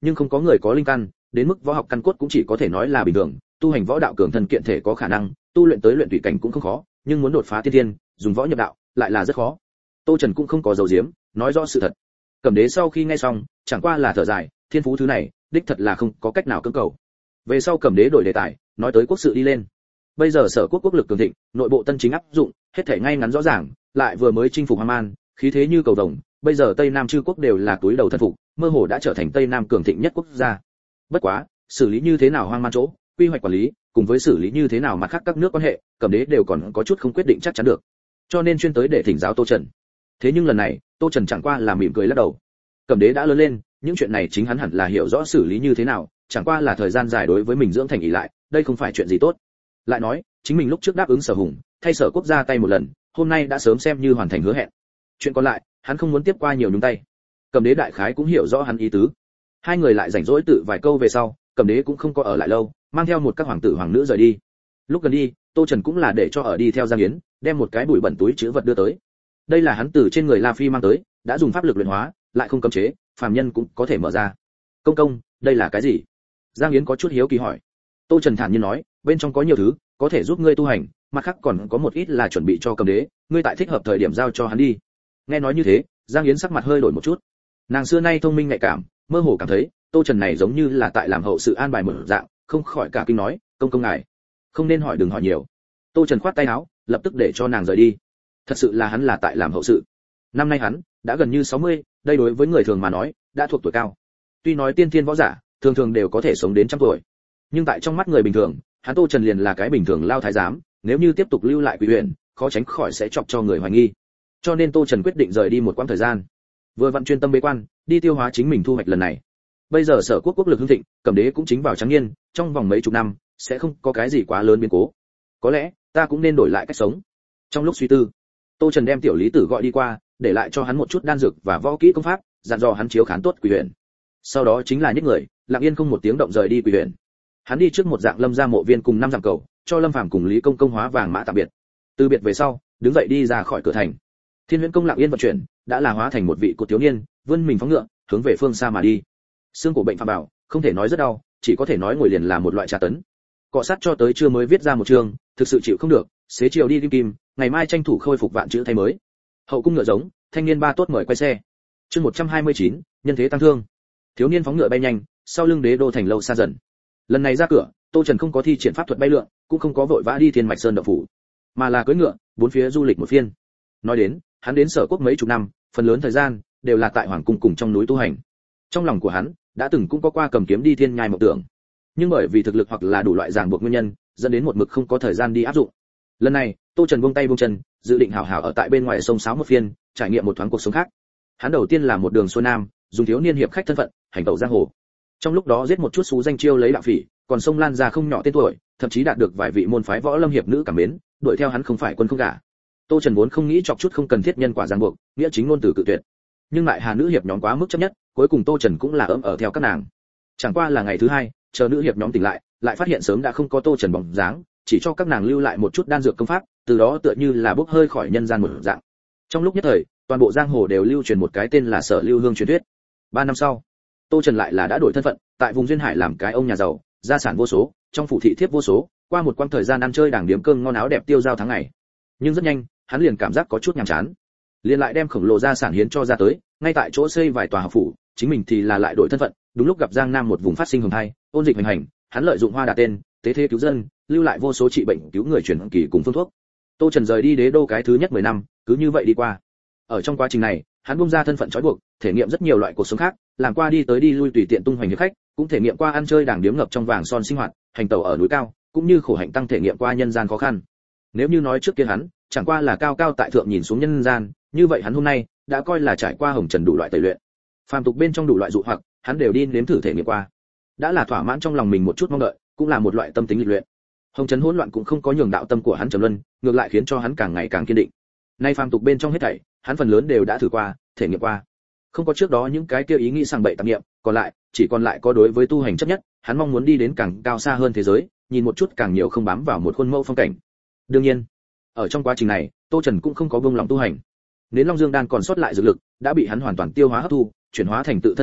nhưng không có người có linh căn, đến mức võ học căn cốt cũng chỉ có thể nói là bình thường, tu hành võ đạo cường thân kiện thể có khả năng, tu luyện tới luyện thủy cảnh cũng không khó, nhưng muốn đột phá tiên thiên, dùng võ nhập đạo, lại là rất khó. Tô Trần cũng không có giấu giếm, nói rõ sự thật. Cẩm Đế sau khi nghe xong, chẳng qua là thở dài, thiên phú thứ này, đích thật là không có cách nào cưỡng cầu. Về sau Cẩm Đế đổi đề tài, nói tới quốc sự đi lên. Bây giờ Sở Quốc quốc lực cường thịnh, nội bộ tân chính áp dụng, hết thảy ngay ngắn rõ ràng, lại vừa mới chinh phục Hoang Man, khí thế như cầu vồng, bây giờ Tây Nam chư quốc đều là túi đầu thần phục, mơ hồ đã trở thành Tây Nam cường thịnh nhất quốc gia. Bất quá, xử lý như thế nào Hoang Man chỗ, quy hoạch quản lý, cùng với xử lý như thế nào mặt khác các nước quan hệ, Cẩm Đế đều còn có chút không quyết định chắc chắn được. Cho nên chuyên tới để thỉnh giáo Tô Trần. Thế nhưng lần này, Tô Trần chẳng qua là mỉm cười lắc đầu. Cẩm Đế đã lớn lên, những chuyện này chính hắn hẳn là hiểu rõ xử lý như thế nào, chẳng qua là thời gian dài đối với mình dưỡng thành ỷ lại, đây không phải chuyện gì tốt. Lại nói, chính mình lúc trước đáp ứng Sở Hùng, thay Sở Quốc ra tay một lần, hôm nay đã sớm xem như hoàn thành hứa hẹn. Chuyện còn lại, hắn không muốn tiếp qua nhiều nhúng tay. Cẩm Đế đại khái cũng hiểu rõ hắn ý tứ. Hai người lại rảnh rỗi tự vài câu về sau, Cẩm Đế cũng không có ở lại lâu, mang theo một các hoàng tử hoàng nữ rời đi. Lúc gần đi, Tô Trần cũng là để cho ở đi theo Giang Yến, đem một cái bụi bẩn túi trữ vật đưa tới. Đây là hắn từ trên người La Phi mang tới, đã dùng pháp lực luyện hóa, lại không cấm chế, phàm nhân cũng có thể mở ra. Công công, đây là cái gì? Giang Yến có chút hiếu kỳ hỏi. Tô Trần thản nhiên nói, bên trong có nhiều thứ, có thể giúp ngươi tu hành, mặt khác còn có một ít là chuẩn bị cho Cẩm Đế, ngươi tại thích hợp thời điểm giao cho hắn đi. Nghe nói như thế, Giang Yến sắc mặt hơi đổi một chút. Nàng xưa nay thông minh nhạy cảm, mơ hồ cảm thấy, Tô Trần này giống như là tại làm hậu sự an bài mở dạng, không khỏi cả kinh nói, công công ngài, không nên hỏi đừng hỏi nhiều. Tô Trần khoát tay áo, lập tức để cho nàng rời đi. Thật sự là hắn là tại làm hậu sự. Năm nay hắn đã gần như sáu mươi, đây đối với người thường mà nói, đã thuộc tuổi cao. Tuy nói tiên thiên võ giả, thường thường đều có thể sống đến trăm tuổi, nhưng tại trong mắt người bình thường, hắn Tô Trần liền là cái bình thường lao thái giám, nếu như tiếp tục lưu lại Quỷ Huyền, khó tránh khỏi sẽ chọc cho người hoài nghi. Cho nên Tô Trần quyết định rời đi một quãng thời gian, vừa vận chuyên tâm bế quan, đi tiêu hóa chính mình thu hoạch lần này. Bây giờ Sở Quốc quốc lực hưng thịnh, Cẩm Đế cũng chính vào trắng niên, trong vòng mấy chục năm sẽ không có cái gì quá lớn biến cố. Có lẽ ta cũng nên đổi lại cách sống. Trong lúc suy tư, Tô Trần đem tiểu Lý Tử gọi đi qua, để lại cho hắn một chút đan dược và võ kỹ công pháp, dặn dò hắn chiếu khán tốt Quỷ Huyền. Sau đó chính là nhích người, lặng yên không một tiếng động rời đi Quỷ Huyền. Hắn đi trước một dạng Lâm gia mộ viên cùng năm dặm cầu, cho Lâm Phàm cùng Lý Công công hóa vàng mã tạm biệt. Từ biệt về sau, đứng dậy đi ra khỏi cửa thành. Thiên Huyễn công lặng yên vận chuyển, đã là hóa thành một vị cột thiếu niên, vươn mình phóng ngựa, hướng về phương xa mà đi. Xương cổ bệnh phạm bảo, không thể nói rất đau, chỉ có thể nói ngồi liền là một loại tra tấn. Cọ sát cho tới trưa mới viết ra một chương, thực sự chịu không được, xế chiều đi kim kim, ngày mai tranh thủ khôi phục vạn chữ thay mới. Hậu cung ngựa giống, thanh niên ba tốt mời quay xe. Chương một trăm hai mươi chín, nhân thế tăng thương. Thiếu niên phóng ngựa bay nhanh, sau lưng đế đô thành lâu xa dần. Lần này ra cửa, Tô Trần không có thi triển pháp thuật bay lượn, cũng không có vội vã đi Thiên Mạch Sơn động phủ, mà là cưỡi ngựa, bốn phía du lịch một phiên. Nói đến, hắn đến Sở Quốc mấy chục năm, phần lớn thời gian đều là tại hoàng cung cùng trong núi tu hành. Trong lòng của hắn đã từng cũng có qua cầm kiếm đi thiên nhai mộng tưởng, nhưng bởi vì thực lực hoặc là đủ loại ràng buộc nguyên nhân, dẫn đến một mực không có thời gian đi áp dụng. Lần này, Tô Trần buông tay buông chân, dự định hảo hảo ở tại bên ngoài sông sáo một phiên, trải nghiệm một thoáng cuộc sống khác. Hắn đầu tiên là một đường xuôi nam, dùng thiếu niên hiệp khách thân phận, hành tẩu giang hồ. Trong lúc đó giết một chút xú danh chiêu lấy đạo phỉ, còn sông Lan ra không nhỏ tên tuổi, thậm chí đạt được vài vị môn phái võ lâm hiệp nữ cảm mến, đuổi theo hắn không phải quân không gả. Tô Trần vốn không nghĩ chọc chút không cần thiết nhân quả ràng buộc, nghĩa chính ngôn từ cự tuyệt. Nhưng lại hà nữ hiệp nhóm quá mức chấp nhất, cuối cùng Tô Trần cũng là ấm ở theo các nàng. Chẳng qua là ngày thứ hai, chờ nữ hiệp nhóm tỉnh lại, lại phát hiện sớm đã không có Tô Trần bóng dáng, chỉ cho các nàng lưu lại một chút đan dược công pháp, từ đó tựa như là bốc hơi khỏi nhân gian một dạng. Trong lúc nhất thời, toàn bộ giang hồ đều lưu truyền một cái tên là Sở Lưu Hương truyền thuyết. Ba năm sau, Tô Trần lại là đã đổi thân phận, tại vùng duyên hải làm cái ông nhà giàu, gia sản vô số, trong phủ thị thiếp vô số, qua một quãng thời gian ăn chơi đàng điếm cơm ngon áo đẹp tiêu dao tháng ngày. Nhưng rất nhanh, hắn liền cảm giác có chút nhàm chán, liền lại đem khổng lồ gia sản hiến cho ra tới, ngay tại chỗ xây vài tòa học phủ, chính mình thì là lại đổi thân phận, đúng lúc gặp Giang Nam một vùng phát sinh hồng thai, ôn dịch hoành hành, hắn lợi dụng hoa đà tên, tế thế cứu dân, lưu lại vô số trị bệnh cứu người truyền kỳ cùng phương thuốc. Tô Trần rời đi đế đô cái thứ nhất mười năm, cứ như vậy đi qua. Ở trong quá trình này, hắn buông ra thân phận trói buộc, thể nghiệm rất nhiều loại cuộc sống khác, làm qua đi tới đi lui tùy tiện tung hoành hiệp khách, cũng thể nghiệm qua ăn chơi đàng điếm ngập trong vàng son sinh hoạt, hành tẩu ở núi cao, cũng như khổ hạnh tăng thể nghiệm qua nhân gian khó khăn. Nếu như nói trước kia hắn, chẳng qua là cao cao tại thượng nhìn xuống nhân gian, như vậy hắn hôm nay đã coi là trải qua hồng trần đủ loại tẩy luyện. Phàm tục bên trong đủ loại dụ hoặc, hắn đều đi nếm thử thể nghiệm qua. Đã là thỏa mãn trong lòng mình một chút mong đợi, cũng là một loại tâm tính lịch luyện. Hồng trần hỗn loạn cũng không có nhường đạo tâm của hắn trầm luân, ngược lại khiến cho hắn càng ngày càng kiên định. Nay phàm tục bên trong hết thảy, hắn phần lớn đều đã thử qua, thể nghiệm qua. Không có trước đó những cái kia ý nghĩ sang bậy tạp niệm, còn lại, chỉ còn lại có đối với tu hành chấp nhất, hắn mong muốn đi đến càng cao xa hơn thế giới, nhìn một chút càng nhiều không bám vào một khuôn mẫu phong cảnh. Đương nhiên, ở trong quá trình này, Tô Trần cũng không có buông lòng tu hành. Đến Long Dương đan còn sót lại dược lực, đã bị hắn hoàn toàn tiêu hóa hấp thu, chuyển hóa thành tự thân pháp lực,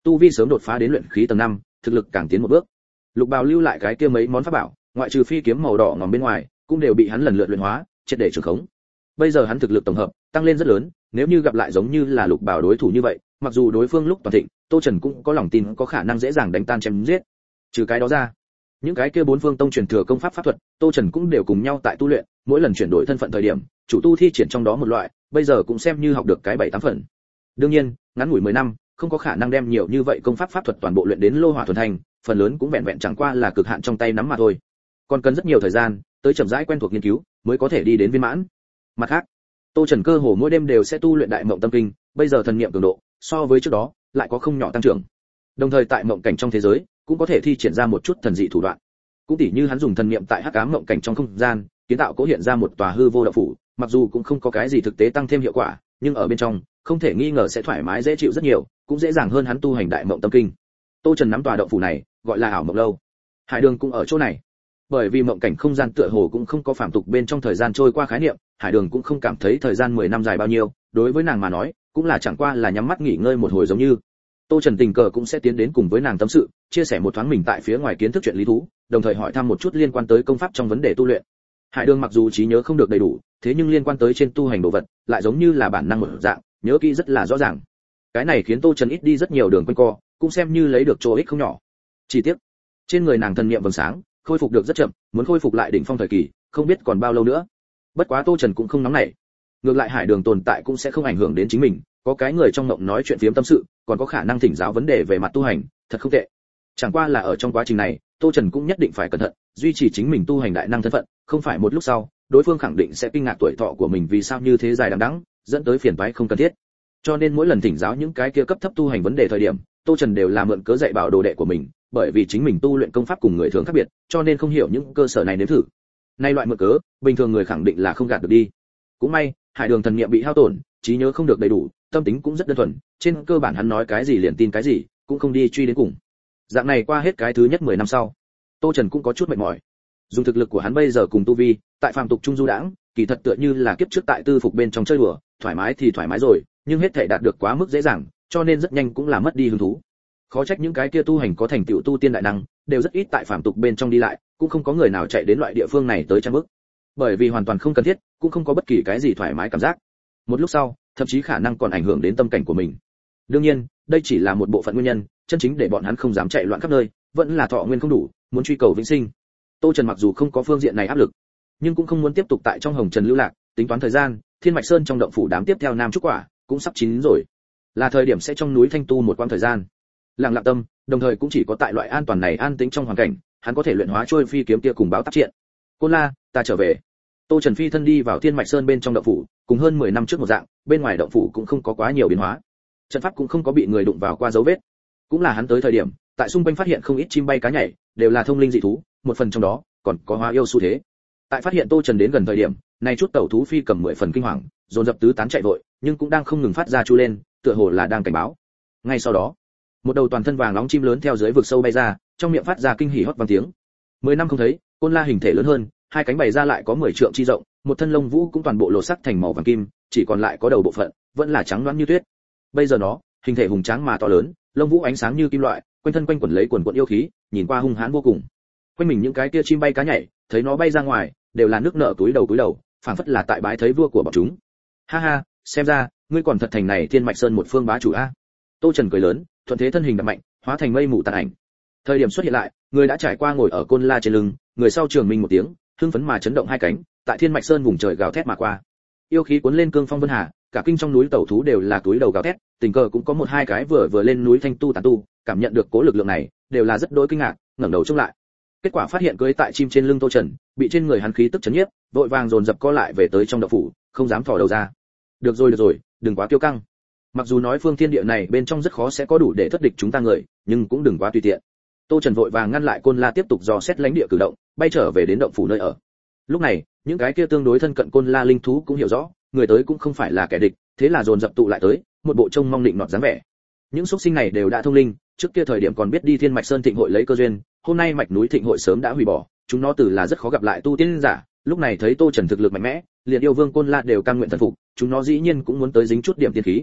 tu vi sớm đột phá đến luyện khí tầng năm, thực lực càng tiến một bước. Lục Bào lưu lại cái kia mấy món pháp bảo, ngoại trừ phi kiếm màu đỏ ngòm bên ngoài, cũng đều bị hắn lần lượt luyện hóa, triệt để trường khống. Bây giờ hắn thực lực tổng hợp tăng lên rất lớn, nếu như gặp lại giống như là Lục Bào đối thủ như vậy, mặc dù đối phương lúc toàn thịnh, Tô Trần cũng có lòng tin có khả năng dễ dàng đánh tan chém giết. Trừ cái đó ra, những cái kia bốn phương tông truyền thừa công pháp pháp thuật, Tô Trần cũng đều cùng nhau tại tu luyện, mỗi lần chuyển đổi thân phận thời điểm, chủ tu thi triển trong đó một loại, bây giờ cũng xem như học được cái bảy tám phần. Đương nhiên, ngắn ngủi mười năm, không có khả năng đem nhiều như vậy công pháp pháp thuật toàn bộ luyện đến lô hỏa thuần thành, phần lớn cũng vẹn vẹn chẳng qua là cực hạn trong tay nắm mà thôi. Còn cần rất nhiều thời gian, tới chậm rãi quen thuộc nghiên cứu, mới có thể đi đến viên mãn. Mặt khác, Tô Trần cơ hồ mỗi đêm đều sẽ tu luyện Đại Mộng Tâm Kinh, bây giờ thần niệm cường độ, so với trước đó, lại có không nhỏ tăng trưởng. Đồng thời tại mộng cảnh trong thế giới, cũng có thể thi triển ra một chút thần dị thủ đoạn. Cũng tỉ như hắn dùng thần niệm tại hắc ám mộng cảnh trong không gian, kiến tạo cố hiện ra một tòa hư vô đạo phủ, mặc dù cũng không có cái gì thực tế tăng thêm hiệu quả, nhưng ở bên trong, không thể nghi ngờ sẽ thoải mái dễ chịu rất nhiều, cũng dễ dàng hơn hắn tu hành Đại Mộng Tâm Kinh. Tô Trần nắm tòa động phủ này, gọi là ảo mộng lâu. Hải Đường cũng ở chỗ này. Bởi vì mộng cảnh không gian tựa hồ cũng không có phàm tục bên trong thời gian trôi qua khái niệm, Hải Đường cũng không cảm thấy thời gian mười năm dài bao nhiêu, đối với nàng mà nói, cũng là chẳng qua là nhắm mắt nghỉ ngơi một hồi giống như. Tô Trần tình cờ cũng sẽ tiến đến cùng với nàng tâm sự, chia sẻ một thoáng mình tại phía ngoài kiến thức chuyện lý thú, đồng thời hỏi thăm một chút liên quan tới công pháp trong vấn đề tu luyện. Hải Đường mặc dù trí nhớ không được đầy đủ, thế nhưng liên quan tới trên tu hành đồ vật, lại giống như là bản năng một dạng, nhớ kỹ rất là rõ ràng. Cái này khiến Tô Trần ít đi rất nhiều đường quanh co, cũng xem như lấy được chỗ ích không nhỏ. Chi tiết, trên người nàng thần niệm vầng sáng, khôi phục được rất chậm, muốn khôi phục lại đỉnh phong thời kỳ, không biết còn bao lâu nữa. Bất quá Tô Trần cũng không nóng nảy. Ngược lại Hải Đường tồn tại cũng sẽ không ảnh hưởng đến chính mình, có cái người trong ngộng nói chuyện phiếm tâm sự, còn có khả năng thỉnh giáo vấn đề về mặt tu hành, thật không tệ. Chẳng qua là ở trong quá trình này, Tô Trần cũng nhất định phải cẩn thận, duy trì chính mình tu hành đại năng thân phận, không phải một lúc sau, đối phương khẳng định sẽ kinh ngạc tuổi thọ của mình vì sao như thế dài đằng đẵng, dẫn tới phiền toái không cần thiết. Cho nên mỗi lần thỉnh giáo những cái kia cấp thấp tu hành vấn đề thời điểm, Tô Trần đều là mượn cớ dạy bảo đồ đệ của mình, bởi vì chính mình tu luyện công pháp cùng người thường khác biệt, cho nên không hiểu những cơ sở này nếm thử. Nay loại mượn cớ, bình thường người khẳng định là không gạt được đi. Cũng may, Hải Đường thần niệm bị hao tổn, trí nhớ không được đầy đủ, tâm tính cũng rất đơn thuần, trên cơ bản hắn nói cái gì liền tin cái gì, cũng không đi truy đến cùng. Dạng này qua hết cái thứ nhất mười năm sau, Tô Trần cũng có chút mệt mỏi. Dùng thực lực của hắn bây giờ cùng tu vi, tại phàm tục trung du đãng, kỳ thật tựa như là kiếp trước tại tư phục bên trong chơi đùa, thoải mái thì thoải mái rồi, nhưng hết thảy đạt được quá mức dễ dàng, cho nên rất nhanh cũng là mất đi hứng thú. Khó trách những cái kia tu hành có thành tựu tu tiên đại năng, đều rất ít tại phàm tục bên trong đi lại, cũng không có người nào chạy đến loại địa phương này tới trang bước. Bởi vì hoàn toàn không cần thiết, cũng không có bất kỳ cái gì thoải mái cảm giác. Một lúc sau, thậm chí khả năng còn ảnh hưởng đến tâm cảnh của mình. Đương nhiên, đây chỉ là một bộ phận nguyên nhân, chân chính để bọn hắn không dám chạy loạn khắp nơi, vẫn là thọ nguyên không đủ, muốn truy cầu vĩnh sinh. Tô Trần mặc dù không có phương diện này áp lực, nhưng cũng không muốn tiếp tục tại trong hồng trần lưu lạc, tính toán thời gian, Thiên Mạch Sơn trong động phủ đám tiếp theo Nam Trúc Quả cũng sắp chín rồi, là thời điểm sẽ trong núi thanh tu một quãng thời gian. Lặng lặng tâm, đồng thời cũng chỉ có tại loại an toàn này an tĩnh trong hoàn cảnh, hắn có thể luyện hóa trôi phi kiếm kia cùng báo tác triện. Côn La, ta trở về. Tô Trần phi thân đi vào Thiên Mạch Sơn bên trong động phủ, cùng hơn mười năm trước một dạng, bên ngoài động phủ cũng không có quá nhiều biến hóa. Trận pháp cũng không có bị người đụng vào qua dấu vết. Cũng là hắn tới thời điểm, tại xung quanh phát hiện không ít chim bay cá nhảy, đều là thông linh dị thú, một phần trong đó còn có hóa yêu xu thế. Tại phát hiện Tô Trần đến gần thời điểm, này chút tẩu thú phi cầm mười phần kinh hoàng, dồn dập tứ tán chạy vội, nhưng cũng đang không ngừng phát ra chu lên, tựa hồ là đang cảnh báo. Ngay sau đó, một đầu toàn thân vàng nóng chim lớn theo dưới vực sâu bay ra, trong miệng phát ra kinh hỉ hót vang tiếng. Mười năm không thấy, Côn La hình thể lớn hơn, hai cánh bày ra lại có mười trượng chi rộng, một thân lông vũ cũng toàn bộ lột sắc thành màu vàng kim, chỉ còn lại có đầu bộ phận vẫn là trắng loáng như tuyết. Bây giờ nó, hình thể hùng tráng mà to lớn, lông vũ ánh sáng như kim loại, quanh thân quanh quẩn lấy quần quần yêu khí, nhìn qua hung hãn vô cùng. Quanh mình những cái kia chim bay cá nhảy, thấy nó bay ra ngoài, đều là nước nở túi đầu túi đầu, phảng phất là tại bái thấy vua của bọn chúng. Ha ha, xem ra ngươi còn thật thành này Thiên Mạch Sơn một phương bá chủ a. Tô Trần cười lớn, thuận thế thân hình đập mạnh, hóa thành mây mù tàn ảnh. Thời điểm xuất hiện lại, người đã trải qua ngồi ở Côn La trên lưng, người sau trường minh một tiếng, hưng phấn mà chấn động hai cánh, tại Thiên Mạch Sơn vùng trời gào thét mà qua. Yêu khí cuốn lên cương phong vân hà, cả kinh trong núi tẩu thú đều là túi đầu gào thét, tình cờ cũng có một hai cái vừa vừa lên núi thanh tu tán tu, cảm nhận được cố lực lượng này, đều là rất đỗi kinh ngạc, ngẩng đầu trông lại. Kết quả phát hiện cưỡi tại chim trên lưng Tô Trần, bị trên người hắn khí tức chấn nhiếp, vội vàng dồn dập co lại về tới trong động phủ, không dám thò đầu ra. Được rồi được rồi, đừng quá kiêu căng. Mặc dù nói phương thiên địa này bên trong rất khó sẽ có đủ để thất địch chúng ta người, nhưng cũng đừng quá tùy tiện. Tô Trần vội vàng ngăn lại Côn La tiếp tục dò xét lãnh địa cử động, bay trở về đến động phủ nơi ở. Lúc này, những cái kia tương đối thân cận Côn La linh thú cũng hiểu rõ, người tới cũng không phải là kẻ địch, thế là dồn dập tụ lại tới, một bộ trông mong định nọt dáng vẻ. Những xuất sinh này đều đã thông linh, trước kia thời điểm còn biết đi Thiên Mạch Sơn Thịnh hội lấy cơ duyên, hôm nay mạch núi Thịnh hội sớm đã hủy bỏ, chúng nó từ là rất khó gặp lại tu tiên giả, lúc này thấy Tô Trần thực lực mạnh mẽ, liền yêu vương Côn La đều cam nguyện thần phục, chúng nó dĩ nhiên cũng muốn tới dính chút điểm tiên khí.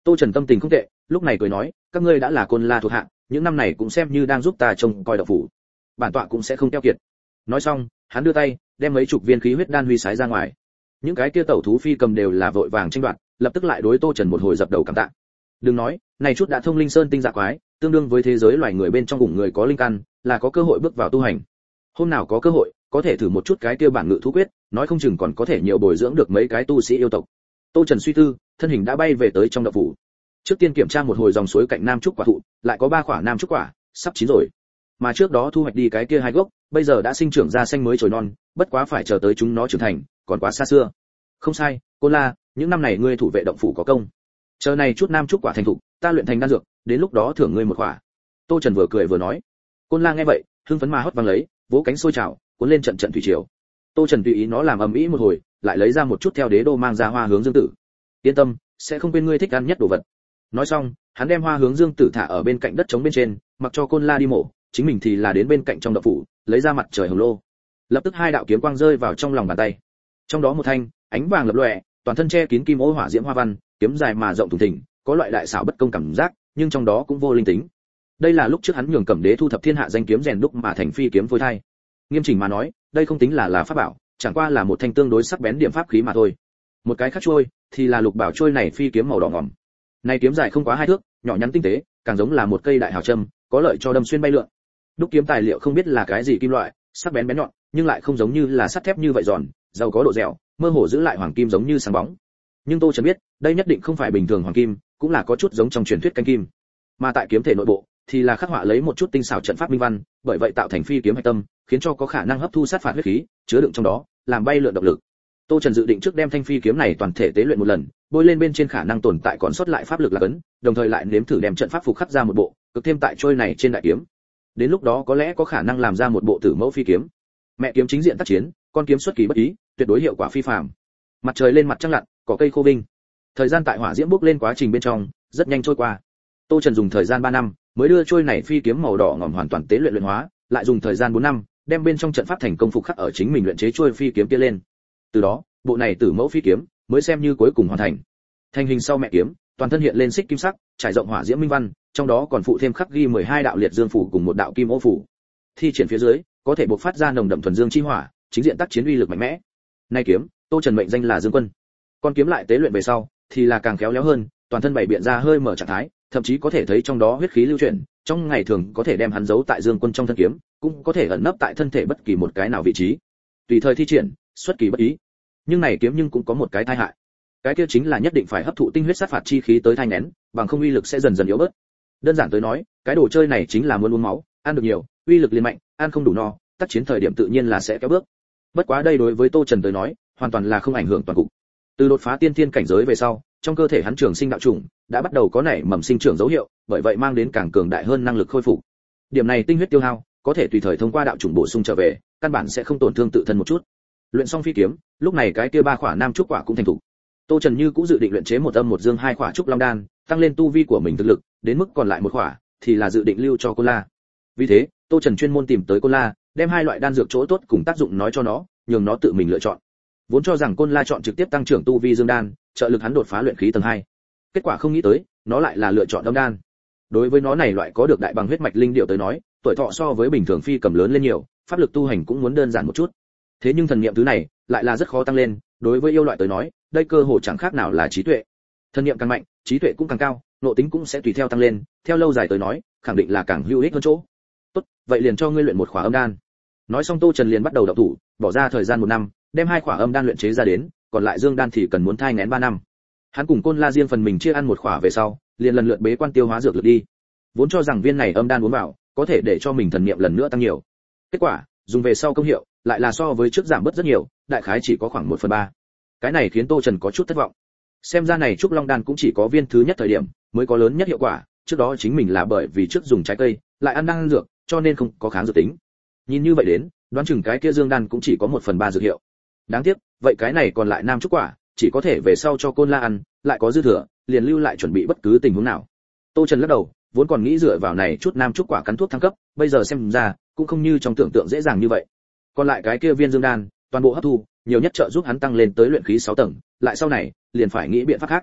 Tô Trần tâm tình không tệ, lúc này cười nói, các ngươi đã là Côn La thuộc hạ, những năm này cũng xem như đang giúp ta trông coi đậu phủ, bản tọa cũng sẽ không keo kiệt. Nói xong, hắn đưa tay, đem mấy chục viên khí huyết đan huy sái ra ngoài. Những cái kia tẩu thú phi cầm đều là vội vàng tranh đoạt, lập tức lại đối Tô Trần một hồi dập đầu cảm tạ. Đừng nói, này chút đã thông linh sơn tinh dạ quái, tương đương với thế giới loài người bên trong cùng người có linh căn, là có cơ hội bước vào tu hành. Hôm nào có cơ hội, có thể thử một chút cái kia bản ngự thú quyết, nói không chừng còn có thể nhiều bồi dưỡng được mấy cái tu sĩ yêu tộc. Tô Trần suy tư, thân hình đã bay về tới trong động phủ. Trước tiên kiểm tra một hồi dòng suối cạnh nam trúc quả thụ, lại có ba quả nam trúc quả, sắp chín rồi. Mà trước đó thu hoạch đi cái kia hai gốc, bây giờ đã sinh trưởng ra xanh mới chồi non, bất quá phải chờ tới chúng nó trưởng thành, còn quá xa xưa. Không sai, Côn La, những năm này ngươi thủ vệ động phủ có công. Chờ này chút nam trúc quả thành thục, ta luyện thành đan dược, đến lúc đó thưởng ngươi một quả. Tô Trần vừa cười vừa nói. Côn La nghe vậy, hưng phấn mà hót vang lấy, vỗ cánh sôi trào, cuốn lên trận trận thủy triều. Tô Trần tùy ý nó làm ầm ĩ một hồi, lại lấy ra một chút theo đế đô mang ra hoa hướng dương tử. Yên tâm, sẽ không quên ngươi thích ăn nhất đồ vật. Nói xong, hắn đem hoa hướng dương tử thả ở bên cạnh đất trống bên trên, mặc cho Côn La đi mổ, chính mình thì là đến bên cạnh trong động phủ, lấy ra mặt trời hồng lô. Lập tức hai đạo kiếm quang rơi vào trong lòng bàn tay. Trong đó một thanh, ánh vàng lập lòe, toàn thân che kín kim ô hỏa diễm hoa văn, kiếm dài mà rộng thùng thình, có loại đại xảo bất công cảm giác, nhưng trong đó cũng vô linh tính. Đây là lúc trước hắn nhường Cẩm Đế thu thập thiên hạ danh kiếm rèn đúc mà thành phi kiếm phôi thai. Nghiêm chỉnh mà nói, đây không tính là là pháp bảo, chẳng qua là một thanh tương đối sắc bén điểm pháp khí mà thôi. Một cái khác trôi, thì là lục bảo trôi này phi kiếm màu đỏ ngòm. Này kiếm dài không quá hai thước, nhỏ nhắn tinh tế, càng giống là một cây đại hào châm, có lợi cho đâm xuyên bay lượn. Đúc kiếm tài liệu không biết là cái gì kim loại, sắc bén bén nhọn, nhưng lại không giống như là sắt thép như vậy giòn, giàu có độ dẻo, mơ hồ giữ lại hoàng kim giống như sáng bóng. Nhưng Tô Trần biết, đây nhất định không phải bình thường hoàng kim, cũng là có chút giống trong truyền thuyết canh kim. Mà tại kiếm thể nội bộ, thì là khắc họa lấy một chút tinh xảo trận pháp minh văn, bởi vậy tạo thành phi kiếm hạch tâm, khiến cho có khả năng hấp thu sát phạt huyết khí, chứa đựng trong đó, làm bay lượn động lực. Tô Trần dự định trước đem thanh phi kiếm này toàn thể tế luyện một lần, bôi lên bên trên khả năng tồn tại còn sót lại pháp lực là cấn, đồng thời lại nếm thử đem trận pháp phục khắc ra một bộ, cực thêm tại trôi này trên đại kiếm. Đến lúc đó có lẽ có khả năng làm ra một bộ tử mẫu phi kiếm. Mẹ kiếm chính diện tác chiến, con kiếm xuất kỳ bất ý, tuyệt đối hiệu quả phi phàm. Mặt trời lên mặt trăng lặn, cỏ cây khô vinh. Thời gian tại hỏa diễm bốc lên quá trình bên trong, rất nhanh trôi qua. Tô Trần dùng thời gian ba năm, mới đưa trôi này phi kiếm màu đỏ ngòm hoàn toàn tế luyện luyện hóa, lại dùng thời gian bốn năm, đem bên trong trận pháp thành công phục khắc ở chính mình luyện chế trôi phi kiếm kia lên. Từ đó, bộ này tử mẫu phi kiếm mới xem như cuối cùng hoàn thành. Thành hình sau mẹ kiếm, toàn thân hiện lên xích kim sắc, trải rộng hỏa diễm minh văn, trong đó còn phụ thêm khắc ghi mười hai đạo liệt dương phủ cùng một đạo kim ô phủ. Thi triển phía dưới, có thể bộc phát ra nồng đậm thuần dương chi hỏa, chính diện tác chiến uy lực mạnh mẽ. Nay kiếm, Tô Trần mệnh danh là Dương Quân. Con kiếm lại tế luyện về sau, thì là càng khéo léo hơn, toàn thân bảy biện ra hơi mở trạng thái, thậm chí có thể thấy trong đó huyết khí lưu chuyển, trong ngày thường có thể đem hắn giấu tại Dương Quân trong thân kiếm, cũng có thể ẩn nấp tại thân thể bất kỳ một cái nào vị trí, tùy thời thi triển, xuất kỳ bất ý. Nhưng này kiếm nhưng cũng có một cái tai hại. Cái kia chính là nhất định phải hấp thụ tinh huyết sát phạt chi khí tới thai nén, bằng không uy lực sẽ dần dần yếu bớt. Đơn giản tới nói, cái đồ chơi này chính là muốn uống máu, ăn được nhiều, uy lực liền mạnh, ăn không đủ no, tác chiến thời điểm tự nhiên là sẽ kéo bước. Bất quá đây đối với Tô Trần tới nói, hoàn toàn là không ảnh hưởng toàn cục. Từ đột phá tiên thiên cảnh giới về sau, trong cơ thể hắn trường sinh đạo chủng đã bắt đầu có nảy mầm sinh trưởng dấu hiệu, bởi vậy mang đến càng cường đại hơn năng lực khôi phục. Điểm này tinh huyết tiêu hao, có thể tùy thời thông qua đạo chủng bổ sung trở về, căn bản sẽ không tổn thương tự thân một chút. Luyện xong phi kiếm, lúc này cái kia ba khỏa nam trúc quả cũng thành thủ. Tô Trần như cũng dự định luyện chế một âm một dương hai khỏa trúc long đan, tăng lên tu vi của mình thực lực, đến mức còn lại một khỏa thì là dự định lưu cho Côn La. Vì thế, Tô Trần chuyên môn tìm tới Côn La, đem hai loại đan dược chỗ tốt cùng tác dụng nói cho nó, nhường nó tự mình lựa chọn. Vốn cho rằng Côn La chọn trực tiếp tăng trưởng tu vi dương đan, trợ lực hắn đột phá luyện khí tầng hai. Kết quả không nghĩ tới, nó lại là lựa chọn âm đan. Đối với nó này loại có được đại bằng huyết mạch linh điệu tới nói, tuổi thọ so với bình thường phi cầm lớn lên nhiều, pháp lực tu hành cũng muốn đơn giản một chút. Thế nhưng thần niệm thứ này lại là rất khó tăng lên, đối với yêu loại tới nói, đây cơ hội chẳng khác nào là trí tuệ. Thần niệm càng mạnh, trí tuệ cũng càng cao, nội tính cũng sẽ tùy theo tăng lên, theo lâu dài tới nói, khẳng định là càng hữu ích hơn chỗ. Tốt, vậy liền cho ngươi luyện một khỏa âm đan. Nói xong Tô Trần liền bắt đầu động thủ, bỏ ra thời gian một năm, đem hai khỏa âm đan luyện chế ra đến, còn lại dương đan thì cần muốn thai nghén ba năm. Hắn cùng Côn La riêng phần mình chia ăn một khỏa về sau, liền lần lượt bế quan tiêu hóa dược lực đi. Vốn cho rằng viên này âm đan uống vào, có thể để cho mình thần niệm lần nữa tăng nhiều. Kết quả, dùng về sau công hiệu, lại là so với trước giảm bớt rất nhiều, đại khái chỉ có khoảng một phần ba. Cái này khiến Tô Trần có chút thất vọng. Xem ra này trúc long đan cũng chỉ có viên thứ nhất thời điểm mới có lớn nhất hiệu quả, trước đó chính mình là bởi vì trước dùng trái cây, lại ăn đan dược, cho nên không có kháng dược tính. Nhìn như vậy đến, đoán chừng cái kia dương đan cũng chỉ có một phần ba dược hiệu. Đáng tiếc, vậy cái này còn lại nam trúc quả, chỉ có thể về sau cho Côn La ăn, lại có dư thừa, liền lưu lại chuẩn bị bất cứ tình huống nào. Tô Trần lắc đầu, vốn còn nghĩ dựa vào này chút nam trúc quả cắn thuốc thăng cấp, bây giờ xem ra, cũng không như trong tưởng tượng dễ dàng như vậy. Còn lại cái kia viên dương đan, toàn bộ hấp thu, nhiều nhất trợ giúp hắn tăng lên tới luyện khí sáu tầng, lại sau này, liền phải nghĩ biện pháp khác.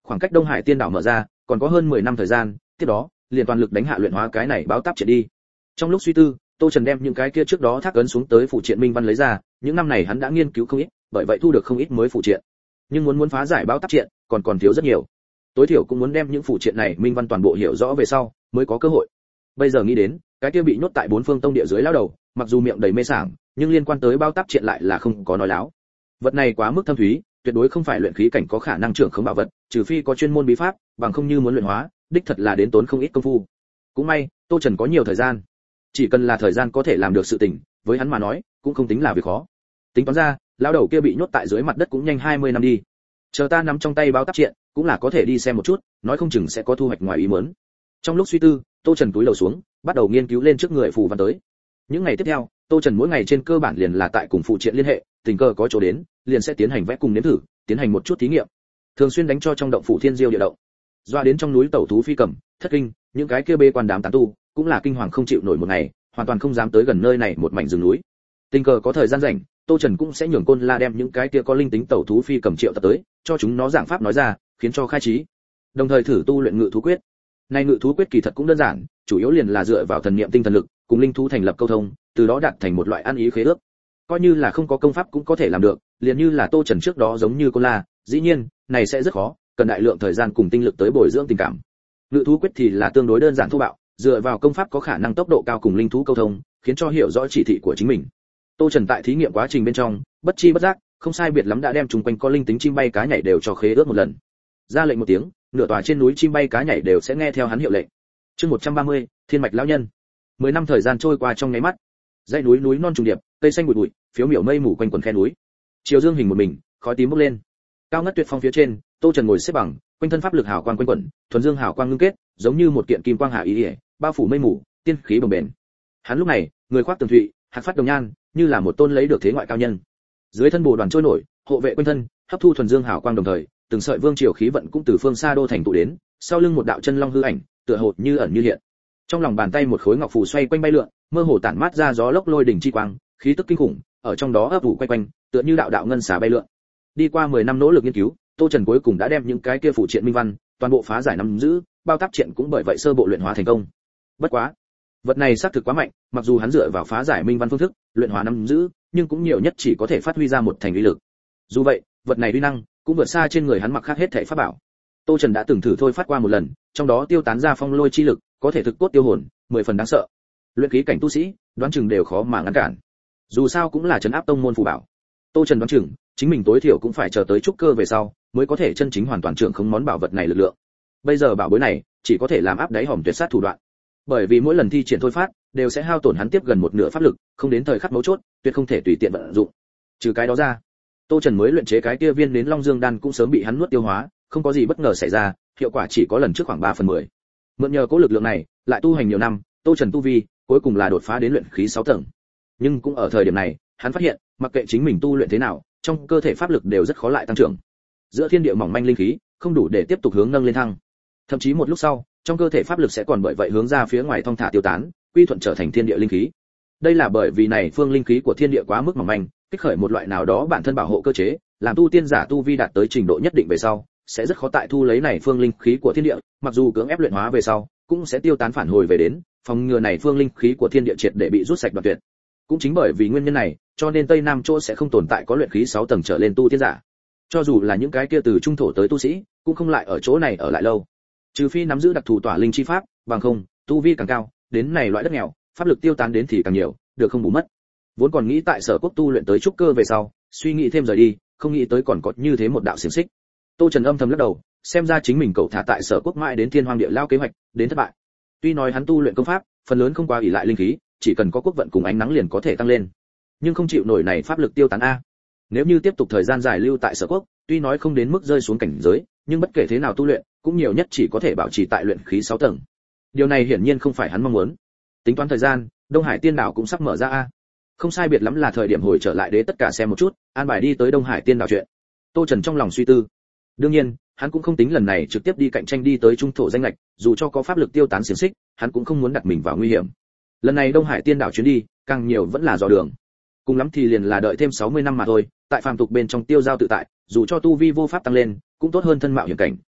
Khoảng cách Đông Hải Tiên đảo mở ra, còn có hơn mười năm thời gian, tiếp đó, liền toàn lực đánh hạ luyện hóa cái này báo táp triệt đi. Trong lúc suy tư, Tô Trần đem những cái kia trước đó thác ấn xuống tới phụ triện minh văn lấy ra, những năm này hắn đã nghiên cứu không ít, bởi vậy thu được không ít mới phụ triện. Nhưng muốn muốn phá giải báo táp triện, còn còn thiếu rất nhiều. Tối thiểu cũng muốn đem những phụ triện này minh văn toàn bộ hiểu rõ về sau, mới có cơ hội. Bây giờ nghĩ đến, cái kia bị nhốt tại bốn phương tông địa dưới lão đầu, mặc dù miệng đầy mê sảng, nhưng liên quan tới báo táp triện lại là không có nói láo. Vật này quá mức thâm thúy, tuyệt đối không phải luyện khí cảnh có khả năng trưởng khống bảo vật, trừ phi có chuyên môn bí pháp, bằng không như muốn luyện hóa, đích thật là đến tốn không ít công phu. Cũng may, Tô Trần có nhiều thời gian, chỉ cần là thời gian có thể làm được sự tình, với hắn mà nói, cũng không tính là việc khó. Tính toán ra, lão đầu kia bị nhốt tại dưới mặt đất cũng nhanh hai mươi năm đi. Chờ ta nắm trong tay báo táp triện, cũng là có thể đi xem một chút, nói không chừng sẽ có thu hoạch ngoài ý muốn. Trong lúc suy tư, Tô Trần túi đầu xuống, bắt đầu nghiên cứu lên trước người phù văn tới. Những ngày tiếp theo, Tô Trần mỗi ngày trên cơ bản liền là tại cùng phụ triện liên hệ, tình cờ có chỗ đến, liền sẽ tiến hành vẽ cùng nếm thử, tiến hành một chút thí nghiệm. Thường xuyên đánh cho trong động phủ Thiên Diêu địa động. Doa đến trong núi tẩu thú phi cầm, thất kinh, những cái kia bê quan đám tán tu, cũng là kinh hoàng không chịu nổi một ngày, hoàn toàn không dám tới gần nơi này một mảnh rừng núi. Tình cờ có thời gian rảnh, Tô Trần cũng sẽ nhường Côn La đem những cái kia có linh tính tẩu thú phi cầm triệu tập tới, cho chúng nó giảng pháp nói ra, khiến cho khai trí. Đồng thời thử tu luyện ngự thú quyết. Này ngự thú quyết kỳ thật cũng đơn giản, chủ yếu liền là dựa vào thần niệm tinh thần lực, cùng linh thú thành lập câu thông, từ đó đạt thành một loại ăn ý khế ước. Coi như là không có công pháp cũng có thể làm được, liền như là Tô Trần trước đó giống như Côn La, dĩ nhiên, này sẽ rất khó, cần đại lượng thời gian cùng tinh lực tới bồi dưỡng tình cảm. Ngự thú quyết thì là tương đối đơn giản thô bạo, dựa vào công pháp có khả năng tốc độ cao cùng linh thú câu thông, khiến cho hiểu rõ chỉ thị của chính mình. Tô Trần tại thí nghiệm quá trình bên trong, bất chi bất giác, không sai biệt lắm đã đem chúng quanh có linh tính chim bay cá nhảy đều cho khế ước một lần. Ra lệnh một tiếng, nửa tòa trên núi chim bay cá nhảy đều sẽ nghe theo hắn hiệu lệnh. Chương một trăm ba mươi, Thiên mạch lão nhân. Mười năm thời gian trôi qua trong nháy mắt. Dãy núi núi non trùng điệp, cây xanh bụi bụi, phiếu miểu mây mù quanh quần khe núi. Chiều dương hình một mình, khói tím bốc lên. Cao ngất tuyệt phong phía trên, Tô Trần ngồi xếp bằng, quanh thân pháp lực hào quang quanh quẩn, thuần dương hào quang ngưng kết, giống như một kiện kim quang hạ ý ỉa, bao phủ mây mù, tiên khí bồng bềnh. Hắn lúc này, người khoác tường thụy, hạt phát đồng nhan, như là một tôn lấy được thế ngoại cao nhân. Dưới thân bồ đoàn trôi nổi, hộ vệ quanh thân, hấp thu thuần dương hào quang đồng thời, từng sợi vương triều khí vận cũng từ phương xa đô thành tụ đến, sau lưng một đạo chân long hư ảnh, tựa hồ như ẩn như hiện. Trong lòng bàn tay một khối ngọc phù xoay quanh bay lượn, mơ hồ tản mát ra gió lốc lôi đỉnh chi quang, khí tức kinh khủng, ở trong đó ấp ủ quay quanh, tựa như đạo đạo ngân xà bay lượn. Đi qua mười năm nỗ lực nghiên cứu, Tô Trần cuối cùng đã đem những cái kia phụ triện minh văn, toàn bộ phá giải nắm giữ, bao tác triện cũng bởi vậy sơ bộ luyện hóa thành công. Bất quá, vật này xác thực quá mạnh, mặc dù hắn dựa vào phá giải minh văn phương thức, luyện hóa nắm giữ, nhưng cũng nhiều nhất chỉ có thể phát huy ra một thành uy lực. Dù vậy, vật này uy năng cũng vượt xa trên người hắn mặc khác hết thảy pháp bảo. Tô Trần đã từng thử thôi phát qua một lần, trong đó tiêu tán ra phong lôi chi lực, có thể thực cốt tiêu hồn, mười phần đáng sợ. Luyện khí cảnh tu sĩ, đoán chừng đều khó mà ngăn cản. Dù sao cũng là trấn áp tông môn phù bảo. Tô Trần đoán chừng, chính mình tối thiểu cũng phải chờ tới trúc cơ về sau, mới có thể chân chính hoàn toàn trưởng khống món bảo vật này lực lượng. Bây giờ bảo bối này, chỉ có thể làm áp đáy hòm tuyệt sát thủ đoạn. Bởi vì mỗi lần thi triển thôi phát, đều sẽ hao tổn hắn tiếp gần một nửa pháp lực, không đến thời khắc mấu chốt, tuyệt không thể tùy tiện vận dụng. Trừ cái đó ra, Tô Trần mới luyện chế cái kia viên nến Long Dương đan cũng sớm bị hắn nuốt tiêu hóa, không có gì bất ngờ xảy ra, hiệu quả chỉ có lần trước khoảng ba phần mười. Mượn nhờ cố lực lượng này, lại tu hành nhiều năm, Tô Trần tu vi cuối cùng là đột phá đến luyện khí sáu tầng. Nhưng cũng ở thời điểm này, hắn phát hiện, mặc kệ chính mình tu luyện thế nào, trong cơ thể pháp lực đều rất khó lại tăng trưởng. Giữa thiên địa mỏng manh linh khí, không đủ để tiếp tục hướng nâng lên thăng. Thậm chí một lúc sau, trong cơ thể pháp lực sẽ còn bởi vậy hướng ra phía ngoài thong thả tiêu tán, quy thuận trở thành thiên địa linh khí. Đây là bởi vì này phương linh khí của thiên địa quá mức mỏng manh, kích khởi một loại nào đó bản thân bảo hộ cơ chế, làm tu tiên giả tu vi đạt tới trình độ nhất định về sau, sẽ rất khó tại thu lấy này phương linh khí của thiên địa, mặc dù cưỡng ép luyện hóa về sau, cũng sẽ tiêu tán phản hồi về đến, phòng ngừa này phương linh khí của thiên địa triệt để bị rút sạch đoạn tuyệt. Cũng chính bởi vì nguyên nhân này, cho nên Tây Nam chỗ sẽ không tồn tại có luyện khí sáu tầng trở lên tu tiên giả. Cho dù là những cái kia từ trung thổ tới tu sĩ, cũng không lại ở chỗ này ở lại lâu. Trừ phi nắm giữ đặc thù tỏa linh chi pháp, bằng không, tu vi càng cao, đến này loại đất nghèo, pháp lực tiêu tán đến thì càng nhiều, được không bù mất. Vốn còn nghĩ tại Sở Quốc tu luyện tới trúc cơ về sau, suy nghĩ thêm rời đi, không nghĩ tới còn có như thế một đạo xiển xích. Tô Trần âm thầm lắc đầu, xem ra chính mình cậu thả tại Sở Quốc mãi đến Thiên Hoang Địa Lao kế hoạch, đến thất bại. Tuy nói hắn tu luyện công pháp, phần lớn không quá ỷ lại linh khí, chỉ cần có quốc vận cùng ánh nắng liền có thể tăng lên. Nhưng không chịu nổi này pháp lực tiêu tán a. Nếu như tiếp tục thời gian dài lưu tại Sở Quốc, tuy nói không đến mức rơi xuống cảnh giới, nhưng bất kể thế nào tu luyện, cũng nhiều nhất chỉ có thể bảo trì tại luyện khí sáu tầng. Điều này hiển nhiên không phải hắn mong muốn. Tính toán thời gian, Đông Hải Tiên đảo cũng sắp mở ra a. Không sai biệt lắm là thời điểm hồi trở lại đế tất cả xem một chút, an bài đi tới Đông Hải Tiên đảo chuyện. Tô Trần trong lòng suy tư. Đương nhiên, hắn cũng không tính lần này trực tiếp đi cạnh tranh đi tới trung thổ danh lệch, dù cho có pháp lực tiêu tán xiển xích, hắn cũng không muốn đặt mình vào nguy hiểm. Lần này Đông Hải Tiên đảo chuyến đi, càng nhiều vẫn là dò đường. Cùng lắm thì liền là đợi thêm sáu mươi năm mà thôi, tại phàm tục bên trong tiêu giao tự tại, dù cho tu vi vô pháp tăng lên, cũng tốt hơn thân mạo hiểm cảnh.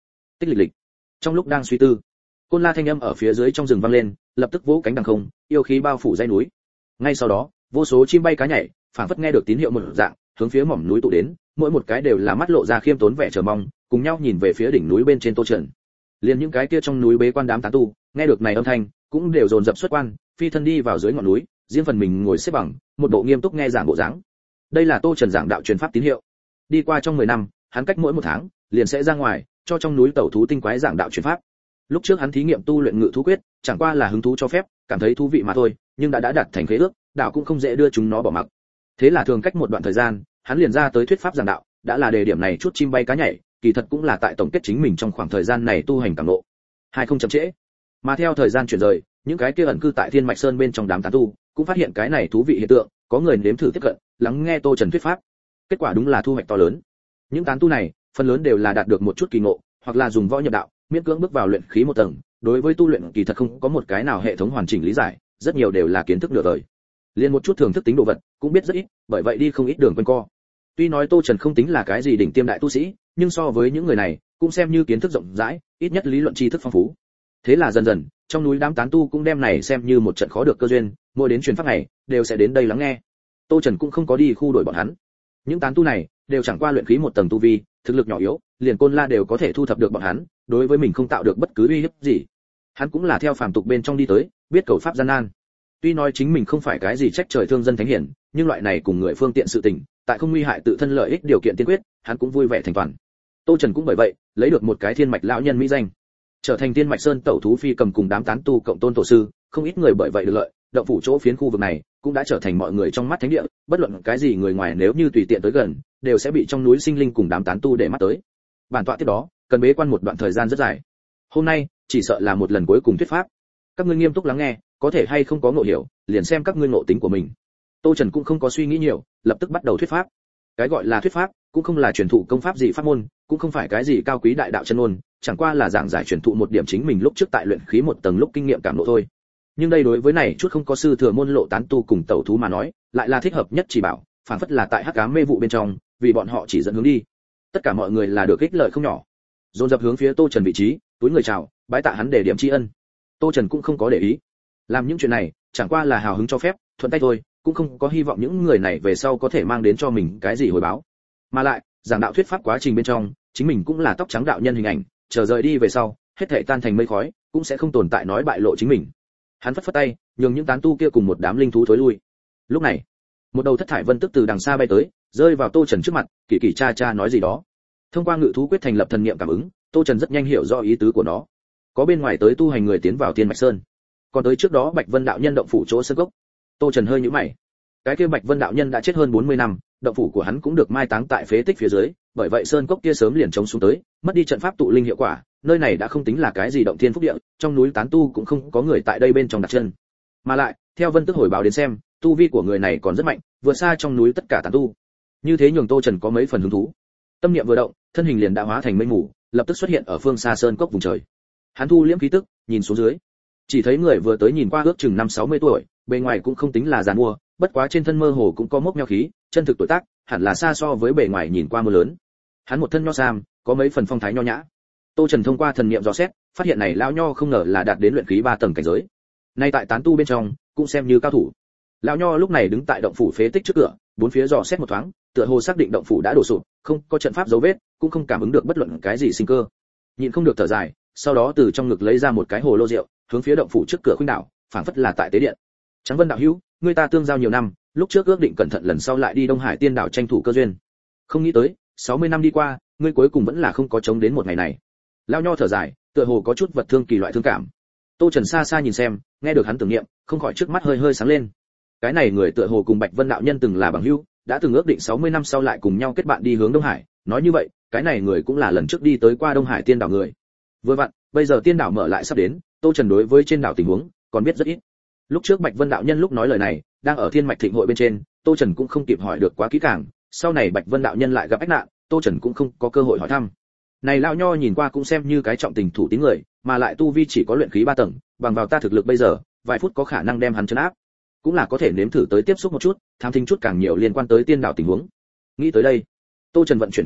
tích lịch lịch. Trong lúc đang suy tư, côn la thanh âm ở phía dưới trong rừng vang lên, lập tức vỗ cánh đằng không, yêu khí bao phủ dãy núi. Ngay sau đó, vô số chim bay cá nhảy, phảng phất nghe được tín hiệu một dạng, hướng phía mỏm núi tụ đến, mỗi một cái đều là mắt lộ ra khiêm tốn vẻ chờ mong, cùng nhau nhìn về phía đỉnh núi bên trên Tô Trần. Liền những cái kia trong núi bế quan đám tán tu, nghe được này âm thanh, cũng đều dồn dập xuất quan, phi thân đi vào dưới ngọn núi, riêng phần mình ngồi xếp bằng, một bộ nghiêm túc nghe giảng bộ dáng. Đây là Tô Trần giảng đạo truyền pháp tín hiệu. Đi qua trong mười năm, hắn cách mỗi một tháng, liền sẽ ra ngoài, cho trong núi tẩu thú tinh quái giảng đạo truyền pháp. Lúc trước hắn thí nghiệm tu luyện ngự thú quyết, chẳng qua là hứng thú cho phép, cảm thấy thú vị mà thôi, nhưng đã đã đặt thành khế ước, đạo cũng không dễ đưa chúng nó bỏ mặc. Thế là thường cách một đoạn thời gian, hắn liền ra tới thuyết pháp giảng đạo, đã là đề điểm này chút chim bay cá nhảy, kỳ thật cũng là tại tổng kết chính mình trong khoảng thời gian này tu hành cảm ngộ. Hai không chậm trễ. Mà theo thời gian chuyển rời, những cái kia ẩn cư tại Thiên Mạch Sơn bên trong đám tán tu, cũng phát hiện cái này thú vị hiện tượng, có người nếm thử tiếp cận, lắng nghe Tô Trần thuyết pháp. Kết quả đúng là thu hoạch to lớn. Những tán tu này, phần lớn đều là đạt được một chút kỳ ngộ, hoặc là dùng võ nhập đạo, miễn cưỡng bước vào luyện khí một tầng, đối với tu luyện kỳ thật không có một cái nào hệ thống hoàn chỉnh lý giải, rất nhiều đều là kiến thức nửa đời. Liên một chút thường thức tính đồ vật, cũng biết rất ít, bởi vậy đi không ít đường quanh co. Tuy nói Tô Trần không tính là cái gì đỉnh tiêm đại tu sĩ, nhưng so với những người này, cũng xem như kiến thức rộng rãi, ít nhất lý luận tri thức phong phú. Thế là dần dần, trong núi đám tán tu cũng đem này xem như một trận khó được cơ duyên, mỗi đến truyền pháp này, đều sẽ đến đây lắng nghe. Tô Trần cũng không có đi khu đổi bọn hắn. Những tán tu này, đều chẳng qua luyện khí một tầng tu vi, thực lực nhỏ yếu, liền côn la đều có thể thu thập được bọn hắn, đối với mình không tạo được bất cứ uy hiếp gì. Hắn cũng là theo phàm tục bên trong đi tới, biết cầu pháp gian nan. Tuy nói chính mình không phải cái gì trách trời thương dân thánh hiển, nhưng loại này cùng người phương tiện sự tình, tại không nguy hại tự thân lợi ích điều kiện tiên quyết, hắn cũng vui vẻ thành toàn. Tô Trần cũng bởi vậy, lấy được một cái thiên mạch lão nhân mỹ danh, trở thành Thiên Mạch Sơn tẩu thú phi cầm cùng đám tán tu cộng tôn tổ sư, không ít người bởi vậy được lợi, động phủ chỗ phiến khu vực này cũng đã trở thành mọi người trong mắt thánh địa, bất luận cái gì người ngoài nếu như tùy tiện tới gần, đều sẽ bị trong núi sinh linh cùng đám tán tu để mắt tới. Bản tọa tiếp đó, cần bế quan một đoạn thời gian rất dài. Hôm nay, chỉ sợ là một lần cuối cùng thuyết pháp. Các ngươi nghiêm túc lắng nghe, có thể hay không có ngộ hiểu, liền xem các ngươi ngộ tính của mình. Tô Trần cũng không có suy nghĩ nhiều, lập tức bắt đầu thuyết pháp. Cái gọi là thuyết pháp, cũng không là truyền thụ công pháp gì pháp môn, cũng không phải cái gì cao quý đại đạo chân ngôn, chẳng qua là giảng giải truyền thụ một điểm chính mình lúc trước tại luyện khí một tầng lúc kinh nghiệm cảm ngộ thôi. Nhưng đây đối với này chút không có sư thừa môn lộ tán tu cùng tẩu thú mà nói, lại là thích hợp nhất chỉ bảo, phản phất là tại hắc ám mê vụ bên trong, vì bọn họ chỉ dẫn hướng đi. Tất cả mọi người là được ích lợi không nhỏ. Dồn dập hướng phía Tô Trần vị trí, túi người chào, bái tạ hắn để điểm tri ân. Tô Trần cũng không có để ý. Làm những chuyện này, chẳng qua là hào hứng cho phép, thuận tay thôi, cũng không có hy vọng những người này về sau có thể mang đến cho mình cái gì hồi báo. Mà lại, giảng đạo thuyết pháp quá trình bên trong, chính mình cũng là tóc trắng đạo nhân hình ảnh, chờ rời đi về sau, hết thảy tan thành mây khói, cũng sẽ không tồn tại nói bại lộ chính mình. Hắn phất phất tay, nhường những tán tu kia cùng một đám linh thú thối lui. Lúc này, một đầu thất thải vân tức từ đằng xa bay tới, rơi vào Tô Trần trước mặt, kỳ kỳ cha cha nói gì đó. Thông qua ngự thú quyết thành lập thần niệm cảm ứng, Tô Trần rất nhanh hiểu rõ ý tứ của nó. Có bên ngoài tới tu hành người tiến vào Thiên Mạch Sơn, còn tới trước đó Bạch Vân đạo nhân động phủ chỗ sơn gốc. Tô Trần hơi nhíu mày. Cái kia Bạch Vân đạo nhân đã chết hơn bốn mươi năm, động phủ của hắn cũng được mai táng tại phế tích phía dưới, bởi vậy sơn cốc kia sớm liền chống xuống tới, mất đi trận pháp tụ linh hiệu quả, nơi này đã không tính là cái gì động thiên phúc địa, trong núi tán tu cũng không có người tại đây bên trong đặt chân. Mà lại, theo Vân Tức hồi báo đến xem, tu vi của người này còn rất mạnh, vượt xa trong núi tất cả tán tu. Như thế nhường Tô Trần có mấy phần hứng thú. Tâm niệm vừa động, thân hình liền đã hóa thành mây mù, lập tức xuất hiện ở phương xa sơn cốc vùng trời. Hắn thu liễm khí tức, nhìn xuống dưới, chỉ thấy người vừa tới nhìn qua ước chừng năm sáu mươi tuổi, bề ngoài cũng không tính là giàn mua, bất quá trên thân mơ hồ cũng có mốc meo khí, chân thực tuổi tác hẳn là xa so với bề ngoài nhìn qua mưa lớn. Hắn một thân nho sam, có mấy phần phong thái nho nhã. Tô Trần thông qua thần niệm dò xét, phát hiện này lão nho không ngờ là đạt đến luyện khí ba tầng cảnh giới. Nay tại tán tu bên trong, cũng xem như cao thủ. Lão nho lúc này đứng tại động phủ phế tích trước cửa, bốn phía dò xét một thoáng, tựa hồ xác định động phủ đã đổ sụp, không có trận pháp dấu vết, cũng không cảm ứng được bất luận cái gì sinh cơ. Nhịn không được thở dài, sau đó từ trong ngực lấy ra một cái hồ lô rượu, hướng phía động phủ trước cửa khuynh đảo, phảng phất là tại tế điện. Tráng Vân đạo hữu, người ta tương giao nhiều năm, lúc trước ước định cẩn thận lần sau lại đi Đông Hải Tiên đảo tranh thủ cơ duyên. Không nghĩ tới, sáu mươi năm đi qua, ngươi cuối cùng vẫn là không có chống đến một ngày này. Lão nho thở dài, tựa hồ có chút vật thương kỳ loại thương cảm. Tô Trần xa xa nhìn xem, nghe được hắn tưởng niệm, không khỏi trước mắt hơi hơi sáng lên. Cái này người tựa hồ cùng Bạch Vân đạo nhân từng là bằng hữu, đã từng ước định sáu mươi năm sau lại cùng nhau kết bạn đi hướng Đông Hải, nói như vậy, cái này người cũng là lần trước đi tới qua Đông Hải Tiên đảo người. Vừa vặn, bây giờ Tiên đảo mở lại sắp đến, Tô Trần đối với trên đảo tình huống còn biết rất ít. Lúc trước Bạch Vân đạo nhân lúc nói lời này, đang ở Thiên Mạch Thịnh hội bên trên, Tô Trần cũng không kịp hỏi được quá kỹ càng, sau này Bạch Vân đạo nhân lại gặp ách nạn, Tô Trần cũng không có cơ hội hỏi thăm. Này lão nho nhìn qua cũng xem như cái trọng tình thủ tín người, mà lại tu vi chỉ có luyện khí ba tầng, bằng vào ta thực lực bây giờ, vài phút có khả năng đem hắn trấn áp. Cũng là có thể nếm thử tới tiếp xúc một chút, tham thính chút càng nhiều liên quan tới Tiên đảo tình huống. Nghĩ tới đây, Tô Trần vận chuyển thân niệm,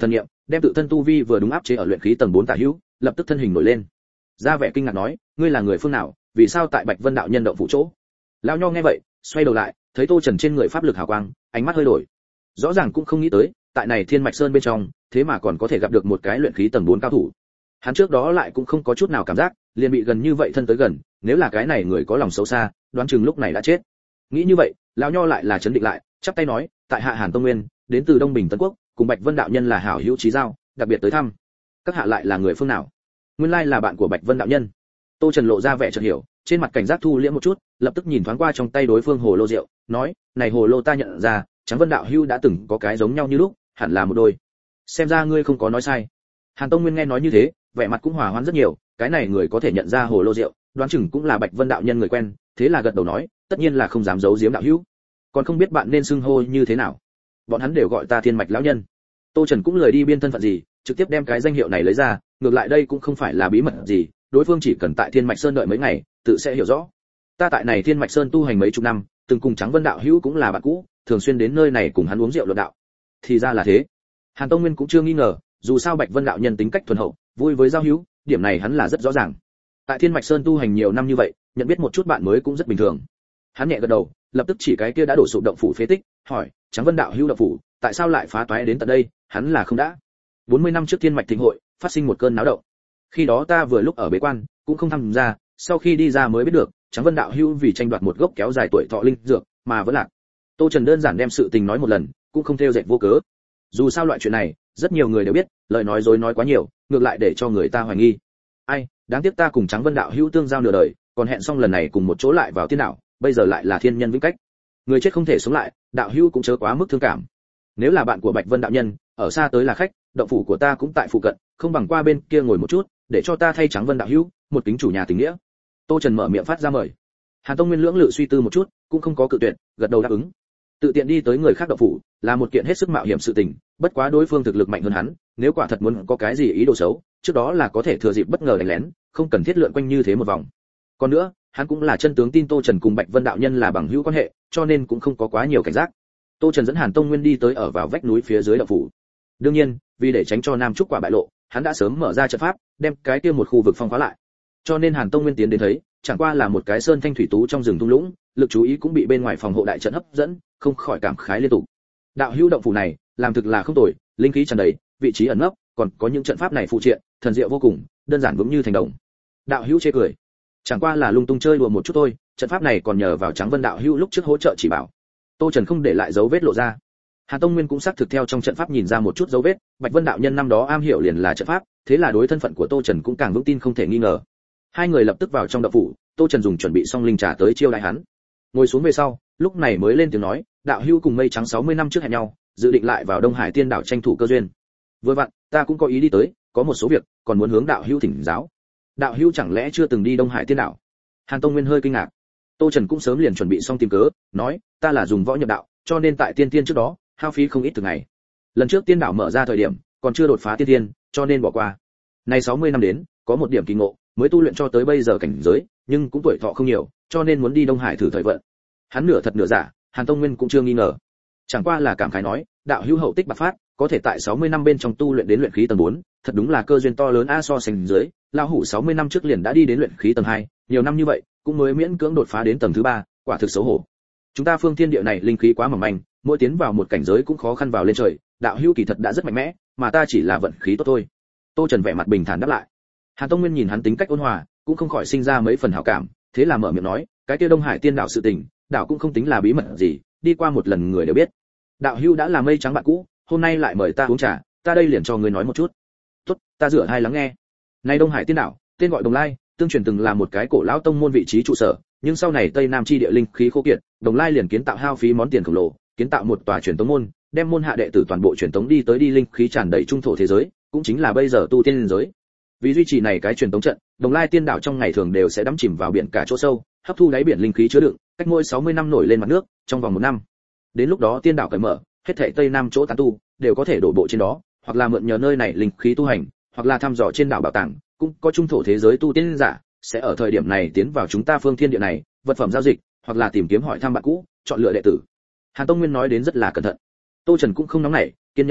đem tự thân tu vi vừa đúng áp chế ở luyện khí tầng bốn tả hữu, lập tức thân hình nổi lên. Ra vẻ kinh ngạc nói, ngươi là người phương nào, vì sao tại Bạch Vân đạo nhân động phủ chỗ? Lão Nho nghe vậy, xoay đầu lại, thấy Tô Trần trên người pháp lực hào quang, ánh mắt hơi đổi. Rõ ràng cũng không nghĩ tới, tại này Thiên Mạch Sơn bên trong, thế mà còn có thể gặp được một cái luyện khí tầng bốn cao thủ. Hắn trước đó lại cũng không có chút nào cảm giác, liền bị gần như vậy thân tới gần, nếu là cái này người có lòng xấu xa, đoán chừng lúc này đã chết. Nghĩ như vậy, lão Nho lại là chấn định lại, chắp tay nói, tại hạ Hàn Tông Nguyên, đến từ Đông Bình Tân Quốc, cùng Bạch Vân đạo nhân là hảo hữu chí giao, đặc biệt tới thăm. Các hạ lại là người phương nào? Nguyên lai là bạn của Bạch Vân đạo nhân. Tô Trần lộ ra vẻ chợt hiểu, trên mặt cảnh giác thu liễm một chút, lập tức nhìn thoáng qua trong tay đối phương hồ lô rượu, nói, này hồ lô ta nhận ra, Tráng Vân đạo hữu đã từng có cái giống nhau như lúc, hẳn là một đôi. Xem ra ngươi không có nói sai. Hàn Tông Nguyên nghe nói như thế, vẻ mặt cũng hòa hoãn rất nhiều, cái này người có thể nhận ra hồ lô rượu, đoán chừng cũng là Bạch Vân đạo nhân người quen, thế là gật đầu nói, tất nhiên là không dám giấu giếm đạo hữu. Còn không biết bạn nên xưng hô như thế nào? Bọn hắn đều gọi ta Thiên Mạch lão nhân. Tô Trần cũng lời đi biên thân phận gì, trực tiếp đem cái danh hiệu này lấy ra, ngược lại đây cũng không phải là bí mật gì, đối phương chỉ cần tại Thiên Mạch Sơn đợi mấy ngày, tự sẽ hiểu rõ. Ta tại này Thiên Mạch Sơn tu hành mấy chục năm, từng cùng Tráng Vân đạo hữu cũng là bạn cũ, thường xuyên đến nơi này cùng hắn uống rượu luận đạo. Thì ra là thế. Hàn Tông Nguyên cũng chưa nghi ngờ, dù sao Bạch Vân đạo nhân tính cách thuần hậu, vui với giao hữu, điểm này hắn là rất rõ ràng. Tại Thiên Mạch Sơn tu hành nhiều năm như vậy, nhận biết một chút bạn mới cũng rất bình thường. Hắn nhẹ gật đầu, lập tức chỉ cái kia đã đổ sụp động phủ phế tích, hỏi, Tráng Vân đạo hữu động phủ, tại sao lại phá toái đến tận đây? Hắn là không đã. bốn mươi năm trước Thiên Mạch Thịnh hội, phát sinh một cơn náo động. Khi đó ta vừa lúc ở bế quan, cũng không tham gia, sau khi đi ra mới biết được, Tráng Vân đạo hữu vì tranh đoạt một gốc kéo dài tuổi thọ linh dược, mà vẫn lạc. Tô Trần đơn giản đem sự tình nói một lần, cũng không theo dệt vô cớ. Dù sao loại chuyện này, rất nhiều người đều biết, lời nói dối nói quá nhiều, ngược lại để cho người ta hoài nghi. Ai, đáng tiếc ta cùng Tráng Vân đạo hữu tương giao nửa đời, còn hẹn xong lần này cùng một chỗ lại vào tiên đạo, bây giờ lại là thiên nhân vĩnh cách. Người chết không thể sống lại, đạo hữu cũng chớ quá mức thương cảm. Nếu là bạn của Bạch Vân đạo nhân, ở xa tới là khách, động phủ của ta cũng tại phụ cận, không bằng qua bên kia ngồi một chút, để cho ta thay Tráng Vân đạo hữu, một kính chủ nhà tình nghĩa. Tô Trần mở miệng phát ra mời. Hàn Tông Nguyên lưỡng lự suy tư một chút, cũng không có cự tuyệt, gật đầu đáp ứng. Tự tiện đi tới người khác động phủ, là một kiện hết sức mạo hiểm sự tình, bất quá đối phương thực lực mạnh hơn hắn, nếu quả thật muốn có cái gì ý đồ xấu, trước đó là có thể thừa dịp bất ngờ đánh lén, không cần thiết lượn quanh như thế một vòng. Còn nữa, hắn cũng là chân tướng tin Tô Trần cùng Bạch Vân đạo nhân là bằng hữu quan hệ, cho nên cũng không có quá nhiều cảnh giác. Tô Trần dẫn Hàn Tông Nguyên đi tới ở vào vách núi phía dưới động phủ. Đương nhiên, vì để tránh cho Nam Trúc quả bại lộ, hắn đã sớm mở ra trận pháp, đem cái kia một khu vực phong khóa lại. Cho nên Hàn Tông Nguyên tiến đến thấy, chẳng qua là một cái sơn thanh thủy tú trong rừng thung lũng, lực chú ý cũng bị bên ngoài phòng hộ đại trận hấp dẫn, không khỏi cảm khái liên tục. Đạo hữu động phủ này, làm thực là không tồi, linh khí tràn đầy, vị trí ẩn nấp, còn có những trận pháp này phụ triện, thần diệu vô cùng, đơn giản vững như thành đồng. Đạo hữu chê cười, chẳng qua là lung tung chơi đùa một chút thôi, trận pháp này còn nhờ vào Tráng Vân đạo hữu lúc trước hỗ trợ chỉ bảo. Tô Trần không để lại dấu vết lộ ra. Hàn Tông Nguyên cũng xác thực theo trong trận pháp nhìn ra một chút dấu vết, Bạch Vân đạo nhân năm đó am hiểu liền là trận pháp, thế là đối thân phận của Tô Trần cũng càng vững tin không thể nghi ngờ. Hai người lập tức vào trong động phủ, Tô Trần dùng chuẩn bị xong linh trà tới chiêu đãi hắn. Ngồi xuống về sau, lúc này mới lên tiếng nói, đạo hữu cùng Mây Trắng sáu mươi năm trước hẹn nhau, dự định lại vào Đông Hải Tiên đảo tranh thủ cơ duyên. Vừa vặn, ta cũng có ý đi tới, có một số việc, còn muốn hướng đạo hữu thỉnh giáo. Đạo hữu chẳng lẽ chưa từng đi Đông Hải Tiên đảo? Hàn Tông Nguyên hơi kinh ngạc. Tô Trần cũng sớm liền chuẩn bị xong tìm cớ, nói, ta là dùng võ nhập đạo, cho nên tại tiên tiên trước đó, hao phí không ít từ ngày. Lần trước tiên đảo mở ra thời điểm, còn chưa đột phá tiên tiên, cho nên bỏ qua. Nay sáu mươi năm đến, có một điểm kỳ ngộ, mới tu luyện cho tới bây giờ cảnh giới, nhưng cũng tuổi thọ không nhiều, cho nên muốn đi Đông Hải thử thời vận. Hắn nửa thật nửa giả, Hàn Tông Nguyên cũng chưa nghi ngờ. Chẳng qua là cảm khái nói, đạo hữu hậu tích bạc phát, có thể tại sáu mươi năm bên trong tu luyện đến luyện khí tầng bốn, thật đúng là cơ duyên to lớn a, so sánh dưới, lão hủ sáu mươi năm trước liền đã đi đến luyện khí tầng hai, nhiều năm như vậy, cũng mới miễn cưỡng đột phá đến tầng thứ ba, quả thực xấu hổ. Chúng ta phương thiên địa này linh khí quá mỏng manh, mỗi tiến vào một cảnh giới cũng khó khăn vào lên trời, đạo hữu kỳ thật đã rất mạnh mẽ, mà ta chỉ là vận khí tốt thôi. Tô Trần vẻ mặt bình thản đáp lại. Hàn Tông Nguyên nhìn hắn tính cách ôn hòa, cũng không khỏi sinh ra mấy phần hảo cảm, thế là mở miệng nói, cái kia Đông Hải Tiên đảo sự tình, đảo cũng không tính là bí mật gì, đi qua một lần người đều biết. Đạo hữu đã là Mây Trắng bạn cũ, hôm nay lại mời ta uống trà, ta đây liền cho ngươi nói một chút. Tốt, ta rửa hai lắng nghe. Nay Đông Hải Tiên đảo, tên gọi Đồng Lai, tương truyền từng là một cái cổ lão tông môn vị trí trụ sở, nhưng sau này Tây Nam chi địa linh khí khô kiệt, Đồng Lai liền kiến tạo hao phí món tiền khổng lồ, kiến tạo một tòa truyền tống môn, đem môn hạ đệ tử toàn bộ truyền tống đi tới đi linh khí tràn đầy trung thổ thế giới, cũng chính là bây giờ tu tiên liên giới. Vì duy trì này cái truyền tống trận, Đồng Lai Tiên đảo trong ngày thường đều sẽ đắm chìm vào biển cả chỗ sâu, hấp thu đáy biển linh khí chứa đựng, cách mỗi sáu mươi năm nổi lên mặt nước, trong vòng một năm. Đến lúc đó tiên đảo cởi mở, hết thảy Tây Nam chỗ tán tu đều có thể đổ bộ trên đó, hoặc là mượn nhờ nơi này linh khí tu hành, hoặc là thăm dò trên đảo bảo tàng, cũng có trung thổ thế giới tu tiên giả sẽ ở thời điểm này tiến vào chúng ta phương thiên địa này, vật phẩm giao dịch, hoặc là tìm kiếm hỏi thăm bạn cũ, chọn lựa đệ tử. Hàn Tông Nguyên nói đến rất là cẩn thận. Tô Trần cũng không nóng nảy, kiên nhẫn nghe,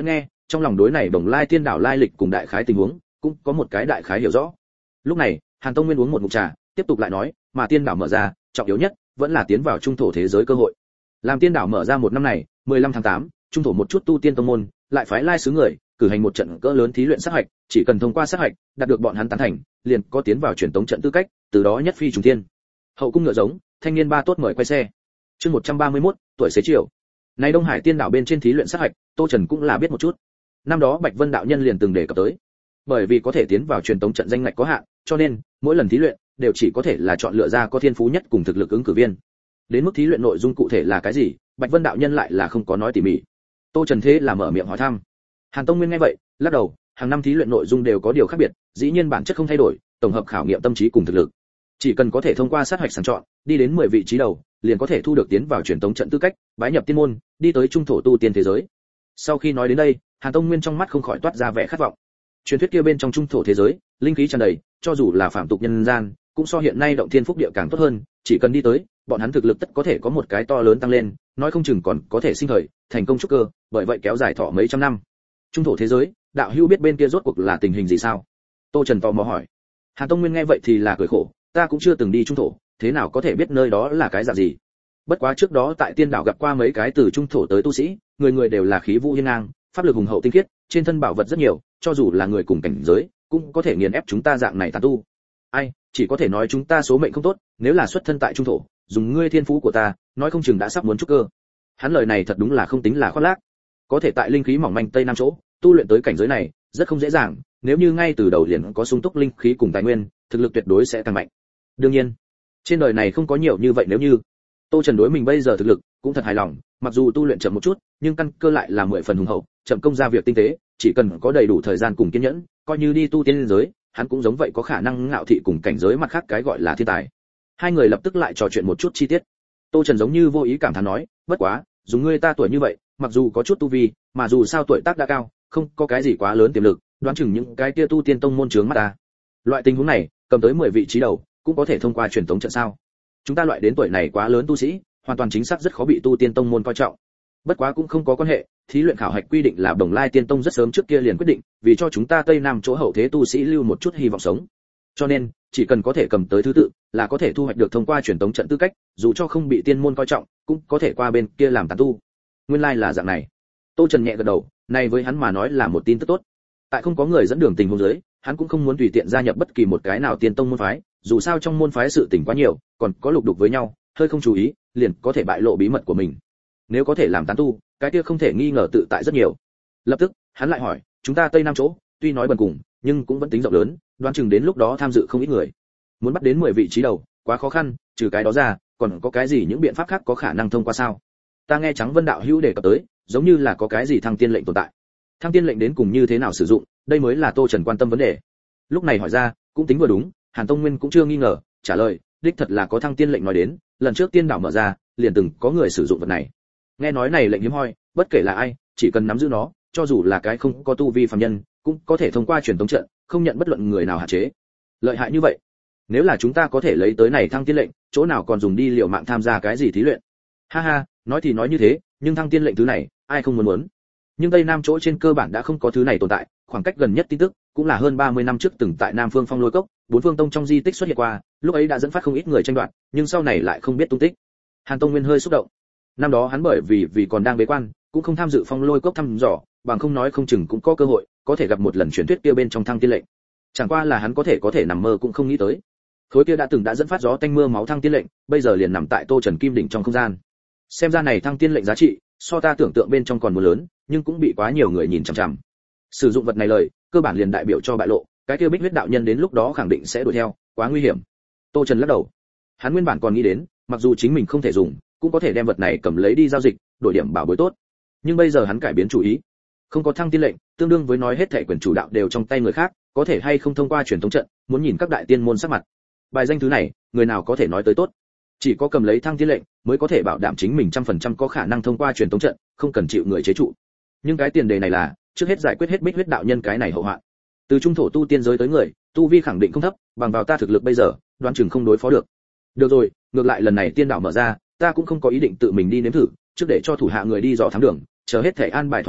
trong lòng đối này Bồng Lai Tiên đảo lai lịch cùng đại khái tình huống cũng có một cái đại khái hiểu rõ. Lúc này Hàn Tông Nguyên uống một ngụm trà, tiếp tục lại nói, mà tiên đảo mở ra, trọng yếu nhất vẫn là tiến vào trung thổ thế giới cơ hội. Làm tiên đảo mở ra một năm này, mười lăm tháng tám, trung thổ một chút tu tiên tông môn lại phái lai sứ người cử hành một trận cỡ lớn thí luyện sát hạch, chỉ cần thông qua sát hạch, đạt được bọn hắn tán thành, liền có tiến vào truyền tống trận tư cách, từ đó nhất phi trùng thiên. Hậu cung ngựa giống, thanh niên ba tốt mời quay xe. Chương một trăm ba mươi mốt, tuổi xế chiều. Này Đông Hải tiên đảo bên trên thí luyện sát hạch, Tô Trần cũng là biết một chút. Năm đó Bạch Vân đạo nhân liền từng đề cập tới. Bởi vì có thể tiến vào truyền tống trận danh ngạch có hạn, cho nên mỗi lần thí luyện đều chỉ có thể là chọn lựa ra có thiên phú nhất cùng thực lực ứng cử viên. Đến mức thí luyện nội dung cụ thể là cái gì, Bạch Vân đạo nhân lại là không có nói tỉ mỉ. Tô Trần thế là mở miệng hỏi thăm. Hàn Tông Nguyên nghe vậy, lắc đầu, hàng năm thí luyện nội dung đều có điều khác biệt, dĩ nhiên bản chất không thay đổi, tổng hợp khảo nghiệm tâm trí cùng thực lực. Chỉ cần có thể thông qua sát hạch sàng chọn, đi đến mười vị trí đầu, liền có thể thu được tiến vào truyền tống trận tư cách, bái nhập tiên môn, đi tới trung thổ tu tiên thế giới. Sau khi nói đến đây, Hàn Tông Nguyên trong mắt không khỏi toát ra vẻ khát vọng. Truyền thuyết kia bên trong trung thổ thế giới, linh khí tràn đầy, cho dù là phạm tục nhân gian, cũng so hiện nay động thiên phúc địa càng tốt hơn, chỉ cần đi tới, bọn hắn thực lực tất có thể có một cái to lớn tăng lên, nói không chừng còn có thể sinh thời, thành công trúc cơ, bởi vậy kéo dài thọ mấy trăm năm. Trung thổ thế giới, đạo hữu biết bên kia rốt cuộc là tình hình gì sao? Tô Trần tò mò hỏi. Hàn Tông Nguyên nghe vậy thì là cười khổ, ta cũng chưa từng đi trung thổ, thế nào có thể biết nơi đó là cái dạng gì? Bất quá trước đó tại tiên đảo gặp qua mấy cái từ trung thổ tới tu sĩ, người người đều là khí vũ hiên ngang, pháp lực hùng hậu tinh khiết, trên thân bảo vật rất nhiều, cho dù là người cùng cảnh giới, cũng có thể nghiền ép chúng ta dạng này tán tu. Ai, chỉ có thể nói chúng ta số mệnh không tốt, nếu là xuất thân tại trung thổ, dùng ngươi thiên phú của ta, nói không chừng đã sắp muốn trúc cơ. Hắn lời này thật đúng là không tính là khoác lác. Có thể tại linh khí mỏng manh tây nam chỗ, tu luyện tới cảnh giới này, rất không dễ dàng, nếu như ngay từ đầu liền có sung túc linh khí cùng tài nguyên, thực lực tuyệt đối sẽ tăng mạnh. Đương nhiên, trên đời này không có nhiều như vậy nếu như. Tô Trần đối mình bây giờ thực lực cũng thật hài lòng, mặc dù tu luyện chậm một chút, nhưng căn cơ lại là mười phần hùng hậu, chậm công ra việc tinh tế, chỉ cần có đầy đủ thời gian cùng kiên nhẫn, coi như đi tu tiên giới, hắn cũng giống vậy có khả năng ngạo thị cùng cảnh giới mặt khác cái gọi là thiên tài. Hai người lập tức lại trò chuyện một chút chi tiết. Tô Trần giống như vô ý cảm thán nói, bất quá, dùng ngươi ta tuổi như vậy, mặc dù có chút tu vi, mà dù sao tuổi tác đã cao, không có cái gì quá lớn tiềm lực, đoán chừng những cái kia tu tiên tông môn chướng mắt ta. Loại tình huống này, cầm tới mười vị trí đầu, cũng có thể thông qua truyền tống trận sao? Chúng ta loại đến tuổi này quá lớn tu sĩ, hoàn toàn chính xác rất khó bị tu tiên tông môn coi trọng. Bất quá cũng không có quan hệ, thí luyện khảo hạch quy định là Bồng Lai Tiên Tông rất sớm trước kia liền quyết định, vì cho chúng ta Tây Nam chỗ hậu thế tu sĩ lưu một chút hy vọng sống. Cho nên, chỉ cần có thể cầm tới thứ tự, là có thể thu hoạch được thông qua truyền tống trận tư cách, dù cho không bị tiên môn coi trọng, cũng có thể qua bên kia làm tán tu. Nguyên lai like là dạng này. Tô Trần nhẹ gật đầu, này với hắn mà nói là một tin tức tốt. Tại không có người dẫn đường tình huống dưới, hắn cũng không muốn tùy tiện gia nhập bất kỳ một cái nào tiên tông môn phái, dù sao trong môn phái sự tình quá nhiều, còn có lục đục với nhau, hơi không chú ý, liền có thể bại lộ bí mật của mình. Nếu có thể làm tán tu, cái kia không thể nghi ngờ tự tại rất nhiều. Lập tức, hắn lại hỏi, chúng ta Tây Nam chỗ, tuy nói bần cùng, nhưng cũng vẫn tính rộng lớn, đoán chừng đến lúc đó tham dự không ít người. Muốn bắt đến mười vị trí đầu, quá khó khăn, trừ cái đó ra, còn có cái gì những biện pháp khác có khả năng thông qua sao? Ta nghe Trắng Vân đạo hữu đề cập tới, giống như là có cái gì thăng tiên lệnh tồn tại. Thăng tiên lệnh đến cùng như thế nào sử dụng, đây mới là Tô Trần quan tâm vấn đề. Lúc này hỏi ra, cũng tính vừa đúng, Hàn Tông Nguyên cũng chưa nghi ngờ, trả lời, đích thật là có thăng tiên lệnh nói đến, lần trước tiên đảo mở ra, liền từng có người sử dụng vật này. Nghe nói này lệnh hiếm hoi, bất kể là ai, chỉ cần nắm giữ nó, cho dù là cái không có tu vi phàm nhân, cũng có thể thông qua truyền tống trận, không nhận bất luận người nào hạn chế. Lợi hại như vậy, nếu là chúng ta có thể lấy tới này thăng tiên lệnh, chỗ nào còn dùng đi liều mạng tham gia cái gì thí luyện? Ha ha, nói thì nói như thế, nhưng thăng tiên lệnh thứ này, ai không muốn muốn? Nhưng Tây Nam chỗ trên cơ bản đã không có thứ này tồn tại, khoảng cách gần nhất tin tức cũng là hơn ba mươi năm trước từng tại Nam Phương Phong Lôi Cốc, bốn phương tông trong di tích xuất hiện qua, lúc ấy đã dẫn phát không ít người tranh đoạt, nhưng sau này lại không biết tung tích. Hàn Tông Nguyên hơi xúc động. Năm đó hắn bởi vì vì còn đang bế quan, cũng không tham dự Phong Lôi Cốc thăm dò, bằng không nói không chừng cũng có cơ hội, có thể gặp một lần truyền thuyết kia bên trong thăng tiên lệnh. Chẳng qua là hắn có thể có thể nằm mơ cũng không nghĩ tới. Khối kia đã từng đã dẫn phát gió tanh mưa máu thăng tiên lệnh, bây giờ liền nằm tại Tô Trần Kim đỉnh trong không gian. Xem ra này thăng tiên lệnh giá trị, so ta tưởng tượng bên trong còn muốn lớn, nhưng cũng bị quá nhiều người nhìn chằm chằm. Sử dụng vật này lời, cơ bản liền đại biểu cho bại lộ, cái kia Bích Huyết đạo nhân đến lúc đó khẳng định sẽ đuổi theo, quá nguy hiểm. Tô Trần lắc đầu. Hắn nguyên bản còn nghĩ đến, mặc dù chính mình không thể dùng, cũng có thể đem vật này cầm lấy đi giao dịch, đổi điểm bảo bối tốt. Nhưng bây giờ hắn cải biến chủ ý. Không có thăng tiên lệnh, tương đương với nói hết thảy quyền chủ đạo đều trong tay người khác, có thể hay không thông qua truyền thống trận, muốn nhìn các đại tiên môn sắc mặt. Bài danh thứ này, người nào có thể nói tới tốt? Chỉ có cầm lấy thăng tiên lệnh, mới có thể bảo đảm chính mình trăm phần trăm có khả năng thông qua truyền thống trận, không cần chịu người chế trụ. Nhưng cái tiền đề này là, trước hết giải quyết hết Bích Huyết đạo nhân cái này hậu hoạn. Từ trung thổ tu tiên giới tới người, tu vi khẳng định không thấp, bằng vào ta thực lực bây giờ, đoán chừng không đối phó được. Được rồi, ngược lại lần này tiên đảo mở ra, ta cũng không có ý định tự mình đi nếm thử, trước để cho thủ hạ người đi dò thám đường, chờ hết thể an bài thỏa đáng,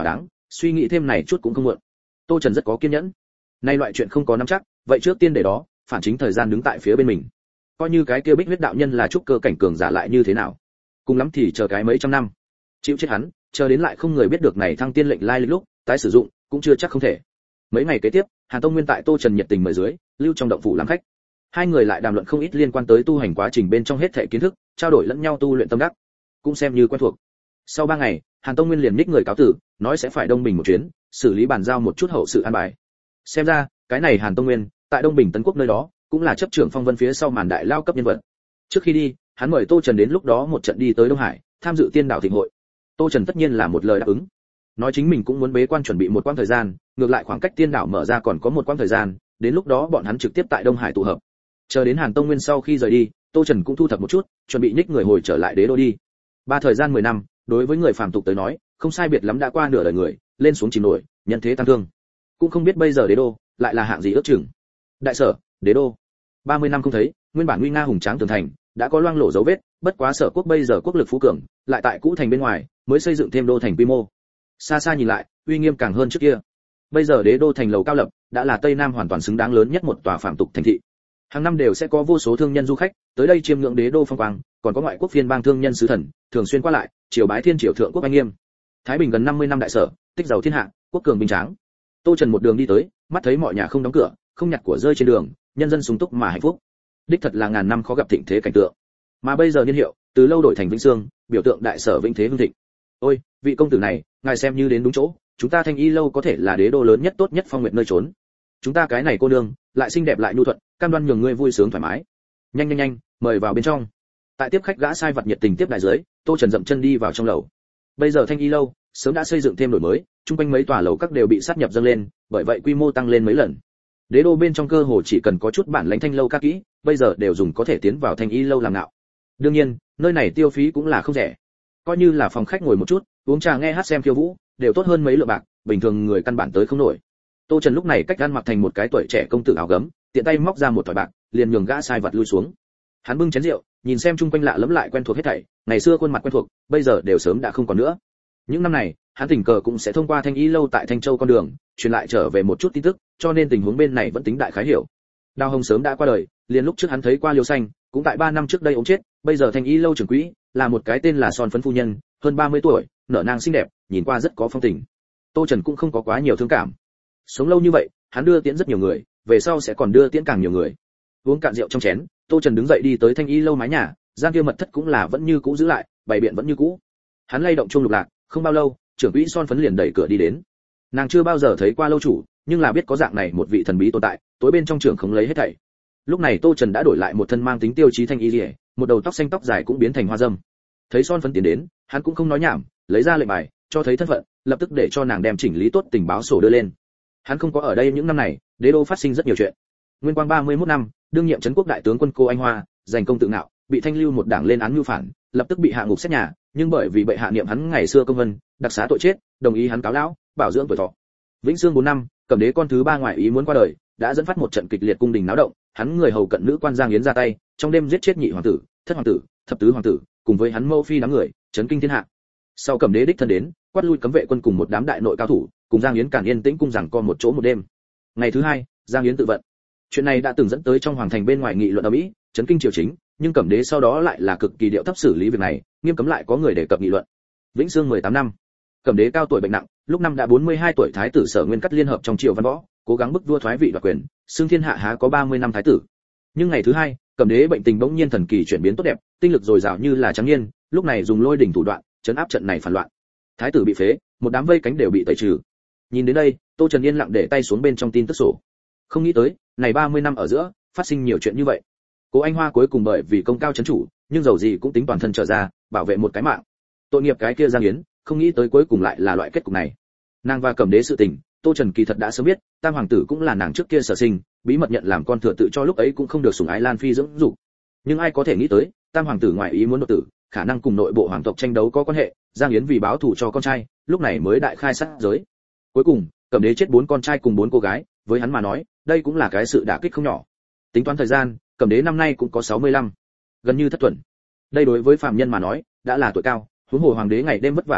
suy nghĩ thêm này chút cũng không muộn. Tô Trần rất có kiên nhẫn. Nay loại chuyện không có nắm chắc, vậy trước tiên để đó, phản chính thời gian đứng tại phía bên mình. Coi như cái kia Bích huyết đạo nhân là trúc cơ cảnh cường giả lại như thế nào, cùng lắm thì chờ cái mấy trăm năm. Chịu chết hắn, chờ đến lại không người biết được này thăng tiên lệnh lai lịch lúc, tái sử dụng, cũng chưa chắc không thể. Mấy ngày kế tiếp, Hàn Tông Nguyên tại Tô Trần nhiệt tình mời dưới, lưu trong động phủ làm khách. Hai người lại đàm luận không ít liên quan tới tu hành quá trình bên trong hết thảy kiến thức, trao đổi lẫn nhau tu luyện tâm đắc, cũng xem như quen thuộc. Sau ba ngày, Hàn Tông Nguyên liền ních người cáo tử, nói sẽ phải Đông Bình một chuyến, xử lý bàn giao một chút hậu sự an bài. Xem ra, cái này Hàn Tông Nguyên, tại Đông Bình Tấn Quốc nơi đó, cũng là chấp trưởng phong vân phía sau màn đại lao cấp nhân vật. Trước khi đi, hắn mời Tô Trần đến lúc đó một trận đi tới Đông Hải, tham dự tiên đạo thịnh hội. Tô Trần tất nhiên là một lời đáp ứng. Nói chính mình cũng muốn bế quan chuẩn bị một quãng thời gian, ngược lại khoảng cách tiên đạo mở ra còn có một quãng thời gian, đến lúc đó bọn hắn trực tiếp tại Đông Hải tụ hợp. Chờ đến Hàn Tông Nguyên sau khi rời đi, Tô Trần cũng thu thập một chút, chuẩn bị nhích người hồi trở lại đế đô đi. Ba thời gian mười năm, đối với người phàm tục tới nói, không sai biệt lắm đã qua nửa đời người, lên xuống chìm nổi, nhân thế tăng thương. Cũng không biết bây giờ đế đô lại là hạng gì ước chừng. Đại sở, đế đô. ba mươi năm không thấy, nguyên bản nguy nga hùng tráng tường thành, đã có loang lổ dấu vết, bất quá sở quốc bây giờ quốc lực phú cường, lại tại cũ thành bên ngoài, mới xây dựng thêm đô thành quy mô. Xa xa nhìn lại, uy nghiêm càng hơn trước kia. Bây giờ đế đô thành lầu cao lập, đã là Tây Nam hoàn toàn xứng đáng lớn nhất một tòa phàm tục thành thị. Hàng năm đều sẽ có vô số thương nhân du khách tới đây chiêm ngưỡng đế đô phong quang, còn có ngoại quốc phiên bang thương nhân sứ thần, thường xuyên qua lại, triều bái thiên triều thượng quốc anh nghiêm. Thái Bình gần năm mươi năm đại sở, tích giàu thiên hạ, quốc cường bình tráng. Tô Trần một đường đi tới, mắt thấy mọi nhà không đóng cửa, không nhặt của rơi trên đường, nhân dân sung túc mà hạnh phúc. Đích thật là ngàn năm khó gặp thịnh thế cảnh tượng. Mà bây giờ niên hiệu, từ lâu đổi thành Vĩnh Sương, biểu tượng đại sở vĩnh thế hưng thịnh. Ôi, vị công tử này, ngài xem như đến đúng chỗ, chúng ta Thanh Y lâu có thể là đế đô lớn nhất tốt nhất phong nguyệt nơi trốn. Chúng ta cái này cô nương, lại xinh đẹp lại nhu thuận, cam đoan nhường ngươi vui sướng thoải mái. Nhanh nhanh nhanh, mời vào bên trong. Tại tiếp khách gã sai vặt nhiệt tình tiếp đại dưới, Tô Trần dậm chân đi vào trong lầu. Bây giờ Thanh Y lâu sớm đã xây dựng thêm đổi mới, trung quanh mấy tòa lầu các đều bị sát nhập dâng lên, bởi vậy quy mô tăng lên mấy lần. Đế đô bên trong cơ hồ chỉ cần có chút bản lãnh thanh lâu các kỹ, bây giờ đều dùng có thể tiến vào Thanh Y lâu làm nạo. Đương nhiên, nơi này tiêu phí cũng là không rẻ. Coi như là phòng khách ngồi một chút, uống trà nghe hát xem khiêu vũ, đều tốt hơn mấy lượng bạc, bình thường người căn bản tới không nổi. Tô Trần lúc này cách ăn mặc thành một cái tuổi trẻ công tử áo gấm, tiện tay móc ra một thỏi bạc, liền nhường gã sai vặt lui xuống. Hắn bưng chén rượu, nhìn xem chung quanh lạ lẫm lại quen thuộc hết thảy, ngày xưa khuôn mặt quen thuộc, bây giờ đều sớm đã không còn nữa. Những năm này, hắn tình cờ cũng sẽ thông qua Thanh Y lâu tại Thanh Châu con đường, truyền lại trở về một chút tin tức, cho nên tình huống bên này vẫn tính đại khái hiểu. Đào Hồng sớm đã qua đời, liền lúc trước hắn thấy qua Liêu Xanh, cũng tại ba năm trước đây ốm chết, bây giờ Thanh Y lâu trưởng quỹ là một cái tên là Son Phấn phu nhân, hơn ba mươi tuổi, nở nang xinh đẹp, nhìn qua rất có phong tình. Tô Trần cũng không có quá nhiều thương cảm. Sống lâu như vậy, hắn đưa tiễn rất nhiều người, về sau sẽ còn đưa tiễn càng nhiều người. Uống cạn rượu trong chén, Tô Trần đứng dậy đi tới Thanh Y lâu mái nhà, gian kia mật thất cũng là vẫn như cũ giữ lại, bày biện vẫn như cũ. Hắn lay động chuông lục lạc, không bao lâu, trưởng quỹ Son Phấn liền đẩy cửa đi đến. Nàng chưa bao giờ thấy qua lâu chủ, nhưng là biết có dạng này một vị thần bí tồn tại, tối bên trong trưởng không lấy hết thảy. Lúc này Tô Trần đã đổi lại một thân mang tính tiêu chí thanh y liễu, một đầu tóc xanh tóc dài cũng biến thành hoa dâm. Thấy Son Phấn tiến đến, hắn cũng không nói nhảm, lấy ra lệnh bài, cho thấy thân phận, lập tức để cho nàng đem chỉnh lý tốt tình báo sổ đưa lên. Hắn không có ở đây những năm này, đế đô phát sinh rất nhiều chuyện. Nguyên quang ba mươi mốt năm, đương nhiệm trấn quốc đại tướng quân Cô Anh Hoa, giành công tự ngạo, bị Thanh Lưu một đảng lên án mưu phản, lập tức bị hạ ngục xét nhà, nhưng bởi vì bệ hạ niệm hắn ngày xưa công vân, đặc xá tội chết, đồng ý hắn cáo lão, bảo dưỡng tuổi thọ. Vĩnh Sương bốn năm, Cẩm Đế con thứ ba ngoại ý muốn qua đời, đã dẫn phát một trận kịch liệt cung đình náo động, hắn người hầu cận nữ quan Giang Yến ra tay, trong đêm giết chết nhị hoàng tử, thất hoàng tử, thập tứ hoàng tử, cùng với hắn mâu phi đám người, chấn kinh thiên hạ. Sau Cẩm Đế đích thân đến, quát lui cấm vệ quân cùng một đám đại nội cao thủ, cùng Giang Yến cản yên tĩnh cung rằng co một chỗ một đêm. Ngày thứ hai, Giang Yến tự vận. Chuyện này đã từng dẫn tới trong hoàng thành bên ngoài nghị luận ầm ĩ, chấn kinh triều chính, nhưng Cẩm Đế sau đó lại là cực kỳ điệu thấp xử lý việc này, nghiêm cấm lại có người đề cập nghị luận. Vĩnh Sương mười tám năm, Cẩm Đế cao tuổi bệnh nặng, lúc năm đã bốn mươi hai tuổi, thái tử Sở Nguyên Cắt liên hợp trong triều văn võ, cố gắng bức vua thoái vị đoạt quyền, xưng thiên hạ há có ba mươi năm thái tử. Nhưng ngày thứ hai, Cẩm Đế bệnh tình bỗng nhiên thần kỳ chuyển biến tốt đẹp, tinh lực dồi dào như là trắng niên, lúc này dùng lôi đỉnh thủ đoạn, trấn áp trận này phản loạn. Thái tử bị phế, một đám vây cánh đều bị tẩy trừ. Nhìn đến đây, Tô Trần yên lặng để tay xuống bên trong tin tức sổ. Không nghĩ tới, này ba mươi năm ở giữa, phát sinh nhiều chuyện như vậy. Cố Anh Hoa cuối cùng bởi vì công cao chấn chủ, nhưng dầu gì cũng tính toàn thân trở ra, bảo vệ một cái mạng. Tội nghiệp cái kia Giang Yến, không nghĩ tới cuối cùng lại là loại kết cục này. Nàng và Cẩm Đế sự tình, Tô Trần kỳ thật đã sớm biết, Tam hoàng tử cũng là nàng trước kia sở sinh, bí mật nhận làm con thừa tự cho lúc ấy cũng không được sủng ái Lan phi dưỡng dục. Nhưng ai có thể nghĩ tới, Tam hoàng tử ngoại ý muốn đột tử, khả năng cùng nội bộ hoàng tộc tranh đấu có quan hệ, Giang Yến vì báo thù cho con trai, lúc này mới đại khai sát giới. Cuối cùng, Cẩm Đế chết bốn con trai cùng bốn cô gái, với hắn mà nói, đây cũng là cái sự đả kích không nhỏ. Tính toán thời gian, Cẩm Đế năm nay cũng có sáu mươi lăm, gần như thất tuần. Đây đối với phàm nhân mà nói, đã là tuổi cao, huống hồ hoàng đế ngày đêm vất vả chính vụ,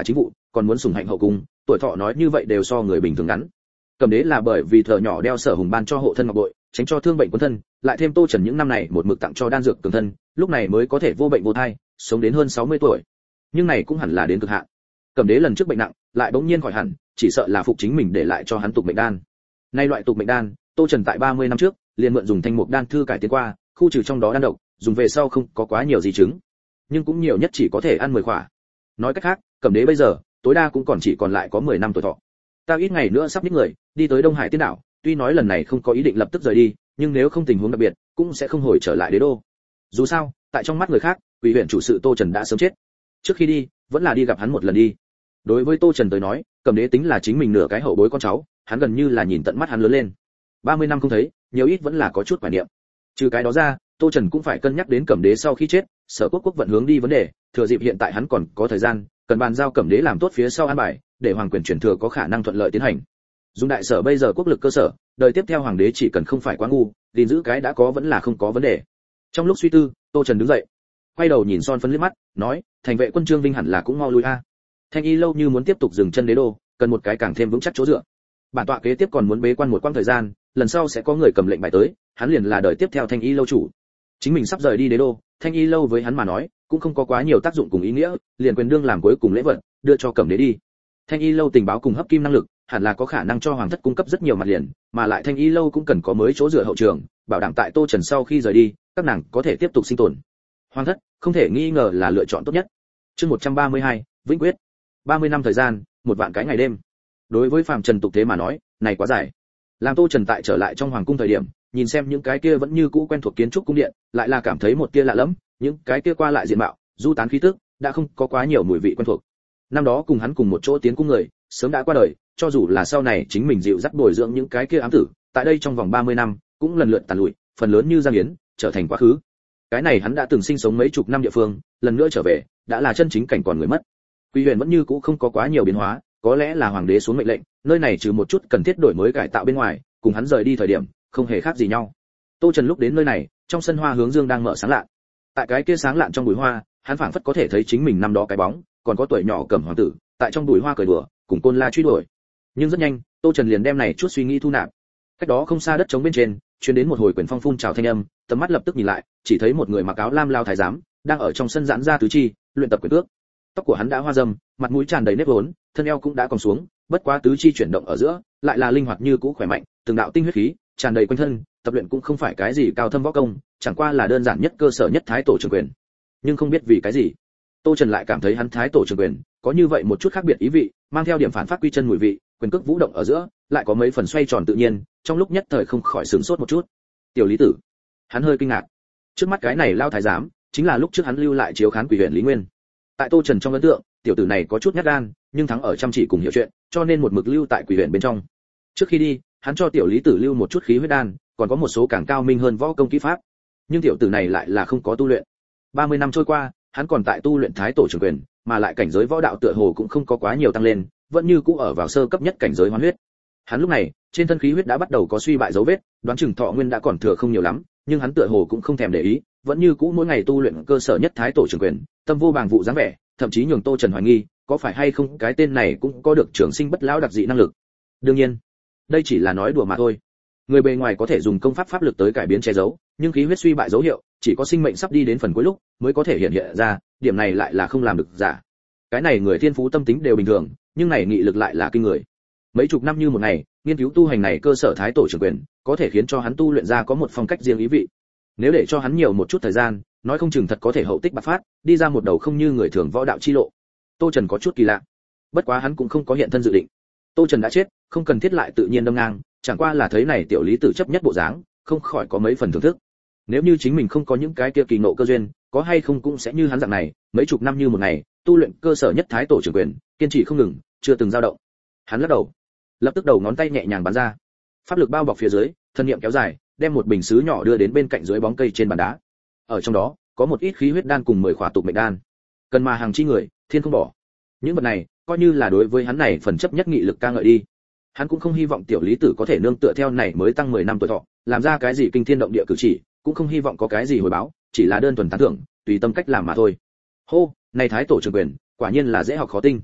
còn muốn sủng hạnh hậu cung, tuổi thọ nói như vậy đều so người bình thường ngắn. Cẩm Đế là bởi vì thợ nhỏ đeo Sở Hùng ban cho hộ thân ngọc bội, tránh cho thương bệnh quân thân, lại thêm Tô Trần những năm này một mực tặng cho đan dược cường thân, lúc này mới có thể vô bệnh vô thai, sống đến hơn sáu mươi tuổi. Nhưng này cũng hẳn là đến cực hạn. Cẩm Đế lần trước bệnh nặng, lại bỗng nhiên khỏi hẳn, chỉ sợ là phục chính mình để lại cho hắn tục mệnh đan. Nay loại tục mệnh đan, Tô Trần tại ba mươi năm trước, liền mượn dùng thanh mục đan thư cải tiến qua, khu trừ trong đó đan độc, dùng về sau không có quá nhiều di chứng, nhưng cũng nhiều nhất chỉ có thể ăn mười khỏa. Nói cách khác, Cẩm Đế bây giờ, tối đa cũng còn chỉ còn lại có mười năm tuổi thọ. Ta ít ngày nữa sắp đích người, đi tới Đông Hải Tiên đảo, tuy nói lần này không có ý định lập tức rời đi, nhưng nếu không tình huống đặc biệt, cũng sẽ không hồi trở lại Đế đô. Dù sao, tại trong mắt người khác, Quỷ huyện chủ sự Tô Trần đã sớm chết. Trước khi đi, vẫn là đi gặp hắn một lần đi. Đối với Tô Trần tới nói, Cẩm Đế tính là chính mình nửa cái hậu bối con cháu, hắn gần như là nhìn tận mắt hắn lớn lên. ba mươi năm không thấy, nhiều ít vẫn là có chút hoài niệm. Trừ cái đó ra, Tô Trần cũng phải cân nhắc đến Cẩm Đế sau khi chết, Sở Quốc quốc vận hướng đi vấn đề, thừa dịp hiện tại hắn còn có thời gian, cần bàn giao Cẩm Đế làm tốt phía sau an bài, để hoàng quyền chuyển thừa có khả năng thuận lợi tiến hành. Dùng đại sở bây giờ quốc lực cơ sở, đời tiếp theo hoàng đế chỉ cần không phải quá ngu, gìn giữ cái đã có vẫn là không có vấn đề. Trong lúc suy tư, Tô Trần đứng dậy, quay đầu nhìn Son Phấn liếc mắt, nói, thành vệ quân Trương Vinh hẳn là cũng mau lui a. Thanh Y lâu như muốn tiếp tục dừng chân Đế đô, cần một cái càng thêm vững chắc chỗ dựa. Bản tọa kế tiếp còn muốn bế quan một quãng thời gian, lần sau sẽ có người cầm lệnh bài tới, hắn liền là đời tiếp theo Thanh Y lâu chủ. Chính mình sắp rời đi Đế đô, Thanh Y lâu với hắn mà nói, cũng không có quá nhiều tác dụng cùng ý nghĩa, liền quyền đương làm cuối cùng lễ vật, đưa cho Cẩm Đế đi. Thanh Y lâu tình báo cùng hấp kim năng lực, hẳn là có khả năng cho hoàng thất cung cấp rất nhiều mặt liền, mà lại Thanh Y lâu cũng cần có mới chỗ dựa hậu trường, bảo đảm tại Tô Trần sau khi rời đi, các nàng có thể tiếp tục sinh tồn. Hoàng thất không thể nghi ngờ là lựa chọn tốt nhất. Chương một trăm ba mươi hai, Vĩnh Quyết. ba mươi năm thời gian, một vạn cái ngày đêm. Đối với phàm trần tục thế mà nói, này quá dài. Làm Tô Trần tại trở lại trong hoàng cung thời điểm, nhìn xem những cái kia vẫn như cũ quen thuộc kiến trúc cung điện, lại là cảm thấy một tia lạ lẫm, những cái kia qua lại diện mạo, du tán khí tức, đã không có quá nhiều mùi vị quen thuộc. Năm đó cùng hắn cùng một chỗ tiến cung người, sớm đã qua đời, cho dù là sau này chính mình dịu dắt bồi dưỡng những cái kia ám tử, tại đây trong vòng ba mươi năm, cũng lần lượt tàn lụi, phần lớn như Giang Yến, trở thành quá khứ. Cái này hắn đã từng sinh sống mấy chục năm địa phương, lần nữa trở về, đã là chân chính cảnh còn người mất. Quy Huyền vẫn như cũ không có quá nhiều biến hóa, có lẽ là hoàng đế xuống mệnh lệnh, nơi này trừ một chút cần thiết đổi mới cải tạo bên ngoài, cùng hắn rời đi thời điểm, không hề khác gì nhau. Tô Trần lúc đến nơi này, trong sân hoa hướng dương đang mở sáng lạ. Tại cái kia sáng lạn trong bụi hoa, hắn phảng phất có thể thấy chính mình năm đó cái bóng, còn có tuổi nhỏ Cẩm hoàng tử, tại trong bụi hoa cười đùa, cùng Côn La truy đuổi. Nhưng rất nhanh, Tô Trần liền đem này chút suy nghĩ thu nạp. Cách đó không xa đất trống bên trên, truyền đến một hồi quyền phong phun trào thanh âm, tầm mắt lập tức nhìn lại, chỉ thấy một người mặc áo lam lao thái giám, đang ở trong sân giãn ra tứ chi, luyện tập quyền cước. Tóc của hắn đã hoa râm, mặt mũi tràn đầy nếp vốn, thân eo cũng đã còng xuống, bất quá tứ chi chuyển động ở giữa, lại là linh hoạt như cũ khỏe mạnh, từng đạo tinh huyết khí tràn đầy quanh thân, tập luyện cũng không phải cái gì cao thâm võ công, chẳng qua là đơn giản nhất cơ sở nhất thái tổ trường quyền. Nhưng không biết vì cái gì, Tô Trần lại cảm thấy hắn thái tổ trường quyền có như vậy một chút khác biệt ý vị, mang theo điểm phản phát quy chân mùi vị, quyền cước vũ động ở giữa, lại có mấy phần xoay tròn tự nhiên, trong lúc nhất thời không khỏi sửng sốt một chút. Tiểu Lý Tử, hắn hơi kinh ngạc. Trước mắt cái này lao thái giám, chính là lúc trước hắn lưu lại chiếu khán Quỷ huyện Lý Nguyên. Tại Tô Trần trong ấn tượng, tiểu tử này có chút nhát gan, nhưng thắng ở chăm chỉ cùng hiểu chuyện, cho nên một mực lưu tại Quỷ huyện bên trong. Trước khi đi, hắn cho tiểu Lý Tử lưu một chút khí huyết đan, còn có một số càng cao minh hơn võ công kỹ pháp. Nhưng tiểu tử này lại là không có tu luyện. ba mươi năm trôi qua, hắn còn tại tu luyện thái tổ trường quyền, mà lại cảnh giới võ đạo tựa hồ cũng không có quá nhiều tăng lên, vẫn như cũ ở vào sơ cấp nhất cảnh giới hoán huyết. Hắn lúc này, trên thân khí huyết đã bắt đầu có suy bại dấu vết, đoán chừng thọ nguyên đã còn thừa không nhiều lắm, nhưng hắn tựa hồ cũng không thèm để ý, vẫn như cũ mỗi ngày tu luyện cơ sở nhất thái tổ trường quyền, tâm vô bàng vụ dáng vẻ, thậm chí nhường Tô Trần hoài nghi, có phải hay không cái tên này cũng có được trường sinh bất lão đặc dị năng lực. Đương nhiên, đây chỉ là nói đùa mà thôi. Người bề ngoài có thể dùng công pháp pháp lực tới cải biến che giấu, nhưng khí huyết suy bại dấu hiệu, chỉ có sinh mệnh sắp đi đến phần cuối lúc mới có thể hiện hiện ra, điểm này lại là không làm được giả. Cái này người thiên phú tâm tính đều bình thường, nhưng này nghị lực lại là kinh người. Mấy chục năm như một ngày, nghiên cứu tu hành này cơ sở thái tổ trường quyền, có thể khiến cho hắn tu luyện ra có một phong cách riêng ý vị. Nếu để cho hắn nhiều một chút thời gian, nói không chừng thật có thể hậu tích bạc phát, đi ra một đầu không như người thường võ đạo chi lộ. Tô Trần có chút kỳ lạ, bất quá hắn cũng không có hiện thân dự định. Tô Trần đã chết, không cần thiết lại tự nhiên đâm ngang, chẳng qua là thấy này tiểu Lý Tử chấp nhất bộ dáng, không khỏi có mấy phần thưởng thức. Nếu như chính mình không có những cái kia kỳ ngộ cơ duyên, có hay không cũng sẽ như hắn dạng này, mấy chục năm như một ngày, tu luyện cơ sở nhất thái tổ trường quyền, kiên trì không ngừng, chưa từng dao động. Hắn lắc đầu, lập tức đầu ngón tay nhẹ nhàng bắn ra, pháp lực bao bọc phía dưới, thân niệm kéo dài, đem một bình sứ nhỏ đưa đến bên cạnh dưới bóng cây trên bàn đá. Ở trong đó, có một ít khí huyết đan cùng mười khỏa tục mệnh đan. Cần mà hàng chi người, thiên không bỏ. Những vật này, coi như là đối với hắn này phần chấp nhất nghị lực ca ngợi đi. Hắn cũng không hy vọng tiểu Lý Tử có thể nương tựa theo này mới tăng mười năm tuổi thọ, làm ra cái gì kinh thiên động địa cử chỉ, cũng không hy vọng có cái gì hồi báo, chỉ là đơn thuần tán thưởng, tùy tâm cách làm mà thôi. Hô, này thái tổ trường quyền, quả nhiên là dễ học khó tinh.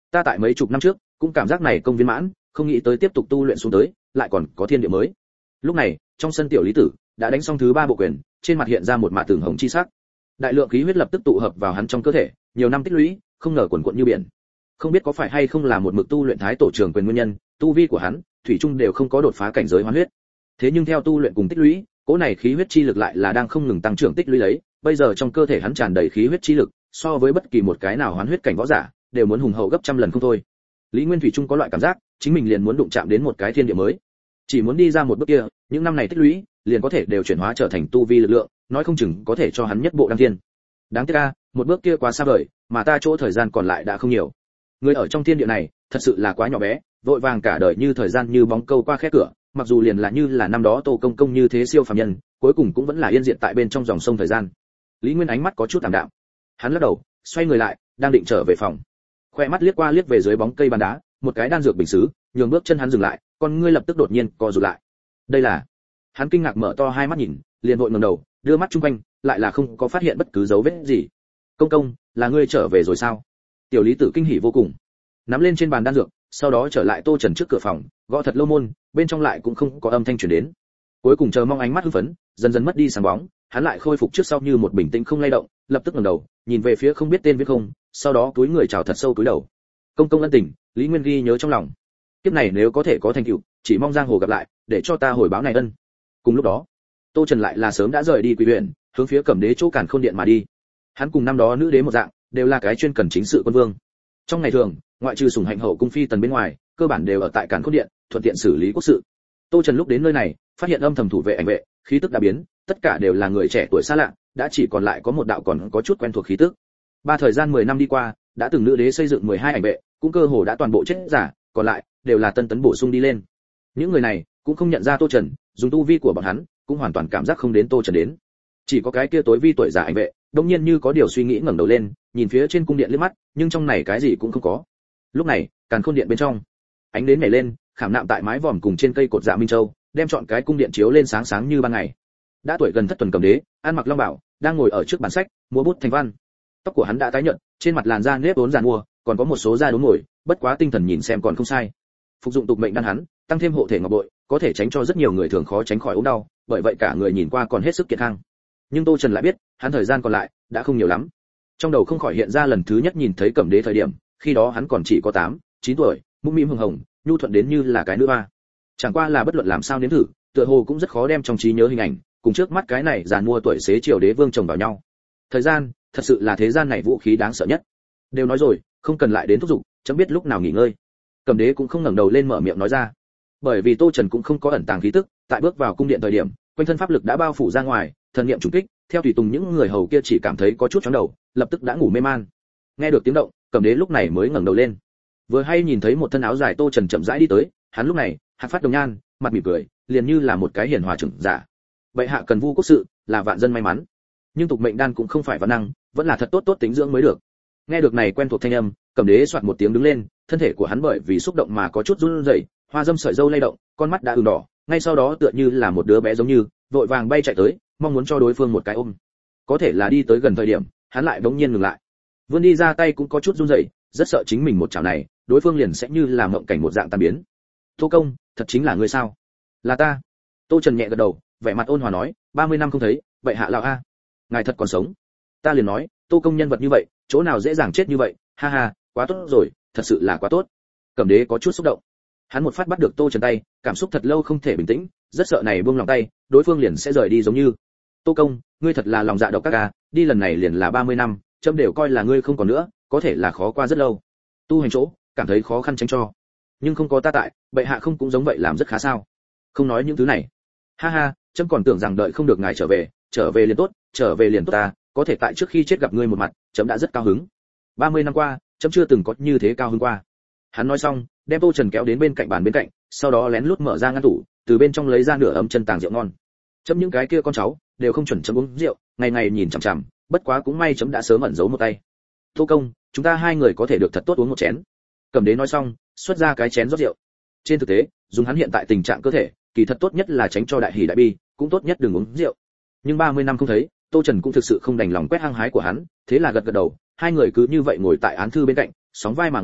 Ta tại mấy chục năm trước cũng cảm giác này công viên mãn, không nghĩ tới tiếp tục tu luyện xuống tới lại còn có thiên địa mới. Lúc này trong sân tiểu lý tử đã đánh xong thứ ba bộ quyền, trên mặt hiện ra một mạ tường hồng chi sắc. Đại lượng khí huyết lập tức tụ hợp vào hắn trong cơ thể, nhiều năm tích lũy không ngờ quần quận như biển. Không biết có phải hay không là một mực tu luyện thái tổ trường quyền nguyên nhân, tu vi của hắn thủy chung đều không có đột phá cảnh giới hoán huyết. Thế nhưng theo tu luyện cùng tích lũy, cỗ này khí huyết chi lực lại là đang không ngừng tăng trưởng tích lũy lấy, bây giờ trong cơ thể hắn tràn đầy khí huyết chi lực, so với bất kỳ một cái nào hoán huyết cảnh võ giả đều muốn hùng hậu gấp trăm lần không thôi. Lý Nguyên thủy chung có loại cảm giác, chính mình liền muốn đụng chạm đến một cái thiên địa mới. Chỉ muốn đi ra một bước kia, những năm này tích lũy liền có thể đều chuyển hóa trở thành tu vi lực lượng, nói không chừng có thể cho hắn nhất bộ đăng thiên. Đáng tiếc a, một bước kia quá xa vời, mà ta chỗ thời gian còn lại đã không nhiều. Người ở trong thiên địa này, thật sự là quá nhỏ bé, vội vàng cả đời như thời gian như bóng câu qua khe cửa, mặc dù liền là như là năm đó Tô Công Công như thế siêu phàm nhân, cuối cùng cũng vẫn là yên diện tại bên trong dòng sông thời gian. Lý Nguyên ánh mắt có chút tạm đạm. Hắn lắc đầu, xoay người lại, đang định trở về phòng. Khoe mắt liếc qua liếc về dưới bóng cây bàn đá, một cái đan dược bình sứ, nhường bước chân hắn dừng lại, con ngươi lập tức đột nhiên co rụt lại. Đây là? Hắn kinh ngạc mở to hai mắt nhìn, liền vội ngẩng đầu, đưa mắt chung quanh, lại là không có phát hiện bất cứ dấu vết gì. Công công, là ngươi trở về rồi sao? Tiểu Lý Tử kinh hỉ vô cùng, nắm lên trên bàn đan dược, sau đó trở lại Tô Trần trước cửa phòng, gõ thật lâu môn, bên trong lại cũng không có âm thanh truyền đến. Cuối cùng chờ mong ánh mắt hưng phấn, dần dần mất đi sáng bóng, hắn lại khôi phục trước sau như một bình tĩnh không lay động, lập tức ngẩng đầu, nhìn về phía không biết tên viết không, sau đó túi người chào thật sâu túi đầu. Công công ân tình, Lý Nguyên ghi nhớ trong lòng. Kiếp này nếu có thể có thành tựu, chỉ mong giang hồ gặp lại, để cho ta hồi báo này ân. Cùng lúc đó, Tô Trần lại là sớm đã rời đi Quỷ huyện, hướng phía Cẩm Đế chỗ Càn Khôn Điện mà đi. Hắn cùng năm đó nữ đế một dạng, đều là cái chuyên cần chính sự quân vương. Trong ngày thường, ngoại trừ sủng hạnh hậu cung phi tần bên ngoài, cơ bản đều ở tại Càn Khôn Điện, thuận tiện xử lý quốc sự. Tô Trần lúc đến nơi này, phát hiện âm thầm thủ vệ ảnh vệ, khí tức đã biến, tất cả đều là người trẻ tuổi xa lạ, đã chỉ còn lại có một đạo còn có chút quen thuộc khí tức. Ba thời gian mười năm đi qua, đã từng nữ đế xây dựng mười hai ảnh vệ, cũng cơ hồ đã toàn bộ chết giả, còn lại đều là tân tấn bổ sung đi lên. Những người này cũng không nhận ra Tô Trần, dùng tu vi của bọn hắn, cũng hoàn toàn cảm giác không đến Tô Trần đến. Chỉ có cái kia tối vi tuổi già ảnh vệ, đột nhiên như có điều suy nghĩ ngẩng đầu lên, nhìn phía trên cung điện liếc mắt, nhưng trong này cái gì cũng không có. Lúc này, Càn Khôn Điện bên trong, ánh đến nhảy lên, khảm nạm tại mái vòm cùng trên cây cột dạ minh châu, đem trọn cái cung điện chiếu lên sáng sáng như ban ngày. Đã tuổi gần thất tuần Cẩm Đế, ăn mặc long bảo, đang ngồi ở trước bàn sách, múa bút thành văn. Tóc của hắn đã tái nhợt, trên mặt làn da nếp vốn giàn mua, còn có một số da đốm ngồi, bất quá tinh thần nhìn xem còn không sai. Phục dụng tục mệnh đan hắn, tăng thêm hộ thể ngọc bội, có thể tránh cho rất nhiều người thường khó tránh khỏi ốm đau, bởi vậy cả người nhìn qua còn hết sức kiệt khang. Nhưng Tô Trần lại biết, hắn thời gian còn lại đã không nhiều lắm. Trong đầu không khỏi hiện ra lần thứ nhất nhìn thấy Cẩm Đế thời điểm, khi đó hắn còn chỉ có tám, chín tuổi, mũm mĩm hồng hồng, nhu thuận đến như là cái nữ hoa. Chẳng qua là bất luận làm sao nếm thử, tựa hồ cũng rất khó đem trong trí nhớ hình ảnh cùng trước mắt cái này giàn mua tuổi xế chiều đế vương chồng vào nhau. Thời gian, thật sự là thế gian này vũ khí đáng sợ nhất. Đều nói rồi, không cần lại đến thúc giục, chấm biết lúc nào nghỉ ngơi. Cẩm Đế cũng không ngẩng đầu lên mở miệng nói ra. Bởi vì Tô Trần cũng không có ẩn tàng khí tức, tại bước vào cung điện thời điểm, quanh thân pháp lực đã bao phủ ra ngoài, thần niệm trùng kích, theo tùy tùng những người hầu kia chỉ cảm thấy có chút chóng đầu, lập tức đã ngủ mê man. Nghe được tiếng động, Cẩm Đế lúc này mới ngẩng đầu lên. Vừa hay nhìn thấy một thân áo dài Tô Trần chậm rãi đi tới, hắn lúc này, hạc phát đồng nhan, mặt mỉm cười, liền như là một cái hiền hòa trưởng giả. Bệ hạ cần vu quốc sự, là vạn dân may mắn. Nhưng tục mệnh đan cũng không phải văn năng, vẫn là thật tốt tốt tính dưỡng mới được. Nghe được này quen thuộc thanh âm, Cẩm Đế soạt một tiếng đứng lên, thân thể của hắn bởi vì xúc động mà có chút run rẩy, hoa dâm sợi râu lay động, con mắt đã ửng đỏ, ngay sau đó tựa như là một đứa bé giống như, vội vàng bay chạy tới, mong muốn cho đối phương một cái ôm. Có thể là đi tới gần thời điểm, hắn lại bỗng nhiên ngừng lại. Vươn đi ra tay cũng có chút run rẩy, rất sợ chính mình một chảo này, đối phương liền sẽ như là mộng cảnh một dạng tan biến. Tô công, thật chính là ngươi sao? Là ta. Tô Trần nhẹ gật đầu, vẻ mặt ôn hòa nói, ba mươi năm không thấy, vậy hạ lão a, ngài thật còn sống. Ta liền nói, Tô công nhân vật như vậy, chỗ nào dễ dàng chết như vậy, ha ha, quá tốt rồi, thật sự là quá tốt. Cẩm Đế có chút xúc động. Hắn một phát bắt được Tô Trần tay, cảm xúc thật lâu không thể bình tĩnh, rất sợ này buông lòng tay, đối phương liền sẽ rời đi giống như. Tô công, ngươi thật là lòng dạ độc các a, đi lần này liền là ba mươi năm, chấm đều coi là ngươi không còn nữa, có thể là khó qua rất lâu. Tu hành chỗ, cảm thấy khó khăn tránh cho. Nhưng không có ta tại, bệ hạ không cũng giống vậy làm rất khá sao? Không nói những thứ này. Ha ha, chấm còn tưởng rằng đợi không được ngài trở về, trở về liền tốt, trở về liền tốt ta, có thể tại trước khi chết gặp ngươi một mặt, chấm đã rất cao hứng. ba mươi năm qua, chấm chưa từng có như thế cao hứng qua. Hắn nói xong, đem Tô Trần kéo đến bên cạnh bàn bên cạnh, sau đó lén lút mở ra ngăn tủ, từ bên trong lấy ra nửa ấm chân tàng rượu ngon. Chấm những cái kia con cháu đều không chuẩn chấm uống rượu, ngày ngày nhìn chằm chằm, bất quá cũng may chấm đã sớm ẩn giấu một tay. Tô công, chúng ta hai người có thể được thật tốt uống một chén. Cẩm Đế nói xong, xuất ra cái chén rót rượu. Trên thực tế, dùng hắn hiện tại tình trạng cơ thể, kỳ thật tốt nhất là tránh cho đại hỉ đại bi, cũng tốt nhất đừng uống rượu. Nhưng ba mươi năm không thấy, Tô Trần cũng thực sự không đành lòng quét hăng hái của hắn, thế là gật gật đầu, hai người cứ như vậy ngồi tại án thư bên cạnh, sóng vai mà ngồi,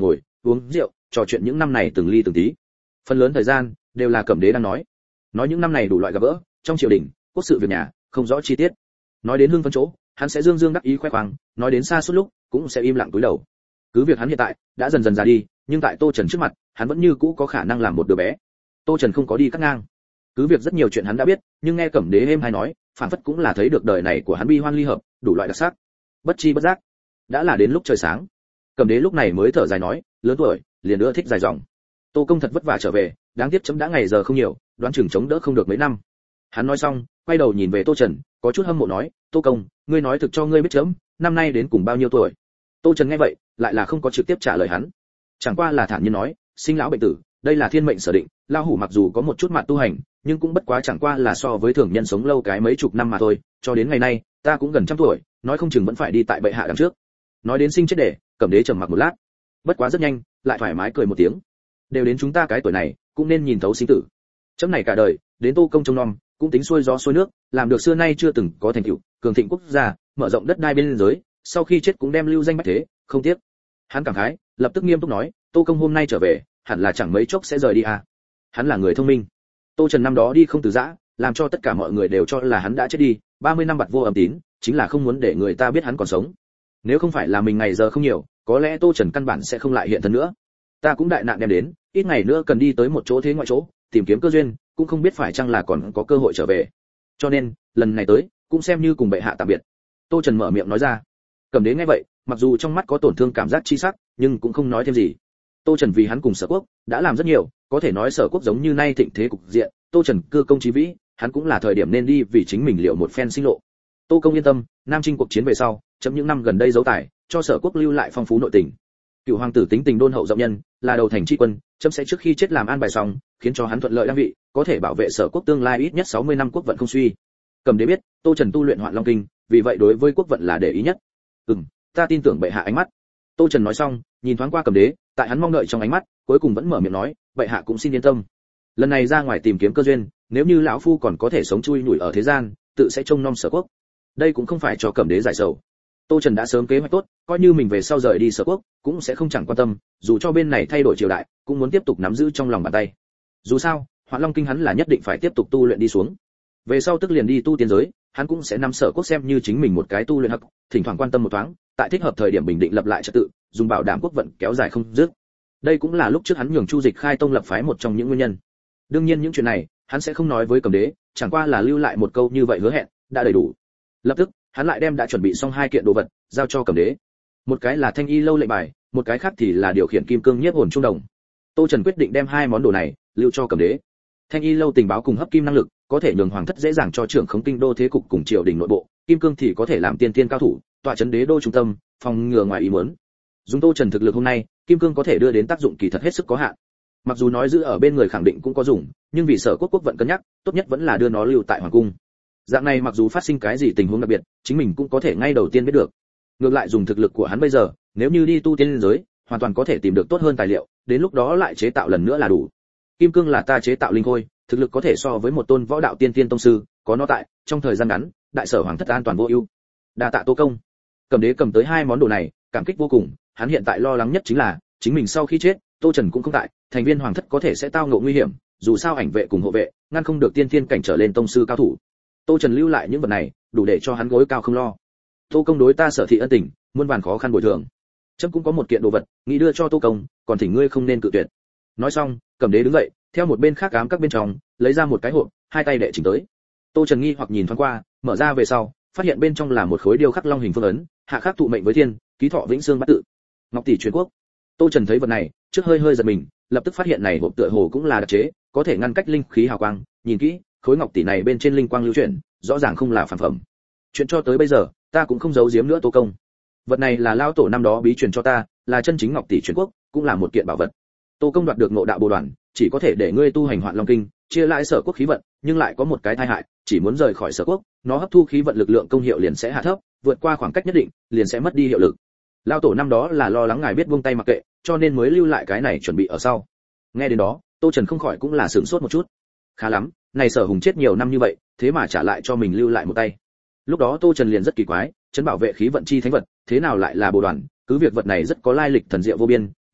uống rượu, trò chuyện những năm này từng ly từng tí. Phần lớn thời gian đều là Cẩm Đế đang nói, nói những năm này đủ loại gặp gỡ, trong triều đình, quốc sự việc nhà, không rõ chi tiết. Nói đến hưng phấn chỗ, hắn sẽ dương dương đắc ý khoe khoang, nói đến xa suốt lúc, cũng sẽ im lặng cúi đầu. Cứ việc hắn hiện tại đã dần dần già đi, nhưng tại Tô Trần trước mặt, hắn vẫn như cũ có khả năng làm một đứa bé. Tô Trần không có đi cắt ngang. Cứ việc rất nhiều chuyện hắn đã biết, nhưng nghe Cẩm Đế êm hay nói, phản phất cũng là thấy được đời này của hắn bi hoan ly hợp, đủ loại đặc sắc. Bất chi bất giác, đã là đến lúc trời sáng. Cẩm Đế lúc này mới thở dài nói, lớn tuổi, liền nữa thích dài dòng. Tô công thật vất vả trở về, đáng tiếc chấm đã ngày giờ không nhiều, đoán chừng chống đỡ không được mấy năm. Hắn nói xong, quay đầu nhìn về Tô Trần, có chút hâm mộ nói, Tô công, ngươi nói thực cho ngươi biết chấm, năm nay đến cùng bao nhiêu tuổi? Tô Trần nghe vậy, lại là không có trực tiếp trả lời hắn, chẳng qua là thản nhiên nói, sinh lão bệnh tử, đây là thiên mệnh sở định, lao hủ mặc dù có một chút mặt tu hành, nhưng cũng bất quá chẳng qua là so với thường nhân sống lâu cái mấy chục năm mà thôi, cho đến ngày nay, ta cũng gần trăm tuổi, nói không chừng vẫn phải đi tại bệ hạ đằng trước. Nói đến sinh chết để, Cẩm Đế trầm mặc một lát, bất quá rất nhanh, lại thoải mái cười một tiếng. Đều đến chúng ta cái tuổi này, cũng nên nhìn thấu sinh tử. Chấm này cả đời, đến Tô công trông nom, cũng tính xuôi gió xuôi nước, làm được xưa nay chưa từng có thành tựu, cường thịnh quốc gia, mở rộng đất đai biên giới, sau khi chết cũng đem lưu danh bách thế, không tiếc. Hắn cảm khái, lập tức nghiêm túc nói, Tô công hôm nay trở về, hẳn là chẳng mấy chốc sẽ rời đi à? Hắn là người thông minh. Tô Trần năm đó đi không từ giã, làm cho tất cả mọi người đều cho là hắn đã chết đi, ba mươi năm bặt vô âm tín, chính là không muốn để người ta biết hắn còn sống. Nếu không phải là mình ngày giờ không nhiều, có lẽ Tô Trần căn bản sẽ không lại hiện thân nữa. Ta cũng đại nạn đem đến, ít ngày nữa cần đi tới một chỗ thế ngoại chỗ, tìm kiếm cơ duyên, cũng không biết phải chăng là còn có cơ hội trở về. Cho nên, lần này tới, cũng xem như cùng bệ hạ tạm biệt. Tô Trần mở miệng nói ra. Cẩm Đế nghe vậy, mặc dù trong mắt có tổn thương cảm giác chi sắc, nhưng cũng không nói thêm gì. Tô Trần vì hắn cùng Sở Quốc đã làm rất nhiều, có thể nói Sở Quốc giống như nay thịnh thế cục diện, Tô Trần cơ công chí vĩ, hắn cũng là thời điểm nên đi vì chính mình liệu một phen sinh lộ. Tô công yên tâm, Nam Trinh cuộc chiến về sau, chấm những năm gần đây giấu tài, cho Sở Quốc lưu lại phong phú nội tình. Cựu hoàng tử tính tình đôn hậu rộng nhân, là đầu thành tri quân, chấm sẽ trước khi chết làm an bài xong, khiến cho hắn thuận lợi đăng vị, có thể bảo vệ Sở Quốc tương lai ít nhất sáu mươi năm quốc vận không suy. Cẩm Đế biết, Tô Trần tu luyện Hoạn Long kinh, vì vậy đối với quốc vận là để ý nhất. Ừm, ta tin tưởng bệ hạ ánh mắt. Tô Trần nói xong, nhìn thoáng qua Cẩm Đế, tại hắn mong đợi trong ánh mắt, cuối cùng vẫn mở miệng nói, bệ hạ cũng xin yên tâm. Lần này ra ngoài tìm kiếm cơ duyên, nếu như lão phu còn có thể sống chui nhủi ở thế gian, tự sẽ trông nom Sở Quốc. Đây cũng không phải cho Cẩm Đế giải sầu. Tô Trần đã sớm kế hoạch tốt, coi như mình về sau rời đi Sở Quốc, cũng sẽ không chẳng quan tâm, dù cho bên này thay đổi triều đại, cũng muốn tiếp tục nắm giữ trong lòng bàn tay. Dù sao, Hoạn Long kinh hắn là nhất định phải tiếp tục tu luyện đi xuống. Về sau tức liền đi tu tiên giới, hắn cũng sẽ nắm Sở Quốc xem như chính mình một cái tu luyện hắc, thỉnh thoảng quan tâm một thoáng, tại thích hợp thời điểm bình định lập lại trật tự, dùng bảo đảm quốc vận kéo dài không dứt. Đây cũng là lúc trước hắn nhường Chu Dịch khai tông lập phái một trong những nguyên nhân. Đương nhiên những chuyện này, hắn sẽ không nói với Cẩm Đế, chẳng qua là lưu lại một câu như vậy hứa hẹn, đã đầy đủ. Lập tức, hắn lại đem đã chuẩn bị xong hai kiện đồ vật, giao cho Cẩm Đế. Một cái là Thanh Y lâu lệnh bài, một cái khác thì là điều khiển kim cương nhiếp hồn trung đồng. Tô Trần quyết định đem hai món đồ này lưu cho Cẩm Đế. Thanh Y lâu tình báo cùng hấp kim năng lực, có thể nhường hoàng thất dễ dàng cho trưởng khống kinh đô thế cục cùng triều đình nội bộ, kim cương thì có thể làm tiên tiên cao thủ, tọa trấn đế đô trung tâm, phòng ngừa ngoài ý muốn. Dùng Tô Trần thực lực hôm nay, kim cương có thể đưa đến tác dụng kỳ thật hết sức có hạn. Mặc dù nói giữ ở bên người khẳng định cũng có dùng, nhưng vì Sở Quốc quốc vận cân nhắc, tốt nhất vẫn là đưa nó lưu tại hoàng cung. Dạng này mặc dù phát sinh cái gì tình huống đặc biệt, chính mình cũng có thể ngay đầu tiên biết được. Ngược lại dùng thực lực của hắn bây giờ, nếu như đi tu tiên liên giới, hoàn toàn có thể tìm được tốt hơn tài liệu, đến lúc đó lại chế tạo lần nữa là đủ. Kim cương là ta chế tạo linh khôi, thực lực có thể so với một tôn võ đạo tiên tiên tông sư, có nó tại, trong thời gian ngắn, đại sở hoàng thất an toàn vô ưu. Đa tạ Tô công. Cẩm Đế cầm tới hai món đồ này, cảm kích vô cùng, hắn hiện tại lo lắng nhất chính là, chính mình sau khi chết, Tô Trần cũng không tại, thành viên hoàng thất có thể sẽ tao ngộ nguy hiểm, dù sao ảnh vệ cùng hộ vệ, ngăn không được tiên tiên cảnh trở lên tông sư cao thủ. Tô Trần lưu lại những vật này, đủ để cho hắn gối cao không lo. Tô công đối ta Sở thị ân tình, muôn vàn khó khăn bồi thường. Trẫm cũng có một kiện đồ vật, nghĩ đưa cho Tô công, còn thỉnh ngươi không nên cự tuyệt. Nói xong, Cẩm Đế đứng dậy, theo một bên khác ám các bên trong, lấy ra một cái hộp, hai tay đệ chỉnh tới. Tô Trần nghi hoặc nhìn thoáng qua, mở ra về sau, phát hiện bên trong là một khối điêu khắc long hình phương ấn, hạ khắc thụ mệnh với thiên, ký thọ vĩnh xương bát tự. Ngọc tỷ truyền quốc. Tô Trần thấy vật này, trước hơi hơi giật mình, lập tức phát hiện này hộp tựa hồ cũng là đặc chế, có thể ngăn cách linh khí hào quang, nhìn kỹ, khối ngọc tỷ này bên trên linh quang lưu chuyển, rõ ràng không là phản phẩm. Chuyện cho tới bây giờ, ta cũng không giấu giếm nữa Tô công. Vật này là lao tổ năm đó bí truyền cho ta, là chân chính ngọc tỷ truyền quốc, cũng là một kiện bảo vật. Tô công đoạt được ngộ đạo bồ đoàn, chỉ có thể để ngươi tu hành Hoạn Long kinh, chia lại Sở Quốc khí vận, nhưng lại có một cái tai hại, chỉ muốn rời khỏi Sở Quốc, nó hấp thu khí vận lực lượng công hiệu liền sẽ hạ thấp, vượt qua khoảng cách nhất định, liền sẽ mất đi hiệu lực. Lao tổ năm đó là lo lắng ngài biết buông tay mặc kệ, cho nên mới lưu lại cái này chuẩn bị ở sau. Nghe đến đó, Tô Trần không khỏi cũng là sửng sốt một chút. Khá lắm, này Sở Hùng chết nhiều năm như vậy, thế mà trả lại cho mình lưu lại một tay. Lúc đó Tô Trần liền rất kỳ quái, trấn bảo vệ khí vận chi thánh vật, thế nào lại là bồ đoàn, cứ việc vật này rất có lai lịch thần diệu vô biên,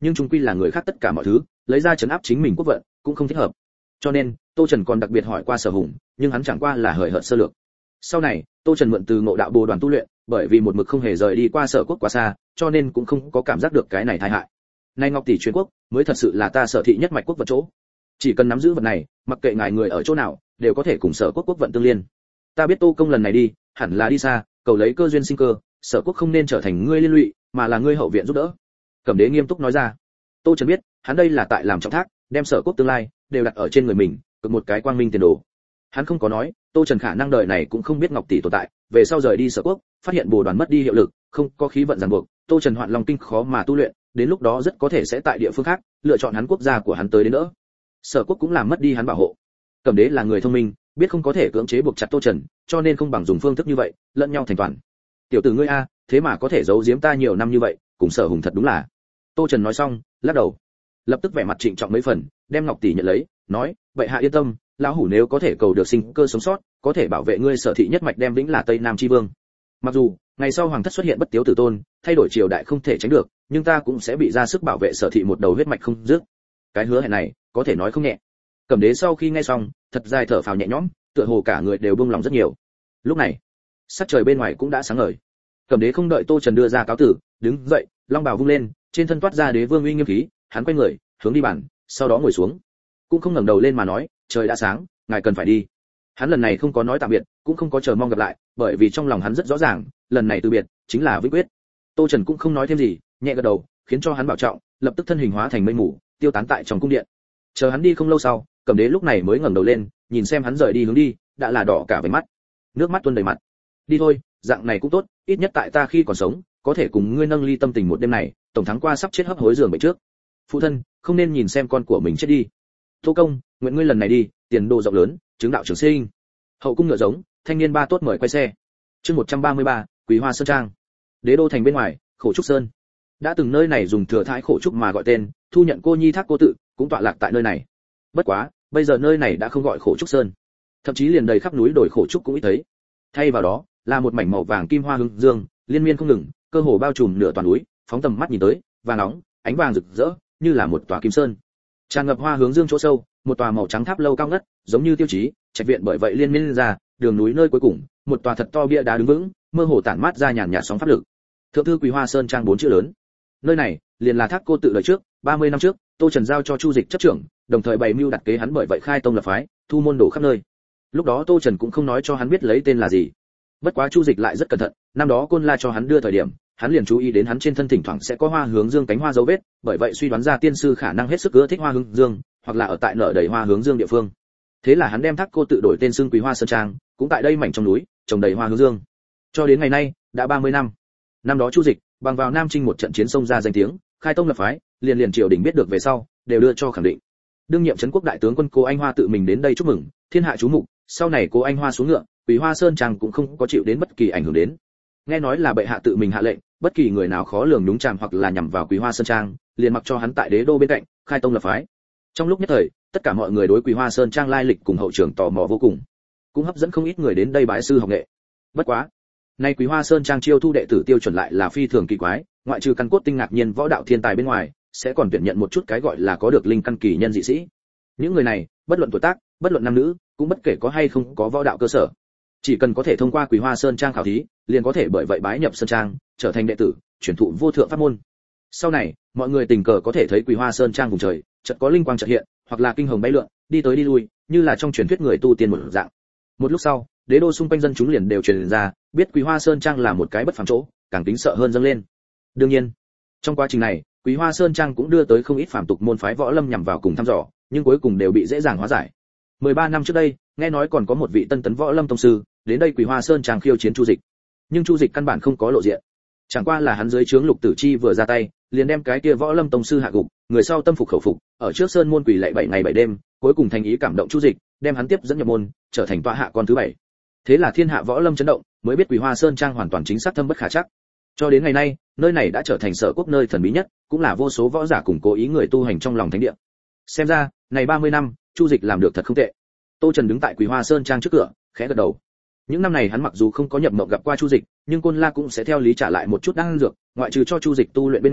nhưng chung quy là người khác tất cả mọi thứ, lấy ra trấn áp chính mình quốc vận cũng không thích hợp. Cho nên Tô Trần còn đặc biệt hỏi qua Sở Hùng, nhưng hắn chẳng qua là hời hợt sơ lược. Sau này Tô Trần mượn từ Ngộ Đạo Bồ đoàn tu luyện, bởi vì một mực không hề rời đi qua Sở quốc quá xa, cho nên cũng không có cảm giác được cái này tai hại. Nay Ngọc tỷ truyền quốc mới thật sự là ta Sở thị nhất mạch quốc vật chỗ. Chỉ cần nắm giữ vật này, mặc kệ ngài người ở chỗ nào, đều có thể cùng Sở quốc quốc vận tương liên. Ta biết Tô công lần này đi, hẳn là đi xa, cầu lấy cơ duyên sinh cơ, Sở quốc không nên trở thành ngươi liên lụy, mà là ngươi hậu viện giúp đỡ. Cẩm Đế nghiêm túc nói ra. Tô Trần biết, hắn đây là tại làm trọng thác, đem Sở quốc tương lai đều đặt ở trên người mình, cực một cái quang minh tiền đồ. Hắn không có nói, Tô Trần khả năng đời này cũng không biết Ngọc tỷ tồn tại, về sau rời đi Sở quốc, phát hiện Bồ đoàn mất đi hiệu lực, không có khí vận ràng buộc, Tô Trần Hoạn Long kinh khó mà tu luyện, đến lúc đó rất có thể sẽ tại địa phương khác lựa chọn hắn quốc gia của hắn tới đến nữa. Sở quốc cũng làm mất đi hắn bảo hộ. Cẩm Đế là người thông minh, biết không có thể cưỡng chế buộc chặt Tô Trần, cho nên không bằng dùng phương thức như vậy, lẫn nhau thành toàn. Tiểu tử ngươi a, thế mà có thể giấu giếm ta nhiều năm như vậy, cùng Sở Hùng thật đúng là. Tô Trần nói xong, lắc đầu, lập tức vẻ mặt trịnh trọng mấy phần, đem Ngọc tỷ nhận lấy, nói, vậy hạ yên tâm, lão hủ nếu có thể cầu được sinh cơ sống sót, có thể bảo vệ ngươi Sở thị nhất mạch đem vĩnh là Tây Nam chi vương. Mặc dù ngày sau hoàng thất xuất hiện bất tiếu tử tôn, thay đổi triều đại không thể tránh được, nhưng ta cũng sẽ bị ra sức bảo vệ Sở thị một đầu huyết mạch không dứt. Cái hứa hẹn này, có thể nói không nhẹ. Cẩm Đế sau khi nghe xong, thật dài thở phào nhẹ nhõm, tựa hồ cả người đều buông lòng rất nhiều. Lúc này, sắc trời bên ngoài cũng đã sáng ngời. Cẩm Đế không đợi Tô Trần đưa ra cáo tử, đứng dậy, long bào vung lên, trên thân toát ra đế vương uy nghiêm khí, hắn quay người, hướng đi bàn, sau đó ngồi xuống, cũng không ngẩng đầu lên mà nói, trời đã sáng, ngài cần phải đi. Hắn lần này không có nói tạm biệt, cũng không có chờ mong gặp lại, bởi vì trong lòng hắn rất rõ ràng, lần này từ biệt chính là vĩnh quyết. Tô Trần cũng không nói thêm gì, nhẹ gật đầu, khiến cho hắn bảo trọng, lập tức thân hình hóa thành mây mù, tiêu tán tại trong cung điện. Chờ hắn đi không lâu sau, Cẩm Đế lúc này mới ngẩng đầu lên, nhìn xem hắn rời đi hướng đi, đã là đỏ cả vành mắt, nước mắt tuôn đầy mặt. Đi thôi, dạng này cũng tốt, ít nhất tại ta khi còn sống, có thể cùng ngươi nâng ly tâm tình một đêm này, tổng thắng qua sắp chết hấp hối giường bệnh trước. Phụ thân, không nên nhìn xem con của mình chết đi. Tô công, nguyện ngươi lần này đi, tiền đồ rộng lớn, chứng đạo trường sinh. Hậu cung ngựa giống, thanh niên ba tốt mời quay xe. Chương một trăm ba mươi ba, Quý Hoa Sơn Trang. Đế đô thành bên ngoài, Khổ Trúc Sơn. Đã từng nơi này dùng thừa thái khổ trúc mà gọi tên, thu nhận cô nhi thác cô tự, cũng tọa lạc tại nơi này. Bất quá, bây giờ nơi này đã không gọi Khổ Trúc Sơn, thậm chí liền đầy khắp núi đồi khổ trúc cũng ít thấy. Thay vào đó, là một mảnh màu vàng kim hoa hương dương, liên miên không ngừng, cơ hồ bao trùm nửa toàn núi, phóng tầm mắt nhìn tới, vàng nóng, ánh vàng rực rỡ, như là một tòa kim sơn. Tràn ngập hoa hướng dương chỗ sâu, một tòa màu trắng tháp lâu cao ngất, giống như tiêu chí, trạch viện bởi vậy liên miên ra, đường núi nơi cuối cùng, một tòa thật to bia đá đứng vững, mơ hồ tản mát ra nhàn nhạt sóng pháp lực. Thượng thư Quý Hoa Sơn Trang bốn chữ lớn. Nơi này, liền là thác cô tự đời trước, ba mươi năm trước, Tô Trần giao cho Chu Dịch chấp trưởng, đồng thời bày mưu đặt kế hắn bởi vậy khai tông lập phái, thu môn đồ khắp nơi. Lúc đó Tô Trần cũng không nói cho hắn biết lấy tên là gì. Bất quá Chu Dịch lại rất cẩn thận, năm đó Côn La cho hắn đưa thời điểm, hắn liền chú ý đến hắn trên thân thỉnh thoảng sẽ có hoa hướng dương cánh hoa dấu vết, bởi vậy suy đoán ra tiên sư khả năng hết sức ưa thích hoa hướng dương, hoặc là ở tại nở đầy hoa hướng dương địa phương. Thế là hắn đem thác cô tự đổi tên xưng Quý Hoa Sơn Trang, cũng tại đây mảnh trong núi, trồng đầy hoa hướng dương. Cho đến ngày nay, đã ba mươi năm. Năm đó Chu Dịch bằng vào Nam Trinh một trận chiến sông ra danh tiếng, khai tông lập phái, liền liền triều đình biết được về sau, đều đưa cho khẳng định. Đương nhiệm trấn quốc đại tướng quân Cố Anh Hoa tự mình đến đây chúc mừng, thiên hạ chú mục, sau này Cố Anh Hoa xuống ngựa, Quý Hoa Sơn Trang cũng không có chịu đến bất kỳ ảnh hưởng đến. Nghe nói là bệ hạ tự mình hạ lệnh, bất kỳ người nào khó lường nhúng chàm hoặc là nhằm vào Quý Hoa Sơn Trang, liền mặc cho hắn tại đế đô bên cạnh, khai tông lập phái. Trong lúc nhất thời, tất cả mọi người đối Quý Hoa Sơn Trang lai lịch cùng hậu trường tò mò vô cùng, cũng hấp dẫn không ít người đến đây bái sư học nghệ. Bất quá, nay Quý Hoa Sơn Trang chiêu thu đệ tử tiêu chuẩn lại là phi thường kỳ quái, ngoại trừ căn cốt tinh ngạc nhiên võ đạo thiên tài bên ngoài, sẽ còn tuyển nhận một chút cái gọi là có được linh căn kỳ nhân dị sĩ. Những người này, bất luận tuổi tác, bất luận nam nữ, cũng bất kể có hay không có võ đạo cơ sở, chỉ cần có thể thông qua Quý Hoa Sơn Trang khảo thí, liền có thể bởi vậy bái nhập Sơn Trang, trở thành đệ tử, truyền thụ vô thượng pháp môn. Sau này, mọi người tình cờ có thể thấy Quý Hoa Sơn Trang vùng trời, chợt có linh quang chợt hiện, hoặc là kinh hồng bay lượn, đi tới đi lui, như là trong truyền thuyết người tu tiên một dạng. Một lúc sau, đế đô xung quanh dân chúng liền đều truyền ra, biết Quý Hoa Sơn Trang là một cái bất phàm chỗ, càng kính sợ hơn dâng lên. Đương nhiên, trong quá trình này, Quý Hoa Sơn Trang cũng đưa tới không ít phàm tục môn phái võ lâm nhằm vào cùng thăm dò, nhưng cuối cùng đều bị dễ dàng hóa giải. mười ba năm trước đây, nghe nói còn có một vị tân tấn võ lâm tông sư, đến đây Quý Hoa Sơn Trang khiêu chiến Chu Dịch. Nhưng Chu Dịch căn bản không có lộ diện. Chẳng qua là hắn dưới trướng Lục Tử Chi vừa ra tay, liền đem cái kia võ lâm tông sư hạ gục, người sau tâm phục khẩu phục, ở trước sơn môn quỳ lạy bảy ngày bảy đêm, cuối cùng thành ý cảm động Chu Dịch, đem hắn tiếp dẫn nhập môn, trở thành tọa hạ con thứ bảy. Thế là thiên hạ võ lâm chấn động, mới biết Quý Hoa Sơn Trang hoàn toàn chính xác thâm bất khả trắc. Cho đến ngày nay, nơi này đã trở thành Sở quốc nơi thần bí nhất, cũng là vô số võ giả cùng cố ý người tu hành trong lòng thánh địa. Xem ra, này ba mươi năm, Chu Dịch làm được thật không tệ. Tô Trần đứng tại Quý Hoa Sơn Trang trước cửa, khẽ gật đầu. Những năm này hắn mặc dù không có nhập mộng gặp qua Chu Dịch, nhưng Côn La cũng sẽ theo lý trả lại một chút đan dược, ngoại trừ cho Chu Dịch tu luyện bên ngoài,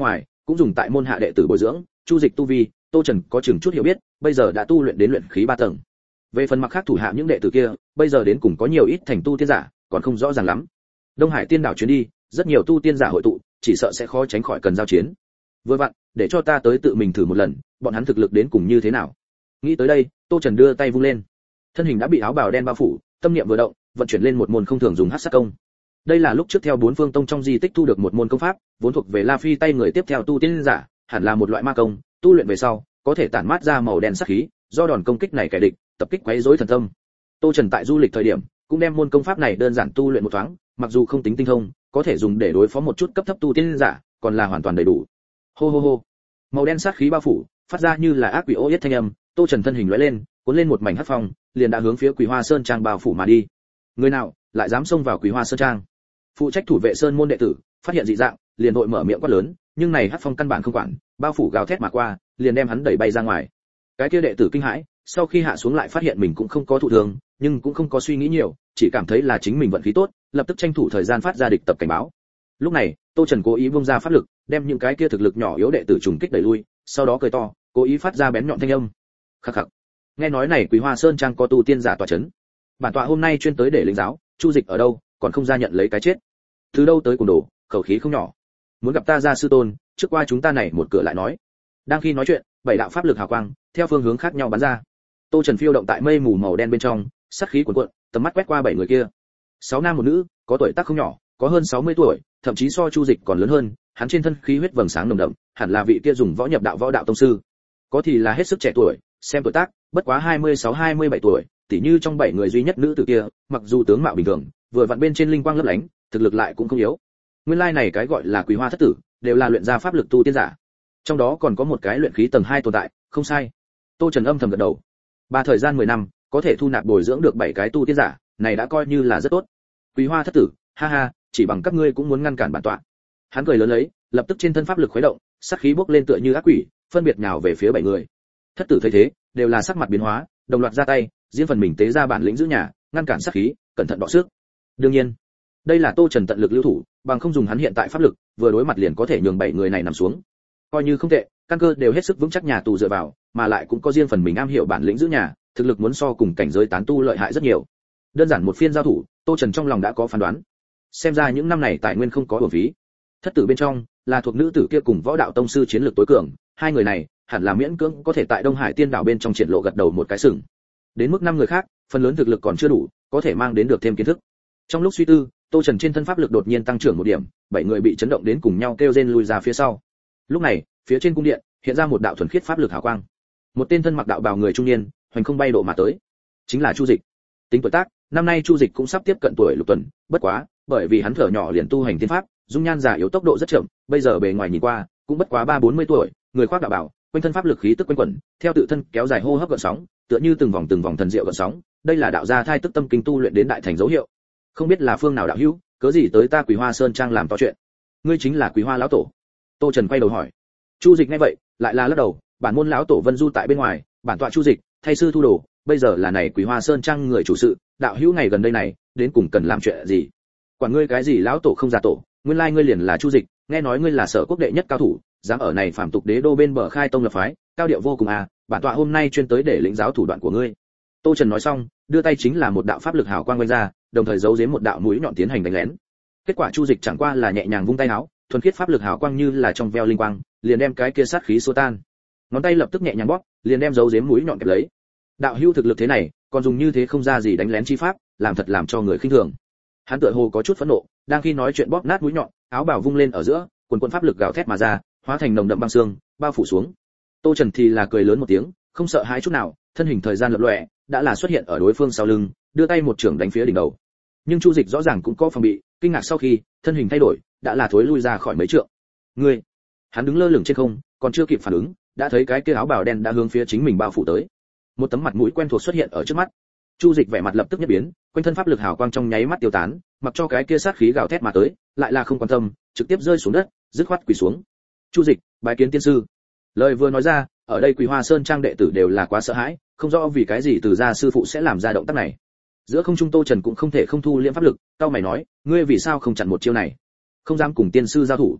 cũng dùng tại môn hạ đệ tử bồi dưỡng. Chu Dịch tu vi, Tô Trần có chừng chút hiểu biết, bây giờ đã tu luyện đến luyện khí ba tầng. Về phần mặt khác thủ hạ những đệ tử kia, bây giờ đến cùng có nhiều ít thành tu tiên giả, còn không rõ ràng lắm. Đông Hải Tiên đảo chuyến đi, rất nhiều tu tiên giả hội tụ, chỉ sợ sẽ khó tránh khỏi cần giao chiến. Vừa vặn, để cho ta tới tự mình thử một lần, bọn hắn thực lực đến cùng như thế nào. Nghĩ tới đây, Tô Trần đưa tay vung lên. Thân hình đã bị áo bào đen bao phủ, tâm niệm vừa động, vận chuyển lên một môn không thường dùng hắc sát công. Đây là lúc trước theo bốn phương tông trong di tích thu được một môn công pháp, vốn thuộc về La Phi tay người tiếp theo tu tiên giả, hẳn là một loại ma công, tu luyện về sau, có thể tản mát ra màu đen sát khí, do đòn công kích này kẻ địch, tập kích quấy rối thần tâm. Tô Trần tại du lịch thời điểm, cũng đem môn công pháp này đơn giản tu luyện một thoáng, mặc dù không tính tinh thông, có thể dùng để đối phó một chút cấp thấp tu tiên giả, còn là hoàn toàn đầy đủ. Hô hô hô. Màu đen sát khí bao phủ, phát ra như là ác quỷ ô yết thanh âm, Tô Trần thân hình lóe lên, cuốn lên một mảnh hắc phong, liền đã hướng phía Quỳ Hoa Sơn trang bao phủ mà đi. Người nào lại dám xông vào Quỳ Hoa Sơn trang? Phụ trách thủ vệ sơn môn đệ tử, phát hiện dị dạng, liền đội mở miệng quát lớn, nhưng này hắc phong căn bản không quản, bao phủ gào thét mà qua, liền đem hắn đẩy bay ra ngoài. Cái kia đệ tử kinh hãi, sau khi hạ xuống lại phát hiện mình cũng không có thụ thương, nhưng cũng không có suy nghĩ nhiều, chỉ cảm thấy là chính mình vận khí tốt, lập tức tranh thủ thời gian phát ra địch tập cảnh báo. Lúc này, Tô Trần cố ý vung ra pháp lực, đem những cái kia thực lực nhỏ yếu đệ tử trùng kích đẩy lui, sau đó cười to, cố ý phát ra bén nhọn thanh âm. Khắc khắc. Nghe nói này Quỳ Hoa Sơn trang có tu tiên giả tọa chấn. Bản tọa hôm nay chuyên tới để lĩnh giáo, Chu Dịch ở đâu, còn không ra nhận lấy cái chết. Từ đâu tới cùng đồ, khẩu khí không nhỏ. Muốn gặp ta ra sư tôn, trước qua chúng ta này một cửa lại nói. Đang khi nói chuyện, bảy đạo pháp lực hào quang theo phương hướng khác nhau bắn ra. Tô Trần phiêu động tại mây mù màu đen bên trong, sát khí cuồn cuộn, tầm mắt quét qua bảy người kia. Sáu nam một nữ, có tuổi tác không nhỏ, có hơn sáu mươi tuổi, thậm chí so Chu Dịch còn lớn hơn, hắn trên thân khí huyết vầng sáng nồng đậm, hẳn là vị kia dùng võ nhập đạo võ đạo tông sư. Có thì là hết sức trẻ tuổi, xem tuổi tác, bất quá hai mươi sáu hai mươi bảy tuổi, tỉ như trong bảy người duy nhất nữ tử kia, mặc dù tướng mạo bình thường, vừa vặn bên trên linh quang lấp lánh, thực lực lại cũng không yếu. Nguyên lai này cái gọi là Quỳ Hoa thất tử, đều là luyện ra pháp lực tu tiên giả. Trong đó còn có một cái luyện khí tầng hai tồn tại, không sai. Tô Trần âm thầm gật đầu. Ba thời gian mười năm, có thể thu nạp bồi dưỡng được bảy cái tu tiên giả, này đã coi như là rất tốt. Quỳ Hoa thất tử, ha ha, chỉ bằng các ngươi cũng muốn ngăn cản bản tọa. Hắn cười lớn lấy, lập tức trên thân pháp lực khuấy động, sát khí bốc lên tựa như ác quỷ, phân biệt nhào về phía bảy người. Thất tử thấy thế, đều là sắc mặt biến hóa, đồng loạt ra tay, riêng phần mình tế ra bản lĩnh giữ nhà, ngăn cản sát khí, cẩn thận đọ sức. Đương nhiên, đây là Tô Trần tận lực lưu thủ, bằng không dùng hắn hiện tại pháp lực, vừa đối mặt liền có thể nhường bảy người này nằm xuống. Coi như không tệ, căn cơ đều hết sức vững chắc nhà tù dựa vào, mà lại cũng có riêng phần mình am hiểu bản lĩnh giữ nhà, thực lực muốn so cùng cảnh giới tán tu lợi hại rất nhiều. Đơn giản một phiên giao thủ, Tô Trần trong lòng đã có phán đoán. Xem ra những năm này tài nguyên không có uổng phí. Thất tử bên trong là thuộc nữ tử kia cùng võ đạo tông sư chiến lược tối cường, hai người này hẳn là miễn cưỡng có thể tại Đông Hải Tiên đảo bên trong triển lộ gật đầu một cái sừng. Đến mức năm người khác, phần lớn thực lực còn chưa đủ, có thể mang đến được thêm kiến thức. Trong lúc suy tư, Tô Trần trên thân pháp lực đột nhiên tăng trưởng một điểm, bảy người bị chấn động đến cùng nhau kêu rên lùi ra phía sau. Lúc này, phía trên cung điện hiện ra một đạo thuần khiết pháp lực hào quang. Một tên thân mặc đạo bào người trung niên, hoành không bay độ mà tới, chính là Chu Dịch. Tính tuổi tác, năm nay Chu Dịch cũng sắp tiếp cận tuổi lục tuần, bất quá, bởi vì hắn thở nhỏ liền tu hành tiên pháp, dung nhan già yếu tốc độ rất chậm, bây giờ bề ngoài nhìn qua, cũng bất quá ba bốn mươi tuổi, người khoác đạo bào, quanh thân pháp lực khí tức quanh quẩn, theo tự thân kéo dài hô hấp gợn sóng, tựa như từng vòng từng vòng thần diệu gợn sóng, đây là đạo gia thai tức tâm kinh tu luyện đến đại thành dấu hiệu. Không biết là phương nào đạo hữu, cớ gì tới ta Quỳ Hoa Sơn trang làm to chuyện? Ngươi chính là Quỳ Hoa lão tổ? Tô Trần quay đầu hỏi. Chu Dịch nghe vậy, lại là lắc đầu, bản môn lão tổ Vân Du tại bên ngoài, bản tọa Chu Dịch, thay sư thu đồ, bây giờ là này Quỳ Hoa Sơn trang người chủ sự, đạo hữu ngày gần đây này, đến cùng cần làm chuyện gì? Quản ngươi cái gì lão tổ không già tổ, nguyên lai ngươi liền là Chu Dịch, nghe nói ngươi là sở quốc đệ nhất cao thủ, dám ở này phàm tục đế đô bên bờ khai tông lập phái, cao điệu vô cùng à, bản tọa hôm nay chuyên tới để lĩnh giáo thủ đoạn của ngươi. Tô Trần nói xong, đưa tay chính là một đạo pháp lực hào quang quanh ra, đồng thời giấu giếm một đạo mũi nhọn tiến hành đánh lén. Kết quả Chu Dịch chẳng qua là nhẹ nhàng vung tay áo, thuần khiết pháp lực hào quang như là trong veo linh quang, liền đem cái kia sát khí xua tan. Ngón tay lập tức nhẹ nhàng bóp, liền đem giấu giếm mũi nhọn kẹp lấy. Đạo hữu thực lực thế này, còn dùng như thế không ra gì đánh lén chi pháp, làm thật làm cho người khinh thường. Hắn tựa hồ có chút phẫn nộ, đang khi nói chuyện bóp nát mũi nhọn, áo bào vung lên ở giữa, quần quần pháp lực gào thét mà ra, hóa thành nồng đậm băng xương, bao phủ xuống. Tô Trần thì là cười lớn một tiếng, không sợ hãi chút nào, thân hình thời gian lập lòe, đã là xuất hiện ở đối phương sau lưng, đưa tay một chưởng đánh phía đỉnh đầu. Nhưng Chu Dịch rõ ràng cũng có phòng bị, kinh ngạc sau khi, thân hình thay đổi, đã là thối lui ra khỏi mấy trượng. Ngươi, hắn đứng lơ lửng trên không, còn chưa kịp phản ứng, đã thấy cái kia áo bào đen đã hướng phía chính mình bao phủ tới. Một tấm mặt mũi quen thuộc xuất hiện ở trước mắt. Chu Dịch vẻ mặt lập tức nhất biến, quanh thân pháp lực hào quang trong nháy mắt tiêu tán, mặc cho cái kia sát khí gào thét mà tới, lại là không quan tâm, trực tiếp rơi xuống đất, dứt khoát quỳ xuống. Chu Dịch, bái kiến tiên sư. Lời vừa nói ra, ở đây Quỳ Hoa Sơn trang đệ tử đều là quá sợ hãi, không rõ vì cái gì từ gia sư phụ sẽ làm ra động tác này. Giữa không trung Tô Trần cũng không thể không thu liễm pháp lực, cao mày nói, ngươi vì sao không chặn một chiêu này, không dám cùng tiên sư giao thủ.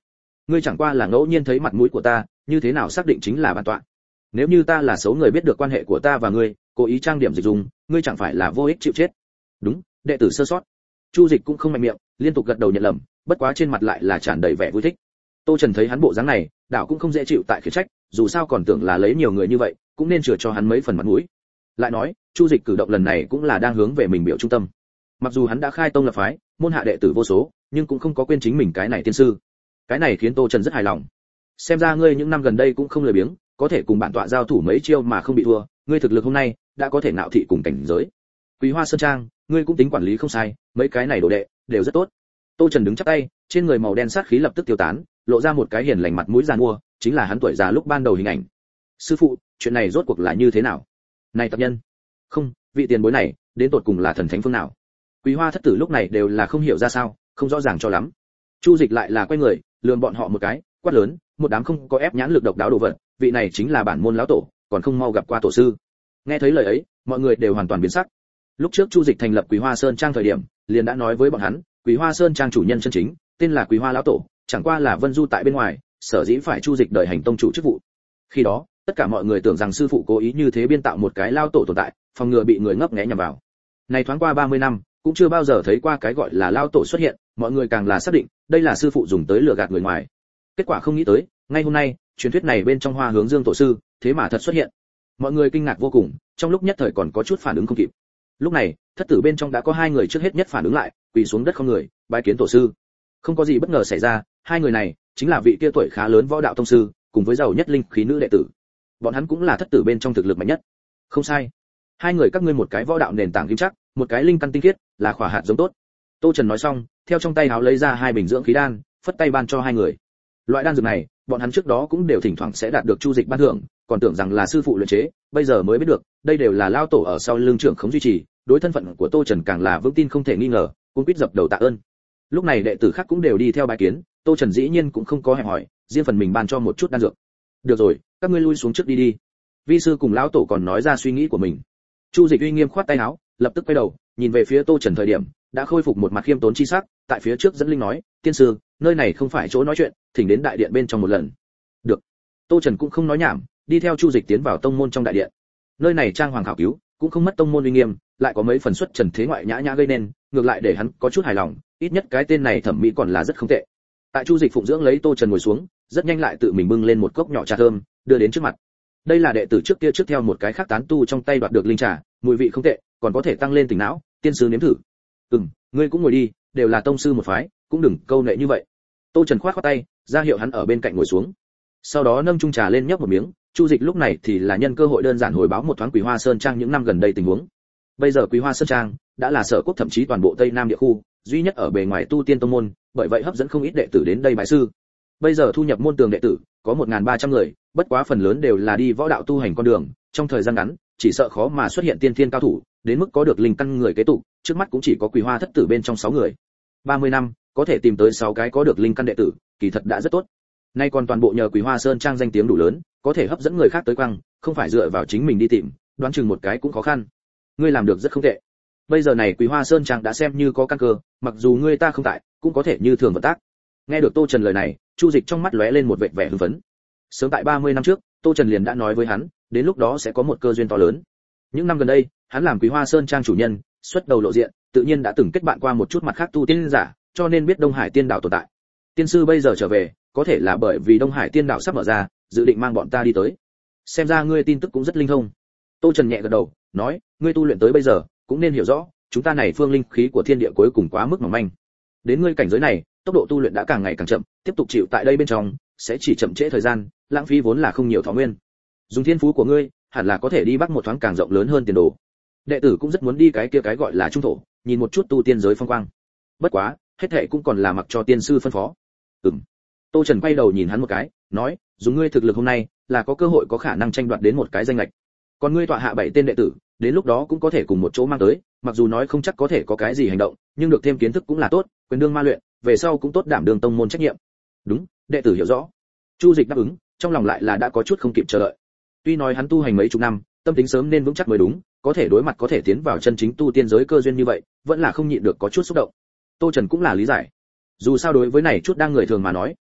ngươi chẳng qua là ngẫu nhiên thấy mặt mũi của ta, như thế nào xác định chính là bản tọa? Nếu như ta là xấu người biết được quan hệ của ta và ngươi, cố ý trang điểm dịch dùng, ngươi chẳng phải là vô ích chịu chết? Đúng, đệ tử sơ sót. Chu Dịch cũng không mạnh miệng, liên tục gật đầu nhận lầm, bất quá trên mặt lại là tràn đầy vẻ vui thích. Tô Trần thấy hắn bộ dáng này, đạo cũng không dễ chịu tại khiển trách, dù sao còn tưởng là lấy nhiều người như vậy, cũng nên chừa cho hắn mấy phần mặt mũi. Lại nói, Chu Dịch cử động lần này cũng là đang hướng về mình biểu trung tâm. Mặc dù hắn đã khai tông lập phái, môn hạ đệ tử vô số, nhưng cũng không có quên chính mình cái này tiên sư. Cái này khiến Tô Trần rất hài lòng. Xem ra ngươi những năm gần đây cũng không lười biếng, có thể cùng bản tọa giao thủ mấy chiêu mà không bị thua, ngươi thực lực hôm nay đã có thể nạo thị cùng cảnh giới. Quý Hoa Sơn Trang, ngươi cũng tính quản lý không sai, mấy cái này đồ đệ đều rất tốt. Tô Trần đứng chắp tay, trên người màu đen sát khí lập tức tiêu tán, lộ ra một cái hiền lành mặt mũi giàn mua, chính là hắn tuổi già lúc ban đầu hình ảnh. Sư phụ, chuyện này rốt cuộc là như thế nào? Này tập nhân, không, vị tiền bối này, đến tột cùng là thần thánh phương nào? Quý Hoa thất tử lúc này đều là không hiểu ra sao, không rõ ràng cho lắm. Chu Dịch lại là quay người, lườm bọn họ một cái, quát lớn, một đám không có ép nhãn lực độc đáo đồ vật, vị này chính là bản môn lão tổ, còn không mau gặp qua tổ sư. Nghe thấy lời ấy, mọi người đều hoàn toàn biến sắc. Lúc trước Chu Dịch thành lập Quý Hoa Sơn Trang thời điểm, liền đã nói với bọn hắn, Quý Hoa Sơn Trang chủ nhân chân chính, tên là Quý Hoa lão tổ, chẳng qua là Vân Du tại bên ngoài, sở dĩ phải Chu Dịch đợi hành tông chủ chức vụ. Khi đó, tất cả mọi người tưởng rằng sư phụ cố ý như thế biên tạo một cái lao tổ tồn tại, phòng ngừa bị người ngấp nghé nhằm vào. Này thoáng qua ba mươi năm, cũng chưa bao giờ thấy qua cái gọi là lao tổ xuất hiện, mọi người càng là xác định, đây là sư phụ dùng tới lừa gạt người ngoài. Kết quả không nghĩ tới, ngay hôm nay, truyền thuyết này bên trong Hoa Hướng Dương tổ sư, thế mà thật xuất hiện. Mọi người kinh ngạc vô cùng, trong lúc nhất thời còn có chút phản ứng không kịp. Lúc này, thất tử bên trong đã có hai người trước hết nhất phản ứng lại, quỳ xuống đất không người, bái kiến tổ sư. Không có gì bất ngờ xảy ra, hai người này chính là vị kia tuổi khá lớn võ đạo tông sư, cùng với giàu nhất linh khí nữ đệ tử. Bọn hắn cũng là thất tử bên trong thực lực mạnh nhất. Không sai. Hai người các ngươi một cái võ đạo nền tảng vững chắc, một cái linh căn tinh khiết, là khỏa hạt giống tốt. Tô Trần nói xong, theo trong tay áo lấy ra hai bình dưỡng khí đan, phất tay ban cho hai người. Loại đan dược này, bọn hắn trước đó cũng đều thỉnh thoảng sẽ đạt được Chu Dịch ban thưởng, còn tưởng rằng là sư phụ luyện chế, bây giờ mới biết được, đây đều là lao tổ ở sau lưng trưởng khống duy trì, đối thân phận của Tô Trần càng là vững tin không thể nghi ngờ, cũng quýt dập đầu tạ ơn. Lúc này đệ tử khác cũng đều đi theo bái kiến, Tô Trần dĩ nhiên cũng không có hẹn hỏi, riêng phần mình ban cho một chút đan dược. Được rồi, các ngươi lui xuống trước đi đi. Vi sư cùng lão tổ còn nói ra suy nghĩ của mình. Chu Dịch uy nghiêm khoát tay áo, lập tức quay đầu, nhìn về phía Tô Trần thời điểm, đã khôi phục một mặt khiêm tốn chi sắc, tại phía trước dẫn linh nói, tiên sư, nơi này không phải chỗ nói chuyện, thỉnh đến đại điện bên trong một lần. Được. Tô Trần cũng không nói nhảm, đi theo Chu Dịch tiến vào tông môn trong đại điện. Nơi này trang hoàng khảo cứu, cũng không mất tông môn uy nghiêm, lại có mấy phần xuất trần thế ngoại nhã nhã gây nên, ngược lại để hắn có chút hài lòng, ít nhất cái tên này thẩm mỹ còn là rất không tệ. Tại Chu Dịch phụng dưỡng lấy Tô Trần ngồi xuống, rất nhanh lại tự mình bưng lên một cốc nhỏ trà thơm, đưa đến trước mặt. Đây là đệ tử trước kia trước theo một cái khác tán tu trong tay đoạt được linh trà, mùi vị không tệ, còn có thể tăng lên tỉnh não, tiên sư nếm thử. Ừm, ngươi cũng ngồi đi, đều là tông sư một phái, cũng đừng câu nệ như vậy. Tô Trần khoát khoát tay, ra hiệu hắn ở bên cạnh ngồi xuống. Sau đó nâng chung trà lên nhấp một miếng, Chu Dịch lúc này thì là nhân cơ hội đơn giản hồi báo một thoáng Quý Hoa Sơn Trang những năm gần đây tình huống. Bây giờ Quý Hoa Sơn Trang đã là sở quốc thậm chí toàn bộ Tây Nam địa khu, duy nhất ở bề ngoài tu tiên tông môn, bởi vậy hấp dẫn không ít đệ tử đến đây bái sư. Bây giờ thu nhập môn tường đệ tử có một nghìn ba trăm người, bất quá phần lớn đều là đi võ đạo tu hành con đường, trong thời gian ngắn, chỉ sợ khó mà xuất hiện tiên thiên cao thủ, đến mức có được linh căn người kế tục, trước mắt cũng chỉ có Quý Hoa thất tử bên trong sáu người. ba mươi năm, có thể tìm tới sáu cái có được linh căn đệ tử, kỳ thật đã rất tốt. Nay còn toàn bộ nhờ Quý Hoa Sơn Trang danh tiếng đủ lớn, có thể hấp dẫn người khác tới quăng, không phải dựa vào chính mình đi tìm, đoán chừng một cái cũng khó khăn. Ngươi làm được rất không tệ. Bây giờ này Quý Hoa Sơn Trang đã xem như có căn cơ, mặc dù ngươi ta không tại, cũng có thể như thường vận tác. Nghe được Tô Trần lời này, Chu Dịch trong mắt lóe lên một vệt vẻ hưng phấn. Sớm tại ba mươi năm trước, Tô Trần liền đã nói với hắn, đến lúc đó sẽ có một cơ duyên to lớn. Những năm gần đây, hắn làm Quý Hoa Sơn Trang chủ nhân, xuất đầu lộ diện, tự nhiên đã từng kết bạn qua một chút mặt khác tu tiên giả, cho nên biết Đông Hải Tiên Đạo tồn tại. Tiên sư bây giờ trở về, có thể là bởi vì Đông Hải Tiên Đạo sắp mở ra, dự định mang bọn ta đi tới. Xem ra ngươi tin tức cũng rất linh thông. Tô Trần nhẹ gật đầu, nói, ngươi tu luyện tới bây giờ, cũng nên hiểu rõ, chúng ta này phương linh khí của thiên địa cuối cùng quá mức mỏng manh. Đến ngươi cảnh giới này, tốc độ tu luyện đã càng ngày càng chậm, tiếp tục chịu tại đây bên trong, sẽ chỉ chậm trễ thời gian, lãng phí vốn là không nhiều thọ nguyên. Dùng thiên phú của ngươi, hẳn là có thể đi bắt một thoáng càng rộng lớn hơn tiền đồ. Đệ tử cũng rất muốn đi cái kia cái gọi là trung thổ, nhìn một chút tu tiên giới phong quang. Bất quá, hết thệ cũng còn là mặc cho tiên sư phân phó. Ừm. Tô Trần quay đầu nhìn hắn một cái, nói, dùng ngươi thực lực hôm nay, là có cơ hội có khả năng tranh đoạt đến một cái danh lệch. Còn ngươi tọa hạ bảy tên đệ tử, đến lúc đó cũng có thể cùng một chỗ mang tới, mặc dù nói không chắc có thể có cái gì hành động, nhưng được thêm kiến thức cũng là tốt, quyền đương ma luyện, về sau cũng tốt đảm đương tông môn trách nhiệm. Đúng, đệ tử hiểu rõ. Chu Dịch đáp ứng, trong lòng lại là đã có chút không kịp chờ đợi. Tuy nói hắn tu hành mấy chục năm, tâm tính sớm nên vững chắc mới đúng, có thể đối mặt có thể tiến vào chân chính tu tiên giới cơ duyên như vậy, vẫn là không nhịn được có chút xúc động. Tô Trần cũng là lý giải. Dù sao đối với này chút đang người thường mà nói,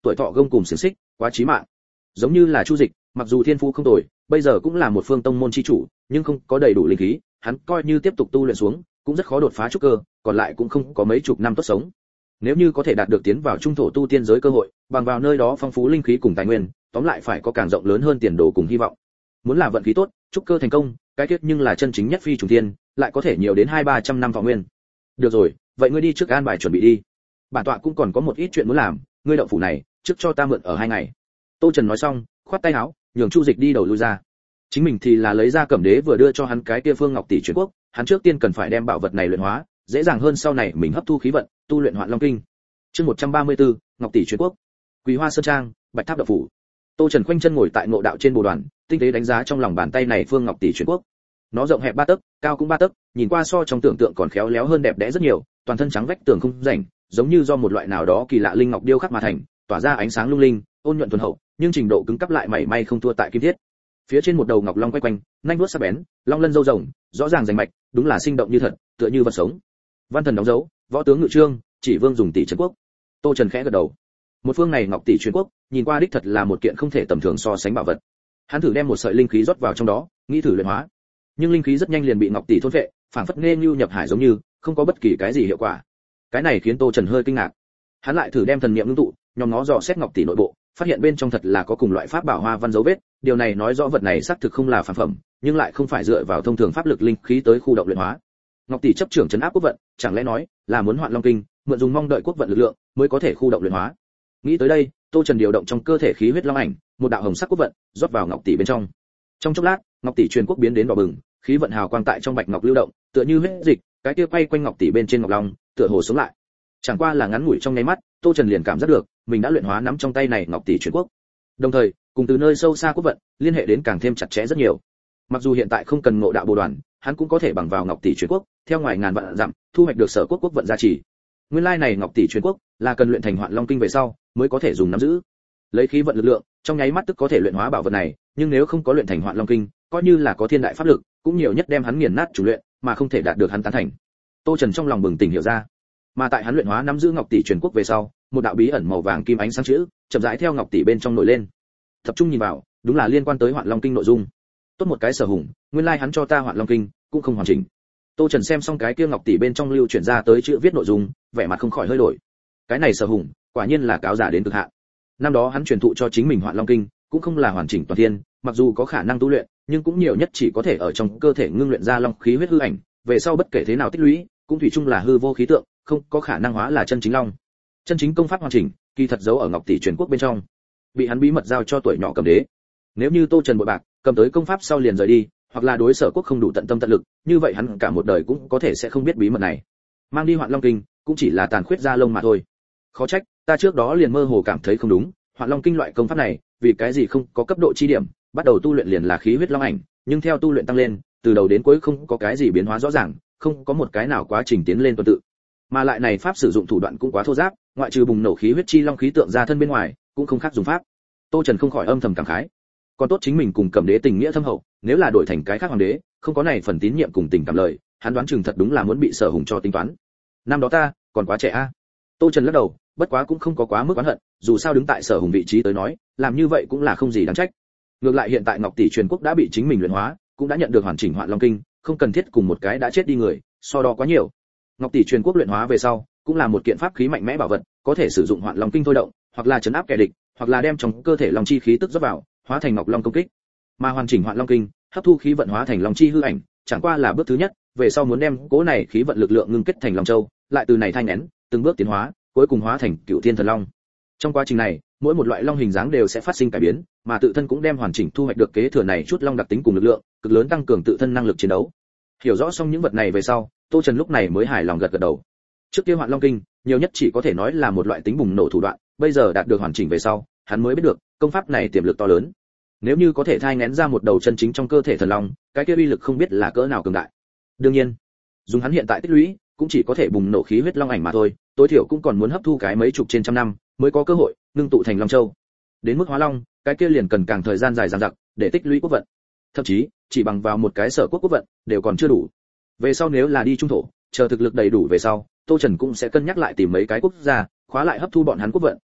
tuổi thọ gông cùng xiềng xích, quá chí mạng. Giống như là Chu Dịch, mặc dù thiên phú không tồi, bây giờ cũng là một phương tông môn chi chủ, nhưng không có đầy đủ linh khí, hắn coi như tiếp tục tu luyện xuống, cũng rất khó đột phá trúc cơ, còn lại cũng không có mấy chục năm tốt sống. Nếu như có thể đạt được tiến vào trung thổ tu tiên giới cơ hội, bằng vào nơi đó phong phú linh khí cùng tài nguyên, tóm lại phải có càng rộng lớn hơn tiền đồ cùng hy vọng. Muốn là vận khí tốt, trúc cơ thành công, cái kết nhưng là chân chính nhất phi trùng thiên, lại có thể nhiều đến hai ba trăm năm võ nguyên. Được rồi, vậy ngươi đi trước an bài chuẩn bị đi. Bản tọa cũng còn có một ít chuyện muốn làm, ngươi động phủ này, trước cho ta mượn ở hai ngày. Tô Trần nói xong, khoát tay áo, nhường Chu Dịch đi đầu lui ra. Chính mình thì là lấy ra Cẩm Đế vừa đưa cho hắn cái kia phương ngọc tỷ truyền quốc, hắn trước tiên cần phải đem bảo vật này luyện hóa, dễ dàng hơn sau này mình hấp thu khí vận, tu luyện Hoạn Long Kinh. Chương một trăm ba mươi tư, Ngọc tỷ truyền quốc. Quỳ Hoa Sơn Trang, Bạch Tháp động phủ. Tô Trần khoanh chân ngồi tại ngộ đạo trên bồ đoàn, tinh tế đánh giá trong lòng bàn tay này phương ngọc tỷ truyền quốc. Nó rộng hẹp ba tấc, cao cũng ba tấc, nhìn qua so trong tưởng tượng còn khéo léo hơn đẹp đẽ rất nhiều, toàn thân trắng vách tường không rảnh, giống như do một loại nào đó kỳ lạ linh ngọc điêu khắc mà thành, tỏa ra ánh sáng lung linh, ôn nhuận thuần hậu, nhưng trình độ cứng cáp lại mảy may không thua tại kim thiết. Phía trên một đầu ngọc long quay quanh, nanh vuốt sắc bén, long lân râu rồng, rõ ràng rành mạch, đúng là sinh động như thật, tựa như vật sống. Văn thần đóng dấu, võ tướng ngự trương, chỉ vương dùng tỷ trấn quốc. Tô Trần khẽ gật đầu. Một phương này ngọc tỷ truyền quốc, nhìn qua đích thật là một kiện không thể tầm thường so sánh bảo vật. Hắn thử đem một sợi linh khí rót vào trong đó, nghĩ thử luyện hóa. Nhưng linh khí rất nhanh liền bị ngọc tỷ thôn phệ, phảng phất nghe như nhập hải giống như, không có bất kỳ cái gì hiệu quả. Cái này khiến Tô Trần hơi kinh ngạc. Hắn lại thử đem thần niệm ngưng tụ, nhòm nó dò xét ngọc tỷ nội bộ, phát hiện bên trong thật là có cùng loại pháp bảo hoa văn dấu vết, điều này nói rõ vật này xác thực không là phản phẩm, nhưng lại không phải dựa vào thông thường pháp lực linh khí tới khu động luyện hóa. Ngọc tỷ chấp trưởng trấn áp quốc vận, chẳng lẽ nói là muốn Hoạn Long Kinh, mượn dùng mong đợi quốc vận lực lượng mới có thể khu động luyện hóa. Nghĩ tới đây, Tô Trần điều động trong cơ thể khí huyết long ảnh, một đạo hồng sắc quốc vận rót vào ngọc tỷ bên trong. Trong chốc lát, ngọc tỷ truyền quốc biến đến đỏ bừng, khí vận hào quang tại trong bạch ngọc lưu động, tựa như huyết dịch, cái kia quay quanh ngọc tỷ bên trên ngọc long, tựa hồ sống lại. Chẳng qua là ngắn ngủi trong nháy mắt, Tô Trần liền cảm giác được, mình đã luyện hóa nắm trong tay này ngọc tỷ truyền quốc. Đồng thời, cùng từ nơi sâu xa quốc vận, liên hệ đến càng thêm chặt chẽ rất nhiều. Mặc dù hiện tại không cần ngộ đạo bồ đoàn, hắn cũng có thể bằng vào ngọc tỷ truyền quốc, theo ngoài ngàn vạn dặm, thu hoạch được sở quốc quốc vận gia trì. Nguyên lai này ngọc tỷ truyền quốc là cần luyện thành Hoạn Long Kinh về sau mới có thể dùng nắm giữ. Lấy khí vận lực lượng, trong nháy mắt tức có thể luyện hóa bảo vật này, nhưng nếu không có luyện thành Hoạn Long Kinh, coi như là có thiên đại pháp lực, cũng nhiều nhất đem hắn nghiền nát chủ luyện, mà không thể đạt được hắn tán thành. Tô Trần trong lòng bừng tỉnh hiểu ra. Mà tại hắn luyện hóa nắm giữ ngọc tỷ truyền quốc về sau, một đạo bí ẩn màu vàng kim ánh sáng chữ, chậm rãi theo ngọc tỷ bên trong nổi lên. Tập trung nhìn vào, đúng là liên quan tới Hoạn Long Kinh nội dung. Tốt một cái Sở Hùng, nguyên lai like hắn cho ta Hoạn Long Kinh cũng không hoàn chỉnh. Tô Trần xem xong cái kia ngọc tỷ bên trong lưu chuyển ra tới chữ viết nội dung, vẻ mặt không khỏi hơi đổi. Cái này Sở Hùng, quả nhiên là cáo giả đến cực hạn. Năm đó hắn truyền thụ cho chính mình Hoạn Long Kinh, cũng không là hoàn chỉnh toàn thiên, mặc dù có khả năng tu luyện, nhưng cũng nhiều nhất chỉ có thể ở trong cơ thể ngưng luyện ra long khí huyết hư ảnh, về sau bất kể thế nào tích lũy, cũng thủy chung là hư vô khí tượng, không có khả năng hóa là chân chính long. Chân chính công pháp hoàn chỉnh, kỳ thật giấu ở ngọc tỷ truyền quốc bên trong, bị hắn bí mật giao cho tuổi nhỏ Cẩm Đế. Nếu như Tô Trần bội bạc, cầm tới công pháp sau liền rời đi, hoặc là đối Sở quốc không đủ tận tâm tận lực, như vậy hắn cả một đời cũng có thể sẽ không biết bí mật này. Mang đi Hoạn Long Kinh, cũng chỉ là tàn khuyết da lông mà thôi. Khó trách, ta trước đó liền mơ hồ cảm thấy không đúng, Hoạn Long Kinh loại công pháp này, vì cái gì không có cấp độ chi điểm, bắt đầu tu luyện liền là khí huyết long ảnh, nhưng theo tu luyện tăng lên, từ đầu đến cuối không có cái gì biến hóa rõ ràng, không có một cái nào quá trình tiến lên tuần tự. Mà lại này pháp sử dụng thủ đoạn cũng quá thô ráp, ngoại trừ bùng nổ khí huyết chi long khí tượng ra thân bên ngoài, cũng không khác dùng pháp. Tô Trần không khỏi âm thầm cảm khái. Còn tốt chính mình cùng Cẩm Đế tình nghĩa thâm hậu, nếu là đổi thành cái khác hoàng đế, không có này phần tín nhiệm cùng tình cảm lời, hắn đoán chừng thật đúng là muốn bị Sở Hùng cho tính toán. Năm đó ta còn quá trẻ a. Tô Trần lắc đầu, bất quá cũng không có quá mức oán hận, dù sao đứng tại Sở Hùng vị trí tới nói, làm như vậy cũng là không gì đáng trách. Ngược lại hiện tại Ngọc tỷ truyền quốc đã bị chính mình luyện hóa, cũng đã nhận được hoàn chỉnh Hoạn Long Kinh, không cần thiết cùng một cái đã chết đi người, so đo quá nhiều. Ngọc tỷ truyền quốc luyện hóa về sau, cũng là một kiện pháp khí mạnh mẽ bảo vật, có thể sử dụng Hoạn Long Kinh thôi động, hoặc là trấn áp kẻ địch, hoặc là đem trong cơ thể long chi khí tức rót vào, hóa thành ngọc long công kích. Mà hoàn chỉnh Hoạn Long Kinh, hấp thu khí vận hóa thành long chi hư ảnh, chẳng qua là bước thứ nhất, về sau muốn đem cố này khí vận lực lượng ngưng kết thành long châu, lại từ này thanh nén, từng bước tiến hóa, cuối cùng hóa thành Cửu Thiên Thần Long. Trong quá trình này, mỗi một loại long hình dáng đều sẽ phát sinh cải biến, mà tự thân cũng đem hoàn chỉnh thu hoạch được kế thừa này chút long đặc tính cùng lực lượng, cực lớn tăng cường tự thân năng lực chiến đấu. Hiểu rõ xong những vật này về sau, Tô Trần lúc này mới hài lòng gật gật đầu. Trước kia Hoạn Long Kinh, nhiều nhất chỉ có thể nói là một loại tính bùng nổ thủ đoạn, bây giờ đạt được hoàn chỉnh về sau, hắn mới biết được, công pháp này tiềm lực to lớn. Nếu như có thể thai nghén ra một đầu chân chính trong cơ thể thần long, cái kia uy lực không biết là cỡ nào cường đại. Đương nhiên, dùng hắn hiện tại tích lũy, cũng chỉ có thể bùng nổ khí huyết long ảnh mà thôi, tối thiểu cũng còn muốn hấp thu cái mấy chục trên trăm năm, mới có cơ hội ngưng tụ thành long châu. Đến mức hóa long, cái kia liền cần càng thời gian dài dằng dặc để tích lũy quốc vận. Thậm chí, chỉ bằng vào một cái Sở quốc quốc vận đều còn chưa đủ. Về sau nếu là đi trung thổ, chờ thực lực đầy đủ về sau, Tô Trần cũng sẽ cân nhắc lại tìm mấy cái quốc gia, khóa lại hấp thu bọn hắn quốc vận,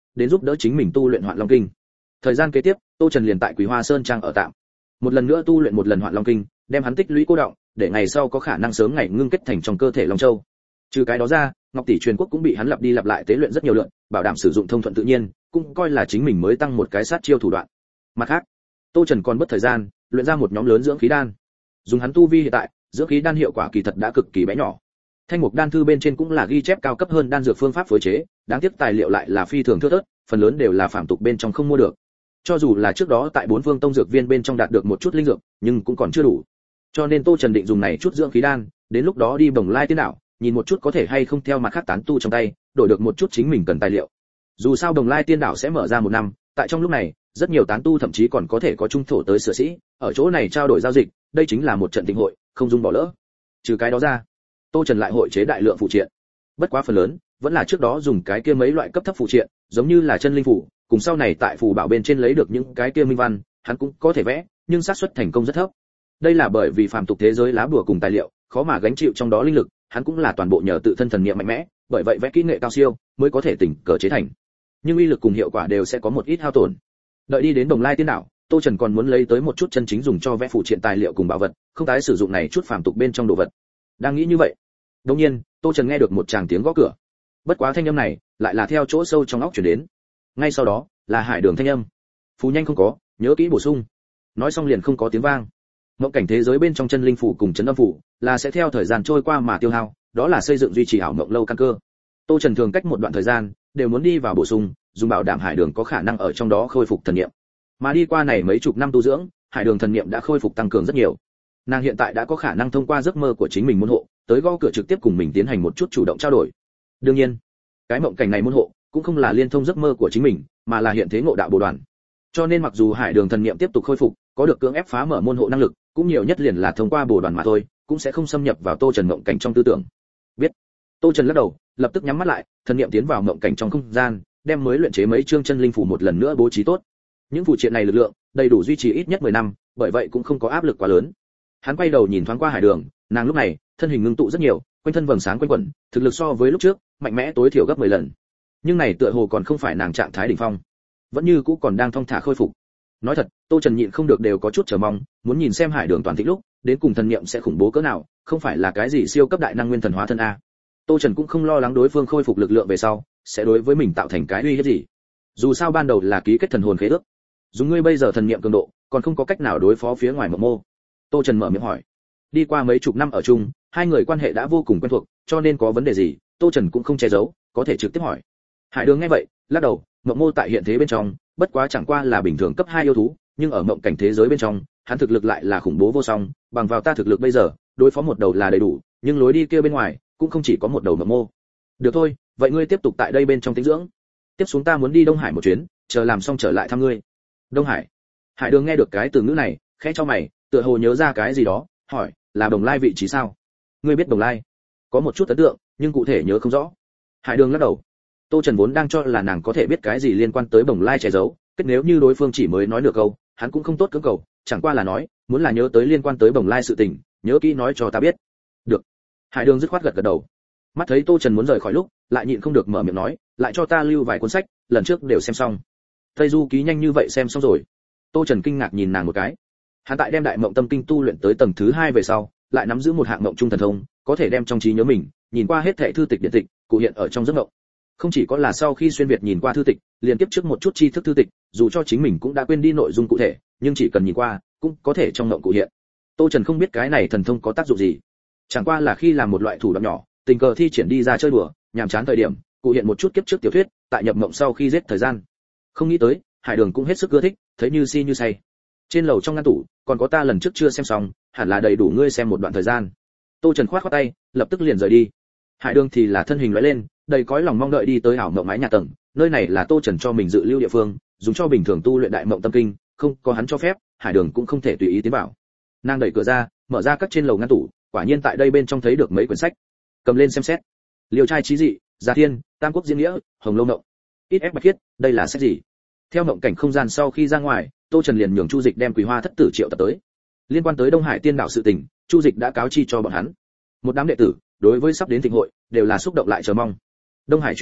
đến giúp đỡ chính mình tu luyện Hoạn Long Kinh. Thời gian kế tiếp, Tô Trần liền tại Quý Hoa Sơn trang ở tạm. Một lần nữa tu luyện một lần Hoạn Long Kinh, đem hắn tích lũy cố động, để ngày sau có khả năng sớm ngày ngưng kết thành trong cơ thể Long Châu. Trừ cái đó ra, Ngọc Tỷ Truyền Quốc cũng bị hắn lặp đi lặp lại tế luyện rất nhiều lượt, bảo đảm sử dụng thông thuận tự nhiên, cũng coi là chính mình mới tăng một cái sát chiêu thủ đoạn. Mặt khác, Tô Trần còn mất thời gian, luyện ra một nhóm lớn dưỡng khí đan. Dùng hắn tu vi hiện tại, dưỡng khí đan hiệu quả kỳ thật đã cực kỳ bé nhỏ. Thanh mục đan thư bên trên cũng là ghi chép cao cấp hơn đan dược phương pháp phối chế, đáng tiếc tài liệu lại là phi thường thưa thớt, phần lớn đều là phàm tục bên trong không mua được. Cho dù là trước đó tại bốn phương tông dược viên bên trong đạt được một chút linh dược, nhưng cũng còn chưa đủ. Cho nên Tô Trần định dùng này chút dưỡng khí đan, đến lúc đó đi Bồng Lai Tiên đảo, nhìn một chút có thể hay không theo mặt khác tán tu trong tay, đổi được một chút chính mình cần tài liệu. Dù sao Bồng Lai Tiên đảo sẽ mở ra một năm, tại trong lúc này, rất nhiều tán tu thậm chí còn có thể có trung thổ tới sửa sĩ, ở chỗ này trao đổi giao dịch, đây chính là một trận thịnh hội, không dung bỏ lỡ. Trừ cái đó ra, Tô Trần lại hội chế đại lượng phụ triện. Bất quá phần lớn, vẫn là trước đó dùng cái kia mấy loại cấp thấp phụ triện, giống như là chân linh phủ, cùng sau này tại phù bảo bên trên lấy được những cái kia minh văn, hắn cũng có thể vẽ, nhưng xác suất thành công rất thấp. Đây là bởi vì phàm tục thế giới lá bùa cùng tài liệu, khó mà gánh chịu trong đó linh lực, hắn cũng là toàn bộ nhờ tự thân thần niệm mạnh mẽ, bởi vậy vẽ kỹ nghệ cao siêu, mới có thể tình cờ chế thành. Nhưng uy lực cùng hiệu quả đều sẽ có một ít hao tổn. Đợi đi đến Bồng Lai Tiên đảo, Tô Trần còn muốn lấy tới một chút chân chính dùng cho vẽ phụ triện tài liệu cùng bảo vật, không tái sử dụng này chút phàm tục bên trong đồ vật. Đang nghĩ như vậy, đột nhiên, Tô Trần nghe được một tràng tiếng gõ cửa. Bất quá thanh âm này, lại là theo chỗ sâu trong óc truyền đến. Ngay sau đó, là Hải Đường thanh âm. Phù nhanh không có, nhớ kỹ bổ sung. Nói xong liền không có tiếng vang. Mộng cảnh thế giới bên trong chân linh phủ cùng chấn âm phủ, là sẽ theo thời gian trôi qua mà tiêu hao, đó là xây dựng duy trì ảo mộng lâu căn cơ. Tô Trần thường cách một đoạn thời gian, đều muốn đi vào bổ sung, dùng bảo đảm Hải Đường có khả năng ở trong đó khôi phục thần niệm. Mà đi qua này mấy chục năm tu dưỡng, Hải Đường thần niệm đã khôi phục tăng cường rất nhiều. Nàng hiện tại đã có khả năng thông qua giấc mơ của chính mình môn hộ, tới gõ cửa trực tiếp cùng mình tiến hành một chút chủ động trao đổi. Đương nhiên, cái mộng cảnh này môn hộ cũng không là liên thông giấc mơ của chính mình, mà là hiện thế ngộ đạo bồ đoàn. Cho nên mặc dù Hải Đường thần niệm tiếp tục khôi phục, có được cưỡng ép phá mở môn hộ năng lực, cũng nhiều nhất liền là thông qua bồ đoàn mà thôi, cũng sẽ không xâm nhập vào Tô Trần mộng cảnh trong tư tưởng. Biết. Tô Trần lắc đầu, lập tức nhắm mắt lại, thần niệm tiến vào mộng cảnh trong không gian, đem mới luyện chế mấy chương chân linh phủ một lần nữa bố trí tốt. Những phụ triện này lực lượng đầy đủ duy trì ít nhất mười năm, bởi vậy cũng không có áp lực quá lớn. Hắn quay đầu nhìn thoáng qua Hải Đường, nàng lúc này thân hình ngưng tụ rất nhiều, quanh thân vầng sáng quanh quẩn, thực lực so với lúc trước mạnh mẽ tối thiểu gấp mười lần. Nhưng này tựa hồ còn không phải nàng trạng thái đỉnh phong, vẫn như cũ còn đang thong thả khôi phục. Nói thật, Tô Trần nhịn không được đều có chút chờ mong, muốn nhìn xem Hải Đường toàn thịnh lúc, đến cùng thần niệm sẽ khủng bố cỡ nào, không phải là cái gì siêu cấp đại năng nguyên thần hóa thân a. Tô Trần cũng không lo lắng đối phương khôi phục lực lượng về sau sẽ đối với mình tạo thành cái uy hiếp gì. Dù sao ban đầu là ký kết thần hồn khế ước, dùng ngươi bây giờ thần niệm cường độ, còn không có cách nào đối phó phía ngoài Mộng Mô. Tô Trần mở miệng hỏi. Đi qua mấy chục năm ở chung, hai người quan hệ đã vô cùng quen thuộc, cho nên có vấn đề gì, Tô Trần cũng không che giấu, có thể trực tiếp hỏi. Hải Đường nghe vậy, lắc đầu, Mộng Mô tại hiện thế bên trong, bất quá chẳng qua là bình thường cấp hai yêu thú, nhưng ở mộng cảnh thế giới bên trong, hắn thực lực lại là khủng bố vô song, bằng vào ta thực lực bây giờ, đối phó một đầu là đầy đủ, nhưng lối đi kia bên ngoài, cũng không chỉ có một đầu Mộng Mô. Được thôi, vậy ngươi tiếp tục tại đây bên trong tĩnh dưỡng. Tiếp xuống ta muốn đi Đông Hải một chuyến, chờ làm xong trở lại thăm ngươi. Đông Hải. Hải Đường nghe được cái từ ngữ này, khẽ cho mày, tựa hồ nhớ ra cái gì đó, hỏi, là Đồng Lai vị trí sao? Ngươi biết Đồng Lai? Có một chút ấn tượng, nhưng cụ thể nhớ không rõ. Hải Đường lắc đầu. Tô Trần vốn đang cho là nàng có thể biết cái gì liên quan tới Đồng Lai che giấu, kết nếu như đối phương chỉ mới nói được câu, hắn cũng không tốt cưỡng cầu, chẳng qua là nói, muốn là nhớ tới liên quan tới Đồng Lai sự tình, nhớ kỹ nói cho ta biết. Được. Hải Đường dứt khoát gật gật đầu. Mắt thấy Tô Trần muốn rời khỏi lúc, lại nhịn không được mở miệng nói, lại cho ta lưu vài cuốn sách, lần trước đều xem xong. Tây Du ký nhanh như vậy xem xong rồi. Tô Trần kinh ngạc nhìn nàng một cái. Hắn tại đem Đại Mộng Tâm Kinh tu luyện tới tầng thứ hai về sau, lại nắm giữ một hạng mộng trung thần thông, có thể đem trong trí nhớ mình, nhìn qua hết thảy thư tịch điện tịch, cụ hiện ở trong giấc mộng. Không chỉ có là sau khi xuyên việt nhìn qua thư tịch, liền tiếp trước một chút tri thức thư tịch, dù cho chính mình cũng đã quên đi nội dung cụ thể, nhưng chỉ cần nhìn qua, cũng có thể trong mộng cụ hiện. Tô Trần không biết cái này thần thông có tác dụng gì, chẳng qua là khi làm một loại thủ đoạn nhỏ, tình cờ thi triển đi ra chơi đùa, nhàm chán thời điểm, cụ hiện một chút kiếp trước tiểu thuyết, tại nhập mộng sau khi giết thời gian. Không nghĩ tới, Hải Đường cũng hết sức ưa thích, thấy như si như say. Trên lầu trong ngăn tủ, còn có ta lần trước chưa xem xong, hẳn là đầy đủ ngươi xem một đoạn thời gian. Tô Trần khoát khoát tay, lập tức liền rời đi. Hải Đường thì là thân hình lóe lên, đầy cõi lòng mong đợi đi tới ảo mộng mái nhà tầng, nơi này là Tô Trần cho mình dự lưu địa phương, dùng cho bình thường tu luyện Đại Mộng Tâm Kinh, không có hắn cho phép, Hải Đường cũng không thể tùy ý tiến vào. Nàng đẩy cửa ra, mở ra các trên lầu ngăn tủ, quả nhiên tại đây bên trong thấy được mấy quyển sách. Cầm lên xem xét. Liêu trai chí dị, Gia Thiên, Tam Quốc diễn nghĩa, Hồng Lâu Mộng. Ít ép bạch khiết, đây là sách gì? Theo mộng cảnh không gian sau khi ra ngoài, Tô Trần liền nhường Chu Dịch đem Quỳ Hoa thất tử triệu tập tới. Liên quan tới Đông Hải Tiên đảo sự tình, Chu Dịch đã cáo chi cho bọn hắn. Một đám đệ tử, đối với sắp đến thịnh hội, đều là xúc động lại chờ mong. Đông Hải chuyến đi,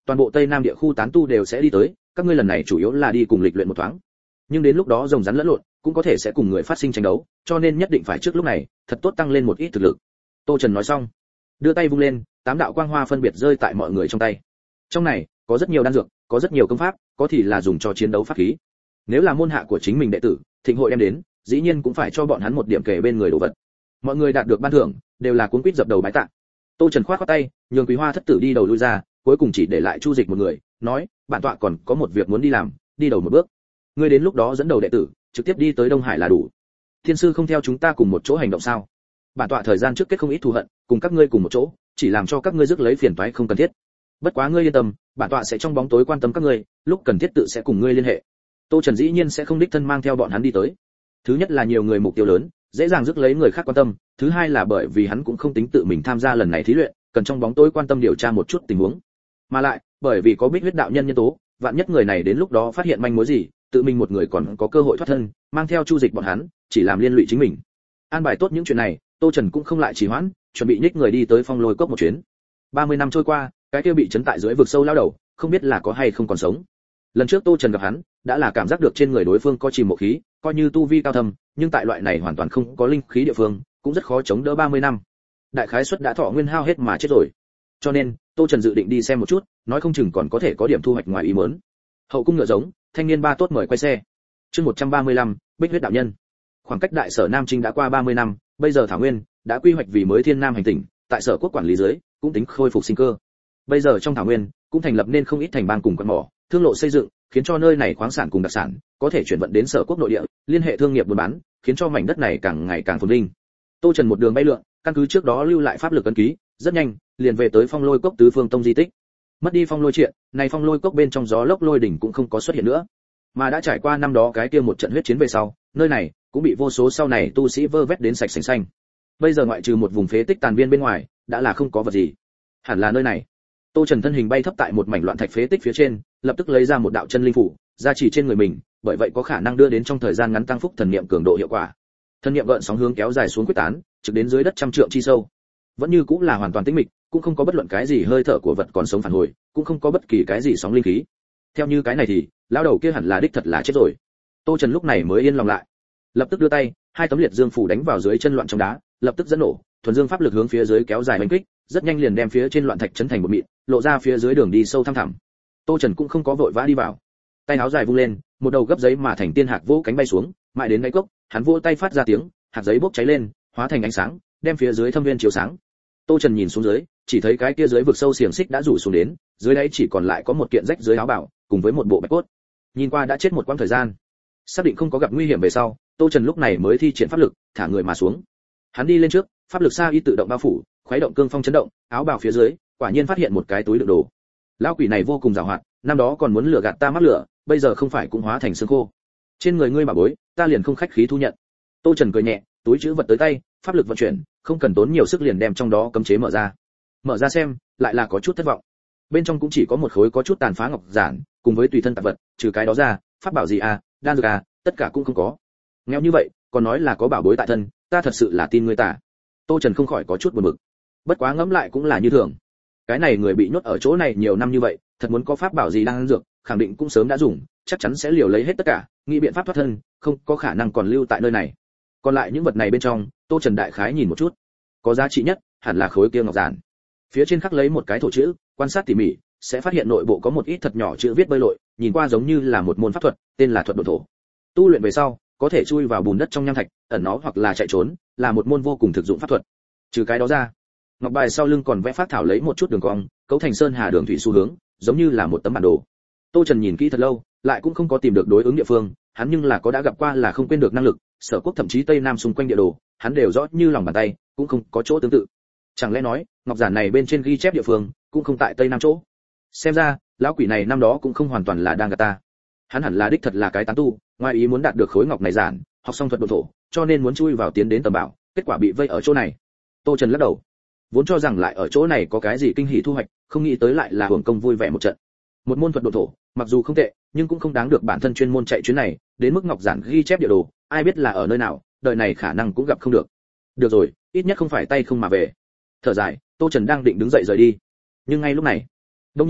toàn bộ tây nam địa khu tán tu đều sẽ đi tới, các ngươi lần này chủ yếu là đi cùng lịch luyện một thoáng, nhưng đến lúc đó rồng rắn lẫn lộn cũng có thể sẽ cùng người phát sinh tranh đấu, cho nên nhất định phải trước lúc này thật tốt tăng lên một ít thực lực. Tô Trần nói xong, đưa tay vung lên, tám đạo quang hoa phân biệt rơi tại mọi người trong tay. Trong này có rất nhiều đan dược, có rất nhiều công pháp, có thì là dùng cho chiến đấu pháp khí. Nếu là môn hạ của chính mình đệ tử, thịnh hội đem đến, dĩ nhiên cũng phải cho bọn hắn một điểm kể bên người đồ vật. Mọi người đạt được ban thưởng, đều là cuống quýt dập đầu bái tạ. Tô Trần khoát khoát tay, nhường Quý Hoa thất tử đi đầu lui ra, cuối cùng chỉ để lại Chu Dịch một người, nói, bản tọa còn có một việc muốn đi làm, đi đầu một bước. Ngươi đến lúc đó dẫn đầu đệ tử, trực tiếp đi tới Đông Hải là đủ. Thiên sư không theo chúng ta cùng một chỗ hành động sao? Bản tọa thời gian trước kết không ít thù hận, cùng các ngươi cùng một chỗ, chỉ làm cho các ngươi rước lấy phiền toái không cần thiết. Bất quá ngươi yên tâm, bản tọa sẽ trong bóng tối quan tâm các ngươi, lúc cần thiết tự sẽ cùng ngươi liên hệ. Tô Trần dĩ nhiên sẽ không đích thân mang theo bọn hắn đi tới. Thứ nhất là nhiều người mục tiêu lớn, dễ dàng rước lấy người khác quan tâm, thứ hai là bởi vì hắn cũng không tính tự mình tham gia lần này thí luyện, cần trong bóng tối quan tâm điều tra một chút tình huống. Mà lại, bởi vì có Bích Huyết đạo nhân nhân tố, vạn nhất người này đến lúc đó phát hiện manh mối gì, tự mình một người còn có cơ hội thoát thân, mang theo Chu Dịch bọn hắn, chỉ làm liên lụy chính mình. An bài tốt những chuyện này, Tô Trần cũng không lại trì hoãn, chuẩn bị nhích người đi tới Phong Lôi Cốc một chuyến. ba mươi năm trôi qua, cái kia bị chấn tại dưới vực sâu lao đầu, không biết là có hay không còn sống. Lần trước Tô Trần gặp hắn, đã là cảm giác được trên người đối phương có chìm một khí, coi như tu vi cao thâm, nhưng tại loại này hoàn toàn không có linh khí địa phương, cũng rất khó chống đỡ ba mươi năm. Đại khái suất đã thọ nguyên hao hết mà chết rồi. Cho nên, Tô Trần dự định đi xem một chút, nói không chừng còn có thể có điểm thu hoạch ngoài ý muốn. Hậu cung ngựa giống, thanh niên ba tốt mời quay xe. Chương một trăm ba mươi lăm, Bích Huyết đạo nhân. Khoảng cách Đại Sở Nam Trinh đã qua ba mươi năm, bây giờ Thảo Nguyên đã quy hoạch vì mới Thiên Nam hành tỉnh, tại Sở quốc quản lý dưới, cũng tính khôi phục sinh cơ. Bây giờ trong Thảo Nguyên cũng thành lập nên không ít thành bang cùng quận mỏ, thương lộ xây dựng, khiến cho nơi này khoáng sản cùng đặc sản có thể chuyển vận đến Sở quốc nội địa, liên hệ thương nghiệp buôn bán, khiến cho mảnh đất này càng ngày càng phồn vinh. Tô Trần một đường bay lượn, căn cứ trước đó lưu lại pháp lực ấn ký, rất nhanh liền về tới Phong Lôi Cốc Tứ Phương Tông di tích. Mất đi Phong Lôi Triện, này Phong Lôi Cốc bên trong gió lốc lôi đỉnh cũng không có xuất hiện nữa, mà đã trải qua năm đó cái kia một trận huyết chiến về sau, nơi này cũng bị vô số sau này tu sĩ vơ vét đến sạch sành xanh. Bây giờ ngoại trừ một vùng phế tích tàn viên bên ngoài, đã là không có vật gì. Hẳn là nơi này. Tô Trần thân hình bay thấp tại một mảnh loạn thạch phế tích phía trên, lập tức lấy ra một đạo chân linh phủ, gia trì trên người mình, bởi vậy có khả năng đưa đến trong thời gian ngắn tăng phúc thần niệm cường độ hiệu quả. Thần niệm gợn sóng hướng kéo dài xuống quyết tán, trực đến dưới đất trăm trượng chi sâu. Vẫn như cũng là hoàn toàn tĩnh mịch, cũng không có bất luận cái gì hơi thở của vật còn sống phản hồi, cũng không có bất kỳ cái gì sóng linh khí. Theo như cái này thì, lão đầu kia hẳn là đích thật là chết rồi. Tô Trần lúc này mới yên lòng lại. Lập tức đưa tay, hai tấm liệt dương phủ đánh vào dưới chân loạn trong đá, lập tức dẫn nổ, thuần dương pháp lực hướng phía dưới kéo dài đánh kích, rất nhanh liền đem phía trên loạn thạch chấn thành một mịn, lộ ra phía dưới đường đi sâu thăm thẳm. Tô Trần cũng không có vội vã đi vào, tay áo dài vung lên, một đầu gấp giấy mà thành tiên hạc vỗ cánh bay xuống, mãi đến đáy cốc, hắn vỗ tay phát ra tiếng, hạt giấy bốc cháy lên, hóa thành ánh sáng, đem phía dưới thâm viên chiếu sáng. Tô Trần nhìn xuống dưới, chỉ thấy cái kia dưới vực sâu xiềng xích đã rủ xuống đến, dưới đáy chỉ còn lại có một kiện rách dưới áo bào, cùng với một bộ bạch cốt. Nhìn qua đã chết một quãng thời gian, xác định không có gặp nguy hiểm về sau, Tô Trần lúc này mới thi triển pháp lực, thả người mà xuống. Hắn đi lên trước, pháp lực sa y tự động bao phủ, khuấy động cương phong chấn động, áo bào phía dưới, quả nhiên phát hiện một cái túi đựng đồ. Lão quỷ này vô cùng giàu hoạt, năm đó còn muốn lừa gạt ta mắc lửa, bây giờ không phải cũng hóa thành xương khô. Trên người ngươi mà bối, ta liền không khách khí thu nhận. Tô Trần cười nhẹ, túi trữ vật tới tay, pháp lực vận chuyển, không cần tốn nhiều sức liền đem trong đó cấm chế mở ra. Mở ra xem, lại là có chút thất vọng. Bên trong cũng chỉ có một khối có chút tàn phá ngọc giản, cùng với tùy thân tạp vật, trừ cái đó ra, pháp bảo gì à, đan dược à, tất cả cũng không có. Nghèo như vậy, còn nói là có bảo bối tại thân, ta thật sự là tin ngươi tả. Tô Trần không khỏi có chút buồn bực. Bất quá ngẫm lại cũng là như thường. Cái này người bị nhốt ở chỗ này nhiều năm như vậy, thật muốn có pháp bảo gì đang dược, khẳng định cũng sớm đã dùng, chắc chắn sẽ liều lấy hết tất cả, nghĩ biện pháp thoát thân, không có khả năng còn lưu tại nơi này. Còn lại những vật này bên trong, Tô Trần đại khái nhìn một chút, có giá trị nhất hẳn là khối kia ngọc giản. Phía trên khắc lấy một cái thổ chữ, quan sát tỉ mỉ, sẽ phát hiện nội bộ có một ít thật nhỏ chữ viết bơi lội, nhìn qua giống như là một môn pháp thuật, tên là thuật độn thổ. Tu luyện về sau, có thể chui vào bùn đất trong nham thạch, ẩn nó hoặc là chạy trốn, là một môn vô cùng thực dụng pháp thuật. Trừ cái đó ra, ngọc bài sau lưng còn vẽ phác thảo lấy một chút đường cong, cấu thành sơn hà đường thủy xu hướng, giống như là một tấm bản đồ. Tô Trần nhìn kỹ thật lâu, lại cũng không có tìm được đối ứng địa phương, hắn nhưng là có đã gặp qua là không quên được năng lực, Sở quốc thậm chí Tây Nam xung quanh địa đồ, hắn đều rõ như lòng bàn tay, cũng không có chỗ tương tự. Chẳng lẽ nói, ngọc giản này bên trên ghi chép địa phương, cũng không tại Tây Nam chỗ? Xem ra, lão quỷ này năm đó cũng không hoàn toàn là đang gạt ta. Hắn hẳn là đích thật là cái tán tu, ngoài ý muốn đạt được khối ngọc này giản, học xong thuật độ thổ, cho nên muốn chui vào tiến đến tầm bảo, kết quả bị vây ở chỗ này. Tô Trần lắc đầu, vốn cho rằng lại ở chỗ này có cái gì kinh hỉ thu hoạch, không nghĩ tới lại là hưởng công vui vẻ một trận. Một môn thuật độ thổ, mặc dù không tệ, nhưng cũng không đáng được bản thân chuyên môn chạy chuyến này, đến mức ngọc giản ghi chép địa đồ, ai biết là ở nơi nào, đời này khả năng cũng gặp không được. Được rồi, ít nhất không phải tay không mà về. Thở dài, Tô Trần đang định đứng dậy rời đi, nhưng ngay lúc này, đột nhiên,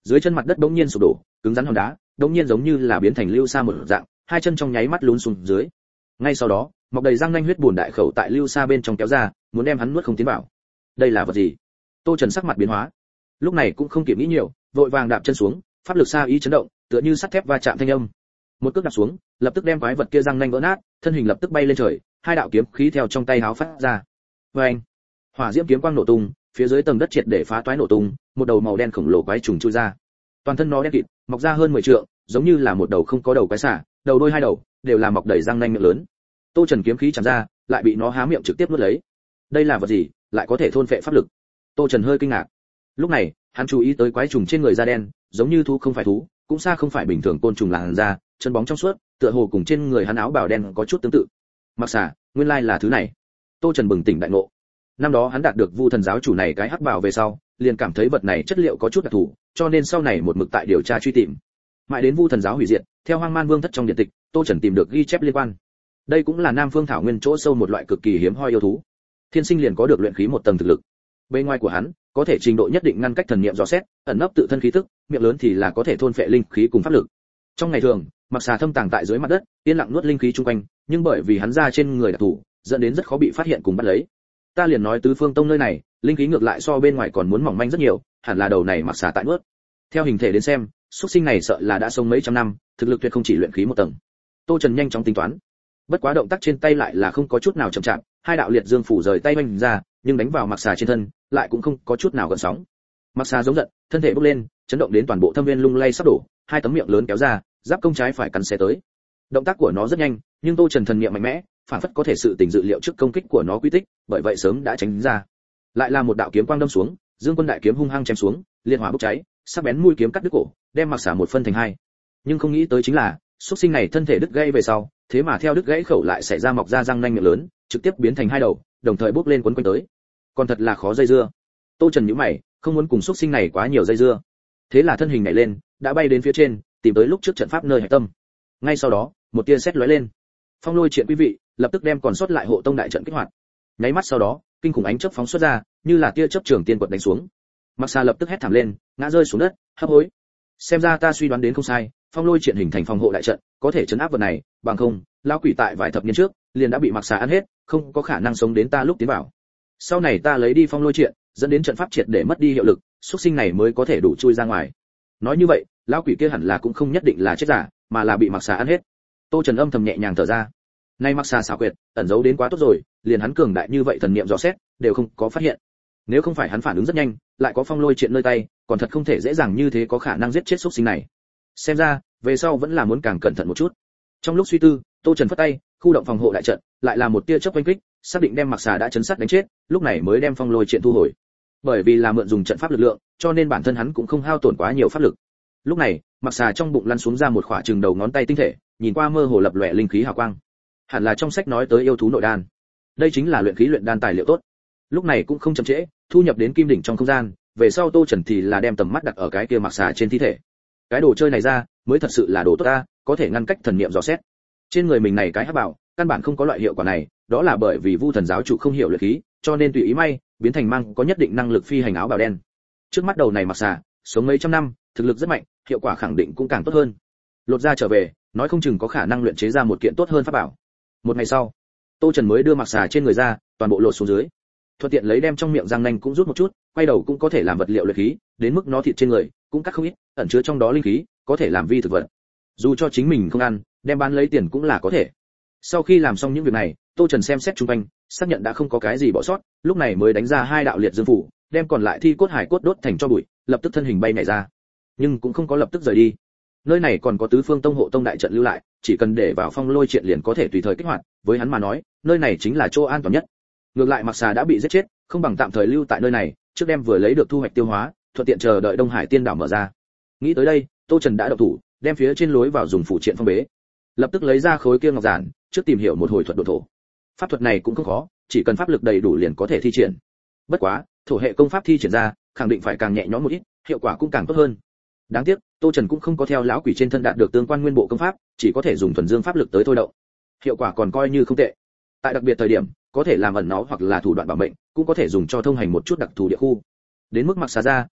dưới chân mặt đất bỗng nhiên sụp đổ, cứng rắn hòn đá bỗng nhiên giống như là biến thành lưu sa một dạng, hai chân trong nháy mắt lún xuống dưới. Ngay sau đó, mọc đầy răng nanh huyết buồn đại khẩu tại lưu sa bên trong kéo ra, muốn đem hắn nuốt không tiến vào. Đây là vật gì? Tô Trần sắc mặt biến hóa. Lúc này cũng không kịp nghĩ nhiều, vội vàng đạp chân xuống, pháp lực sa ý chấn động, tựa như sắt thép va chạm thanh âm. Một cước đạp xuống, lập tức đem quái vật kia răng nanh vỡ nát, thân hình lập tức bay lên trời, hai đạo kiếm khí theo trong tay háo phát ra. Oeng! Hỏa diễm kiếm quang nổ tung, phía dưới tầng đất triệt để phá toái nổ tung, một đầu màu đen khổng lồ quái trùng chui ra. Toàn thân nó đen kịt, mọc ra hơn mười trượng, giống như là một đầu không có đầu quái xả, đầu đôi hai đầu đều là mọc đầy răng nanh miệng lớn. Tô Trần kiếm khí chạm ra, lại bị nó há miệng trực tiếp nuốt lấy. Đây là vật gì, lại có thể thôn phệ pháp lực? Tô Trần hơi kinh ngạc. Lúc này, hắn chú ý tới quái trùng trên người da đen, giống như thú không phải thú, cũng xa không phải bình thường côn trùng làn da, chân bóng trong suốt, tựa hồ cùng trên người hắn áo bào đen có chút tương tự. Mặc xà, nguyên lai là thứ này. Tô Trần bừng tỉnh đại ngộ. Năm đó hắn đạt được Vu Thần giáo chủ này cái hắc bào về sau, liền cảm thấy vật này chất liệu có chút đặc thù, cho nên sau này một mực tại điều tra truy tìm. Mãi đến Vu Thần giáo hủy diệt, theo Hoang Man Vương thất trong điện tịch, Tô Trần tìm được ghi chép liên quan. Đây cũng là Nam Phương thảo nguyên chỗ sâu một loại cực kỳ hiếm hoi yêu thú. Thiên sinh liền có được luyện khí một tầng thực lực. Bên ngoài của hắn, có thể trình độ nhất định ngăn cách thần niệm dò xét, ẩn nấp tự thân khí tức, miệng lớn thì là có thể thôn phệ linh khí cùng pháp lực. Trong ngày thường, Mặc xà thâm tàng tại dưới mặt đất, yên lặng nuốt linh khí chung quanh, nhưng bởi vì hắn ra trên người đặc thù, dẫn đến rất khó bị phát hiện cùng bắt lấy. Ta liền nói Tứ Phương Tông nơi này, linh khí ngược lại so bên ngoài còn muốn mỏng manh rất nhiều, hẳn là đầu này Mặc xà tại nuốt. Theo hình thể đến xem, xuất sinh này sợ là đã sống mấy trăm năm, thực lực tuyệt không chỉ luyện khí một tầng. Tô Trần nhanh chóng tính toán. Bất quá động tác trên tay lại là không có chút nào chậm chạp, hai đạo liệt dương phủ rời tay vung ra, nhưng đánh vào Mặc xà trên thân, lại cũng không có chút nào gợn sóng. Mặc xà giống giận, thân thể bốc lên, chấn động đến toàn bộ thâm viên lung lay sắp đổ, hai tấm miệng lớn kéo ra, giáp công trái phải cắn xé tới. Động tác của nó rất nhanh, nhưng Tô Trần thần niệm mạnh mẽ, phản phất có thể sự tình dự liệu trước công kích của nó quy tích, bởi vậy sớm đã tránh ra. Lại là một đạo kiếm quang đâm xuống, Dương Quân đại kiếm hung hăng chém xuống, liệt hỏa bốc cháy, sắc bén mũi kiếm cắt đứt cổ, đem Mặc xà một phân thành hai. Nhưng không nghĩ tới chính là, xuất sinh này thân thể đứt gãy về sau, thế mà theo đứt gãy khẩu lại xảy ra mọc ra răng nanh miệng lớn, trực tiếp biến thành hai đầu, đồng thời bốc lên quấn quanh tới. Còn thật là khó dây dưa. Tô Trần nhíu mày, không muốn cùng xuất sinh này quá nhiều dây dưa. Thế là thân hình nhảy lên, đã bay đến phía trên, tìm tới lúc trước trận pháp nơi hải tâm. Ngay sau đó, một tia sét lóe lên. Phong Lôi Triện quý vị, lập tức đem còn sót lại hộ tông đại trận kích hoạt. Nháy mắt sau đó, kinh khủng ánh chớp phóng xuất ra, như là tia chớp trường tiên quật đánh xuống. Mặc xà lập tức hét thảm lên, ngã rơi xuống đất, hấp hối. Xem ra ta suy đoán đến không sai, Phong Lôi Triện hình thành phòng hộ đại trận, có thể chấn áp vật này, bằng không, lão quỷ tại vài thập niên trước, liền đã bị Mặc xà ăn hết, không có khả năng sống đến ta lúc tiến vào. Sau này ta lấy đi Phong Lôi Triện, dẫn đến trận pháp triệt để mất đi hiệu lực, xuất sinh này mới có thể đủ chui ra ngoài. Nói như vậy, lão quỷ kia hẳn là cũng không nhất định là chết giả, mà là bị Mặc xà ăn hết. Tô Trần âm thầm nhẹ nhàng thở ra. Nay Mặc xà xảo quyệt, ẩn giấu đến quá tốt rồi, liền hắn cường đại như vậy thần niệm dò xét, đều không có phát hiện. Nếu không phải hắn phản ứng rất nhanh, lại có Phong Lôi Triện nơi tay, còn thật không thể dễ dàng như thế có khả năng giết chết xuất sinh này. Xem ra, về sau vẫn là muốn càng cẩn thận một chút. Trong lúc suy tư, Tô Trần phất tay, khu động phòng hộ đại trận, lại là một tia chớp oanh kích, xác định đem Mặc xà đã chấn sát đánh chết, lúc này mới đem Phong Lôi Triện thu hồi. Bởi vì là mượn dùng trận pháp lực lượng, cho nên bản thân hắn cũng không hao tổn quá nhiều pháp lực. Lúc này, Mặc xà trong bụng lăn xuống ra một khỏa chừng đầu ngón tay tinh thể, nhìn qua mơ hồ lập lòe linh khí hào quang. Hẳn là trong sách nói tới yêu thú nội đan. Đây chính là luyện khí luyện đan tài liệu tốt. Lúc này cũng không chậm trễ, thu nhập đến kim đỉnh trong không gian, về sau Tô Trần thì là đem tầm mắt đặt ở cái kia Mặc xà trên thi thể. Cái đồ chơi này ra, mới thật sự là đồ tốt ta, có thể ngăn cách thần niệm dò xét. Trên người mình này cái hắc bảo, căn bản không có loại hiệu quả này, đó là bởi vì Vu Thần giáo chủ không hiểu luyện khí, cho nên tùy ý may, biến thành mang có nhất định năng lực phi hành áo bào đen. Trước mắt đầu này Mặc xà, sống mấy trăm năm, thực lực rất mạnh, hiệu quả khẳng định cũng càng tốt hơn. Lột ra trở về, nói không chừng có khả năng luyện chế ra một kiện tốt hơn pháp bảo. Một ngày sau, Tô Trần mới đưa Mặc xà trên người ra, toàn bộ lột xuống dưới. Thuận tiện lấy đem trong miệng răng nanh cũng rút một chút, quay đầu cũng có thể làm vật liệu luyện khí, đến mức nó thịt trên người cũng cắt không ít, ẩn chứa trong đó linh khí, có thể làm vi thực vật. Dù cho chính mình không ăn, đem bán lấy tiền cũng là có thể. Sau khi làm xong những việc này, Tô Trần xem xét xung quanh, xác nhận đã không có cái gì bỏ sót, lúc này mới đánh ra hai đạo liệt dương phủ, đem còn lại thi cốt hải cốt đốt thành cho bụi, lập tức thân hình bay nhảy ra. Nhưng cũng không có lập tức rời đi. Nơi này còn có Tứ Phương Tông hộ tông đại trận lưu lại, chỉ cần để vào Phong Lôi Triện liền có thể tùy thời kích hoạt, với hắn mà nói, nơi này chính là chỗ an toàn nhất. Ngược lại Mặc xà đã bị giết chết, không bằng tạm thời lưu tại nơi này, trước đem vừa lấy được thu hoạch tiêu hóa, thuận tiện chờ đợi Đông Hải Tiên đảo mở ra. Nghĩ tới đây, Tô Trần đã động thủ, đem phía trên lối vào dùng phụ triện phong bế. Lập tức lấy ra khối kia ngọc giản, trước tìm hiểu một hồi thuật độ thổ. Pháp thuật này cũng không khó, chỉ cần pháp lực đầy đủ liền có thể thi triển. Bất quá, thổ hệ công pháp thi triển ra, khẳng định phải càng nhẹ nhõm một ít, hiệu quả cũng càng tốt hơn. Đáng tiếc, Tô Trần cũng không có theo lão quỷ trên thân đạt được tương quan nguyên bộ công pháp, chỉ có thể dùng thuần dương pháp lực tới thôi động. Hiệu quả còn coi như không tệ. Tại đặc biệt thời điểm, có thể làm ẩn nó hoặc là thủ đoạn bảo mệnh, cũng có thể dùng cho thông hành một chút đặc thù địa khu. Đến mức Mặc xà ra,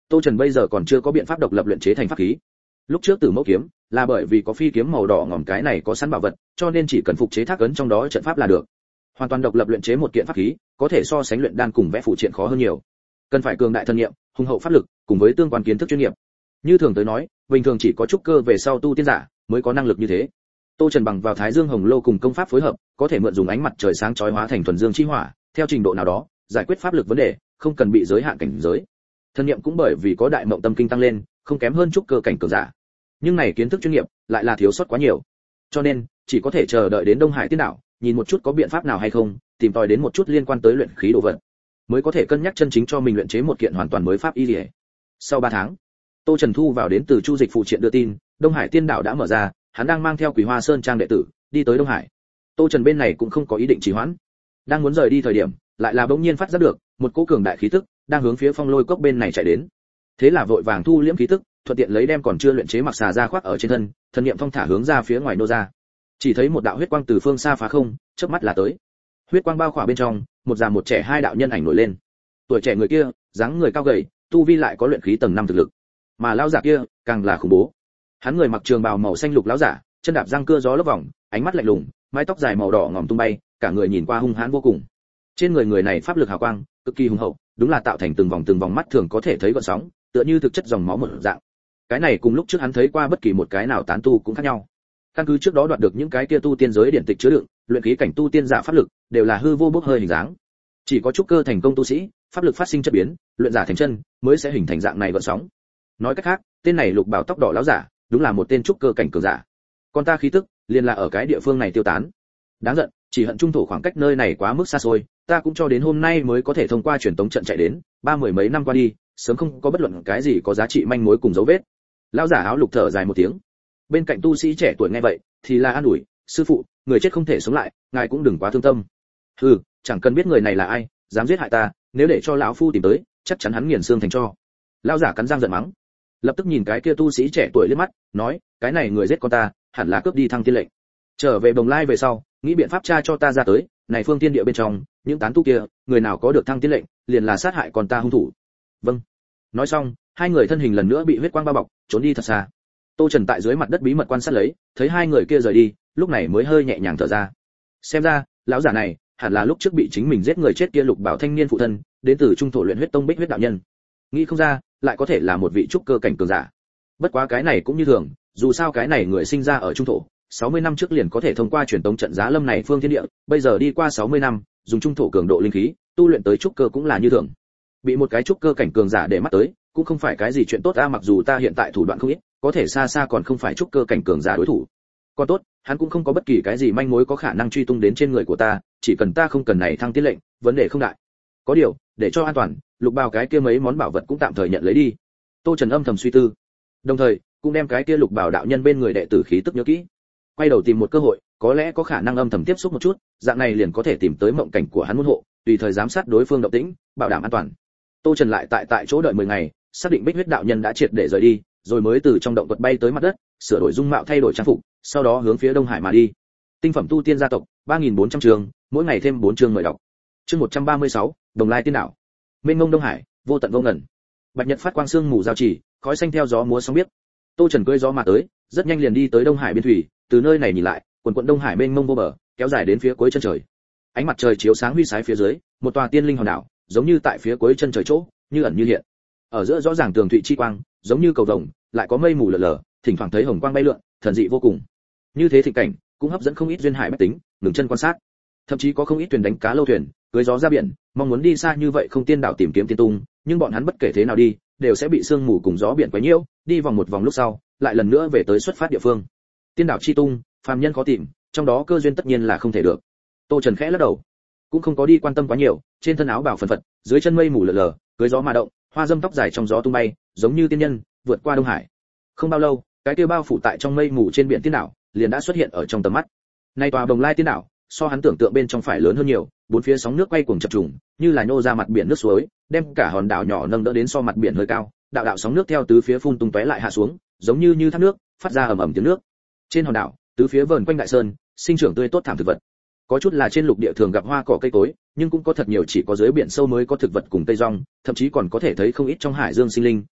Tô Trần bây giờ còn chưa có biện pháp độc lập luyện chế thành pháp khí. Lúc trước Tử Mẫu kiếm là bởi vì có phi kiếm màu đỏ ngòm cái này có sẵn bảo vật, cho nên chỉ cần phục chế thác ấn trong đó trận pháp là được. Hoàn toàn độc lập luyện chế một kiện pháp khí, có thể so sánh luyện đan cùng vẽ phụ triện khó hơn nhiều. Cần phải cường đại thân nghiệm, hùng hậu pháp lực, cùng với tương quan kiến thức chuyên nghiệp. Như thường tới nói, bình thường chỉ có trúc cơ về sau tu tiên giả mới có năng lực như thế. Tô Trần bằng vào Thái Dương Hồng Lô cùng công pháp phối hợp, có thể mượn dùng ánh mặt trời sáng chói hóa thành thuần dương chi hỏa, theo trình độ nào đó, giải quyết pháp lực vấn đề, không cần bị giới hạn cảnh giới. Thân niệm cũng bởi vì có đại mộng tâm kinh tăng lên, không kém hơn trúc cơ cảnh cường giả. Nhưng này kiến thức chuyên nghiệp lại là thiếu sót quá nhiều. Cho nên, chỉ có thể chờ đợi đến Đông Hải Tiên đảo, nhìn một chút có biện pháp nào hay không, tìm tòi đến một chút liên quan tới luyện khí đồ vật, mới có thể cân nhắc chân chính cho mình luyện chế một kiện hoàn toàn mới pháp y liễu. Sau ba tháng, Tô Trần thu vào đến từ Chu Dịch phụ triện đưa tin, Đông Hải Tiên đảo đã mở ra, hắn đang mang theo Quỳ Hoa Sơn trang đệ tử đi tới Đông Hải. Tô Trần bên này cũng không có ý định trì hoãn, đang muốn rời đi thời điểm, lại là bỗng nhiên phát giác được một cỗ cường đại khí tức đang hướng phía Phong Lôi Cốc bên này chạy đến. Thế là vội vàng thu liễm khí tức, thuận tiện lấy đem còn chưa luyện chế mặc xà ra khoác ở trên thân, thần niệm phong thả hướng ra phía ngoài nô ra. Chỉ thấy một đạo huyết quang từ phương xa phá không, chớp mắt là tới. Huyết quang bao khỏa bên trong, một già một trẻ hai đạo nhân ảnh nổi lên. Tuổi trẻ người kia, dáng người cao gầy, tu vi lại có luyện khí tầng năm thực lực. Mà lão giả kia, càng là khủng bố. Hắn người mặc trường bào màu xanh lục lão giả, chân đạp răng cưa gió lốc vòng, ánh mắt lạnh lùng, mái tóc dài màu đỏ ngòm tung bay, cả người nhìn qua hung hãn vô cùng. Trên người người này pháp lực hào quang, cực kỳ hùng hậu, đúng là tạo thành từng vòng từng vòng mắt thường có thể thấy gợn sóng, tựa như thực chất dòng máu một dạng. Cái này cùng lúc trước hắn thấy qua bất kỳ một cái nào tán tu cũng khác nhau. Căn cứ trước đó đoạt được những cái kia tu tiên giới điển tịch chứa đựng, luyện khí cảnh tu tiên giả pháp lực đều là hư vô bốc hơi hình dáng. Chỉ có trúc cơ thành công tu sĩ, pháp lực phát sinh chất biến, luyện giả thành chân, mới sẽ hình thành dạng này gợn sóng. Nói cách khác, tên này lục bảo tóc đỏ lão giả, đúng là một tên trúc cơ cảnh cường giả. Còn ta khí tức, liền là ở cái địa phương này tiêu tán. Đáng giận, chỉ hận trung thổ khoảng cách nơi này quá mức xa xôi, ta cũng cho đến hôm nay mới có thể thông qua truyền tống trận chạy đến, ba mười mấy năm qua đi, sớm không có bất luận cái gì có giá trị manh mối cùng dấu vết. Lão giả áo lục thở dài một tiếng. Bên cạnh tu sĩ trẻ tuổi nghe vậy, thì là an ủi, sư phụ, người chết không thể sống lại, ngài cũng đừng quá thương tâm. Hừ, chẳng cần biết người này là ai, dám giết hại ta, nếu để cho lão phu tìm tới, chắc chắn hắn nghiền xương thành tro. Lão giả cắn răng giận mắng, lập tức nhìn cái kia tu sĩ trẻ tuổi liếc mắt, nói, cái này người giết con ta, hẳn là cướp đi thăng tiên lệnh. Trở về Bồng Lai về sau, nghĩ biện pháp tra cho ta ra tới, này phương tiên địa bên trong, những tán tu kia, người nào có được thăng tiên lệnh, liền là sát hại con ta hung thủ. Vâng. Nói xong, hai người thân hình lần nữa bị huyết quang bao bọc, trốn đi thật xa. Tô Trần tại dưới mặt đất bí mật quan sát lấy, thấy hai người kia rời đi, lúc này mới hơi nhẹ nhàng thở ra. Xem ra, lão giả này, hẳn là lúc trước bị chính mình giết người chết kia lục bảo thanh niên phụ thân, đến từ trung thổ luyện huyết tông Bích huyết đạo nhân. Nghĩ không ra, lại có thể là một vị trúc cơ cảnh cường giả. Bất quá cái này cũng như thường, dù sao cái này người sinh ra ở trung thổ, sáu mươi năm trước liền có thể thông qua truyền tống trận giá lâm này phương thiên địa, bây giờ đi qua sáu mươi năm, dùng trung thổ cường độ linh khí, tu luyện tới trúc cơ cũng là như thường. Bị một cái trúc cơ cảnh cường giả để mắt tới, cũng không phải cái gì chuyện tốt a, mặc dù ta hiện tại thủ đoạn không ít, có thể xa xa còn không phải trúc cơ cảnh cường giả đối thủ. Còn tốt, hắn cũng không có bất kỳ cái gì manh mối có khả năng truy tung đến trên người của ta, chỉ cần ta không cần này thăng tiến lệnh, vấn đề không đại. Có điều, để cho an toàn, lục bào cái kia mấy món bảo vật cũng tạm thời nhận lấy đi. Tô Trần âm thầm suy tư, đồng thời cũng đem cái kia lục bào đạo nhân bên người đệ tử khí tức nhớ kỹ. Quay đầu tìm một cơ hội, có lẽ có khả năng âm thầm tiếp xúc một chút, dạng này liền có thể tìm tới mộng cảnh của hắn môn hộ, tùy thời giám sát đối phương động tĩnh, bảo đảm an toàn. Tô Trần lại tại tại chỗ đợi mười ngày, xác định Bích huyết đạo nhân đã triệt để rời đi, rồi mới từ trong động vật bay tới mặt đất, sửa đổi dung mạo thay đổi trang phục, sau đó hướng phía Đông Hải mà đi. Tinh phẩm tu tiên gia tộc, ba nghìn bốn trăm chương, mỗi ngày thêm bốn chương mời đọc. Chương một trăm ba mươi sáu, Đồng Lai Tiên đảo. Mênh mông Đông Hải, vô tận vô ngần. Bạch nhật phát quang sương mù giao chỉ, khói xanh theo gió múa sóng biết. Tô Trần cưỡi gió mà tới, rất nhanh liền đi tới Đông Hải biên thủy, từ nơi này nhìn lại, quần quần Đông Hải mênh mông vô bờ, kéo dài đến phía cuối chân trời. Ánh mặt trời chiếu sáng huy sái phía dưới, một tòa tiên linh hòn đảo, giống như tại phía cuối chân trời chỗ, như ẩn như hiện. Ở giữa rõ ràng tường thụy chi quang, giống như cầu vồng, lại có mây mù lờ lờ, thỉnh thoảng thấy hồng quang bay lượn, thần dị vô cùng. Như thế thịnh cảnh, cũng hấp dẫn không ít duyên hải bách tính, ngừng chân quan sát. Thậm chí có không ít thuyền đánh cá lâu thuyền, cưỡi gió ra biển, mong muốn đi xa như vậy không tiên đảo tìm kiếm tiên tung, nhưng bọn hắn bất kể thế nào đi, đều sẽ bị sương mù cùng gió biển quấy nhiễu, đi vòng một vòng lúc sau, lại lần nữa về tới xuất phát địa phương. Tiên đảo chi tung, phàm nhân khó tìm, trong đó cơ duyên tất nhiên là không thể được. Tô Trần khẽ lắc đầu, cũng không có đi quan tâm quá nhiều, trên thân áo bào phần phật, dưới chân mây mù lờ lờ, cưỡi gió mà động, hoa dâm tóc dài trong gió tung bay, giống như tiên nhân vượt qua Đông Hải. Không bao lâu, cái kia bao phủ tại trong mây mù trên biển tiên đảo, liền đã xuất hiện ở trong tầm mắt. Nay tòa Bồng Lai Tiên đảo, so hắn tưởng tượng bên trong phải lớn hơn nhiều, bốn phía sóng nước quay cuồng chập trùng, như là nhô ra mặt biển nước suối, đem cả hòn đảo nhỏ nâng đỡ đến so mặt biển hơi cao, đạo đạo sóng nước theo tứ phía phun tung tóe lại hạ xuống, giống như như thác nước, phát ra ầm ầm tiếng nước. Trên hòn đảo, tứ phía vờn quanh đại sơn, sinh trưởng tươi tốt thảm thực vật. Có chút là trên lục địa thường gặp hoa cỏ cây cối, nhưng cũng có thật nhiều chỉ có dưới biển sâu mới có thực vật cùng cây rong, thậm chí còn có thể thấy không ít trong hải dương sinh linh,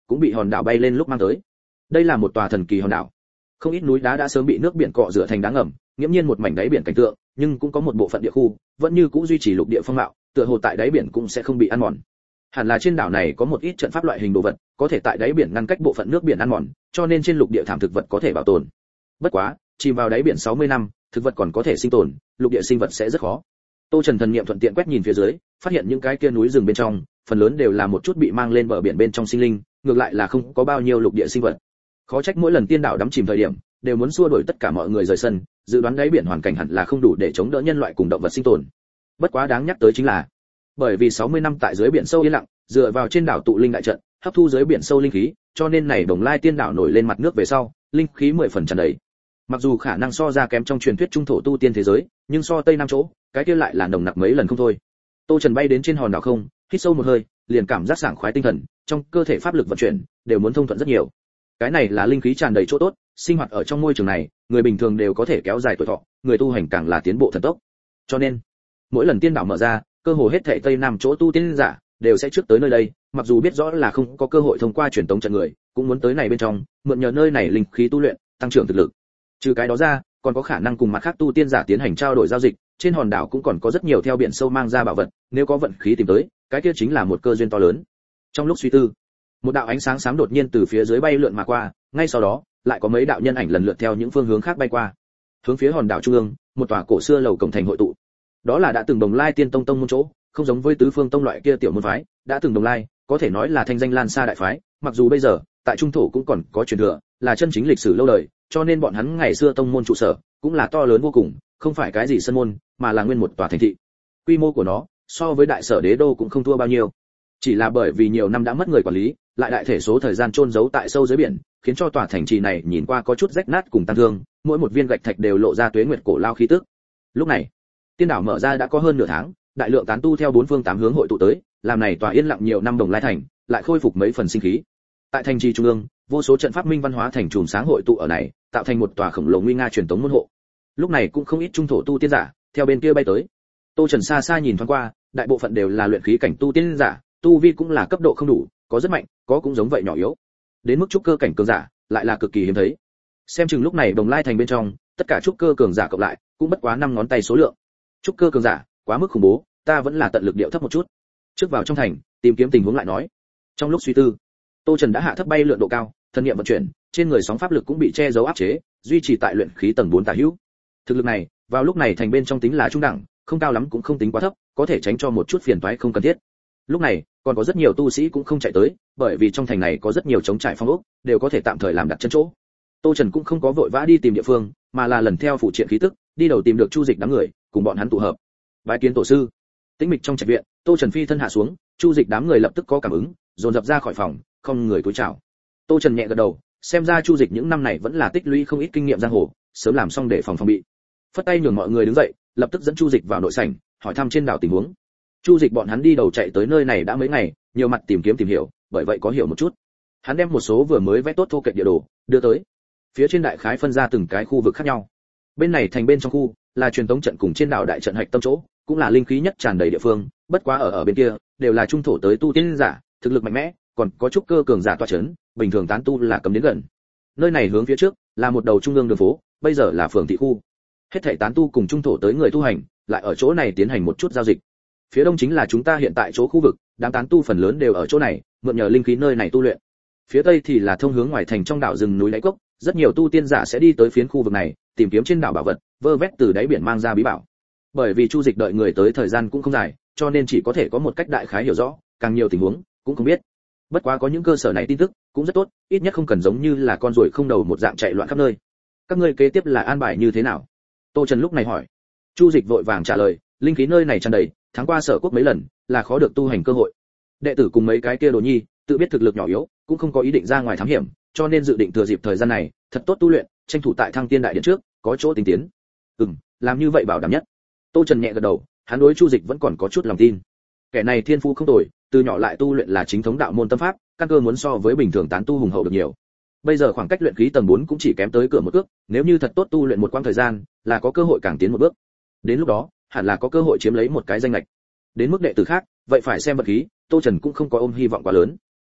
cũng bị hòn đảo bay lên lúc mang tới. Đây là một tòa thần kỳ hòn đảo. Không ít núi đá đã sớm bị nước biển cọ rửa thành đá ngầm, nghiễm nhiên một mảnh đáy biển cảnh tượng, nhưng cũng có một bộ phận địa khu vẫn như cũ duy trì lục địa phong mạo, tựa hồ tại đáy biển cũng sẽ không bị ăn mòn. Hẳn là trên đảo này có một ít trận pháp loại hình đồ vật, có thể tại đáy biển ngăn cách bộ phận nước biển ăn mòn, cho nên trên lục địa thảm thực vật có thể bảo tồn. Bất quá, chìm vào đáy biển sáu mươi năm, thực vật còn có thể sinh tồn, lục địa sinh vật sẽ rất khó. Tô Trần thần niệm thuận tiện quét nhìn phía dưới, phát hiện những cái kia núi rừng bên trong, phần lớn đều là một chút bị mang lên bờ biển bên trong sinh linh, ngược lại là không có bao nhiêu lục địa sinh vật. Khó trách mỗi lần tiên đảo đắm chìm thời điểm, đều muốn xua đuổi tất cả mọi người rời sân, dự đoán đáy biển hoàn cảnh hẳn là không đủ để chống đỡ nhân loại cùng động vật sinh tồn. Bất quá đáng nhắc tới chính là, bởi vì sáu mươi năm tại dưới biển sâu yên lặng, dựa vào trên đảo tụ linh đại trận, hấp thu dưới biển sâu linh khí, cho nên này Đồng Lai tiên đảo nổi lên mặt nước về sau, linh khí mười phần tràn đầy. Mặc dù khả năng so ra kém trong truyền thuyết trung thổ tu tiên thế giới, nhưng so tây nam chỗ, cái kia lại là nồng nặc mấy lần không thôi. Tô Trần bay đến trên hòn đảo không, hít sâu một hơi, liền cảm giác sảng khoái tinh thần, trong cơ thể pháp lực vận chuyển đều muốn thông thuận rất nhiều. Cái này là linh khí tràn đầy chỗ tốt, sinh hoạt ở trong môi trường này, người bình thường đều có thể kéo dài tuổi thọ, người tu hành càng là tiến bộ thần tốc. Cho nên, mỗi lần tiên đảo mở ra, cơ hồ hết thảy tây nam chỗ tu tiên giả đều sẽ trước tới nơi đây, mặc dù biết rõ là không có cơ hội thông qua truyền tống trận người, cũng muốn tới này bên trong, mượn nhờ nơi này linh khí tu luyện, tăng trưởng thực lực. Trừ cái đó ra, còn có khả năng cùng mặt khác tu tiên giả tiến hành trao đổi giao dịch, trên hòn đảo cũng còn có rất nhiều theo biển sâu mang ra bảo vật, nếu có vận khí tìm tới, cái kia chính là một cơ duyên to lớn. Trong lúc suy tư, một đạo ánh sáng xám đột nhiên từ phía dưới bay lượn mà qua, ngay sau đó, lại có mấy đạo nhân ảnh lần lượt theo những phương hướng khác bay qua. Hướng phía hòn đảo trung ương, một tòa cổ xưa lầu cổng thành hội tụ. Đó là đã từng Đồng Lai Tiên Tông tông môn chỗ, không giống với tứ phương tông loại kia tiểu môn phái, đã từng Đồng Lai, có thể nói là thanh danh lan xa đại phái, mặc dù bây giờ, tại trung thổ cũng còn có truyền thừa, là chân chính lịch sử lâu đời, cho nên bọn hắn ngày xưa tông môn trụ sở cũng là to lớn vô cùng, không phải cái gì sân môn, mà là nguyên một tòa thành thị. Quy mô của nó, so với đại sở đế đô cũng không thua bao nhiêu. Chỉ là bởi vì nhiều năm đã mất người quản lý, lại đại thể số thời gian chôn giấu tại sâu dưới biển, khiến cho tòa thành trì này nhìn qua có chút rách nát cùng tăng thương, mỗi một viên gạch thạch đều lộ ra tuế nguyệt cổ lao khí tức. Lúc này, tiên đảo mở ra đã có hơn nửa tháng, đại lượng tán tu theo bốn phương tám hướng hội tụ tới, làm này tòa yên lặng nhiều năm Đồng Lai thành, lại khôi phục mấy phần sinh khí. Tại thành trì trung ương, vô số trận pháp minh văn hóa thành chùm sáng hội tụ ở này, tạo thành một tòa khổng lồ nguy nga truyền tống môn hộ. Lúc này cũng không ít trung thổ tu tiên giả theo bên kia bay tới. Tô Trần xa xa nhìn thoáng qua, đại bộ phận đều là luyện khí cảnh tu tiên giả, tu vi cũng là cấp độ không đủ, có rất mạnh, có cũng giống vậy nhỏ yếu. Đến mức trúc cơ cảnh cường giả, lại là cực kỳ hiếm thấy. Xem chừng lúc này Đồng Lai thành bên trong, tất cả trúc cơ cường giả cộng lại, cũng bất quá năm ngón tay số lượng. Trúc cơ cường giả, quá mức khủng bố, ta vẫn là tận lực điệu thấp một chút. Trước vào trong thành, tìm kiếm tình huống lại nói. Trong lúc suy tư, Tô Trần đã hạ thấp bay lượn độ cao, thân niệm vận chuyển, trên người sóng pháp lực cũng bị che giấu áp chế, duy trì tại luyện khí tầng bốn tả hữu. Thực lực này, vào lúc này thành bên trong tính là trung đẳng, không cao lắm cũng không tính quá thấp, có thể tránh cho một chút phiền toái không cần thiết. Lúc này, còn có rất nhiều tu sĩ cũng không chạy tới, bởi vì trong thành này có rất nhiều trống trải phong ốc, đều có thể tạm thời làm đặt chân chỗ. Tô Trần cũng không có vội vã đi tìm địa phương, mà là lần theo phụ triện khí tức, đi đầu tìm được Chu Dịch đám người, cùng bọn hắn tụ hợp. Bái kiến tổ sư. Tĩnh mịch trong trạch viện, Tô Trần phi thân hạ xuống, Chu Dịch đám người lập tức có cảm ứng, dồn dập ra khỏi phòng, không người cúi chào. Tô Trần nhẹ gật đầu, xem ra Chu Dịch những năm này vẫn là tích lũy không ít kinh nghiệm giang hồ, sớm làm xong để phòng phòng bị. Phất tay nhường mọi người đứng dậy, lập tức dẫn Chu Dịch vào nội sảnh, hỏi thăm trên đảo tình huống. Chu Dịch bọn hắn đi đầu chạy tới nơi này đã mấy ngày, nhiều mặt tìm kiếm tìm hiểu, bởi vậy có hiểu một chút. Hắn đem một số vừa mới vẽ tốt thô kệch địa đồ đưa tới. Phía trên đại khái phân ra từng cái khu vực khác nhau. Bên này thành bên trong khu là truyền tống trận cùng trên đảo đại trận hạch tâm chỗ, cũng là linh khí nhất tràn đầy địa phương, bất quá ở ở bên kia đều là trung thổ tới tu tiên giả, thực lực mạnh mẽ, còn có chút cơ cường giả tọa chấn, bình thường tán tu là cấm đến gần. Nơi này hướng phía trước là một đầu trung ương đường phố, bây giờ là phường thị khu. Hết thảy tán tu cùng trung thổ tới người tu hành, lại ở chỗ này tiến hành một chút giao dịch. Phía đông chính là chúng ta hiện tại chỗ khu vực, đám tán tu phần lớn đều ở chỗ này, mượn nhờ linh khí nơi này tu luyện. Phía tây thì là thông hướng ngoài thành trong đảo rừng núi đáy cốc, rất nhiều tu tiên giả sẽ đi tới phiến khu vực này, tìm kiếm trên đảo bảo vật, vơ vét từ đáy biển mang ra bí bảo. Bởi vì Chu Dịch đợi người tới thời gian cũng không dài, cho nên chỉ có thể có một cách đại khái hiểu rõ, càng nhiều tình huống cũng không biết. Bất quá có những cơ sở này tin tức cũng rất tốt, ít nhất không cần giống như là con ruồi không đầu một dạng chạy loạn khắp nơi. Các ngươi kế tiếp là an bài như thế nào? Tô Trần lúc này hỏi. Chu Dịch vội vàng trả lời, linh khí nơi này tràn đầy, tháng qua sở quốc mấy lần, là khó được tu hành cơ hội. Đệ tử cùng mấy cái kia đồ nhi, tự biết thực lực nhỏ yếu, cũng không có ý định ra ngoài thám hiểm, cho nên dự định thừa dịp thời gian này, thật tốt tu luyện, tranh thủ tại Thăng Tiên đại điện trước, có chỗ tiến tiến. Ừm, làm như vậy bảo đảm nhất. Tô Trần nhẹ gật đầu, hắn đối Chu Dịch vẫn còn có chút lòng tin. Kẻ này thiên phú không tồi, từ nhỏ lại tu luyện là chính thống đạo môn tâm pháp, căn cơ muốn so với bình thường tán tu hùng hậu được nhiều. Bây giờ khoảng cách luyện khí tầng bốn cũng chỉ kém tới cửa một bước, nếu như thật tốt tu luyện một quãng thời gian, là có cơ hội càng tiến một bước. Đến lúc đó, hẳn là có cơ hội chiếm lấy một cái danh ngạch. Đến mức đệ tử khác, vậy phải xem vật khí, Tô Trần cũng không có ôm hy vọng quá lớn.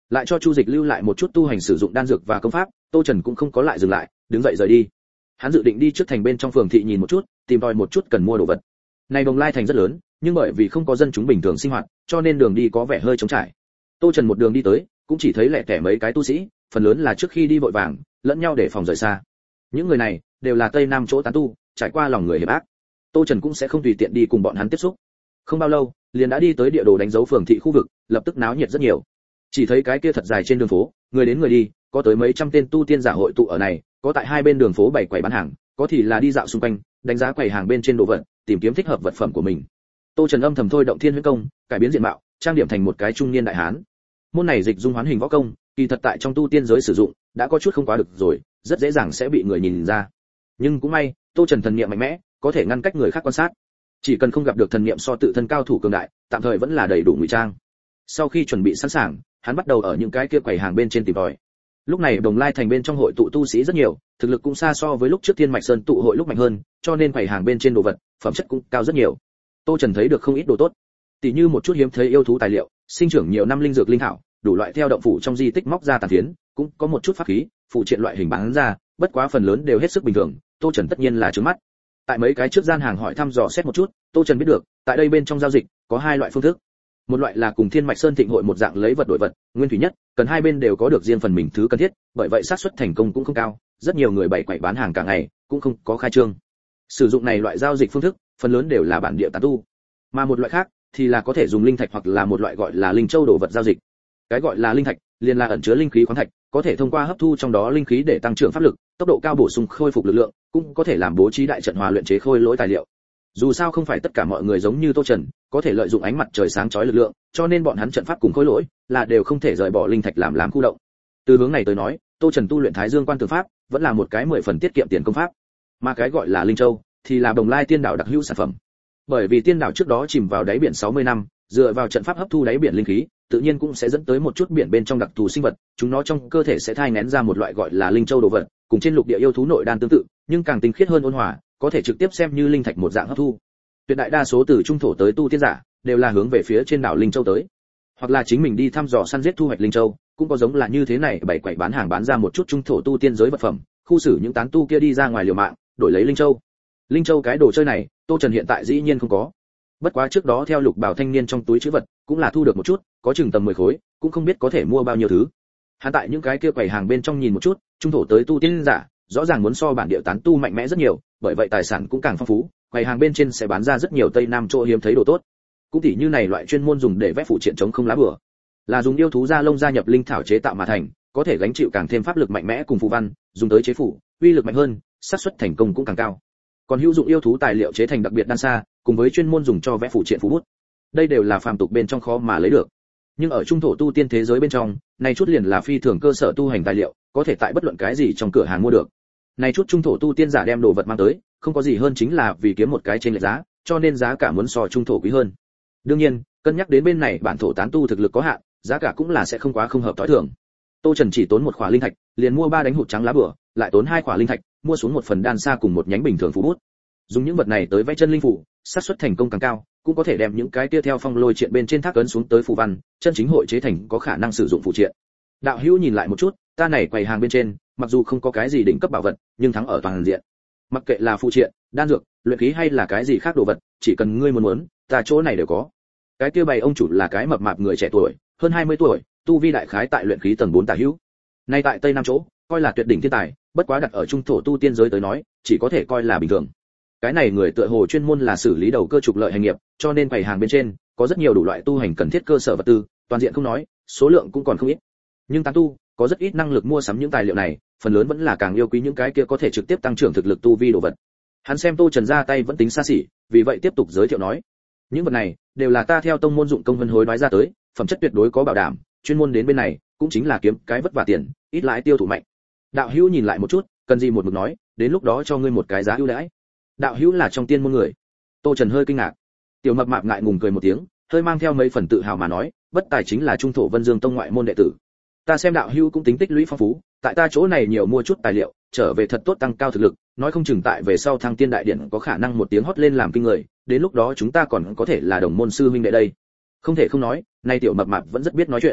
lại cho Chu Dịch lưu lại một chút tu hành sử dụng đan dược và công pháp, Tô Trần cũng không có lại dừng lại, đứng dậy rời đi. Hắn dự định đi trước thành bên trong phường thị nhìn một chút, tìm tòi một chút cần mua đồ vật. Này Đồng Lai thành rất lớn, nhưng bởi vì không có dân chúng bình thường sinh hoạt, cho nên đường đi có vẻ hơi trống trải. Tô Trần một đường đi tới, cũng chỉ thấy lẻ tẻ mấy cái tu sĩ, phần lớn là trước khi đi vội vàng, lẫn nhau để phòng rời xa. Những người này đều là Tây Nam chỗ tán tu, trải qua lòng người hiểm ác. Tô Trần cũng sẽ không tùy tiện đi cùng bọn hắn tiếp xúc. Không bao lâu, liền đã đi tới địa đồ đánh dấu phường thị khu vực, lập tức náo nhiệt rất nhiều. Chỉ thấy cái kia thật dài trên đường phố, người đến người đi, có tới mấy trăm tên tu tiên giả hội tụ ở này, có tại hai bên đường phố bày quầy bán hàng, có thì là đi dạo xung quanh, đánh giá quầy hàng bên trên đồ vật, tìm kiếm thích hợp vật phẩm của mình. Tô Trần âm thầm thôi động Thiên Huyễn Công, cải biến diện mạo, trang điểm thành một cái trung niên đại hán. Môn này dịch dung hoán hình võ công, kỳ thật tại trong tu tiên giới sử dụng, đã có chút không quá được rồi, rất dễ dàng sẽ bị người nhìn ra. Nhưng cũng may, Tô Trần thần niệm mạnh mẽ, có thể ngăn cách người khác quan sát. Chỉ cần không gặp được thần niệm so tự thân cao thủ cường đại, tạm thời vẫn là đầy đủ ngụy trang. Sau khi chuẩn bị sẵn sàng, hắn bắt đầu ở những cái kia quầy hàng bên trên tìm tòi. Lúc này Đồng Lai thành bên trong hội tụ tu sĩ rất nhiều, thực lực cũng xa so với lúc trước Thiên Mạch Sơn tụ hội lúc mạnh hơn, cho nên quầy hàng bên trên đồ vật, phẩm chất cũng cao rất nhiều. Tô Trần thấy được không ít đồ tốt, tỷ như một chút hiếm thấy yêu thú tài liệu, sinh trưởng nhiều năm linh dược linh thảo, đủ loại theo động phủ trong di tích móc ra tàn phiến, cũng có một chút pháp khí, phụ triện loại hình bán ra, bất quá phần lớn đều hết sức bình thường, Tô Trần tất nhiên là trướng mắt. Tại mấy cái trước gian hàng hỏi thăm dò xét một chút, Tô Trần biết được, tại đây bên trong giao dịch có hai loại phương thức. Một loại là cùng Thiên Mạch Sơn Thịnh hội một dạng lấy vật đổi vật, nguyên thủy nhất, cần hai bên đều có được riêng phần mình thứ cần thiết, bởi vậy xác suất thành công cũng không cao, rất nhiều người bày quầy bán hàng cả ngày, cũng không có khai trương. Sử dụng này loại giao dịch phương thức, phần lớn đều là bản địa tán tu. Mà một loại khác thì là có thể dùng linh thạch hoặc là một loại gọi là linh châu đồ vật giao dịch. Cái gọi là linh thạch, liền là ẩn chứa linh khí khoáng thạch, có thể thông qua hấp thu trong đó linh khí để tăng trưởng pháp lực, tốc độ cao bổ sung khôi phục lực lượng, cũng có thể làm bố trí đại trận hòa luyện chế khôi lỗi tài liệu. Dù sao không phải tất cả mọi người giống như Tô Trần, có thể lợi dụng ánh mặt trời sáng chói lực lượng, cho nên bọn hắn trận pháp cùng khôi lỗi là đều không thể rời bỏ linh thạch làm làm khu động. Từ hướng này tới nói, Tô Trần tu luyện Thái Dương Quan Tường pháp, vẫn là một cái mười phần tiết kiệm tiền công pháp. Mà cái gọi là linh châu thì là Đồng Lai Tiên Đảo đặc hữu sản phẩm. Bởi vì Tiên Đảo trước đó chìm vào đáy biển sáu mươi năm, dựa vào trận pháp hấp thu đáy biển linh khí, tự nhiên cũng sẽ dẫn tới một chút biển bên trong đặc thù sinh vật, chúng nó trong cơ thể sẽ thai nghén ra một loại gọi là linh châu đồ vật, cùng trên lục địa yêu thú nội đan tương tự, nhưng càng tinh khiết hơn ôn hòa, có thể trực tiếp xem như linh thạch một dạng hấp thu. Tuyệt đại đa số từ trung thổ tới tu tiên giả đều là hướng về phía trên đảo linh châu tới, hoặc là chính mình đi thăm dò săn giết thu hoạch linh châu, cũng có giống là như thế này bảy quầy bán hàng bán ra một chút trung thổ tu tiên giới vật phẩm, khu xử những tán tu kia đi ra ngoài liều mạng, đổi lấy linh châu. Linh châu cái đồ chơi này, Tô Trần hiện tại dĩ nhiên không có. Bất quá trước đó theo Lục Bảo thanh niên trong túi trữ vật, cũng là thu được một chút, có chừng tầm mười khối, cũng không biết có thể mua bao nhiêu thứ. Hắn tại những cái kia quầy hàng bên trong nhìn một chút, trung thổ tới tu tiên giả, rõ ràng muốn so bản địa tán tu mạnh mẽ rất nhiều, bởi vậy tài sản cũng càng phong phú, quầy hàng bên trên sẽ bán ra rất nhiều Tây Nam chỗ hiếm thấy đồ tốt. Cũng tỉ như này loại chuyên môn dùng để vẽ phụ triện chống không lá bùa, là dùng yêu thú da lông gia nhập linh thảo chế tạo mà thành, có thể gánh chịu càng thêm pháp lực mạnh mẽ cùng phù văn, dùng tới chế phủ, uy lực mạnh hơn, xác suất thành công cũng càng cao. Còn hữu dụng yêu thú tài liệu chế thành đặc biệt đan sa, cùng với chuyên môn dùng cho vẽ phụ triện phù bút. Đây đều là phàm tục bên trong khó mà lấy được. Nhưng ở trung thổ tu tiên thế giới bên trong, này chút liền là phi thường cơ sở tu hành tài liệu, có thể tại bất luận cái gì trong cửa hàng mua được. Này chút trung thổ tu tiên giả đem đồ vật mang tới, không có gì hơn chính là vì kiếm một cái trên lệch giá, cho nên giá cả muốn so trung thổ quý hơn. Đương nhiên, cân nhắc đến bên này bản thổ tán tu thực lực có hạn, giá cả cũng là sẽ không quá không hợp tối thường. Tô Trần chỉ tốn một khỏa linh thạch, liền mua ba đánh hụt trắng lá bùa, lại tốn hai khỏa linh thạch, mua xuống một phần đan sa cùng một nhánh bình thường phù bút. Dùng những vật này tới vẽ chân linh phù, xác suất thành công càng cao, cũng có thể đem những cái kia theo phong lôi triện bên trên thác ấn xuống tới phù văn, chân chính hội chế thành có khả năng sử dụng phù triện. Đạo hữu nhìn lại một chút, ta này quầy hàng bên trên, mặc dù không có cái gì đỉnh cấp bảo vật, nhưng thắng ở toàn diện. Mặc kệ là phù triện, đan dược, luyện khí hay là cái gì khác đồ vật, chỉ cần ngươi muốn muốn, ta chỗ này đều có. Cái kia bày ông chủ là cái mập mạp người trẻ tuổi, hơn hai mươi tuổi, tu vi đại khái tại luyện khí tầng bốn tả hữu. Nay tại Tây Nam chỗ, coi là tuyệt đỉnh thiên tài, bất quá đặt ở trung thổ tu tiên giới tới nói, chỉ có thể coi là bình thường. Cái này người tựa hồ chuyên môn là xử lý đầu cơ trục lợi hành nghiệp, cho nên quầy hàng bên trên có rất nhiều đủ loại tu hành cần thiết cơ sở vật tư, toàn diện không nói, số lượng cũng còn không ít. Nhưng tán tu có rất ít năng lực mua sắm những tài liệu này, phần lớn vẫn là càng yêu quý những cái kia có thể trực tiếp tăng trưởng thực lực tu vi đồ vật. Hắn xem Tô Trần ra tay vẫn tính xa xỉ, vì vậy tiếp tục giới thiệu nói: những vật này đều là ta theo tông môn dụng công vân hối đoái ra tới, phẩm chất tuyệt đối có bảo đảm, chuyên môn đến bên này cũng chính là kiếm cái vất vả tiền, ít lãi tiêu thụ mạnh. Đạo hữu nhìn lại một chút, cần gì một mực nói, đến lúc đó cho ngươi một cái giá ưu đãi. Đạo hữu là trong tiên môn người. Tô Trần hơi kinh ngạc. Tiểu mập mạp ngại ngùng cười một tiếng, hơi mang theo mấy phần tự hào mà nói, bất tài chính là trung thổ Vân Dương tông ngoại môn đệ tử. Ta xem đạo hữu cũng tính tích lũy phong phú, tại ta chỗ này nhiều mua chút tài liệu, trở về thật tốt tăng cao thực lực, nói không chừng tại về sau thăng tiên đại điển có khả năng một tiếng hót lên làm kinh người, đến lúc đó chúng ta còn có thể là đồng môn sư huynh đệ đây. Không thể không nói, nay tiểu mập mạp vẫn rất biết nói chuyện.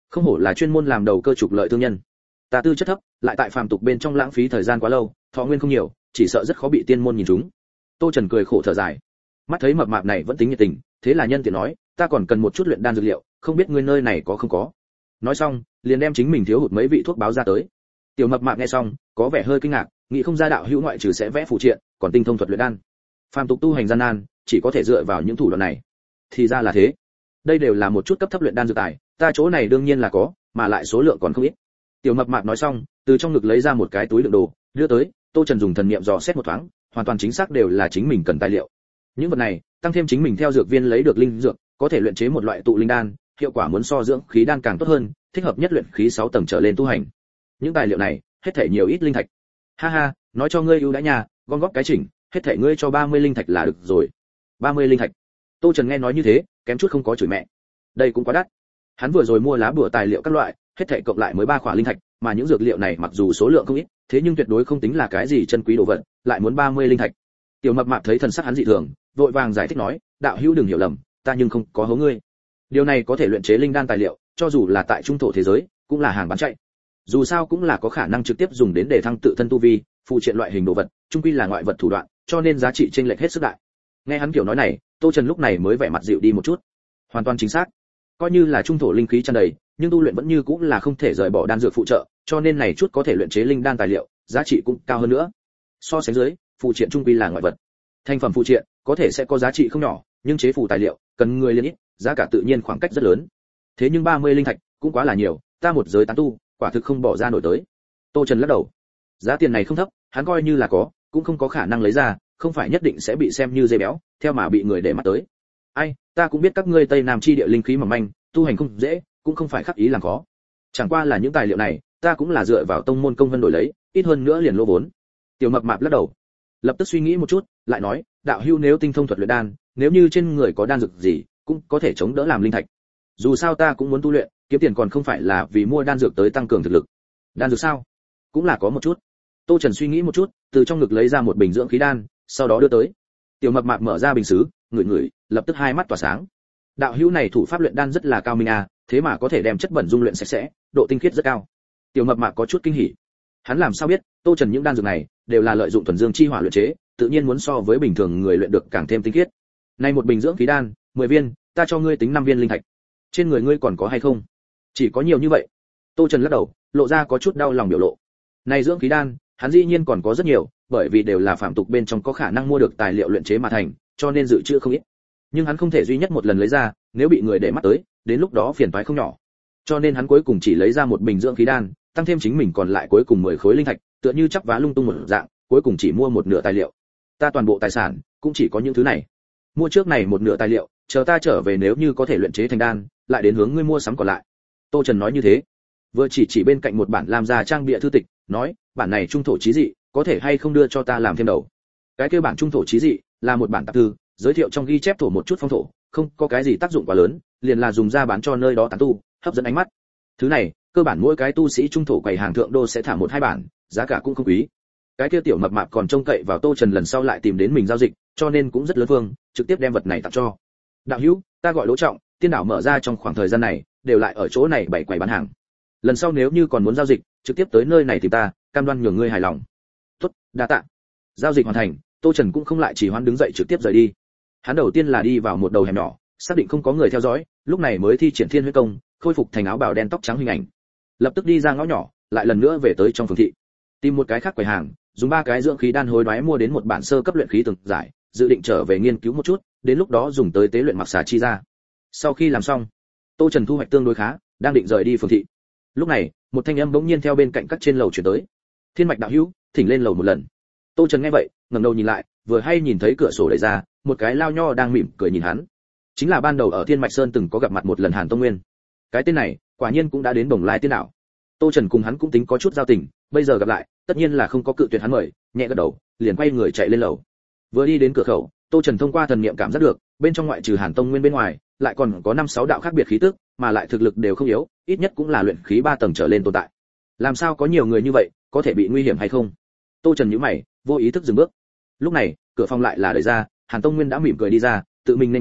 Không hổ là chuyên môn làm đầu cơ trục lợi thương nhân. Ta tư chất thấp, lại tại phàm tục bên trong lãng phí thời gian quá lâu, thọ nguyên không nhiều, chỉ sợ rất khó bị tiên môn nhìn trúng. Tô Trần cười khổ thở dài. Mắt thấy mập mạp này vẫn tính nhiệt tình, thế là nhân tiện nói, ta còn cần một chút luyện đan dược liệu, không biết ngươi nơi này có không có. Nói xong, liền đem chính mình thiếu hụt mấy vị thuốc báo ra tới. Tiểu mập mạp nghe xong, có vẻ hơi kinh ngạc, nghĩ không ra đạo hữu ngoại trừ sẽ vẽ phù triện, còn tinh thông thuật luyện đan. Phàm tục tu hành gian nan, chỉ có thể dựa vào những thủ đoạn này. Thì ra là thế. Đây đều là một chút cấp thấp luyện đan dược tài, ta chỗ này đương nhiên là có, mà lại số lượng còn không ít. Tiểu mập mạp nói xong, từ trong ngực lấy ra một cái túi đựng đồ, đưa tới. Tô Trần dùng thần niệm dò xét một thoáng, hoàn toàn chính xác đều là chính mình cần tài liệu. Những vật này, tăng thêm chính mình theo dược viên lấy được linh dược, có thể luyện chế một loại tụ linh đan, hiệu quả muốn so dưỡng khí đan càng tốt hơn, thích hợp nhất luyện khí sáu tầng trở lên tu hành. Những tài liệu này, hết thảy nhiều ít linh thạch. Ha ha, nói cho ngươi ưu đãi nhà, gom góp cái chỉnh, hết thảy ngươi cho ba mươi linh thạch là được rồi. ba mươi linh thạch. Tô Trần nghe nói như thế, kém chút không có chửi mẹ. Đây cũng quá đắt. Hắn vừa rồi mua lá bùa tài liệu các loại, hết thảy cộng lại mới ba khỏa linh thạch, mà những dược liệu này mặc dù số lượng không ít, thế nhưng tuyệt đối không tính là cái gì chân quý đồ vật, lại muốn ba mươi linh thạch. Tiểu mập mạp thấy thần sắc hắn dị thường, vội vàng giải thích nói, đạo hữu đừng hiểu lầm, ta nhưng không có hố ngươi. Điều này có thể luyện chế linh đan tài liệu, cho dù là tại trung thổ thế giới, cũng là hàng bán chạy. Dù sao cũng là có khả năng trực tiếp dùng đến để thăng tự thân tu vi, phụ triện loại hình đồ vật, chung quy là ngoại vật thủ đoạn, cho nên giá trị chênh lệch hết sức đại. Nghe hắn kiểu nói này, Tô Trần lúc này mới vẻ mặt dịu đi một chút. Hoàn toàn chính xác. Coi như là trung thổ linh khí tràn đầy, nhưng tu luyện vẫn như cũng là không thể rời bỏ đan dược phụ trợ, cho nên này chút có thể luyện chế linh đan tài liệu, giá trị cũng cao hơn nữa. So sánh dưới, phụ triện chung quy là ngoại vật. Thành phẩm phụ triện có thể sẽ có giá trị không nhỏ, nhưng chế phù tài liệu cần người liên ít, giá cả tự nhiên khoảng cách rất lớn. Thế nhưng ba mươi linh thạch cũng quá là nhiều, ta một giới tán tu, quả thực không bỏ ra nổi tới. Tô Trần lắc đầu. Giá tiền này không thấp, hắn coi như là có, cũng không có khả năng lấy ra, không phải nhất định sẽ bị xem như dê béo, theo mà bị người để mắt tới. Ai, ta cũng biết các ngươi Tây Nam chi địa linh khí mỏng manh, tu hành không dễ, cũng không phải khắc ý làm khó. Chẳng qua là những tài liệu này, ta cũng là dựa vào tông môn công vân đổi lấy, ít hơn nữa liền lỗ vốn. Tiểu mập mạp lắc đầu, lập tức suy nghĩ một chút, lại nói, đạo hữu nếu tinh thông thuật luyện đan, nếu như trên người có đan dược gì, cũng có thể chống đỡ làm linh thạch. Dù sao ta cũng muốn tu luyện, kiếm tiền còn không phải là vì mua đan dược tới tăng cường thực lực. Đan dược sao? Cũng là có một chút. Tô Trần suy nghĩ một chút, từ trong ngực lấy ra một bình dưỡng khí đan, sau đó đưa tới. Tiểu mập mạp mở ra bình sứ, ngửi ngửi, lập tức hai mắt tỏa sáng. Đạo hữu này thủ pháp luyện đan rất là cao minh à, thế mà có thể đem chất bẩn dung luyện sạch sẽ, độ tinh khiết rất cao. Tiểu mập mạp có chút kinh hỉ. Hắn làm sao biết, Tô Trần những đan dược này đều là lợi dụng thuần dương chi hỏa luyện chế, tự nhiên muốn so với bình thường người luyện được càng thêm tinh khiết. Này một bình dưỡng khí đan, mười viên, ta cho ngươi tính năm viên linh thạch. Trên người ngươi còn có hay không? Chỉ có nhiều như vậy. Tô Trần lắc đầu, lộ ra có chút đau lòng biểu lộ. Này dưỡng khí đan, hắn dĩ nhiên còn có rất nhiều, bởi vì đều là phạm tục bên trong có khả năng mua được tài liệu luyện chế mà thành, cho nên dự trữ không ít. Nhưng hắn không thể duy nhất một lần lấy ra, nếu bị người để mắt tới, đến lúc đó phiền toái không nhỏ. Cho nên hắn cuối cùng chỉ lấy ra một bình dưỡng khí đan, tăng thêm chính mình còn lại cuối cùng mười khối linh thạch, tựa như chắp vá lung tung một dạng, cuối cùng chỉ mua một nửa tài liệu. Ta toàn bộ tài sản cũng chỉ có những thứ này. Mua trước này một nửa tài liệu, chờ ta trở về nếu như có thể luyện chế thành đan, lại đến hướng ngươi mua sắm còn lại. Tô Trần nói như thế, vừa chỉ chỉ bên cạnh một bản làm ra trang bìa thư tịch, nói, bản này trung thổ chí dị, có thể hay không đưa cho ta làm thêm đầu. Cái kia bản trung thổ chí dị là một bản tạp thư, giới thiệu trong ghi chép thổ một chút phong thổ, không có cái gì tác dụng quá lớn, liền là dùng ra bán cho nơi đó tán tu, hấp dẫn ánh mắt. Thứ này, cơ bản mỗi cái tu sĩ trung thổ quầy hàng thượng đô sẽ thả một hai bản, giá cả cũng không quý. Cái kia tiểu mập mạp còn trông cậy vào Tô Trần lần sau lại tìm đến mình giao dịch, cho nên cũng rất lớn phương, trực tiếp đem vật này tặng cho. Đạo hữu, ta gọi Đỗ Trọng, tiên đảo mở ra trong khoảng thời gian này, đều lại ở chỗ này bày quầy bán hàng. Lần sau nếu như còn muốn giao dịch, trực tiếp tới nơi này tìm ta, cam đoan nhường ngươi hài lòng. Tốt, đa tạ. Giao dịch hoàn thành, Tô Trần cũng không lại chỉ hoãn đứng dậy trực tiếp rời đi. Hắn đầu tiên là đi vào một đầu hẻm nhỏ, xác định không có người theo dõi, lúc này mới thi triển Thiên Huyết Công, khôi phục thành áo bào đen tóc trắng hình ảnh. Lập tức đi ra ngõ nhỏ, lại lần nữa về tới trong phường thị. Tìm một cái khác quầy hàng, dùng ba cái dưỡng khí đan hối đoái mua đến một bản sơ cấp luyện khí từng giải, dự định trở về nghiên cứu một chút, đến lúc đó dùng tới tế luyện mặc xà chi ra. Sau khi làm xong, Tô Trần thu hoạch tương đối khá, đang định rời đi phường thị. Lúc này, một thanh âm bỗng nhiên theo bên cạnh các trên lầu truyền tới. Thiên Mạch đạo hữu, thỉnh lên lầu một lần. Tô Trần nghe vậy, ngẩng đầu nhìn lại, vừa hay nhìn thấy cửa sổ đẩy ra, một cái lao nho đang mỉm cười nhìn hắn. Chính là ban đầu ở Thiên Mạch Sơn từng có gặp mặt một lần Hàn Tông Nguyên. Cái tên này, quả nhiên cũng đã đến Bồng Lai Tiên đảo. Tô Trần cùng hắn cũng tính có chút giao tình, bây giờ gặp lại, tất nhiên là không có cự tuyệt hắn mời, nhẹ gật đầu, liền quay người chạy lên lầu. Vừa đi đến cửa khẩu, Tô Trần thông qua thần niệm cảm giác được, bên trong ngoại trừ Hàn Tông Nguyên bên ngoài, lại còn có năm sáu đạo khác biệt khí tức, mà lại thực lực đều không yếu, ít nhất cũng là luyện khí ba tầng trở lên tồn tại. Làm sao có nhiều người như vậy, có thể bị nguy hiểm hay không? Tô Trần nhíu mày, vô ý thức dừng bước. Lúc này, cửa phòng lại là đẩy ra, Hàn Tông Nguyên đã mỉm cười đi ra, tự mình nên đón,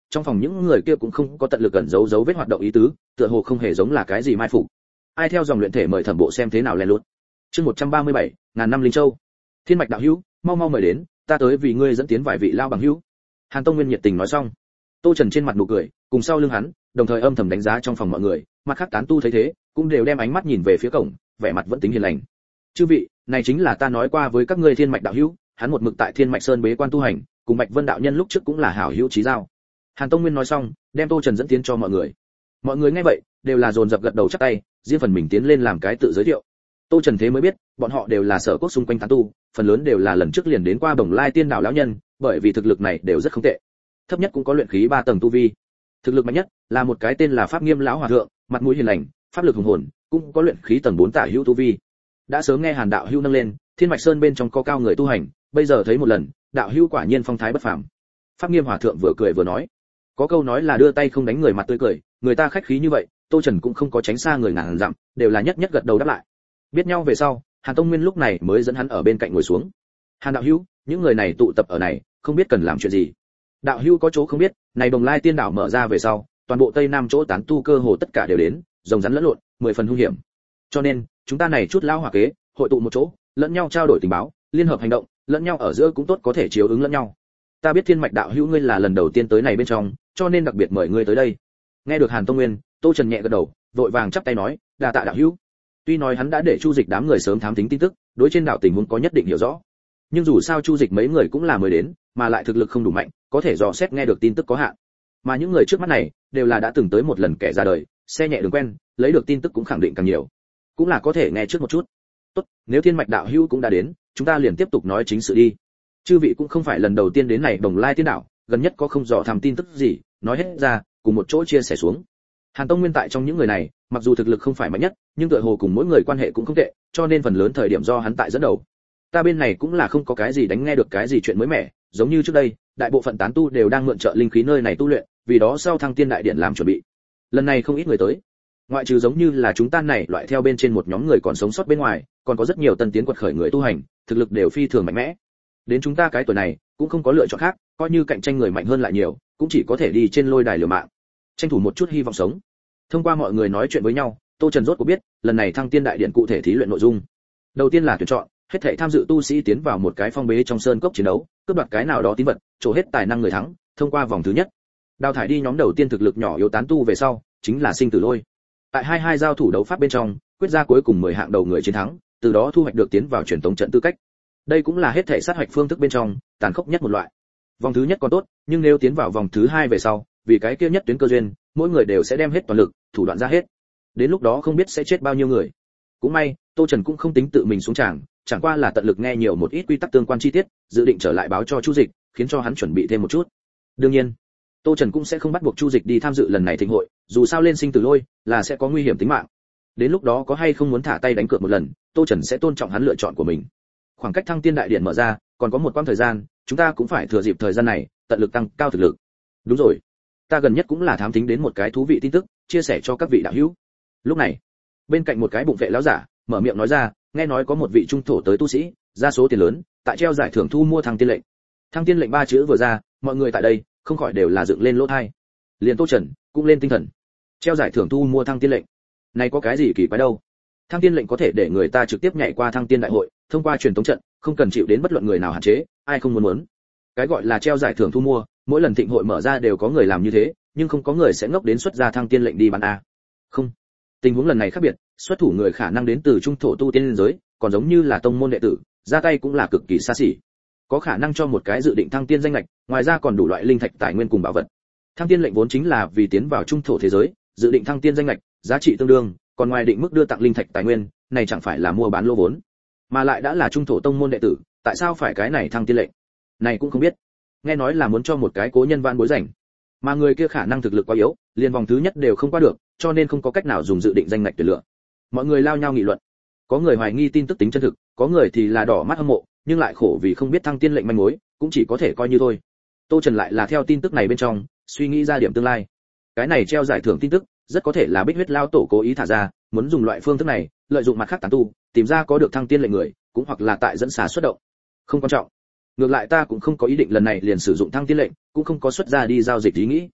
trong phòng những người kia cũng không có tận lực gần giấu dấu vết hoạt động ý tứ, tựa hồ không hề giống là cái gì mai phục. Ai theo dòng luyện thể mời thẩm bộ xem thế nào lén lút. Chương một trăm ba mươi bảy, ngàn năm linh châu. Thiên mạch đạo hữu, mau mau mời đến, ta tới vì ngươi dẫn tiến vài vị lao bằng hữu. Hàn Tông Nguyên nhiệt tình nói xong, Tô Trần trên mặt nụ cười, cùng sau lưng hắn, đồng thời âm thầm đánh giá trong phòng mọi người, mặt khác tán tu thấy thế, cũng đều đem ánh mắt nhìn về phía cổng, vẻ mặt vẫn tính hiền lành. Chư vị, này chính là ta nói qua với các ngươi Thiên mạch đạo hữu, hắn một mực tại Thiên mạch sơn bế quan tu hành, cùng Bạch Vân đạo nhân lúc trước cũng là hảo hữu chí giao. Hàn Tông Nguyên nói xong, đem Tô Trần dẫn tiến cho mọi người. Mọi người nghe vậy, đều là dồn dập gật đầu chắp tay, riêng phần mình tiến lên làm cái tự giới thiệu. Tô Trần thế mới biết, bọn họ đều là sở quốc xung quanh tán tu, phần lớn đều là lần trước liền đến qua Bồng Lai Tiên Đảo lão nhân, bởi vì thực lực này đều rất không tệ. Thấp nhất cũng có luyện khí ba tầng tu vi. Thực lực mạnh nhất là một cái tên là Pháp Nghiêm lão hòa thượng, mặt mũi hiền lành, pháp lực hùng hồn, cũng có luyện khí tầng bốn tả hữu tu vi. Đã sớm nghe Hàn đạo hữu nâng lên, Thiên mạch sơn bên trong có cao người tu hành, bây giờ thấy một lần, đạo hữu quả nhiên phong thái bất phàm. Pháp Nghiêm hòa thượng vừa cười vừa nói, có câu nói là đưa tay không đánh người mặt tươi cười, người ta khách khí như vậy, Tô Trần cũng không có tránh xa người ngàn dặm, đều là nhất nhất gật đầu đáp lại. Biết nhau về sau, Hàn Tông Nguyên lúc này mới dẫn hắn ở bên cạnh ngồi xuống. Hàn đạo hữu, những người này tụ tập ở này, không biết cần làm chuyện gì. Đạo hữu có chỗ không biết, này Bồng Lai Tiên Đảo mở ra về sau, toàn bộ tây nam chỗ tán tu cơ hồ tất cả đều đến, rồng rắn lẫn lộn, mười phần hung hiểm. Cho nên, chúng ta này chút lao hỏa kế, hội tụ một chỗ, lẫn nhau trao đổi tình báo, liên hợp hành động, lẫn nhau ở giữa cũng tốt có thể chiếu ứng lẫn nhau. Ta biết Thiên mạch đạo hữu ngươi là lần đầu tiên tới này bên trong, cho nên đặc biệt mời ngươi tới đây. Nghe được Hàn Tông Nguyên, Tô Trần nhẹ gật đầu, vội vàng chắp tay nói, đa tạ đạo hữu. Tuy nói hắn đã để Chu Dịch đám người sớm thám thính tin tức, đối trên đảo tình huống có nhất định hiểu rõ, nhưng dù sao Chu Dịch mấy người cũng là mới đến, mà lại thực lực không đủ mạnh, có thể dò xét nghe được tin tức có hạn. Mà những người trước mắt này đều là đã từng tới một lần kẻ ra đời, xe nhẹ đường quen, lấy được tin tức cũng khẳng định càng nhiều, cũng là có thể nghe trước một chút. Tốt, nếu Thiên mạch đạo hữu cũng đã đến, chúng ta liền tiếp tục nói chính sự đi. Chư vị cũng không phải lần đầu tiên đến này Bồng Lai Tiên Đảo, gần nhất có không dò thăm tin tức gì, nói hết ra, cùng một chỗ chia sẻ xuống. Hàn Tông Nguyên tại trong những người này, mặc dù thực lực không phải mạnh nhất, nhưng tựa hồ cùng mỗi người quan hệ cũng không tệ, cho nên phần lớn thời điểm do hắn tại dẫn đầu. Ta bên này cũng là không có cái gì đánh nghe được cái gì chuyện mới mẻ, giống như trước đây, đại bộ phận tán tu đều đang mượn trợ linh khí nơi này tu luyện, vì đó sau Thăng Tiên đại điện làm chuẩn bị. Lần này không ít người tới, ngoại trừ giống như là chúng ta này loại theo bên trên một nhóm người còn sống sót bên ngoài, còn có rất nhiều tân tiến quật khởi người tu hành, thực lực đều phi thường mạnh mẽ. Đến chúng ta cái tuổi này, cũng không có lựa chọn khác, coi như cạnh tranh người mạnh hơn lại nhiều, cũng chỉ có thể đi trên lôi đài liều mạng, tranh thủ một chút hy vọng sống. Thông qua mọi người nói chuyện với nhau, Tô Trần rốt cuộc biết, lần này Thăng Tiên đại điện cụ thể thí luyện nội dung. Đầu tiên là tuyển chọn, hết thảy tham dự tu sĩ tiến vào một cái phong bế trong sơn cốc chiến đấu, cướp đoạt cái nào đó tín vật, trổ hết tài năng người thắng, thông qua vòng thứ nhất. Đào thải đi nhóm đầu tiên thực lực nhỏ yếu tán tu về sau, chính là sinh tử lôi. Tại hai hai giao thủ đấu pháp bên trong, quyết ra cuối cùng mười hạng đầu người chiến thắng, từ đó thu hoạch được tiến vào truyền tống trận tư cách. Đây cũng là hết thảy sát hoạch phương thức bên trong tàn khốc nhất một loại. Vòng thứ nhất còn tốt, nhưng nếu tiến vào vòng thứ hai về sau, vì cái kia nhất tuyến cơ duyên, mỗi người đều sẽ đem hết toàn lực, thủ đoạn ra hết. Đến lúc đó không biết sẽ chết bao nhiêu người. Cũng may, Tô Trần cũng không tính tự mình xuống tràng, chẳng qua là tận lực nghe nhiều một ít quy tắc tương quan chi tiết, dự định trở lại báo cho Chu Dịch, khiến cho hắn chuẩn bị thêm một chút. Đương nhiên, Tô Trần cũng sẽ không bắt buộc Chu Dịch đi tham dự lần này thịnh hội, dù sao lên sinh tử lôi là sẽ có nguy hiểm tính mạng. Đến lúc đó có hay không muốn thả tay đánh cược một lần, Tô Trần sẽ tôn trọng hắn lựa chọn của mình. Khoảng cách Thăng Tiên đại điện mở ra, còn có một quãng thời gian, chúng ta cũng phải thừa dịp thời gian này, tận lực tăng cao thực lực. Đúng rồi, ta gần nhất cũng là thám thính đến một cái thú vị tin tức, chia sẻ cho các vị đạo hữu. Lúc này, bên cạnh một cái bụng vệ lão giả mở miệng nói ra, nghe nói có một vị trung thổ tới tu sĩ, ra số tiền lớn, tại treo giải thưởng thu mua Thăng Tiên lệnh. Thăng Tiên lệnh ba chữ vừa ra, mọi người tại đây không khỏi đều là dựng lên lỗ tai. Liền Tô Trần cũng lên tinh thần. Treo giải thưởng thu mua Thăng Tiên lệnh, này có cái gì kỳ quái đâu? Thăng Tiên lệnh có thể để người ta trực tiếp nhảy qua Thăng Tiên đại hội, thông qua truyền tống trận, không cần chịu đến bất luận người nào hạn chế, ai không muốn muốn. Cái gọi là treo giải thưởng thu mua, mỗi lần thịnh hội mở ra đều có người làm như thế, nhưng không có người sẽ ngốc đến xuất ra Thăng Tiên lệnh đi bán a. Không, tình huống lần này khác biệt, xuất thủ người khả năng đến từ trung thổ tu tiên giới, còn giống như là tông môn đệ tử, ra tay cũng là cực kỳ xa xỉ. Có khả năng cho một cái dự định thăng tiên danh lệch, ngoài ra còn đủ loại linh thạch tài nguyên cùng bảo vật. Thăng tiên lệnh vốn chính là vì tiến vào trung thổ thế giới, dự định thăng tiên danh lệch, giá trị tương đương, còn ngoài định mức đưa tặng linh thạch tài nguyên, này chẳng phải là mua bán lô vốn. Mà lại đã là trung thổ tông môn đệ tử, tại sao phải cái này thăng tiên lệnh? Này cũng không biết. Nghe nói là muốn cho một cái cố nhân van bối rảnh. Mà người kia khả năng thực lực quá yếu, liền vòng thứ nhất đều không qua được, cho nên không có cách nào dùng dự định danh ngạch tuyển lựa. Mọi người lao nhau nghị luận. Có người hoài nghi tin tức tính chân thực, có người thì là đỏ mắt hâm mộ, nhưng lại khổ vì không biết thăng tiên lệnh manh mối, cũng chỉ có thể coi như thôi. Tô Trần lại là theo tin tức này bên trong, suy nghĩ ra điểm tương lai. Cái này treo giải thưởng tin tức, rất có thể là Bích Huyết lao tổ cố ý thả ra, muốn dùng loại phương thức này, lợi dụng mặt khác tán tu, tìm ra có được thăng tiên lệnh người, cũng hoặc là tại dẫn xà xuất động. Không quan trọng. Ngược lại ta cũng không có ý định lần này liền sử dụng thăng tiên lệnh, cũng không có xuất ra đi giao dịch ý nghĩ.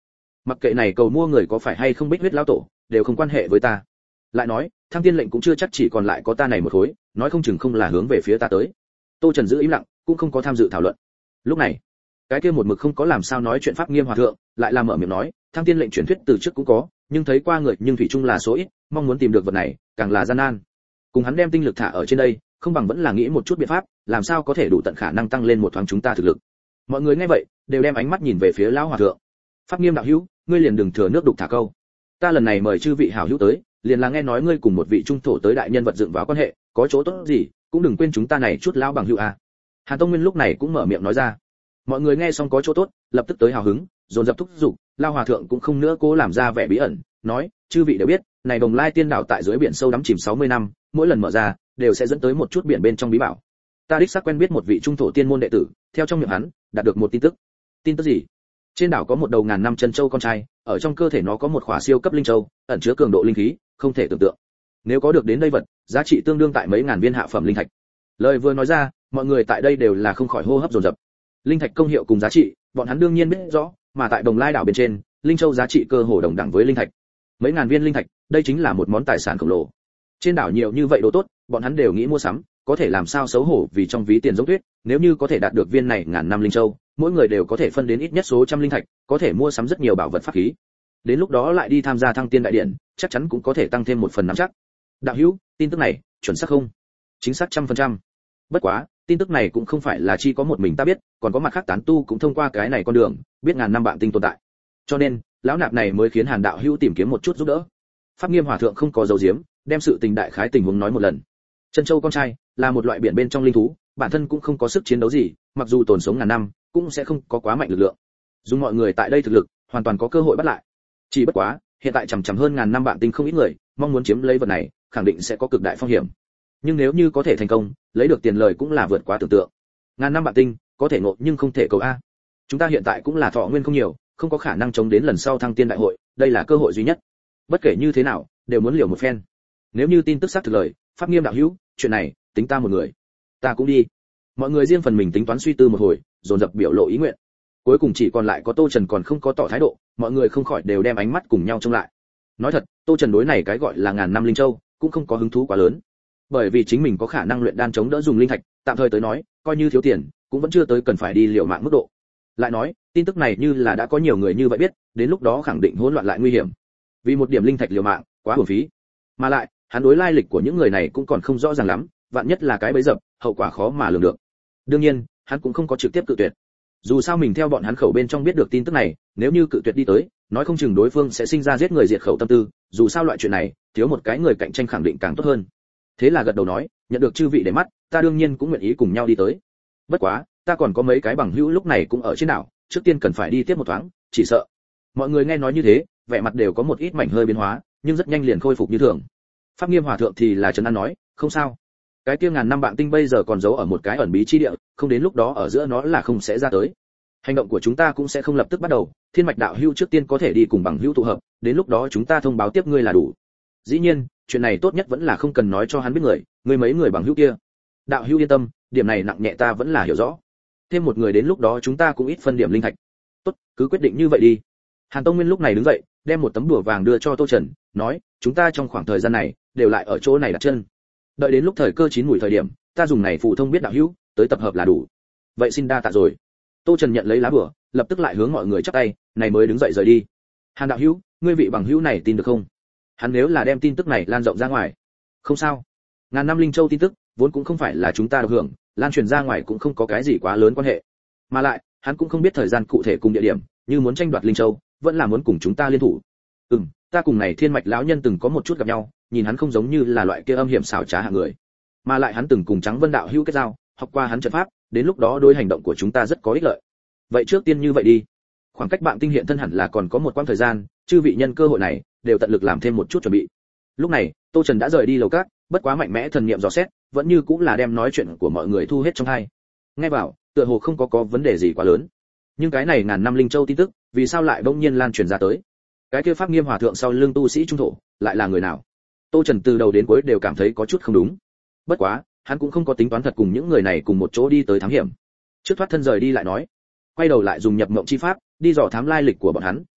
Mặc kệ này cầu mua người có phải hay không Bích huyết lão tổ, đều không quan hệ với ta. Lại nói, thăng tiên lệnh cũng chưa chắc chỉ còn lại có ta này một khối, nói không chừng không là hướng về phía ta tới. Tô Trần giữ im lặng, cũng không có tham dự thảo luận. Lúc này, cái kia một mực không có làm sao nói chuyện Pháp Nghiêm hòa thượng, lại làm mở miệng nói, thăng tiên lệnh truyền thuyết từ trước cũng có, nhưng thấy qua người nhưng thủy chung là số ít, mong muốn tìm được vật này, càng là gian nan. Cùng hắn đem tinh lực thả ở trên đây, không bằng vẫn là nghĩ một chút biện pháp, làm sao có thể đủ tận khả năng tăng lên một thoáng chúng ta thực lực. Mọi người nghe vậy, đều đem ánh mắt nhìn về phía lão hòa thượng. Pháp Nghiêm đạo hữu, ngươi liền đừng thừa nước đục thả câu. Ta lần này mời chư vị hảo hữu tới, liền là nghe nói ngươi cùng một vị trung thổ tới đại nhân vật dựng vào quan hệ, có chỗ tốt gì, cũng đừng quên chúng ta này chút lão bằng hữu à. Hàn Tông Nguyên lúc này cũng mở miệng nói ra. Mọi người nghe xong có chỗ tốt, lập tức tới hào hứng, dồn dập thúc giục. Lão hòa thượng cũng không nữa cố làm ra vẻ bí ẩn, nói, chư vị đều biết, này Đồng Lai Tiên đảo tại dưới biển sâu đắm chìm sáu mươi năm, mỗi lần mở ra, đều sẽ dẫn tới một chút biển bên trong bí bảo. Ta đích xác quen biết một vị trung thổ tiên môn đệ tử, theo trong miệng hắn, đạt được một tin tức. Tin tức gì? Trên đảo có một đầu ngàn năm chân châu con trai, ở trong cơ thể nó có một khỏa siêu cấp linh châu, ẩn chứa cường độ linh khí, không thể tưởng tượng. Nếu có được đến đây vật, giá trị tương đương tại mấy ngàn viên hạ phẩm linh thạch. Lời vừa nói ra, mọi người tại đây đều là không khỏi hô hấp dồn dập. Linh thạch công hiệu cùng giá trị, bọn hắn đương nhiên biết rõ, mà tại Đồng Lai đảo bên trên, linh châu giá trị cơ hồ đồng đẳng với linh thạch. Mấy ngàn viên linh thạch, đây chính là một món tài sản khổng lồ. Trên đảo nhiều như vậy đồ tốt, bọn hắn đều nghĩ mua sắm, có thể làm sao xấu hổ vì trong ví tiền giống tuyết, nếu như có thể đạt được viên này ngàn năm linh châu, mỗi người đều có thể phân đến ít nhất số trăm linh thạch, có thể mua sắm rất nhiều bảo vật pháp khí. Đến lúc đó lại đi tham gia thăng tiên đại điện, chắc chắn cũng có thể tăng thêm một phần nắm chắc. Đạo hữu, tin tức này chuẩn xác không? Chính xác trăm phần trăm. Bất quá, tin tức này cũng không phải là chỉ có một mình ta biết, còn có mặt khác tán tu cũng thông qua cái này con đường, biết ngàn năm bạn tinh tồn tại. Cho nên, lão nạp này mới khiến Hàn đạo hữu tìm kiếm một chút giúp đỡ. Pháp Nghiêm hòa thượng không có dấu diếm, đem sự tình đại khái tình huống nói một lần. Chân châu con trai là một loại biển bên trong linh thú, bản thân cũng không có sức chiến đấu gì, mặc dù tồn sống ngàn năm, cũng sẽ không có quá mạnh lực lượng. Dùng mọi người tại đây thực lực, hoàn toàn có cơ hội bắt lại. Chỉ bất quá, hiện tại chằm chằm hơn ngàn năm bạn tinh không ít người, mong muốn chiếm lấy vật này, khẳng định sẽ có cực đại phong hiểm. Nhưng nếu như có thể thành công, lấy được tiền lời cũng là vượt quá tưởng tượng. Ngàn năm bạn tinh, có thể ngộ nhưng không thể cầu a. Chúng ta hiện tại cũng là thọ nguyên không nhiều, không có khả năng chống đến lần sau thăng tiên đại hội, đây là cơ hội duy nhất. Bất kể như thế nào, đều muốn liều một phen. Nếu như tin tức xác thực lời, Pháp Nghiêm đạo hữu, chuyện này, tính ta một người. Ta cũng đi. Mọi người riêng phần mình tính toán suy tư một hồi, dồn dập biểu lộ ý nguyện. Cuối cùng chỉ còn lại có Tô Trần còn không có tỏ thái độ, mọi người không khỏi đều đem ánh mắt cùng nhau trông lại. Nói thật, Tô Trần đối này cái gọi là ngàn năm linh châu, cũng không có hứng thú quá lớn. Bởi vì chính mình có khả năng luyện đan chống đỡ dùng linh thạch, tạm thời tới nói, coi như thiếu tiền, cũng vẫn chưa tới cần phải đi liều mạng mức độ. Lại nói, tin tức này như là đã có nhiều người như vậy biết, đến lúc đó khẳng định hỗn loạn lại nguy hiểm. Vì một điểm linh thạch liều mạng, quá uổng phí. Mà lại, hắn đối lai lịch của những người này cũng còn không rõ ràng lắm, vạn nhất là cái bẫy dập, hậu quả khó mà lường được. Đương nhiên, hắn cũng không có trực tiếp cự tuyệt. Dù sao mình theo bọn hắn khẩu bên trong biết được tin tức này, nếu như cự tuyệt đi tới, nói không chừng đối phương sẽ sinh ra giết người diệt khẩu tâm tư, dù sao loại chuyện này, thiếu một cái người cạnh tranh khẳng định càng tốt hơn. Thế là gật đầu nói, nhận được chư vị để mắt, ta đương nhiên cũng nguyện ý cùng nhau đi tới. Bất quá, ta còn có mấy cái bằng hữu lúc này cũng ở trên đảo, trước tiên cần phải đi tiếp một thoáng, chỉ sợ. Mọi người nghe nói như thế, vẻ mặt đều có một ít mảnh hơi biến hóa, nhưng rất nhanh liền khôi phục như thường. Pháp Nghiêm hòa thượng thì là trấn an nói, không sao. Cái kia ngàn năm bạn tinh bây giờ còn giấu ở một cái ẩn bí chi địa, không đến lúc đó ở giữa nó là không sẽ ra tới. Hành động của chúng ta cũng sẽ không lập tức bắt đầu, Thiên Mạch đạo hữu trước tiên có thể đi cùng bằng hữu tụ hợp, đến lúc đó chúng ta thông báo tiếp ngươi là đủ. Dĩ nhiên, chuyện này tốt nhất vẫn là không cần nói cho hắn biết người, ngươi mấy người bằng hữu kia. Đạo hữu yên tâm, điểm này nặng nhẹ ta vẫn là hiểu rõ. Thêm một người đến lúc đó chúng ta cũng ít phân điểm linh thạch. Tốt, cứ quyết định như vậy đi. Hàn Tông Nguyên lúc này đứng dậy, đem một tấm đùa vàng đưa cho Tô Trần, nói, chúng ta trong khoảng thời gian này đều lại ở chỗ này đặt chân. Đợi đến lúc thời cơ chín mùi thời điểm, ta dùng này phụ thông biết đạo hữu, tới tập hợp là đủ. Vậy xin đa tạ rồi. Tô Trần nhận lấy lá bùa, lập tức lại hướng mọi người chắp tay, này mới đứng dậy rời đi. Hàn đạo hữu, ngươi vị bằng hữu này tin được không? Hắn nếu là đem tin tức này lan rộng ra ngoài, không sao. Ngàn năm linh châu tin tức, vốn cũng không phải là chúng ta được hưởng, lan truyền ra ngoài cũng không có cái gì quá lớn quan hệ. Mà lại, hắn cũng không biết thời gian cụ thể cùng địa điểm, như muốn tranh đoạt linh châu, vẫn là muốn cùng chúng ta liên thủ. Ừm, ta cùng này Thiên Mạch lão nhân từng có một chút gặp nhau, nhìn hắn không giống như là loại kia âm hiểm xảo trá hạng người. Mà lại hắn từng cùng Trắng Vân đạo hữu kết giao, học qua hắn trận pháp, đến lúc đó đối hành động của chúng ta rất có ích lợi. Vậy trước tiên như vậy đi. Khoảng cách bạn tinh hiện thân hẳn là còn có một quãng thời gian, chư vị nhân cơ hội này, đều tận lực làm thêm một chút chuẩn bị. Lúc này, Tô Trần đã rời đi lầu các, bất quá mạnh mẽ thần niệm dò xét, vẫn như cũng là đem nói chuyện của mọi người thu hết trong tai. Nghe vào, tựa hồ không có có vấn đề gì quá lớn. Nhưng cái này ngàn năm linh châu tin tức, vì sao lại bỗng nhiên lan truyền ra tới? Cái kia Pháp Nghiêm hòa thượng sau lưng tu sĩ trung thổ, lại là người nào? Tô Trần từ đầu đến cuối đều cảm thấy có chút không đúng. Bất quá, hắn cũng không có tính toán thật cùng những người này cùng một chỗ đi tới thám hiểm. Trước thoát thân rời đi lại nói, quay đầu lại dùng nhập mộng chi pháp, đi dò thám lai lịch của bọn hắn,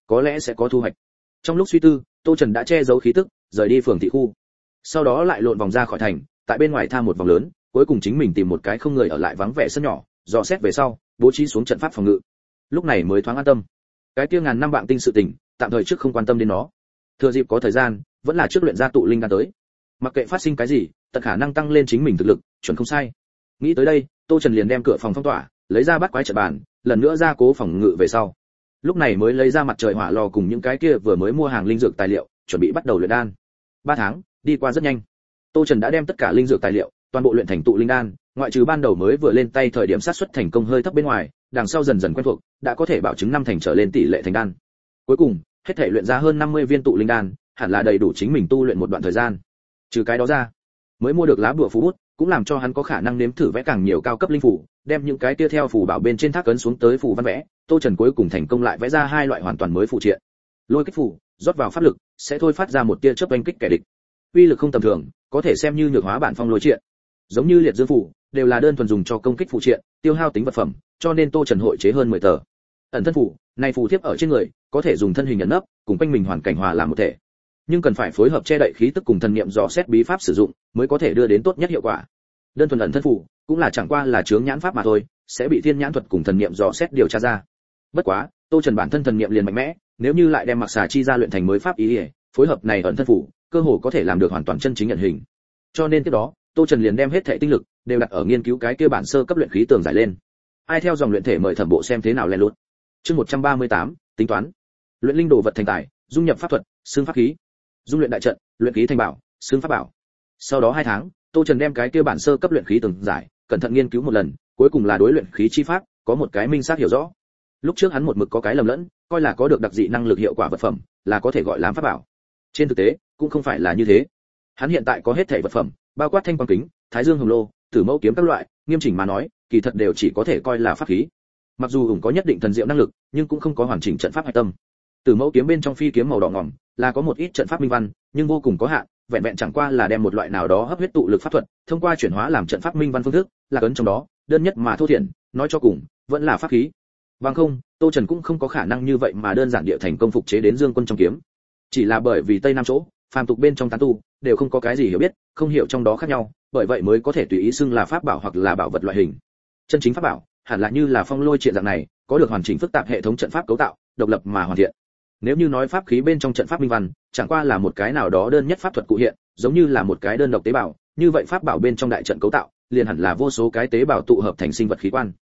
có lẽ sẽ có thu hoạch. Trong lúc suy tư, Tô Trần đã che giấu khí tức, rời đi phường thị khu. Sau đó lại lộn vòng ra khỏi thành, tại bên ngoài tham một vòng lớn, cuối cùng chính mình tìm một cái không người ở lại vắng vẻ sân nhỏ, dò xét về sau, bố trí xuống trận pháp phòng ngự. Lúc này mới thoáng an tâm. Cái kia ngàn năm vạn tinh sự tình, tạm thời trước không quan tâm đến nó. Thừa dịp có thời gian, vẫn là trước luyện ra tụ linh đan tới. Mặc kệ phát sinh cái gì, tận khả năng tăng lên chính mình thực lực, chuẩn không sai. Nghĩ tới đây, Tô Trần liền đem cửa phòng phong tỏa, lấy ra bát quái trận bàn, lần nữa ra cố phòng ngự về sau. Lúc này mới lấy ra mặt trời hỏa lò cùng những cái kia vừa mới mua hàng linh dược tài liệu, chuẩn bị bắt đầu luyện đan. Ba tháng đi qua rất nhanh. Tô Trần đã đem tất cả linh dược tài liệu, toàn bộ luyện thành tụ linh đan, ngoại trừ ban đầu mới vừa lên tay thời điểm sát suất thành công hơi thấp bên ngoài, đằng sau dần dần quen thuộc, đã có thể bảo chứng năm thành trở lên tỷ lệ thành đan. Cuối cùng, hết thể luyện ra hơn năm mươi viên tụ linh đan, hẳn là đầy đủ chính mình tu luyện một đoạn thời gian. Trừ cái đó ra, mới mua được lá bùa phù bút, cũng làm cho hắn có khả năng nếm thử vẽ càng nhiều cao cấp linh phù, đem những cái kia theo phù bảo bên trên thác ấn xuống tới phù văn vẽ. Tô Trần cuối cùng thành công lại vẽ ra hai loại hoàn toàn mới phù triện. Lôi kích phù, rót vào pháp lực, sẽ thôi phát ra một tia chớp oanh kích kẻ địch. Uy lực không tầm thường, có thể xem như nhược hóa bản phong lôi triện. Giống như liệt dương phù, đều là đơn thuần dùng cho công kích phù triện, tiêu hao tính vật phẩm, cho nên Tô Trần hội chế hơn mười tờ. Ẩn thân phù, này phù thiếp ở trên người, có thể dùng thân hình ẩn nấp, cùng quanh mình hoàn cảnh hòa làm một thể. Nhưng cần phải phối hợp che đậy khí tức cùng thần niệm dò xét bí pháp sử dụng, mới có thể đưa đến tốt nhất hiệu quả. Đơn thuần ẩn thân phù, cũng là chẳng qua là chướng nhãn pháp mà thôi, sẽ bị thiên nhãn thuật cùng thần niệm dò xét điều tra ra. Bất quá, Tô Trần bản thân thần niệm liền mạnh mẽ, nếu như lại đem mặc xà chi ra luyện thành mới pháp ý, ý phối hợp này ẩn thân phù, cơ hồ có thể làm được hoàn toàn chân chính ẩn hình. Cho nên tiếp đó, Tô Trần liền đem hết thảy tinh lực đều đặt ở nghiên cứu cái kia bản sơ cấp luyện khí tường giải lên. Ai theo dòng luyện thể mời thẩm bộ xem thế nào lén lút. Chương một trăm ba mươi tám, tính toán. Luyện linh đồ vật thành tài, dung nhập pháp thuật, xương pháp khí. Dung luyện đại trận, luyện khí thành bảo, xương pháp bảo. Sau đó hai tháng, Tô Trần đem cái kia bản sơ cấp luyện khí tường giải, cẩn thận nghiên cứu một lần, cuối cùng là đối luyện khí chi pháp có một cái minh xác hiểu rõ. Lúc trước hắn một mực có cái lầm lẫn, coi là có được đặc dị năng lực hiệu quả vật phẩm, là có thể gọi làm pháp bảo. Trên thực tế, cũng không phải là như thế. Hắn hiện tại có hết thảy vật phẩm, bao quát thanh quang kính, thái dương hồng lô, tử mẫu kiếm các loại, nghiêm chỉnh mà nói, kỳ thật đều chỉ có thể coi là pháp khí. Mặc dù ủng có nhất định thần diệu năng lực, nhưng cũng không có hoàn chỉnh trận pháp hạch tâm. Tử mẫu kiếm bên trong phi kiếm màu đỏ ngòm, là có một ít trận pháp minh văn, nhưng vô cùng có hạn, vẹn vẹn chẳng qua là đem một loại nào đó hấp huyết tụ lực pháp thuật, thông qua chuyển hóa làm trận pháp minh văn phương thức, là ấn trong đó, đơn nhất mà thô thiển, nói cho cùng, vẫn là pháp khí. Bằng không, Tô Trần cũng không có khả năng như vậy mà đơn giản địa thành công phục chế đến Dương Quân trong kiếm. Chỉ là bởi vì Tây Nam chỗ, phàm tục bên trong tán tu đều không có cái gì hiểu biết, không hiểu trong đó khác nhau, bởi vậy mới có thể tùy ý xưng là pháp bảo hoặc là bảo vật loại hình. Chân chính pháp bảo, hẳn là như là phong lôi triện dạng này, có được hoàn chỉnh phức tạp hệ thống trận pháp cấu tạo, độc lập mà hoàn thiện. Nếu như nói pháp khí bên trong trận pháp minh văn, chẳng qua là một cái nào đó đơn nhất pháp thuật cụ hiện, giống như là một cái đơn độc tế bào, như vậy pháp bảo bên trong đại trận cấu tạo, liền hẳn là vô số cái tế bào tụ hợp thành sinh vật khí quan.